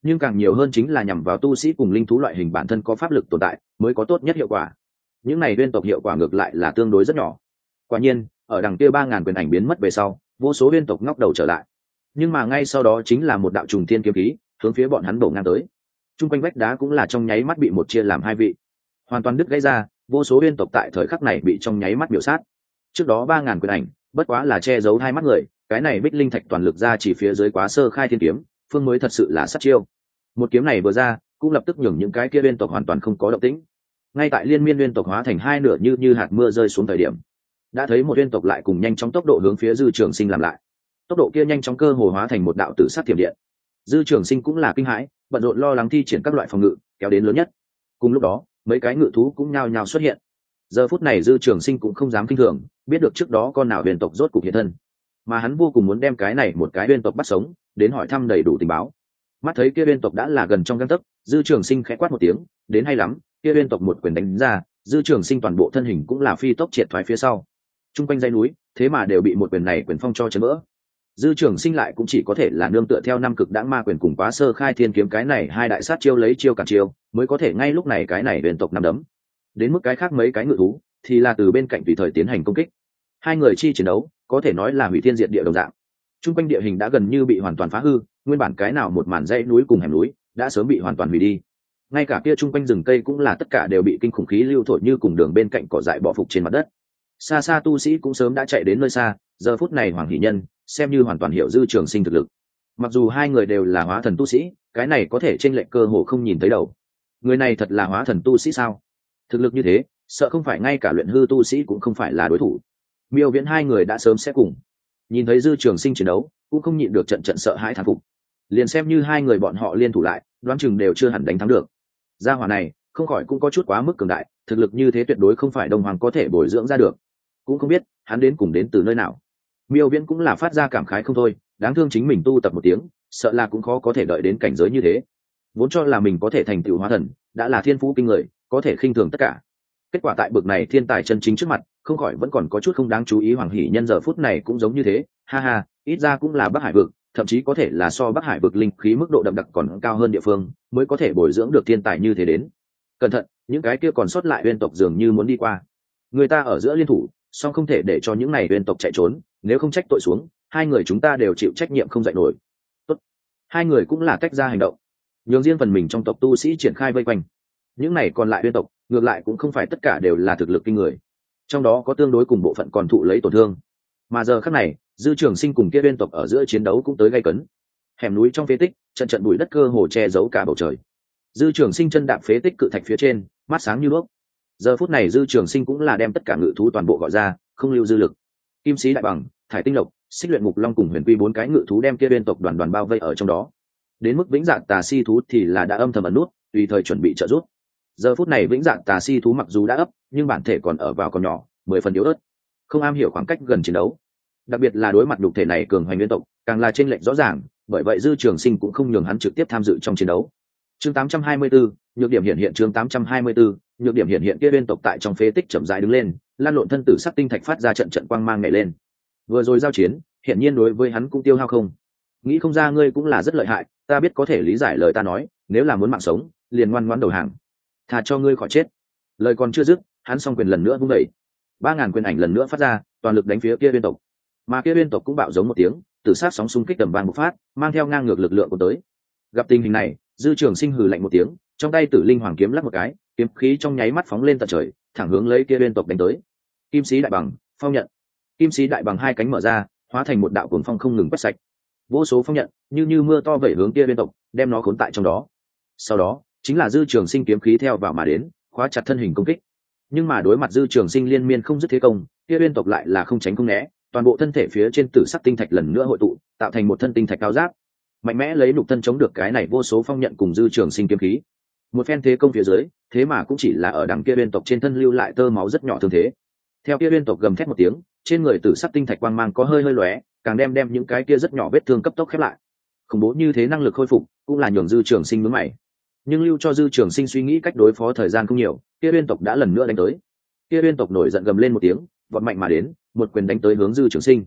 nhưng càng nhiều hơn chính là nhằm vào tu sĩ cùng linh thú loại hình bản thân có pháp lực tồn tại mới có tốt nhất hiệu quả. Những này uyên tộc hiệu quả ngược lại là tương đối rất nhỏ. Quả nhiên ở đằng kia ba ngàn quyền ảnh biến mất về sau, vô số uyên tộc ngóc đầu trở lại, nhưng mà ngay sau đó chính là một đạo trùng thiên kiếm khí hướng phía bọn hắn đổ ngang tới. Trung quanh vách đá cũng là trong nháy mắt bị một chia làm hai vị, hoàn toàn đứt gãy ra. Vô số uyên tộc tại thời khắc này bị trong nháy mắt biểu sát. Trước đó ba ngàn quyền ảnh bất quá là che giấu hai mắt người, cái này bích linh thạch toàn lực ra chỉ phía dưới quá sơ khai thiên kiếm, phương mới thật sự là sát chiêu. Một kiếm này vừa ra cũng lập tức nhường những cái kia uyên tộc hoàn toàn không có động tĩnh. Ngay tại liên miên uyên tộc hóa thành hai nửa như như hạt mưa rơi xuống thời điểm, đã thấy một uyên tộc lại cùng nhanh chóng tốc độ hướng phía Dư Trường Sinh làm lại. Tốc độ kia nhanh chóng cơ hồ hóa thành một đạo tử sát thiểm điện. Dư Trường Sinh cũng là kinh hãi, bận rộn lo lắng thi triển các loại phòng ngự kéo đến lớn nhất. Cùng lúc đó mấy cái ngự thú cũng nhao nhao xuất hiện. Giờ phút này Dư Trường Sinh cũng không dám kinh thường, biết được trước đó con nào huyền tộc rốt cục hiện thân, mà hắn vô cùng muốn đem cái này một cái huyền tộc bắt sống, đến hỏi thăm đầy đủ tình báo. Mắt thấy kia huyền tộc đã là gần trong gang tấc, Dư Trường Sinh khẽ quát một tiếng, đến hay lắm. Kia huyền tộc một quyền đánh ra, Dư Trường Sinh toàn bộ thân hình cũng là phi tốc triệt thoái phía sau. Trung quanh dãy núi thế mà đều bị một quyền này quyền phong cho chấn vỡ. Dư Trường Sinh lại cũng chỉ có thể là nương tựa theo năm cực đãng ma quyền cùng quá sơ khai thiên kiếm, cái này hai đại sát chiêu lấy chiêu cản chiêu, mới có thể ngay lúc này cái này huyền tộc nắm đấm. Đến mức cái khác mấy cái ngự thú thì là từ bên cạnh tùy thời tiến hành công kích. Hai người chi chiến đấu có thể nói là hủy thiên diệt địa đồng dạng. Trung quanh địa hình đã gần như bị hoàn toàn phá hư, nguyên bản cái nào một màn dãy núi cùng hẻm núi đã sớm bị hoàn toàn hủy đi. Ngay cả kia trung quanh rừng cây cũng là tất cả đều bị kinh khủng khí lưu thổi như cùng đường bên cạnh cỏ dại bò phục trên mặt đất. Xa xa tu sĩ cũng sớm đã chạy đến nơi xa, giờ phút này Hoàng Hỷ Nhân xem như hoàn toàn hiểu Dư Trường Sinh thực lực. Mặc dù hai người đều là hóa thần tu sĩ, cái này có thể chênh lệch cơ hồ không nhìn thấy đầu. Người này thật là hóa thần tu sĩ sao? Thực lực như thế, sợ không phải ngay cả luyện hư tu sĩ cũng không phải là đối thủ. Miêu Viễn hai người đã sớm sẽ cùng. Nhìn thấy Dư Trường Sinh chiến đấu, cũng không nhịn được trận trận sợ hãi thán phục. Liền xem như hai người bọn họ liên thủ lại, đoán chừng đều chưa hẳn đánh thắng được. Gia hỏa này, không khỏi cũng có chút quá mức cường đại, thực lực như thế tuyệt đối không phải Đông Hoàng có thể bồi dưỡng ra được. Cũng không biết hắn đến cùng đến từ nơi nào. Miêu Viễn cũng là phát ra cảm khái không thôi, đáng thương chính mình tu tập một tiếng, sợ là cũng khó có thể đợi đến cảnh giới như thế. Vốn cho là mình có thể thành tựu hóa thần, đã là thiên phú kinh người, có thể khinh thường tất cả. Kết quả tại bực này thiên tài chân chính trước mặt, không khỏi vẫn còn có chút không đáng chú ý. Hoàng Hỷ Nhân giờ phút này cũng giống như thế, ha ha, ít ra cũng là Bắc Hải vực, thậm chí có thể là so Bắc Hải vực linh khí mức độ đậm đặc còn cao hơn địa phương, mới có thể bồi dưỡng được thiên tài như thế đến. Cẩn thận, những cái kia còn sót lại uyên tộc dường như muốn đi qua. Người ta ở giữa liên thủ, song không thể để cho những này uyên tộc chạy trốn, nếu không trách tội xuống, hai người chúng ta đều chịu trách nhiệm không dạy nổi. Tốt, hai người cũng là tách ra hành động, nhường riêng phần mình trong tộc tu sĩ triển khai vây quanh. Những này còn lại uyên tộc, ngược lại cũng không phải tất cả đều là thực lực kinh người, trong đó có tương đối cùng bộ phận còn thụ lấy tổn thương. Mà giờ khắc này, Dư Trường Sinh cùng kia uyên tộc ở giữa chiến đấu cũng tới gay cấn. Hẻm núi trong phế tích, trận trận bụi đất cơ hồ che giấu cả bầu trời. Dư Trường Sinh chân đạp phế tích cự thạch phía trên, mắt sáng như đuốc. Giờ phút này Dư Trường Sinh cũng là đem tất cả ngự thú toàn bộ gọi ra, không lưu dư lực. Kim sĩ đại bằng, thải tinh lộc, xích luyện ngục long cùng huyền quy bốn cái ngự thú đem kia uyên tộc đoàn đoàn bao vây ở trong đó. Đến mức vĩnh dạng tà si thú thì là đã âm thầm ẩn nút, tùy thời chuẩn bị trợ giúp. Giờ phút này vĩnh dạng tà si thú mặc dù đã ấp, nhưng bản thể còn ở vào còn nhỏ, mười phần yếu ớt, không am hiểu khoảng cách gần chiến đấu. Đặc biệt là đối mặt nhục thể này cường hoành nguyên tộc, càng là chênh lệch rõ ràng, bởi vậy Dư Trường Sinh cũng không nhường hắn trực tiếp tham dự trong chiến đấu. Chương tám trăm hai mươi tư, nhược điểm hiện hiện. Chương tám trăm hai mươi tư, nhược điểm hiện hiện. Kia nguyên tộc tại trong phế tích chậm rãi đứng lên, lan lộn thân tử sắc tinh thạch phát ra trận trận quang mang nhảy lên. Vừa rồi giao chiến, hiện nhiên đối với hắn cũng tiêu hao không. Nghĩ không ra ngươi cũng là rất lợi hại, ta biết có thể lý giải lời ta nói, nếu là muốn mạng sống, liền ngoan ngoãn đầu hàng, thà cho ngươi khỏi chết. Lời còn chưa dứt, hắn song quyền lần nữa vung đẩy, ba ngàn quyền ảnh lần nữa phát ra, toàn lực đánh phía kia nguyên tộc. Mà kia nguyên tộc cũng bạo giống một tiếng, tử sát sóng xung kích tầm vang một phát, mang theo ngang ngược lực lượng của tới. Gặp tình hình này, Dư Trường Sinh hừ lạnh một tiếng, trong tay Tử Linh Hoàng kiếm lắc một cái, kiếm khí trong nháy mắt phóng lên tận trời, thẳng hướng lấy kia nguyên tộc đánh tới. Kim sĩ đại bằng, phong nhận. Kim sĩ đại bằng hai cánh mở ra, hóa thành một đạo cuồng phong không ngừng quét sạch. Vô số phong nhận như như mưa to vẩy hướng kia nguyên tộc, đem nó khốn tại trong đó. Sau đó, chính là Dư Trường Sinh kiếm khí theo vào mà đến, khóa chặt thân hình công kích. Nhưng mà đối mặt Dư Trường Sinh liên miên không dứt thế công, kia nguyên tộc lại là không tránh không né, toàn bộ thân thể phía trên tử sắc tinh thạch lần nữa hội tụ, tạo thành một thân tinh thạch cao giáp, mạnh mẽ lấy nhục thân chống được cái này vô số phong nhận cùng Dư Trường Sinh kiếm khí. Một phen thế công phía dưới, thế mà cũng chỉ là ở đằng kia nguyên tộc trên thân lưu lại tơ máu rất nhỏ thương thế. Theo kia nguyên tộc gầm thét một tiếng, trên người tử sắc tinh thạch quang mang có hơi hơi lóe, càng đem đem những cái kia rất nhỏ vết thương cấp tốc khép lại. Khủng bố như thế năng lực khôi phục, cũng là nhường Dư Trường Sinh nhướng mày. Nhưng lưu cho Dư Trường Sinh suy nghĩ cách đối phó thời gian không nhiều, kia nguyên tộc đã lần nữa đánh tới. Kia nguyên tộc nổi giận gầm lên một tiếng, vọt mạnh mà đến, một quyền đánh tới hướng Dư Trường Sinh.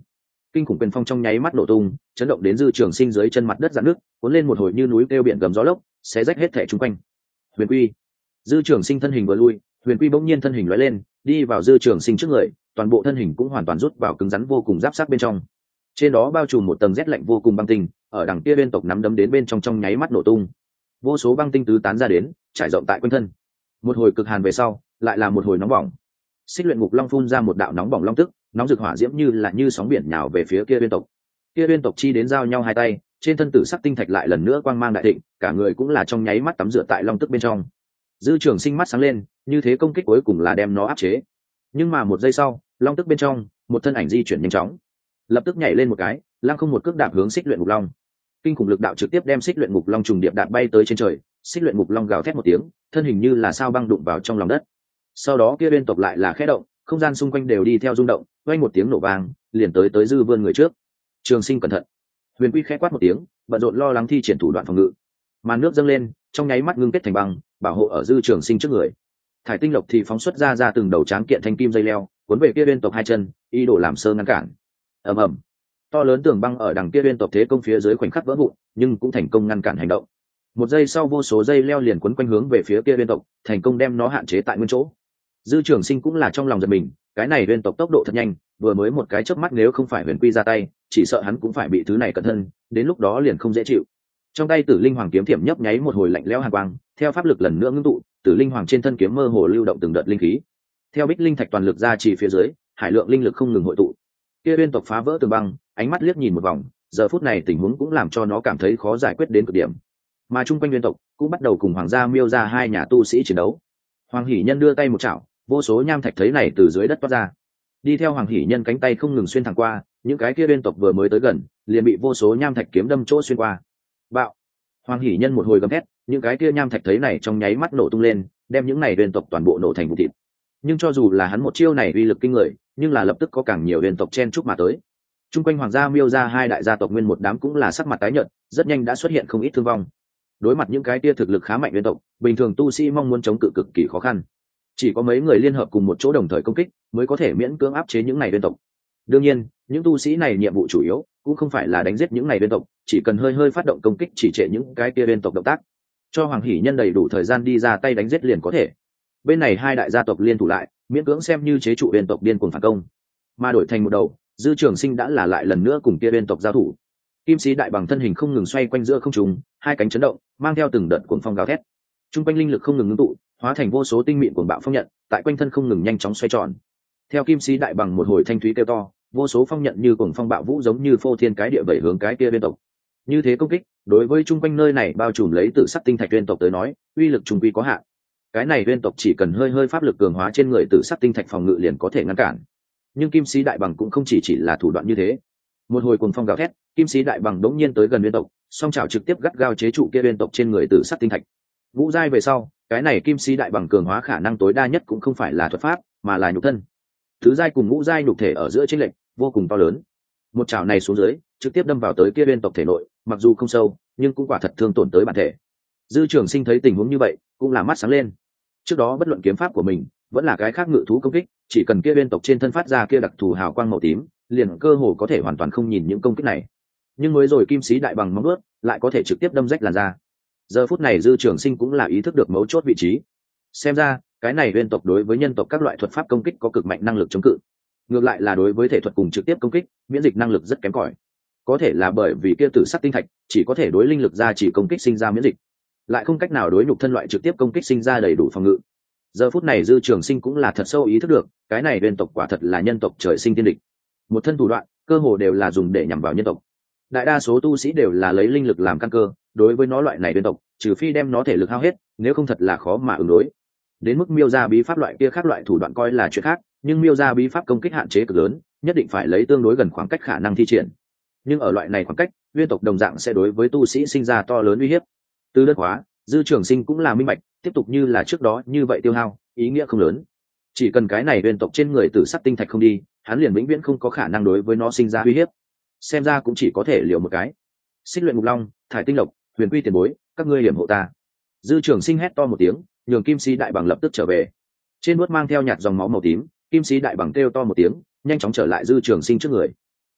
kinh khủng quyền phong trong nháy mắt nổ tung, chấn động đến Dư Trường Sinh dưới chân mặt đất rạn nước, cuốn lên một hồi như núi kêu biển gầm gió lốc, xé rách hết thảy xung quanh. Huyền Quy. Dư Trường Sinh thân hình vừa lui, Huyền Quy bỗng nhiên thân hình lóe lên, đi vào Dư Trường Sinh trước người, toàn bộ thân hình cũng hoàn toàn rút vào cứng rắn vô cùng giáp sát bên trong. Trên đó bao trùm một tầng rét lạnh vô cùng băng tinh, ở đằng kia bên tộc nắm đấm đến bên trong trong nháy mắt nổ tung. Vô số băng tinh tứ tán ra đến, trải rộng tại quanh thân. Một hồi cực hàn về sau, lại là một hồi nóng bỏng. Xích Luyện Ngục Long phun ra một đạo nóng bỏng long tức, nóng rực hỏa diễm như là như sóng biển nhào về phía kia bên tộc. Kia bên tộc chi đến giao nhau hai tay, trên thân tử sắc tinh thạch lại lần nữa quang mang đại thịnh, cả người cũng là trong nháy mắt tắm rửa tại long tức bên trong. Dư Trường Sinh mắt sáng lên, như thế công kích cuối cùng là đem nó áp chế. Nhưng mà một giây sau, long tức bên trong, một thân ảnh di chuyển nhanh chóng, lập tức nhảy lên một cái, lăng không một cước đạp hướng Xích Luyện Ngục Long. Kinh khủng lực đạo trực tiếp đem Xích Luyện Ngục Long trùng điệp đạp bay tới trên trời, Xích Luyện Ngục Long gào thét một tiếng, thân hình như là sao băng đụng vào trong lòng đất. Sau đó kia bên tộc lại là khẽ động, không gian xung quanh đều đi theo rung động, vang một tiếng nổ vang, liền tới tới Dư Vươn người trước. Trường Sinh cẩn thận. Huyền Quy khẽ quát một tiếng, bận rộn lo lắng thi triển thủ đoạn phòng ngự. Màn nước dâng lên, trong nháy mắt ngưng kết thành băng, bảo hộ ở Dư Trường Sinh trước người. Thải tinh lộc thì phóng xuất ra ra từng đầu tráng kiện thanh kim dây leo, cuốn về kia bên tộc hai chân, ý đồ làm sơ ngăn cản. Ầm ầm. To lớn tường băng ở đằng kia bên tộc thế công phía dưới khoảnh khắc vỡ vụn, nhưng cũng thành công ngăn cản hành động. Một giây sau vô số dây leo liền quấn quanh hướng về phía kia bên tộc, thành công đem nó hạn chế tại nguyên chỗ. Dư Trường Sinh cũng là trong lòng giật mình, cái này bên tộc tốc độ thật nhanh, vừa mới một cái chớp mắt nếu không phải Huyền Quy ra tay, chỉ sợ hắn cũng phải bị thứ này cẩn thân, đến lúc đó liền không dễ chịu. Trong tay Tử Linh Hoàng kiếm thiểm nhấp nháy một hồi lạnh lẽo hàn quang, theo pháp lực lần nữa ngưng tụ, Tử Linh Hoàng trên thân kiếm mơ hồ lưu động từng đợt linh khí. Theo Bích Linh Thạch toàn lực ra chỉ phía dưới, hải lượng linh lực không ngừng hội tụ. Kia bên tộc phá vỡ tường băng, ánh mắt liếc nhìn một vòng, giờ phút này tình huống cũng làm cho nó cảm thấy khó giải quyết đến cực điểm. Mà trung quanh nguyên tộc cũng bắt đầu cùng Hoàng gia Miêu gia hai nhà tu sĩ chiến đấu. Hoàng Hỷ Nhân đưa tay một chảo, vô số nham thạch thấy này từ dưới đất toát ra. Đi theo Hoàng Hỷ Nhân cánh tay không ngừng xuyên thẳng qua, những cái kia bên tộc vừa mới tới gần, liền bị vô số nham thạch kiếm đâm chỗ xuyên qua. Bạo! Hoàng Hỷ Nhân một hồi gầm thét, những cái kia nham thạch thấy này trong nháy mắt nổ tung lên, đem những này bên tộc toàn bộ nổ thành vụn thịt. Nhưng cho dù là hắn một chiêu này uy lực kinh người, nhưng là lập tức có càng nhiều bên tộc chen chúc mà tới. Trung quanh Hoàng gia Miêu gia hai đại gia tộc nguyên một đám cũng là sắc mặt tái nhợt, rất nhanh đã xuất hiện không ít thương vong. Đối mặt những cái kia thực lực khá mạnh bên tộc, bình thường tu sĩ mong muốn chống cự cực kỳ khó khăn. Chỉ có mấy người liên hợp cùng một chỗ đồng thời công kích, mới có thể miễn cưỡng áp chế những này bên tộc. Đương nhiên, những tu sĩ này nhiệm vụ chủ yếu cũng không phải là đánh giết những này bên tộc, chỉ cần hơi hơi phát động công kích chỉ trệ những cái kia bên tộc động tác, cho Hoàng Hỷ Nhân đầy đủ thời gian đi ra tay đánh giết liền có thể. Bên này hai đại gia tộc liên thủ lại, miễn cưỡng xem như chế trụ bên tộc điên cuồng phản công. Mà đổi thành một đầu, Dư Trường Sinh đã là lại lần nữa cùng kia bên tộc giao thủ. Kim sĩ đại bằng thân hình không ngừng xoay quanh giữa không trung, hai cánh chấn động, mang theo từng đợt cuồng phong gào thét. Trung quanh linh lực không ngừng ngưng tụ, hóa thành vô số tinh mịn cuồng bạo phong nhận, tại quanh thân không ngừng nhanh chóng xoay tròn. Theo kim sĩ đại bằng một hồi thanh thúy kêu to, vô số phong nhận như cuồng phong bạo vũ giống như phô thiên cái địa vẩy hướng cái kia bên tộc. Như thế công kích, đối với trung quanh nơi này bao trùm lấy tử sắc tinh thạch bên tộc tới nói, uy lực trung quy có hạn. Cái này bên tộc chỉ cần hơi hơi pháp lực cường hóa trên người tử sắc tinh thạch phòng ngự liền có thể ngăn cản. Nhưng kim sĩ đại bằng cũng không chỉ chỉ là thủ đoạn như thế. Một hồi cuồng phong gào thét, kim sĩ đại bằng đống nhiên tới gần bên tộc, song chảo trực tiếp gắt gao chế trụ kia bên tộc trên người tử sắc tinh thạch. Vũ giai về sau, cái này kim sĩ đại bằng cường hóa khả năng tối đa nhất cũng không phải là thuật pháp, mà là nhục thân. Thứ giai cùng ngũ giai nhục thể ở giữa chênh lệch vô cùng to lớn. Một chảo này xuống dưới, trực tiếp đâm vào tới kia bên tộc thể nội, mặc dù không sâu, nhưng cũng quả thật thương tổn tới bản thể. Dư Trường Sinh thấy tình huống như vậy, cũng là mắt sáng lên. Trước đó bất luận kiếm pháp của mình, vẫn là cái khác ngự thú công kích, chỉ cần kia bên tộc trên thân phát ra kia đặc thù hào quang màu tím, liền cơ hồ có thể hoàn toàn không nhìn những công kích này. Nhưng mới rồi kim sĩ đại bằng móng vuốt lại có thể trực tiếp đâm rách làn da. Giờ phút này Dư Trường Sinh cũng là ý thức được mấu chốt vị trí. Xem ra, cái này bên tộc đối với nhân tộc các loại thuật pháp công kích có cực mạnh năng lực chống cự. Ngược lại là đối với thể thuật cùng trực tiếp công kích, miễn dịch năng lực rất kém cỏi. Có thể là bởi vì kia tử sắc tinh thạch chỉ có thể đối linh lực ra chỉ công kích sinh ra miễn dịch, lại không cách nào đối nhục thân loại trực tiếp công kích sinh ra đầy đủ phòng ngự. Giờ phút này Dư Trường Sinh cũng là thật sâu ý thức được, cái này bên tộc quả thật là nhân tộc trời sinh tiên địch. Một thân thủ đoạn, cơ hồ đều là dùng để nhằm vào nhân tộc. Đại đa số tu sĩ đều là lấy linh lực làm căn cơ, đối với nó loại này bên tộc, trừ phi đem nó thể lực hao hết, nếu không thật là khó mà ứng đối. Đến mức Miêu gia bí pháp loại kia khác loại thủ đoạn coi là chuyện khác, nhưng Miêu gia bí pháp công kích hạn chế cực lớn, nhất định phải lấy tương đối gần khoảng cách khả năng thi triển. Nhưng ở loại này khoảng cách, nguyên tộc đồng dạng sẽ đối với tu sĩ sinh ra to lớn uy hiếp. Từ đất hóa, Dư Trường Sinh cũng là minh bạch, tiếp tục như là trước đó như vậy tiêu hao, ý nghĩa không lớn. Chỉ cần cái này nguyên tộc trên người tử sắc tinh thạch không đi, hắn liền vĩnh viễn không có khả năng đối với nó sinh ra uy hiếp. Xem ra cũng chỉ có thể liều một cái. Xích Luyện Ngục Long, Thải Tinh Lộc, Huyền Quy tiền bối, các ngươi hiểm hộ ta. Dư Trường Sinh hét to một tiếng, nhường kim sĩ đại bằng lập tức trở về. Trên vuốt mang theo nhạt dòng máu màu tím, kim sĩ đại bằng kêu to một tiếng, nhanh chóng trở lại Dư Trường Sinh trước người.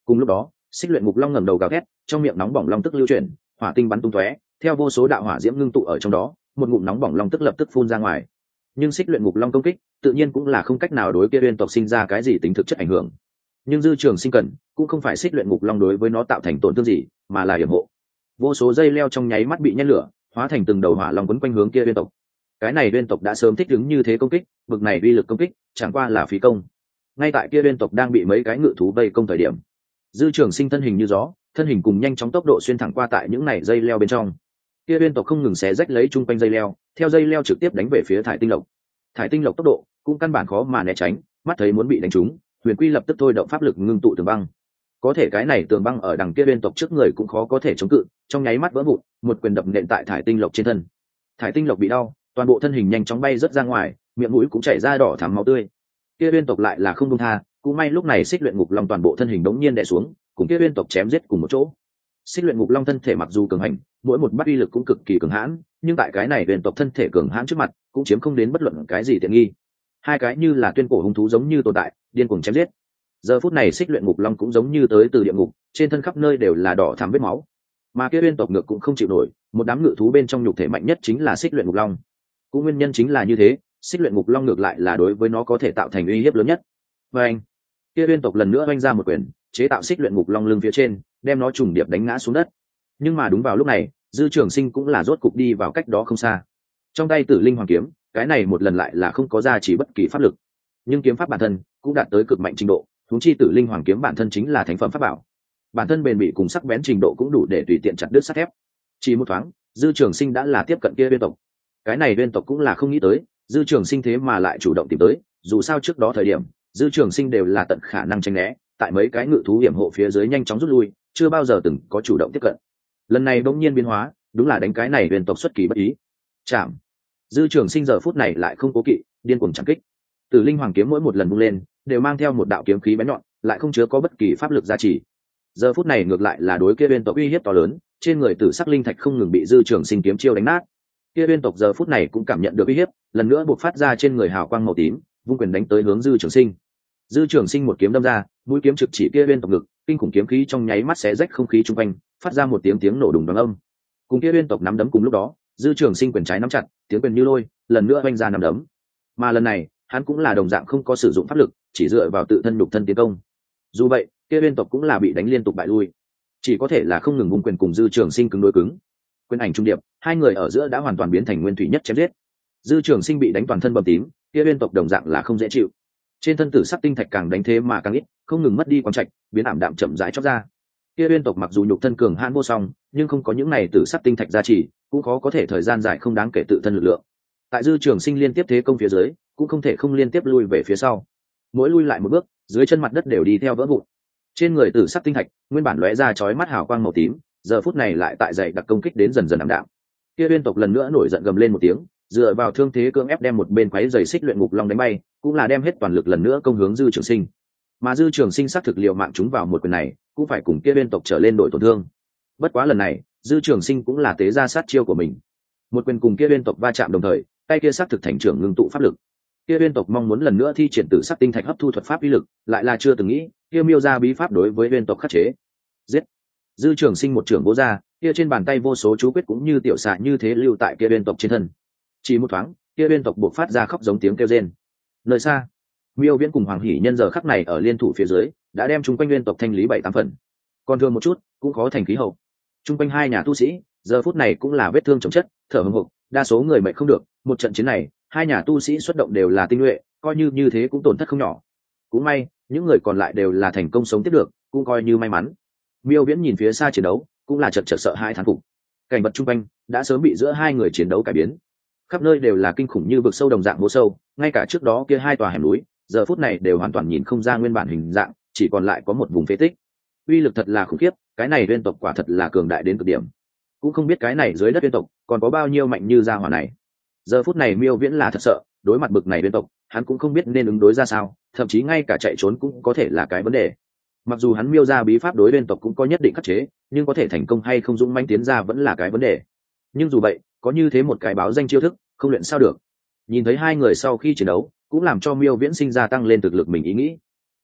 Cùng lúc đó xích luyện ngục long ngẩng đầu gào thét, trong miệng nóng bỏng long tức lưu chuyển, hỏa tinh bắn tung tóe, theo vô số đạo hỏa diễm ngưng tụ ở trong đó, một ngụm nóng bỏng long tức lập tức phun ra ngoài. Nhưng xích luyện ngục long công kích tự nhiên cũng là không cách nào đối kia uyên tộc sinh ra cái gì tính thực chất ảnh hưởng. Nhưng dư trường sinh cần cũng không phải xích luyện ngục long đối với nó tạo thành tổn thương gì, mà là hiểm hộ. Vô số dây leo trong nháy mắt bị nhen lửa, hóa thành từng đầu hỏa long quấn quanh hướng kia uyên tộc. Cái này uyên tộc đã sớm thích ứng như thế công kích, bực này uy lực công kích chẳng qua là phí công. Ngay tại kia uyên tộc đang bị mấy cái ngự thú vây công thời điểm, dư trường sinh thân hình như gió, thân hình cùng nhanh chóng tốc độ xuyên thẳng qua tại những này dây leo bên trong. Kia uyên tộc không ngừng xé rách lấy chung quanh dây leo, theo dây leo trực tiếp đánh về phía thải tinh lộc. Thải tinh lộc tốc độ cũng căn bản khó mà né tránh, mắt thấy muốn bị đánh trúng, huyền quy lập tức thôi động pháp lực ngưng tụ tường băng. Có thể cái này tường băng ở đằng kia uyên tộc trước người cũng khó có thể chống cự, trong nháy mắt vỡ vụn, một quyền đập nện tại thải tinh lộc trên thân. Thải tinh lộc bị đau, toàn bộ thân hình nhanh chóng bay rất ra ngoài, miệng mũi cũng chảy ra đỏ thắm máu tươi. Kia uyên tộc lại là không buông tha, cũng may lúc này xích luyện ngục long toàn bộ thân hình đống nhiên đè xuống, cùng kia uyên tộc chém giết cùng một chỗ. Xích luyện ngục long thân thể mặc dù cường hành, mỗi một bắt uy lực cũng cực kỳ cường hãn, nhưng tại cái này uyên tộc thân thể cường hãn trước mặt cũng chiếm không đến bất luận cái gì tiện nghi. Hai cái như là tuyên cổ hung thú giống như tồn tại, điên cuồng chém giết. Giờ phút này xích luyện ngục long cũng giống như tới từ địa ngục, trên thân khắp nơi đều là đỏ thắm vết máu. Mà kia uyên tộc ngược cũng không chịu nổi, một đám ngự thú bên trong nhục thể mạnh nhất chính là xích luyện ngục long. Cũng nguyên nhân chính là như thế, xích luyện ngục long ngược lại là đối với nó có thể tạo thành uy hiếp lớn nhất. Và anh, kia uyên tộc lần nữa oanh ra một quyền, chế tạo xích luyện ngục long lưng phía trên, đem nó trùng điệp đánh ngã xuống đất. Nhưng mà đúng vào lúc này, dư trường sinh cũng là rốt cục đi vào cách đó không xa. Trong tay tử linh hoàng kiếm, cái này một lần lại là không có ra chỉ bất kỳ pháp lực, nhưng kiếm pháp bản thân cũng đạt tới cực mạnh trình độ. Huống chi tử linh hoàng kiếm bản thân chính là thánh phẩm pháp bảo, bản thân bền bỉ cùng sắc bén trình độ cũng đủ để tùy tiện chặt đứt sắt thép. Chỉ một thoáng, dư trường sinh đã là tiếp cận kia uyên tộc. Cái này uyên tộc cũng là không nghĩ tới dư trường sinh thế mà lại chủ động tìm tới, dù sao trước đó thời điểm dư trường sinh đều là tận khả năng tránh né, tại mấy cái ngự thú hiểm hộ phía dưới nhanh chóng rút lui, chưa bao giờ từng có chủ động tiếp cận. Lần này bỗng nhiên biến hóa, đúng là đánh cái này uyên tộc xuất kỳ bất ý. Chạm. Dư trường sinh giờ phút này lại không cố kỵ, điên cuồng chạm kích. Tử linh hoàng kiếm mỗi một lần vung lên đều mang theo một đạo kiếm khí bén nhọn, lại không chứa có bất kỳ pháp lực gia trì. Giờ phút này ngược lại là đối kia uyên tộc uy hiếp to lớn, trên người tử sắc linh thạch không ngừng bị dư trường sinh kiếm chiêu đánh nát. Kia uyên tộc giờ phút này cũng cảm nhận được uy hiếp, lần nữa buộc phát ra trên người hào quang màu tím, vung quyền đánh tới hướng dư trường sinh. Dư trường sinh một kiếm đâm ra, mũi kiếm trực chỉ kia uyên tộc ngực, kinh khủng kiếm khí trong nháy mắt xé rách không khí chung quanh, phát ra một tiếng tiếng nổ đùng đoàng âm. Cùng kia uyên tộc nắm đấm cùng lúc đó, dư trường sinh quyền trái nắm chặt, tiếng quyền như lôi, lần nữa vung ra nắm đấm. Mà lần này, hắn cũng là đồng dạng không có sử dụng pháp lực, chỉ dựa vào tự thân nhục thân tiến công. Dù vậy, kia uyên tộc cũng là bị đánh liên tục bại lui, chỉ có thể là không ngừng vung quyền cùng dư trường sinh cứng đối cứng. Quyền ảnh trung điệp, hai người ở giữa đã hoàn toàn biến thành nguyên thủy nhất chém giết. Dư trường sinh bị đánh toàn thân bầm tím, kia uyên tộc đồng dạng là không dễ chịu. Trên thân tử sắc tinh thạch càng đánh thế mà càng ít, không ngừng mất đi quang trạch, biến ảm đạm chậm rãi chóc ra. Kia uyên tộc mặc dù nhục thân cường hãn vô song, nhưng không có những này tử sắc tinh thạch gia trì, cũng khó có thể thời gian dài không đáng kể tự thân lực lượng. Tại dư trường sinh liên tiếp thế công phía dưới, cũng không thể không liên tiếp lui về phía sau. Mỗi lui lại một bước, dưới chân mặt đất đều đi theo vỡ vụn. Trên người tử sắc tinh thạch nguyên bản lóe ra chói mắt hào quang màu tím, giờ phút này lại tại dày đặc công kích đến dần dần ảm đạm. Kia uyên tộc lần nữa nổi giận gầm lên một tiếng, dựa vào thương thế cưỡng ép đem một bên quái giày xích luyện ngục long đánh bay, cũng là đem hết toàn lực lần nữa công hướng dư trường sinh. Mà dư trường sinh xác thực liệu mạng chúng vào một quyền này, cũng phải cùng kia uyên tộc trở lên đội tổn thương. Bất quá lần này, dư trường sinh cũng là tế ra sát chiêu của mình. Một quyền cùng kia uyên tộc va chạm đồng thời, tay kia xác thực thành trưởng ngưng tụ pháp lực. Kia uyên tộc mong muốn lần nữa thi triển tử sắc tinh thạch hấp thu thuật pháp uy lực, lại là chưa từng nghĩ, kia miêu ra bí pháp đối với uyên tộc khắc chế. Giết! Dư trường sinh một trưởng vỗ ra, kia trên bàn tay vô số chú quyết cũng như tiểu xạ như thế lưu tại kia uyên tộc trên thân. Chỉ một thoáng, kia uyên tộc buộc phát ra khóc giống tiếng kêu rên. Nơi xa, miêu viễn cùng hoàng hỉ nhân giờ khắc này ở liên thủ phía dưới, đã đem chúng quanh uyên tộc thanh lý bảy tám phần. Còn thương một chút, cũng khó thành khí hậu. Trung quanh hai nhà tu sĩ, giờ phút này cũng là vết thương chồng chất, thở hổn hộc, đa số người mệt không được. Một trận chiến này, hai nhà tu sĩ xuất động đều là tinh nhuệ, coi như như thế cũng tổn thất không nhỏ. Cũng may, những người còn lại đều là thành công sống tiếp được, cũng coi như may mắn. Miêu viễn nhìn phía xa chiến đấu, cũng là chật chật sợ hai thán phục. Cảnh vật trung quanh đã sớm bị giữa hai người chiến đấu cải biến, khắp nơi đều là kinh khủng như vực sâu đồng dạng hố sâu, ngay cả trước đó kia hai tòa hẻm núi, giờ phút này đều hoàn toàn nhìn không ra nguyên bản hình dạng, chỉ còn lại có một vùng phế tích. Uy lực thật là khủng khiếp, cái này uyên tộc quả thật là cường đại đến cực điểm. Cũng không biết cái này dưới đất uyên tộc còn có bao nhiêu mạnh như gia hỏa này. Giờ phút này Miêu Viễn là thật sợ, đối mặt bực này uyên tộc, hắn cũng không biết nên ứng đối ra sao, thậm chí ngay cả chạy trốn cũng có thể là cái vấn đề. Mặc dù hắn miêu ra bí pháp đối uyên tộc cũng có nhất định khắc chế, nhưng có thể thành công hay không dũng mãnh tiến ra vẫn là cái vấn đề. Nhưng dù vậy, có như thế một cái báo danh chiêu thức, không luyện sao được. Nhìn thấy hai người sau khi chiến đấu, cũng làm cho Miêu Viễn sinh ra tăng lên thực lực mình ý nghĩ.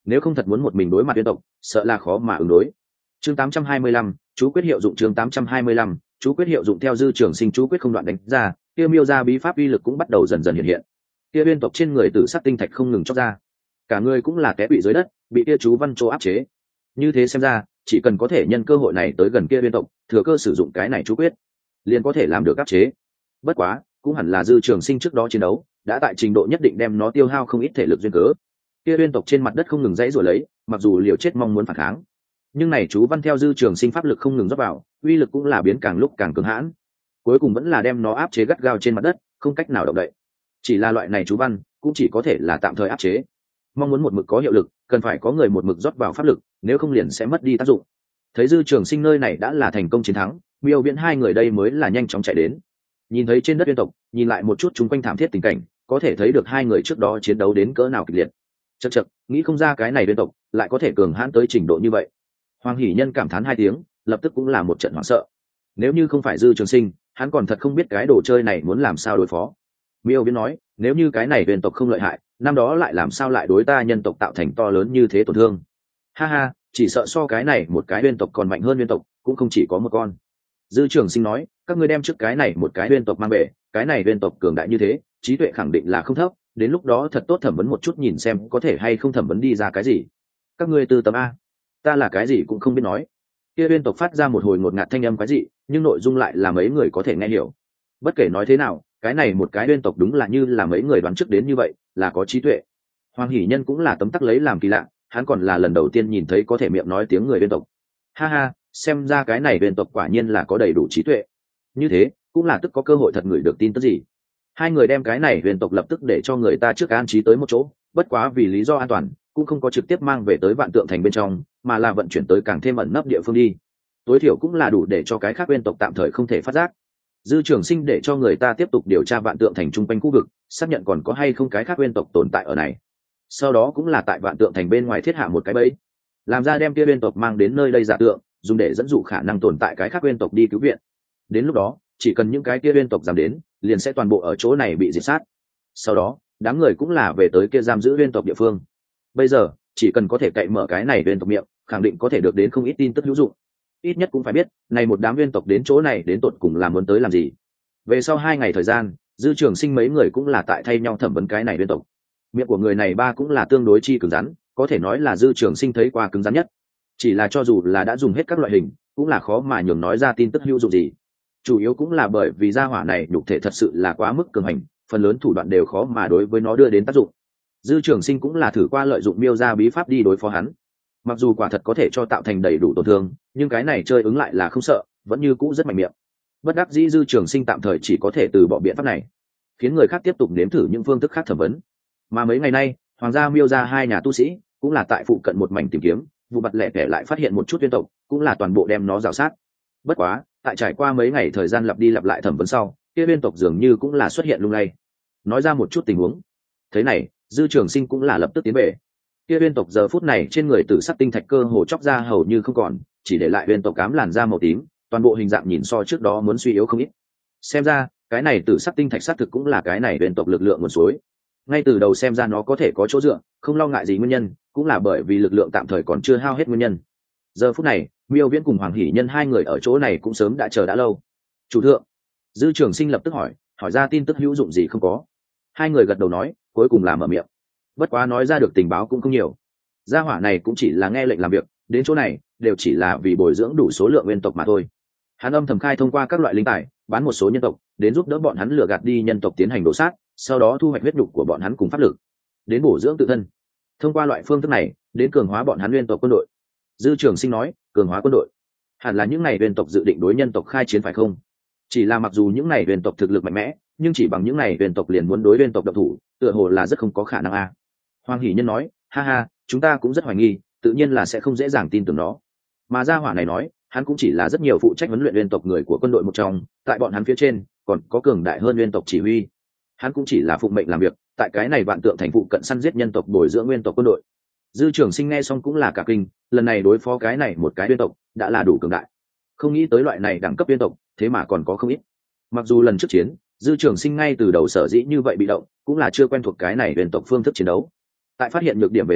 nếu không thật muốn một mình đối mặt viên tộc sợ là khó mà ứng đối. Chương tám trăm hai mươi lăm, chú quyết hiệu dụng. Chương tám trăm hai mươi lăm, chú quyết hiệu dụng. Theo Dư Trường Sinh chú quyết không đoạn đánh ra, kia miêu ra bí pháp uy lực cũng bắt đầu dần dần hiện hiện. Kia viên tộc trên người tử sắc tinh thạch không ngừng chóc ra, cả người cũng là té bị dưới đất, bị kia chú văn chỗ áp chế. Như thế xem ra, chỉ cần có thể nhân cơ hội này tới gần kia viên tộc, thừa cơ sử dụng cái này chú quyết, liền có thể làm được áp chế. Bất quá, cũng hẳn là Dư Trường Sinh trước đó chiến đấu đã tại trình độ nhất định đem nó tiêu hao không ít thể lực duyên cớ. Kia viên tộc trên mặt đất không ngừng dãy rồi lấy, mặc dù liều chết mong muốn phản kháng, nhưng này chú văn theo Dư Trường Sinh pháp lực không ngừng rót vào, uy lực cũng là biến càng lúc càng cường hãn, cuối cùng vẫn là đem nó áp chế gắt gao trên mặt đất, không cách nào động đậy. Chỉ là loại này chú văn cũng chỉ có thể là tạm thời áp chế, mong muốn một mực có hiệu lực cần phải có người một mực rót vào pháp lực, nếu không liền sẽ mất đi tác dụng. Thấy Dư Trường Sinh nơi này đã là thành công chiến thắng, Miêu Viễn hai người đây mới là nhanh chóng chạy đến. Nhìn thấy trên đất viên tộc, nhìn lại một chút chúng quanh thảm thiết tình cảnh, có thể thấy được hai người trước đó chiến đấu đến cỡ nào kịch liệt. Chậc chậc, nghĩ không ra cái này viên tộc lại có thể cường hãn tới trình độ như vậy. Hoàng Hỷ Nhân cảm thán hai tiếng, lập tức cũng là một trận hoảng sợ. Nếu như không phải Dư Trường Sinh, hắn còn thật không biết cái đồ chơi này muốn làm sao đối phó. Miêu Viễn nói, nếu như cái này viên tộc không lợi hại, năm đó lại làm sao lại đối ta nhân tộc tạo thành to lớn như thế tổn thương. Ha ha, chỉ sợ so cái này một cái viên tộc còn mạnh hơn viên tộc, cũng không chỉ có một con. Dư Trường Sinh nói, các ngươi đem trước cái này một cái viên tộc mang về, cái này viên tộc cường đại như thế, trí tuệ khẳng định là không thấp, đến lúc đó thật tốt thẩm vấn một chút nhìn xem có thể hay không thẩm vấn đi ra cái gì. Các ngươi từ tấm a, ta là cái gì cũng không biết nói. Kia viên tộc phát ra một hồi ngột ngạt thanh âm quái dị, nhưng nội dung lại là mấy người có thể nghe hiểu. Bất kể nói thế nào, cái này một cái viên tộc đúng là như là mấy người đoán trước đến như vậy, là có trí tuệ. Hoàng Hỷ Nhân cũng là tấm tắc lấy làm kỳ lạ, hắn còn là lần đầu tiên nhìn thấy có thể miệng nói tiếng người viên tộc. Ha ha, xem ra cái này viên tộc quả nhiên là có đầy đủ trí tuệ. Như thế cũng là tức có cơ hội thật người được tin tức gì. Hai người đem cái này viên tộc lập tức để cho người ta trước an trí tới một chỗ, bất quá vì lý do an toàn cũng không có trực tiếp mang về tới Vạn Tượng Thành bên trong, mà là vận chuyển tới càng thêm ẩn nấp địa phương đi. Tối thiểu cũng là đủ để cho cái khác viên tộc tạm thời không thể phát giác. Dư Trường Sinh để cho người ta tiếp tục điều tra Vạn Tượng Thành trung quanh khu vực, xác nhận còn có hay không cái khác viên tộc tồn tại ở này. Sau đó cũng là tại Vạn Tượng Thành bên ngoài thiết hạ một cái bẫy, làm ra đem kia viên tộc mang đến nơi đây giả tượng, dùng để dẫn dụ khả năng tồn tại cái khác viên tộc đi cứu viện. Đến lúc đó, chỉ cần những cái kia viên tộc dám đến, liền sẽ toàn bộ ở chỗ này bị diệt sát. Sau đó, đám người cũng là về tới kia giam giữ viên tộc địa phương. Bây giờ, chỉ cần có thể cậy mở cái này viên tộc miệng, khẳng định có thể được đến không ít tin tức hữu dụng. Ít nhất cũng phải biết, này một đám viên tộc đến chỗ này đến tột cùng là muốn tới làm gì. Về sau hai ngày thời gian, Dư Trường Sinh mấy người cũng là tại thay nhau thẩm vấn cái này viên tộc. Miệng của người này ba cũng là tương đối chi cứng rắn, có thể nói là Dư Trường Sinh thấy qua cứng rắn nhất. Chỉ là cho dù là đã dùng hết các loại hình, cũng là khó mà nhường nói ra tin tức hữu dụng gì. Chủ yếu cũng là bởi vì gia hỏa này nhục thể thật sự là quá mức cường hành, phần lớn thủ đoạn đều khó mà đối với nó đưa đến tác dụng. Dư Trường Sinh cũng là thử qua lợi dụng miêu ra bí pháp đi đối phó hắn. Mặc dù quả thật có thể cho tạo thành đầy đủ tổn thương, nhưng cái này chơi ứng lại là không sợ, vẫn như cũ rất mạnh miệng. Bất đắc dĩ Dư Trường Sinh tạm thời chỉ có thể từ bỏ biện pháp này, khiến người khác tiếp tục nếm thử những phương thức khác thẩm vấn. Mà mấy ngày nay, hoàng gia miêu ra hai nhà tu sĩ cũng là tại phụ cận một mảnh tìm kiếm, vụ mặt lẻ tẻ lại phát hiện một chút viên tộc, cũng là toàn bộ đem nó rào sát. Bất quá, tại trải qua mấy ngày thời gian lặp đi lặp lại thẩm vấn sau, kia viên tộc dường như cũng là xuất hiện lung lay, nói ra một chút tình huống. Thế này, Dư Trường Sinh cũng là lập tức tiến về. Kia viên tộc giờ phút này trên người tử sắc tinh thạch cơ hồ chóc ra hầu như không còn, chỉ để lại viên tộc cám làn da màu tím, toàn bộ hình dạng nhìn so trước đó muốn suy yếu không ít. Xem ra, cái này tử sắc tinh thạch xác thực cũng là cái này viên tộc lực lượng nguồn suối. Ngay từ đầu xem ra nó có thể có chỗ dựa, không lo ngại gì nguyên nhân, cũng là bởi vì lực lượng tạm thời còn chưa hao hết nguyên nhân. Giờ phút này, Miêu Viễn cùng Hoàng Hỷ Nhân hai người ở chỗ này cũng sớm đã chờ đã lâu. Chủ thượng, Dư Trường Sinh lập tức hỏi, hỏi ra tin tức hữu dụng gì không có. Hai người gật đầu nói, cuối cùng là mở miệng. Bất quá nói ra được tình báo cũng không nhiều. Gia hỏa này cũng chỉ là nghe lệnh làm việc, đến chỗ này đều chỉ là vì bồi dưỡng đủ số lượng nguyên tộc mà thôi. Hắn âm thầm khai thông qua các loại linh tài, bán một số nhân tộc, đến giúp đỡ bọn hắn lừa gạt đi nhân tộc tiến hành đổ sát, sau đó thu hoạch huyết nhục của bọn hắn cùng pháp lực, đến bổ dưỡng tự thân. Thông qua loại phương thức này, đến cường hóa bọn hắn nguyên tộc quân đội. Dư Trường Sinh nói, cường hóa quân đội, hẳn là những này nguyên tộc dự định đối nhân tộc khai chiến phải không? Chỉ là mặc dù những này nguyên tộc thực lực mạnh mẽ, nhưng chỉ bằng những này nguyên tộc liền muốn đối nguyên tộc độc thủ, tựa hồ là rất không có khả năng a. À. Hoàng Hỷ Nhân nói, ha ha, chúng ta cũng rất hoài nghi, tự nhiên là sẽ không dễ dàng tin tưởng nó. Mà gia hỏa này nói, hắn cũng chỉ là rất nhiều phụ trách huấn luyện nguyên tộc người của quân đội một trong, tại bọn hắn phía trên còn có cường đại hơn nguyên tộc chỉ huy. Hắn cũng chỉ là phụng mệnh làm việc, tại cái này Vạn Tượng Thành phụ cận săn giết nhân tộc bồi dưỡng nguyên tộc quân đội. Dư Trường Sinh nghe xong cũng là cả kinh, lần này đối phó cái này một cái nguyên tộc đã là đủ cường đại, không nghĩ tới loại này đẳng cấp nguyên tộc thế mà còn có không ít. Mặc dù lần trước chiến, Dư Trường Sinh ngay từ đầu sở dĩ như vậy bị động, cũng là chưa quen thuộc cái này nguyên tộc phương thức chiến đấu. Tại phát hiện nhược điểm về sau,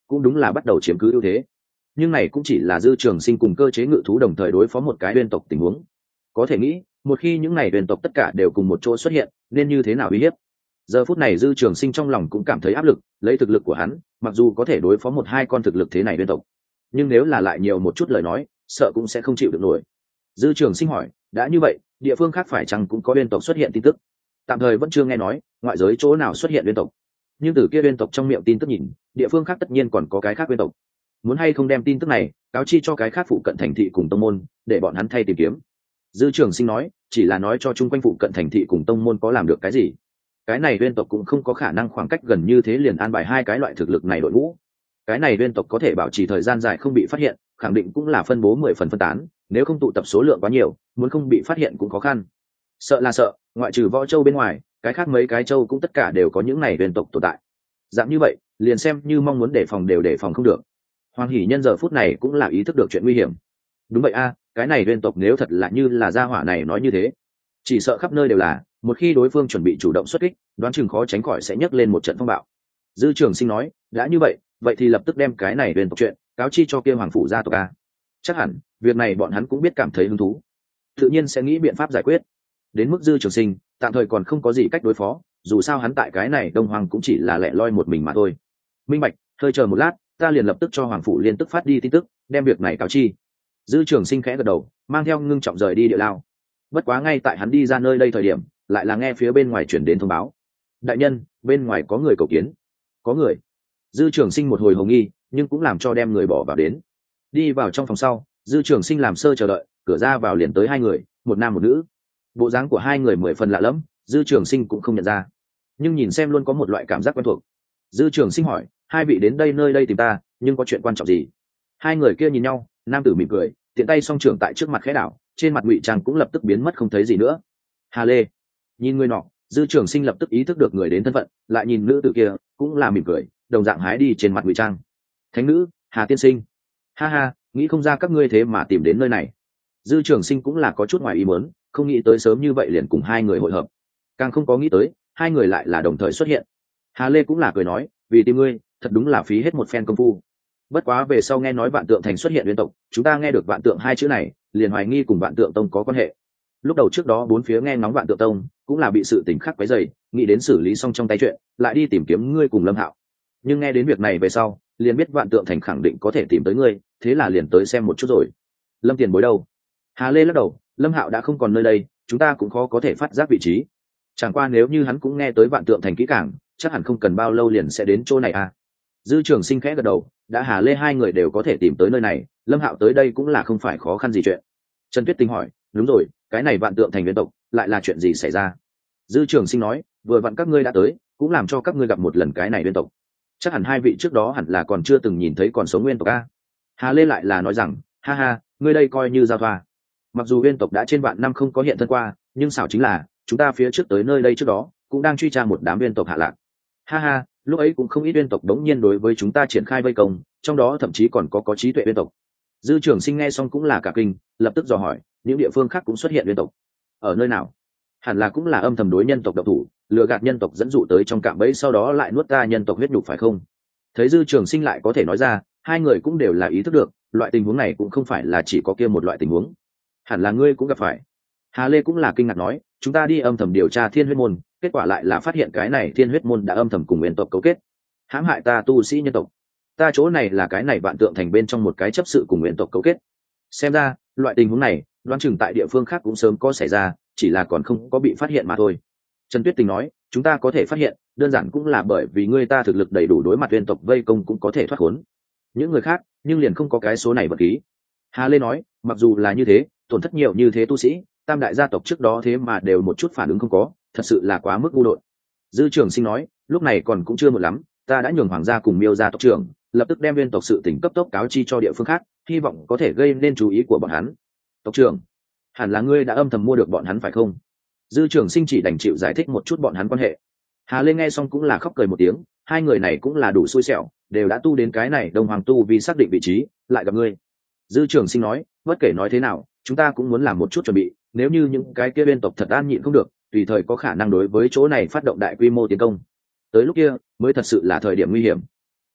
cũng đúng là bắt đầu chiếm cứ ưu thế. Nhưng này cũng chỉ là Dư Trường Sinh cùng cơ chế ngự thú đồng thời đối phó một cái uyên tộc tình huống. Có thể nghĩ, một khi những này uyên tộc tất cả đều cùng một chỗ xuất hiện, nên như thế nào uy hiếp. Giờ phút này Dư Trường Sinh trong lòng cũng cảm thấy áp lực, lấy thực lực của hắn, mặc dù có thể đối phó một hai con thực lực thế này uyên tộc, nhưng nếu là lại nhiều một chút lời nói, sợ cũng sẽ không chịu được nổi. Dư Trường Sinh hỏi, đã như vậy, địa phương khác phải chăng cũng có uyên tộc xuất hiện tin tức? Tạm thời vẫn chưa nghe nói, ngoại giới chỗ nào xuất hiện uyên tộc. Nhưng từ kia uyên tộc trong miệng tin tức nhìn, địa phương khác tất nhiên còn có cái khác uyên tộc. Muốn hay không đem tin tức này cáo chi cho cái khác phụ cận thành thị cùng tông môn, để bọn hắn thay tìm kiếm. Dư Trường Sinh nói, chỉ là nói cho chung quanh phụ cận thành thị cùng tông môn có làm được cái gì. Cái này uyên tộc cũng không có khả năng khoảng cách gần như thế liền an bài hai cái loại thực lực này đội ngũ. Cái này uyên tộc có thể bảo trì thời gian dài không bị phát hiện, khẳng định cũng là phân bố mười phần phân tán, nếu không tụ tập số lượng quá nhiều, muốn không bị phát hiện cũng khó khăn. Sợ là sợ, ngoại trừ Võ Châu bên ngoài, cái khác mấy cái châu cũng tất cả đều có những này uyên tộc tồn tại. Dạng như vậy, liền xem như mong muốn đề phòng đều đề phòng không được. Hoàng Hỷ Nhân giờ phút này cũng là ý thức được chuyện nguy hiểm. Đúng vậy a, cái này uyên tộc nếu thật là như là gia hỏa này nói như thế, chỉ sợ khắp nơi đều là, một khi đối phương chuẩn bị chủ động xuất kích, đoán chừng khó tránh khỏi sẽ nhấc lên một trận phong bạo. Dư Trường Sinh nói, đã như vậy, vậy thì lập tức đem cái này uyên tộc chuyện cáo chi cho kia hoàng phủ gia tộc a. Chắc hẳn việc này bọn hắn cũng biết cảm thấy hứng thú, tự nhiên sẽ nghĩ biện pháp giải quyết. Đến mức Dư Trường Sinh tạm thời còn không có gì cách đối phó, dù sao hắn tại cái này Đông Hoàng cũng chỉ là lẻ loi một mình mà thôi. Minh bạch, hơi chờ một lát, ta liền lập tức cho hoàng phủ liên tức phát đi tin tức, đem việc này cáo chi. Dư Trường Sinh khẽ gật đầu, mang theo ngưng trọng rời đi địa lao. Bất quá ngay tại hắn đi ra nơi đây thời điểm, lại là nghe phía bên ngoài chuyển đến thông báo. Đại nhân, bên ngoài có người cầu kiến. Có người. Dư Trường Sinh một hồi hồ nghi, nhưng cũng làm cho đem người bỏ vào đến. Đi vào trong phòng sau, Dư Trường Sinh làm sơ chờ đợi, cửa ra vào liền tới hai người, một nam một nữ. Bộ dáng của hai người mười phần lạ lẫm, Dư Trường Sinh cũng không nhận ra, nhưng nhìn xem luôn có một loại cảm giác quen thuộc. Dư Trường Sinh hỏi, hai vị đến đây nơi đây tìm ta, nhưng có chuyện quan trọng gì? Hai người kia nhìn nhau, nam tử mỉm cười, tiện tay song trưởng tại trước mặt khẽ đảo, trên mặt ngụy trang cũng lập tức biến mất không thấy gì nữa. Hà Lê. Nhìn người nọ, Dư Trường Sinh lập tức ý thức được người đến thân phận, lại nhìn nữ tử kia, cũng là mỉm cười, đồng dạng hái đi trên mặt ngụy trang. Thánh nữ, Hà tiên sinh. Ha ha, nghĩ không ra các ngươi thế mà tìm đến nơi này. Dư Trường Sinh cũng là có chút ngoài ý muốn, không nghĩ tới sớm như vậy liền cùng hai người hội hợp, càng không có nghĩ tới hai người lại là đồng thời xuất hiện. Hà Lê cũng là cười nói, vì tìm ngươi thật đúng là phí hết một phen công phu. Bất quá về sau nghe nói Vạn Tượng Thành xuất hiện liên tộc, chúng ta nghe được Vạn Tượng hai chữ này, liền hoài nghi cùng Vạn Tượng Tông có quan hệ. Lúc đầu trước đó bốn phía nghe ngóng Vạn Tượng Tông, cũng là bị sự tình khắc quấy dày, nghĩ đến xử lý xong trong tay chuyện, lại đi tìm kiếm ngươi cùng Lâm Hạo. Nhưng nghe đến việc này về sau, liền biết Vạn Tượng Thành khẳng định có thể tìm tới ngươi, thế là liền tới xem một chút rồi. Lâm tiền bối đâu? Hà Lê lắc đầu, Lâm Hạo đã không còn nơi đây, chúng ta cũng khó có thể phát giác vị trí. Chẳng qua nếu như hắn cũng nghe tới Vạn Tượng Thành kỹ càng, chắc hẳn không cần bao lâu liền sẽ đến chỗ này à. Dư Trường Sinh khẽ gật đầu, đã Hà Lê hai người đều có thể tìm tới nơi này, Lâm Hạo tới đây cũng là không phải khó khăn gì chuyện. Trần Tuyết Tinh hỏi, đúng rồi, cái này Vạn Tượng Thành viên tộc lại là chuyện gì xảy ra? Dư Trường Sinh nói, vừa vặn các ngươi đã tới, cũng làm cho các ngươi gặp một lần cái này viên tộc. Chắc hẳn hai vị trước đó hẳn là còn chưa từng nhìn thấy còn sống nguyên tộc a. Hà Lê lại là nói rằng, ha ha, ngươi đây coi như giao thoa. Mặc dù viên tộc đã trên vạn năm không có hiện thân qua, nhưng xảo chính là chúng ta phía trước tới nơi đây trước đó cũng đang truy tra một đám viên tộc hạ lạc. Ha ha, lúc ấy cũng không ít viên tộc đống nhiên đối với chúng ta triển khai vây công, trong đó thậm chí còn có có trí tuệ viên tộc. Dư Trường Sinh nghe xong cũng là cả kinh, lập tức dò hỏi, những địa phương khác cũng xuất hiện viên tộc, ở nơi nào? Hẳn là cũng là âm thầm đối nhân tộc độc thủ, lừa gạt nhân tộc dẫn dụ tới trong cạm bẫy, sau đó lại nuốt ta nhân tộc huyết nhục phải không? Thấy Dư Trường Sinh lại có thể nói ra, hai người cũng đều là ý thức được, loại tình huống này cũng không phải là chỉ có kia một loại tình huống. Hẳn là ngươi cũng gặp phải. Hà Lê cũng là kinh ngạc nói, chúng ta đi âm thầm điều tra Thiên Huyết môn, kết quả lại là phát hiện cái này Thiên Huyết môn đã âm thầm cùng nguyên tộc cấu kết, hãm hại ta tu sĩ nhân tộc. Ta chỗ này là cái này Vạn Tượng Thành bên trong một cái chấp sự cùng nguyên tộc cấu kết. Xem ra, loại tình huống này, đoán chừng tại địa phương khác cũng sớm có xảy ra, chỉ là còn không có bị phát hiện mà thôi. Trần Tuyết Tình nói, chúng ta có thể phát hiện, đơn giản cũng là bởi vì ngươi ta thực lực đầy đủ đối mặt nguyên tộc vây công cũng có thể thoát khốn. Những người khác, nhưng liền không có cái số này vật khí. Hà Lê nói, mặc dù là như thế, tổn thất nhiều như thế tu sĩ, tam đại gia tộc trước đó thế mà đều một chút phản ứng không có, thật sự là quá mức ngu dốt. Dư Trường Sinh nói, lúc này còn cũng chưa một lắm, ta đã nhường hoàng gia cùng Miêu gia tộc trưởng lập tức đem viên tộc sự tình cấp tốc cáo chi cho địa phương khác, hy vọng có thể gây nên chú ý của bọn hắn. Tộc trưởng, hẳn là ngươi đã âm thầm mua được bọn hắn phải không? Dư Trường Sinh chỉ đành chịu giải thích một chút bọn hắn quan hệ. Hà Lê nghe xong cũng là khóc cười một tiếng, hai người này cũng là đủ xui xẻo, đều đã tu đến cái này Đông Hoàng tu vì xác định vị trí, lại gặp ngươi. Dư Trường Sinh nói, bất kể nói thế nào, chúng ta cũng muốn làm một chút chuẩn bị, nếu như những cái kia bên tộc thật an nhịn không được, tùy thời có khả năng đối với chỗ này phát động đại quy mô tiến công. Tới lúc kia, mới thật sự là thời điểm nguy hiểm.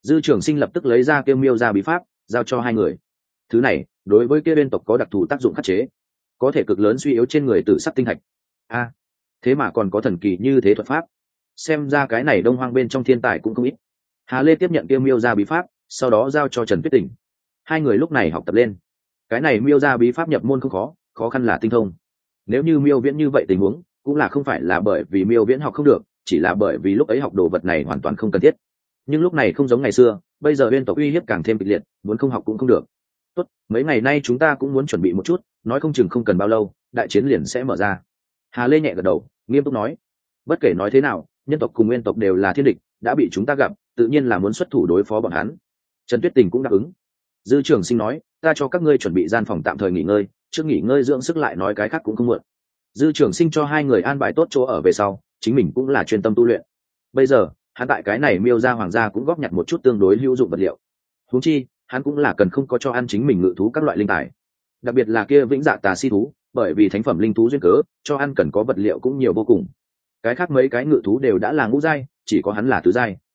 Dư Trường Sinh lập tức lấy ra Kiêu Miêu ra bí pháp giao cho hai người. Thứ này đối với kia bên tộc có đặc thù tác dụng khắc chế, có thể cực lớn suy yếu trên người tử sắc tinh thạch. A, thế mà còn có thần kỳ như thế thuật pháp, xem ra cái này Đông Hoang bên trong thiên tài cũng không ít. Hà Lê tiếp nhận Kiêu Miêu ra bí pháp, sau đó giao cho Trần Tuyết Tình. Hai người lúc này học tập lên. Cái này Miêu ra bí pháp nhập môn không khó, khó khăn là tinh thông. Nếu như Miêu Viễn như vậy tình huống, cũng là không phải là bởi vì Miêu Viễn học không được, chỉ là bởi vì lúc ấy học đồ vật này hoàn toàn không cần thiết. Nhưng lúc này không giống ngày xưa, bây giờ bên tộc uy hiếp càng thêm kịch liệt, muốn không học cũng không được. Tốt, mấy ngày nay chúng ta cũng muốn chuẩn bị một chút, nói không chừng không cần bao lâu, đại chiến liền sẽ mở ra. Hà Lê nhẹ gật đầu, nghiêm túc nói: bất kể nói thế nào, nhân tộc cùng nguyên tộc đều là thiên địch, đã bị chúng ta gặp, tự nhiên là muốn xuất thủ đối phó bọn hắn. Trần Tuyết Tình cũng đáp ứng. Dư Trường Sinh nói: ta cho các ngươi chuẩn bị gian phòng tạm thời nghỉ ngơi, trước nghỉ ngơi dưỡng sức lại nói cái khác cũng không muộn. Dư Trường Sinh cho hai người an bài tốt chỗ ở về sau, chính mình cũng là chuyên tâm tu luyện. Bây giờ hắn tại cái này Miêu gia hoàng gia cũng góp nhặt một chút tương đối hữu dụng vật liệu. Huống chi hắn cũng là cần không có cho ăn chính mình ngự thú các loại linh tài, đặc biệt là kia vĩnh dạ tà si thú, bởi vì thánh phẩm linh thú duyên cớ, cho ăn cần có vật liệu cũng nhiều vô cùng. Cái khác mấy cái ngự thú đều đã là ngũ giai, chỉ có hắn là tứ giai.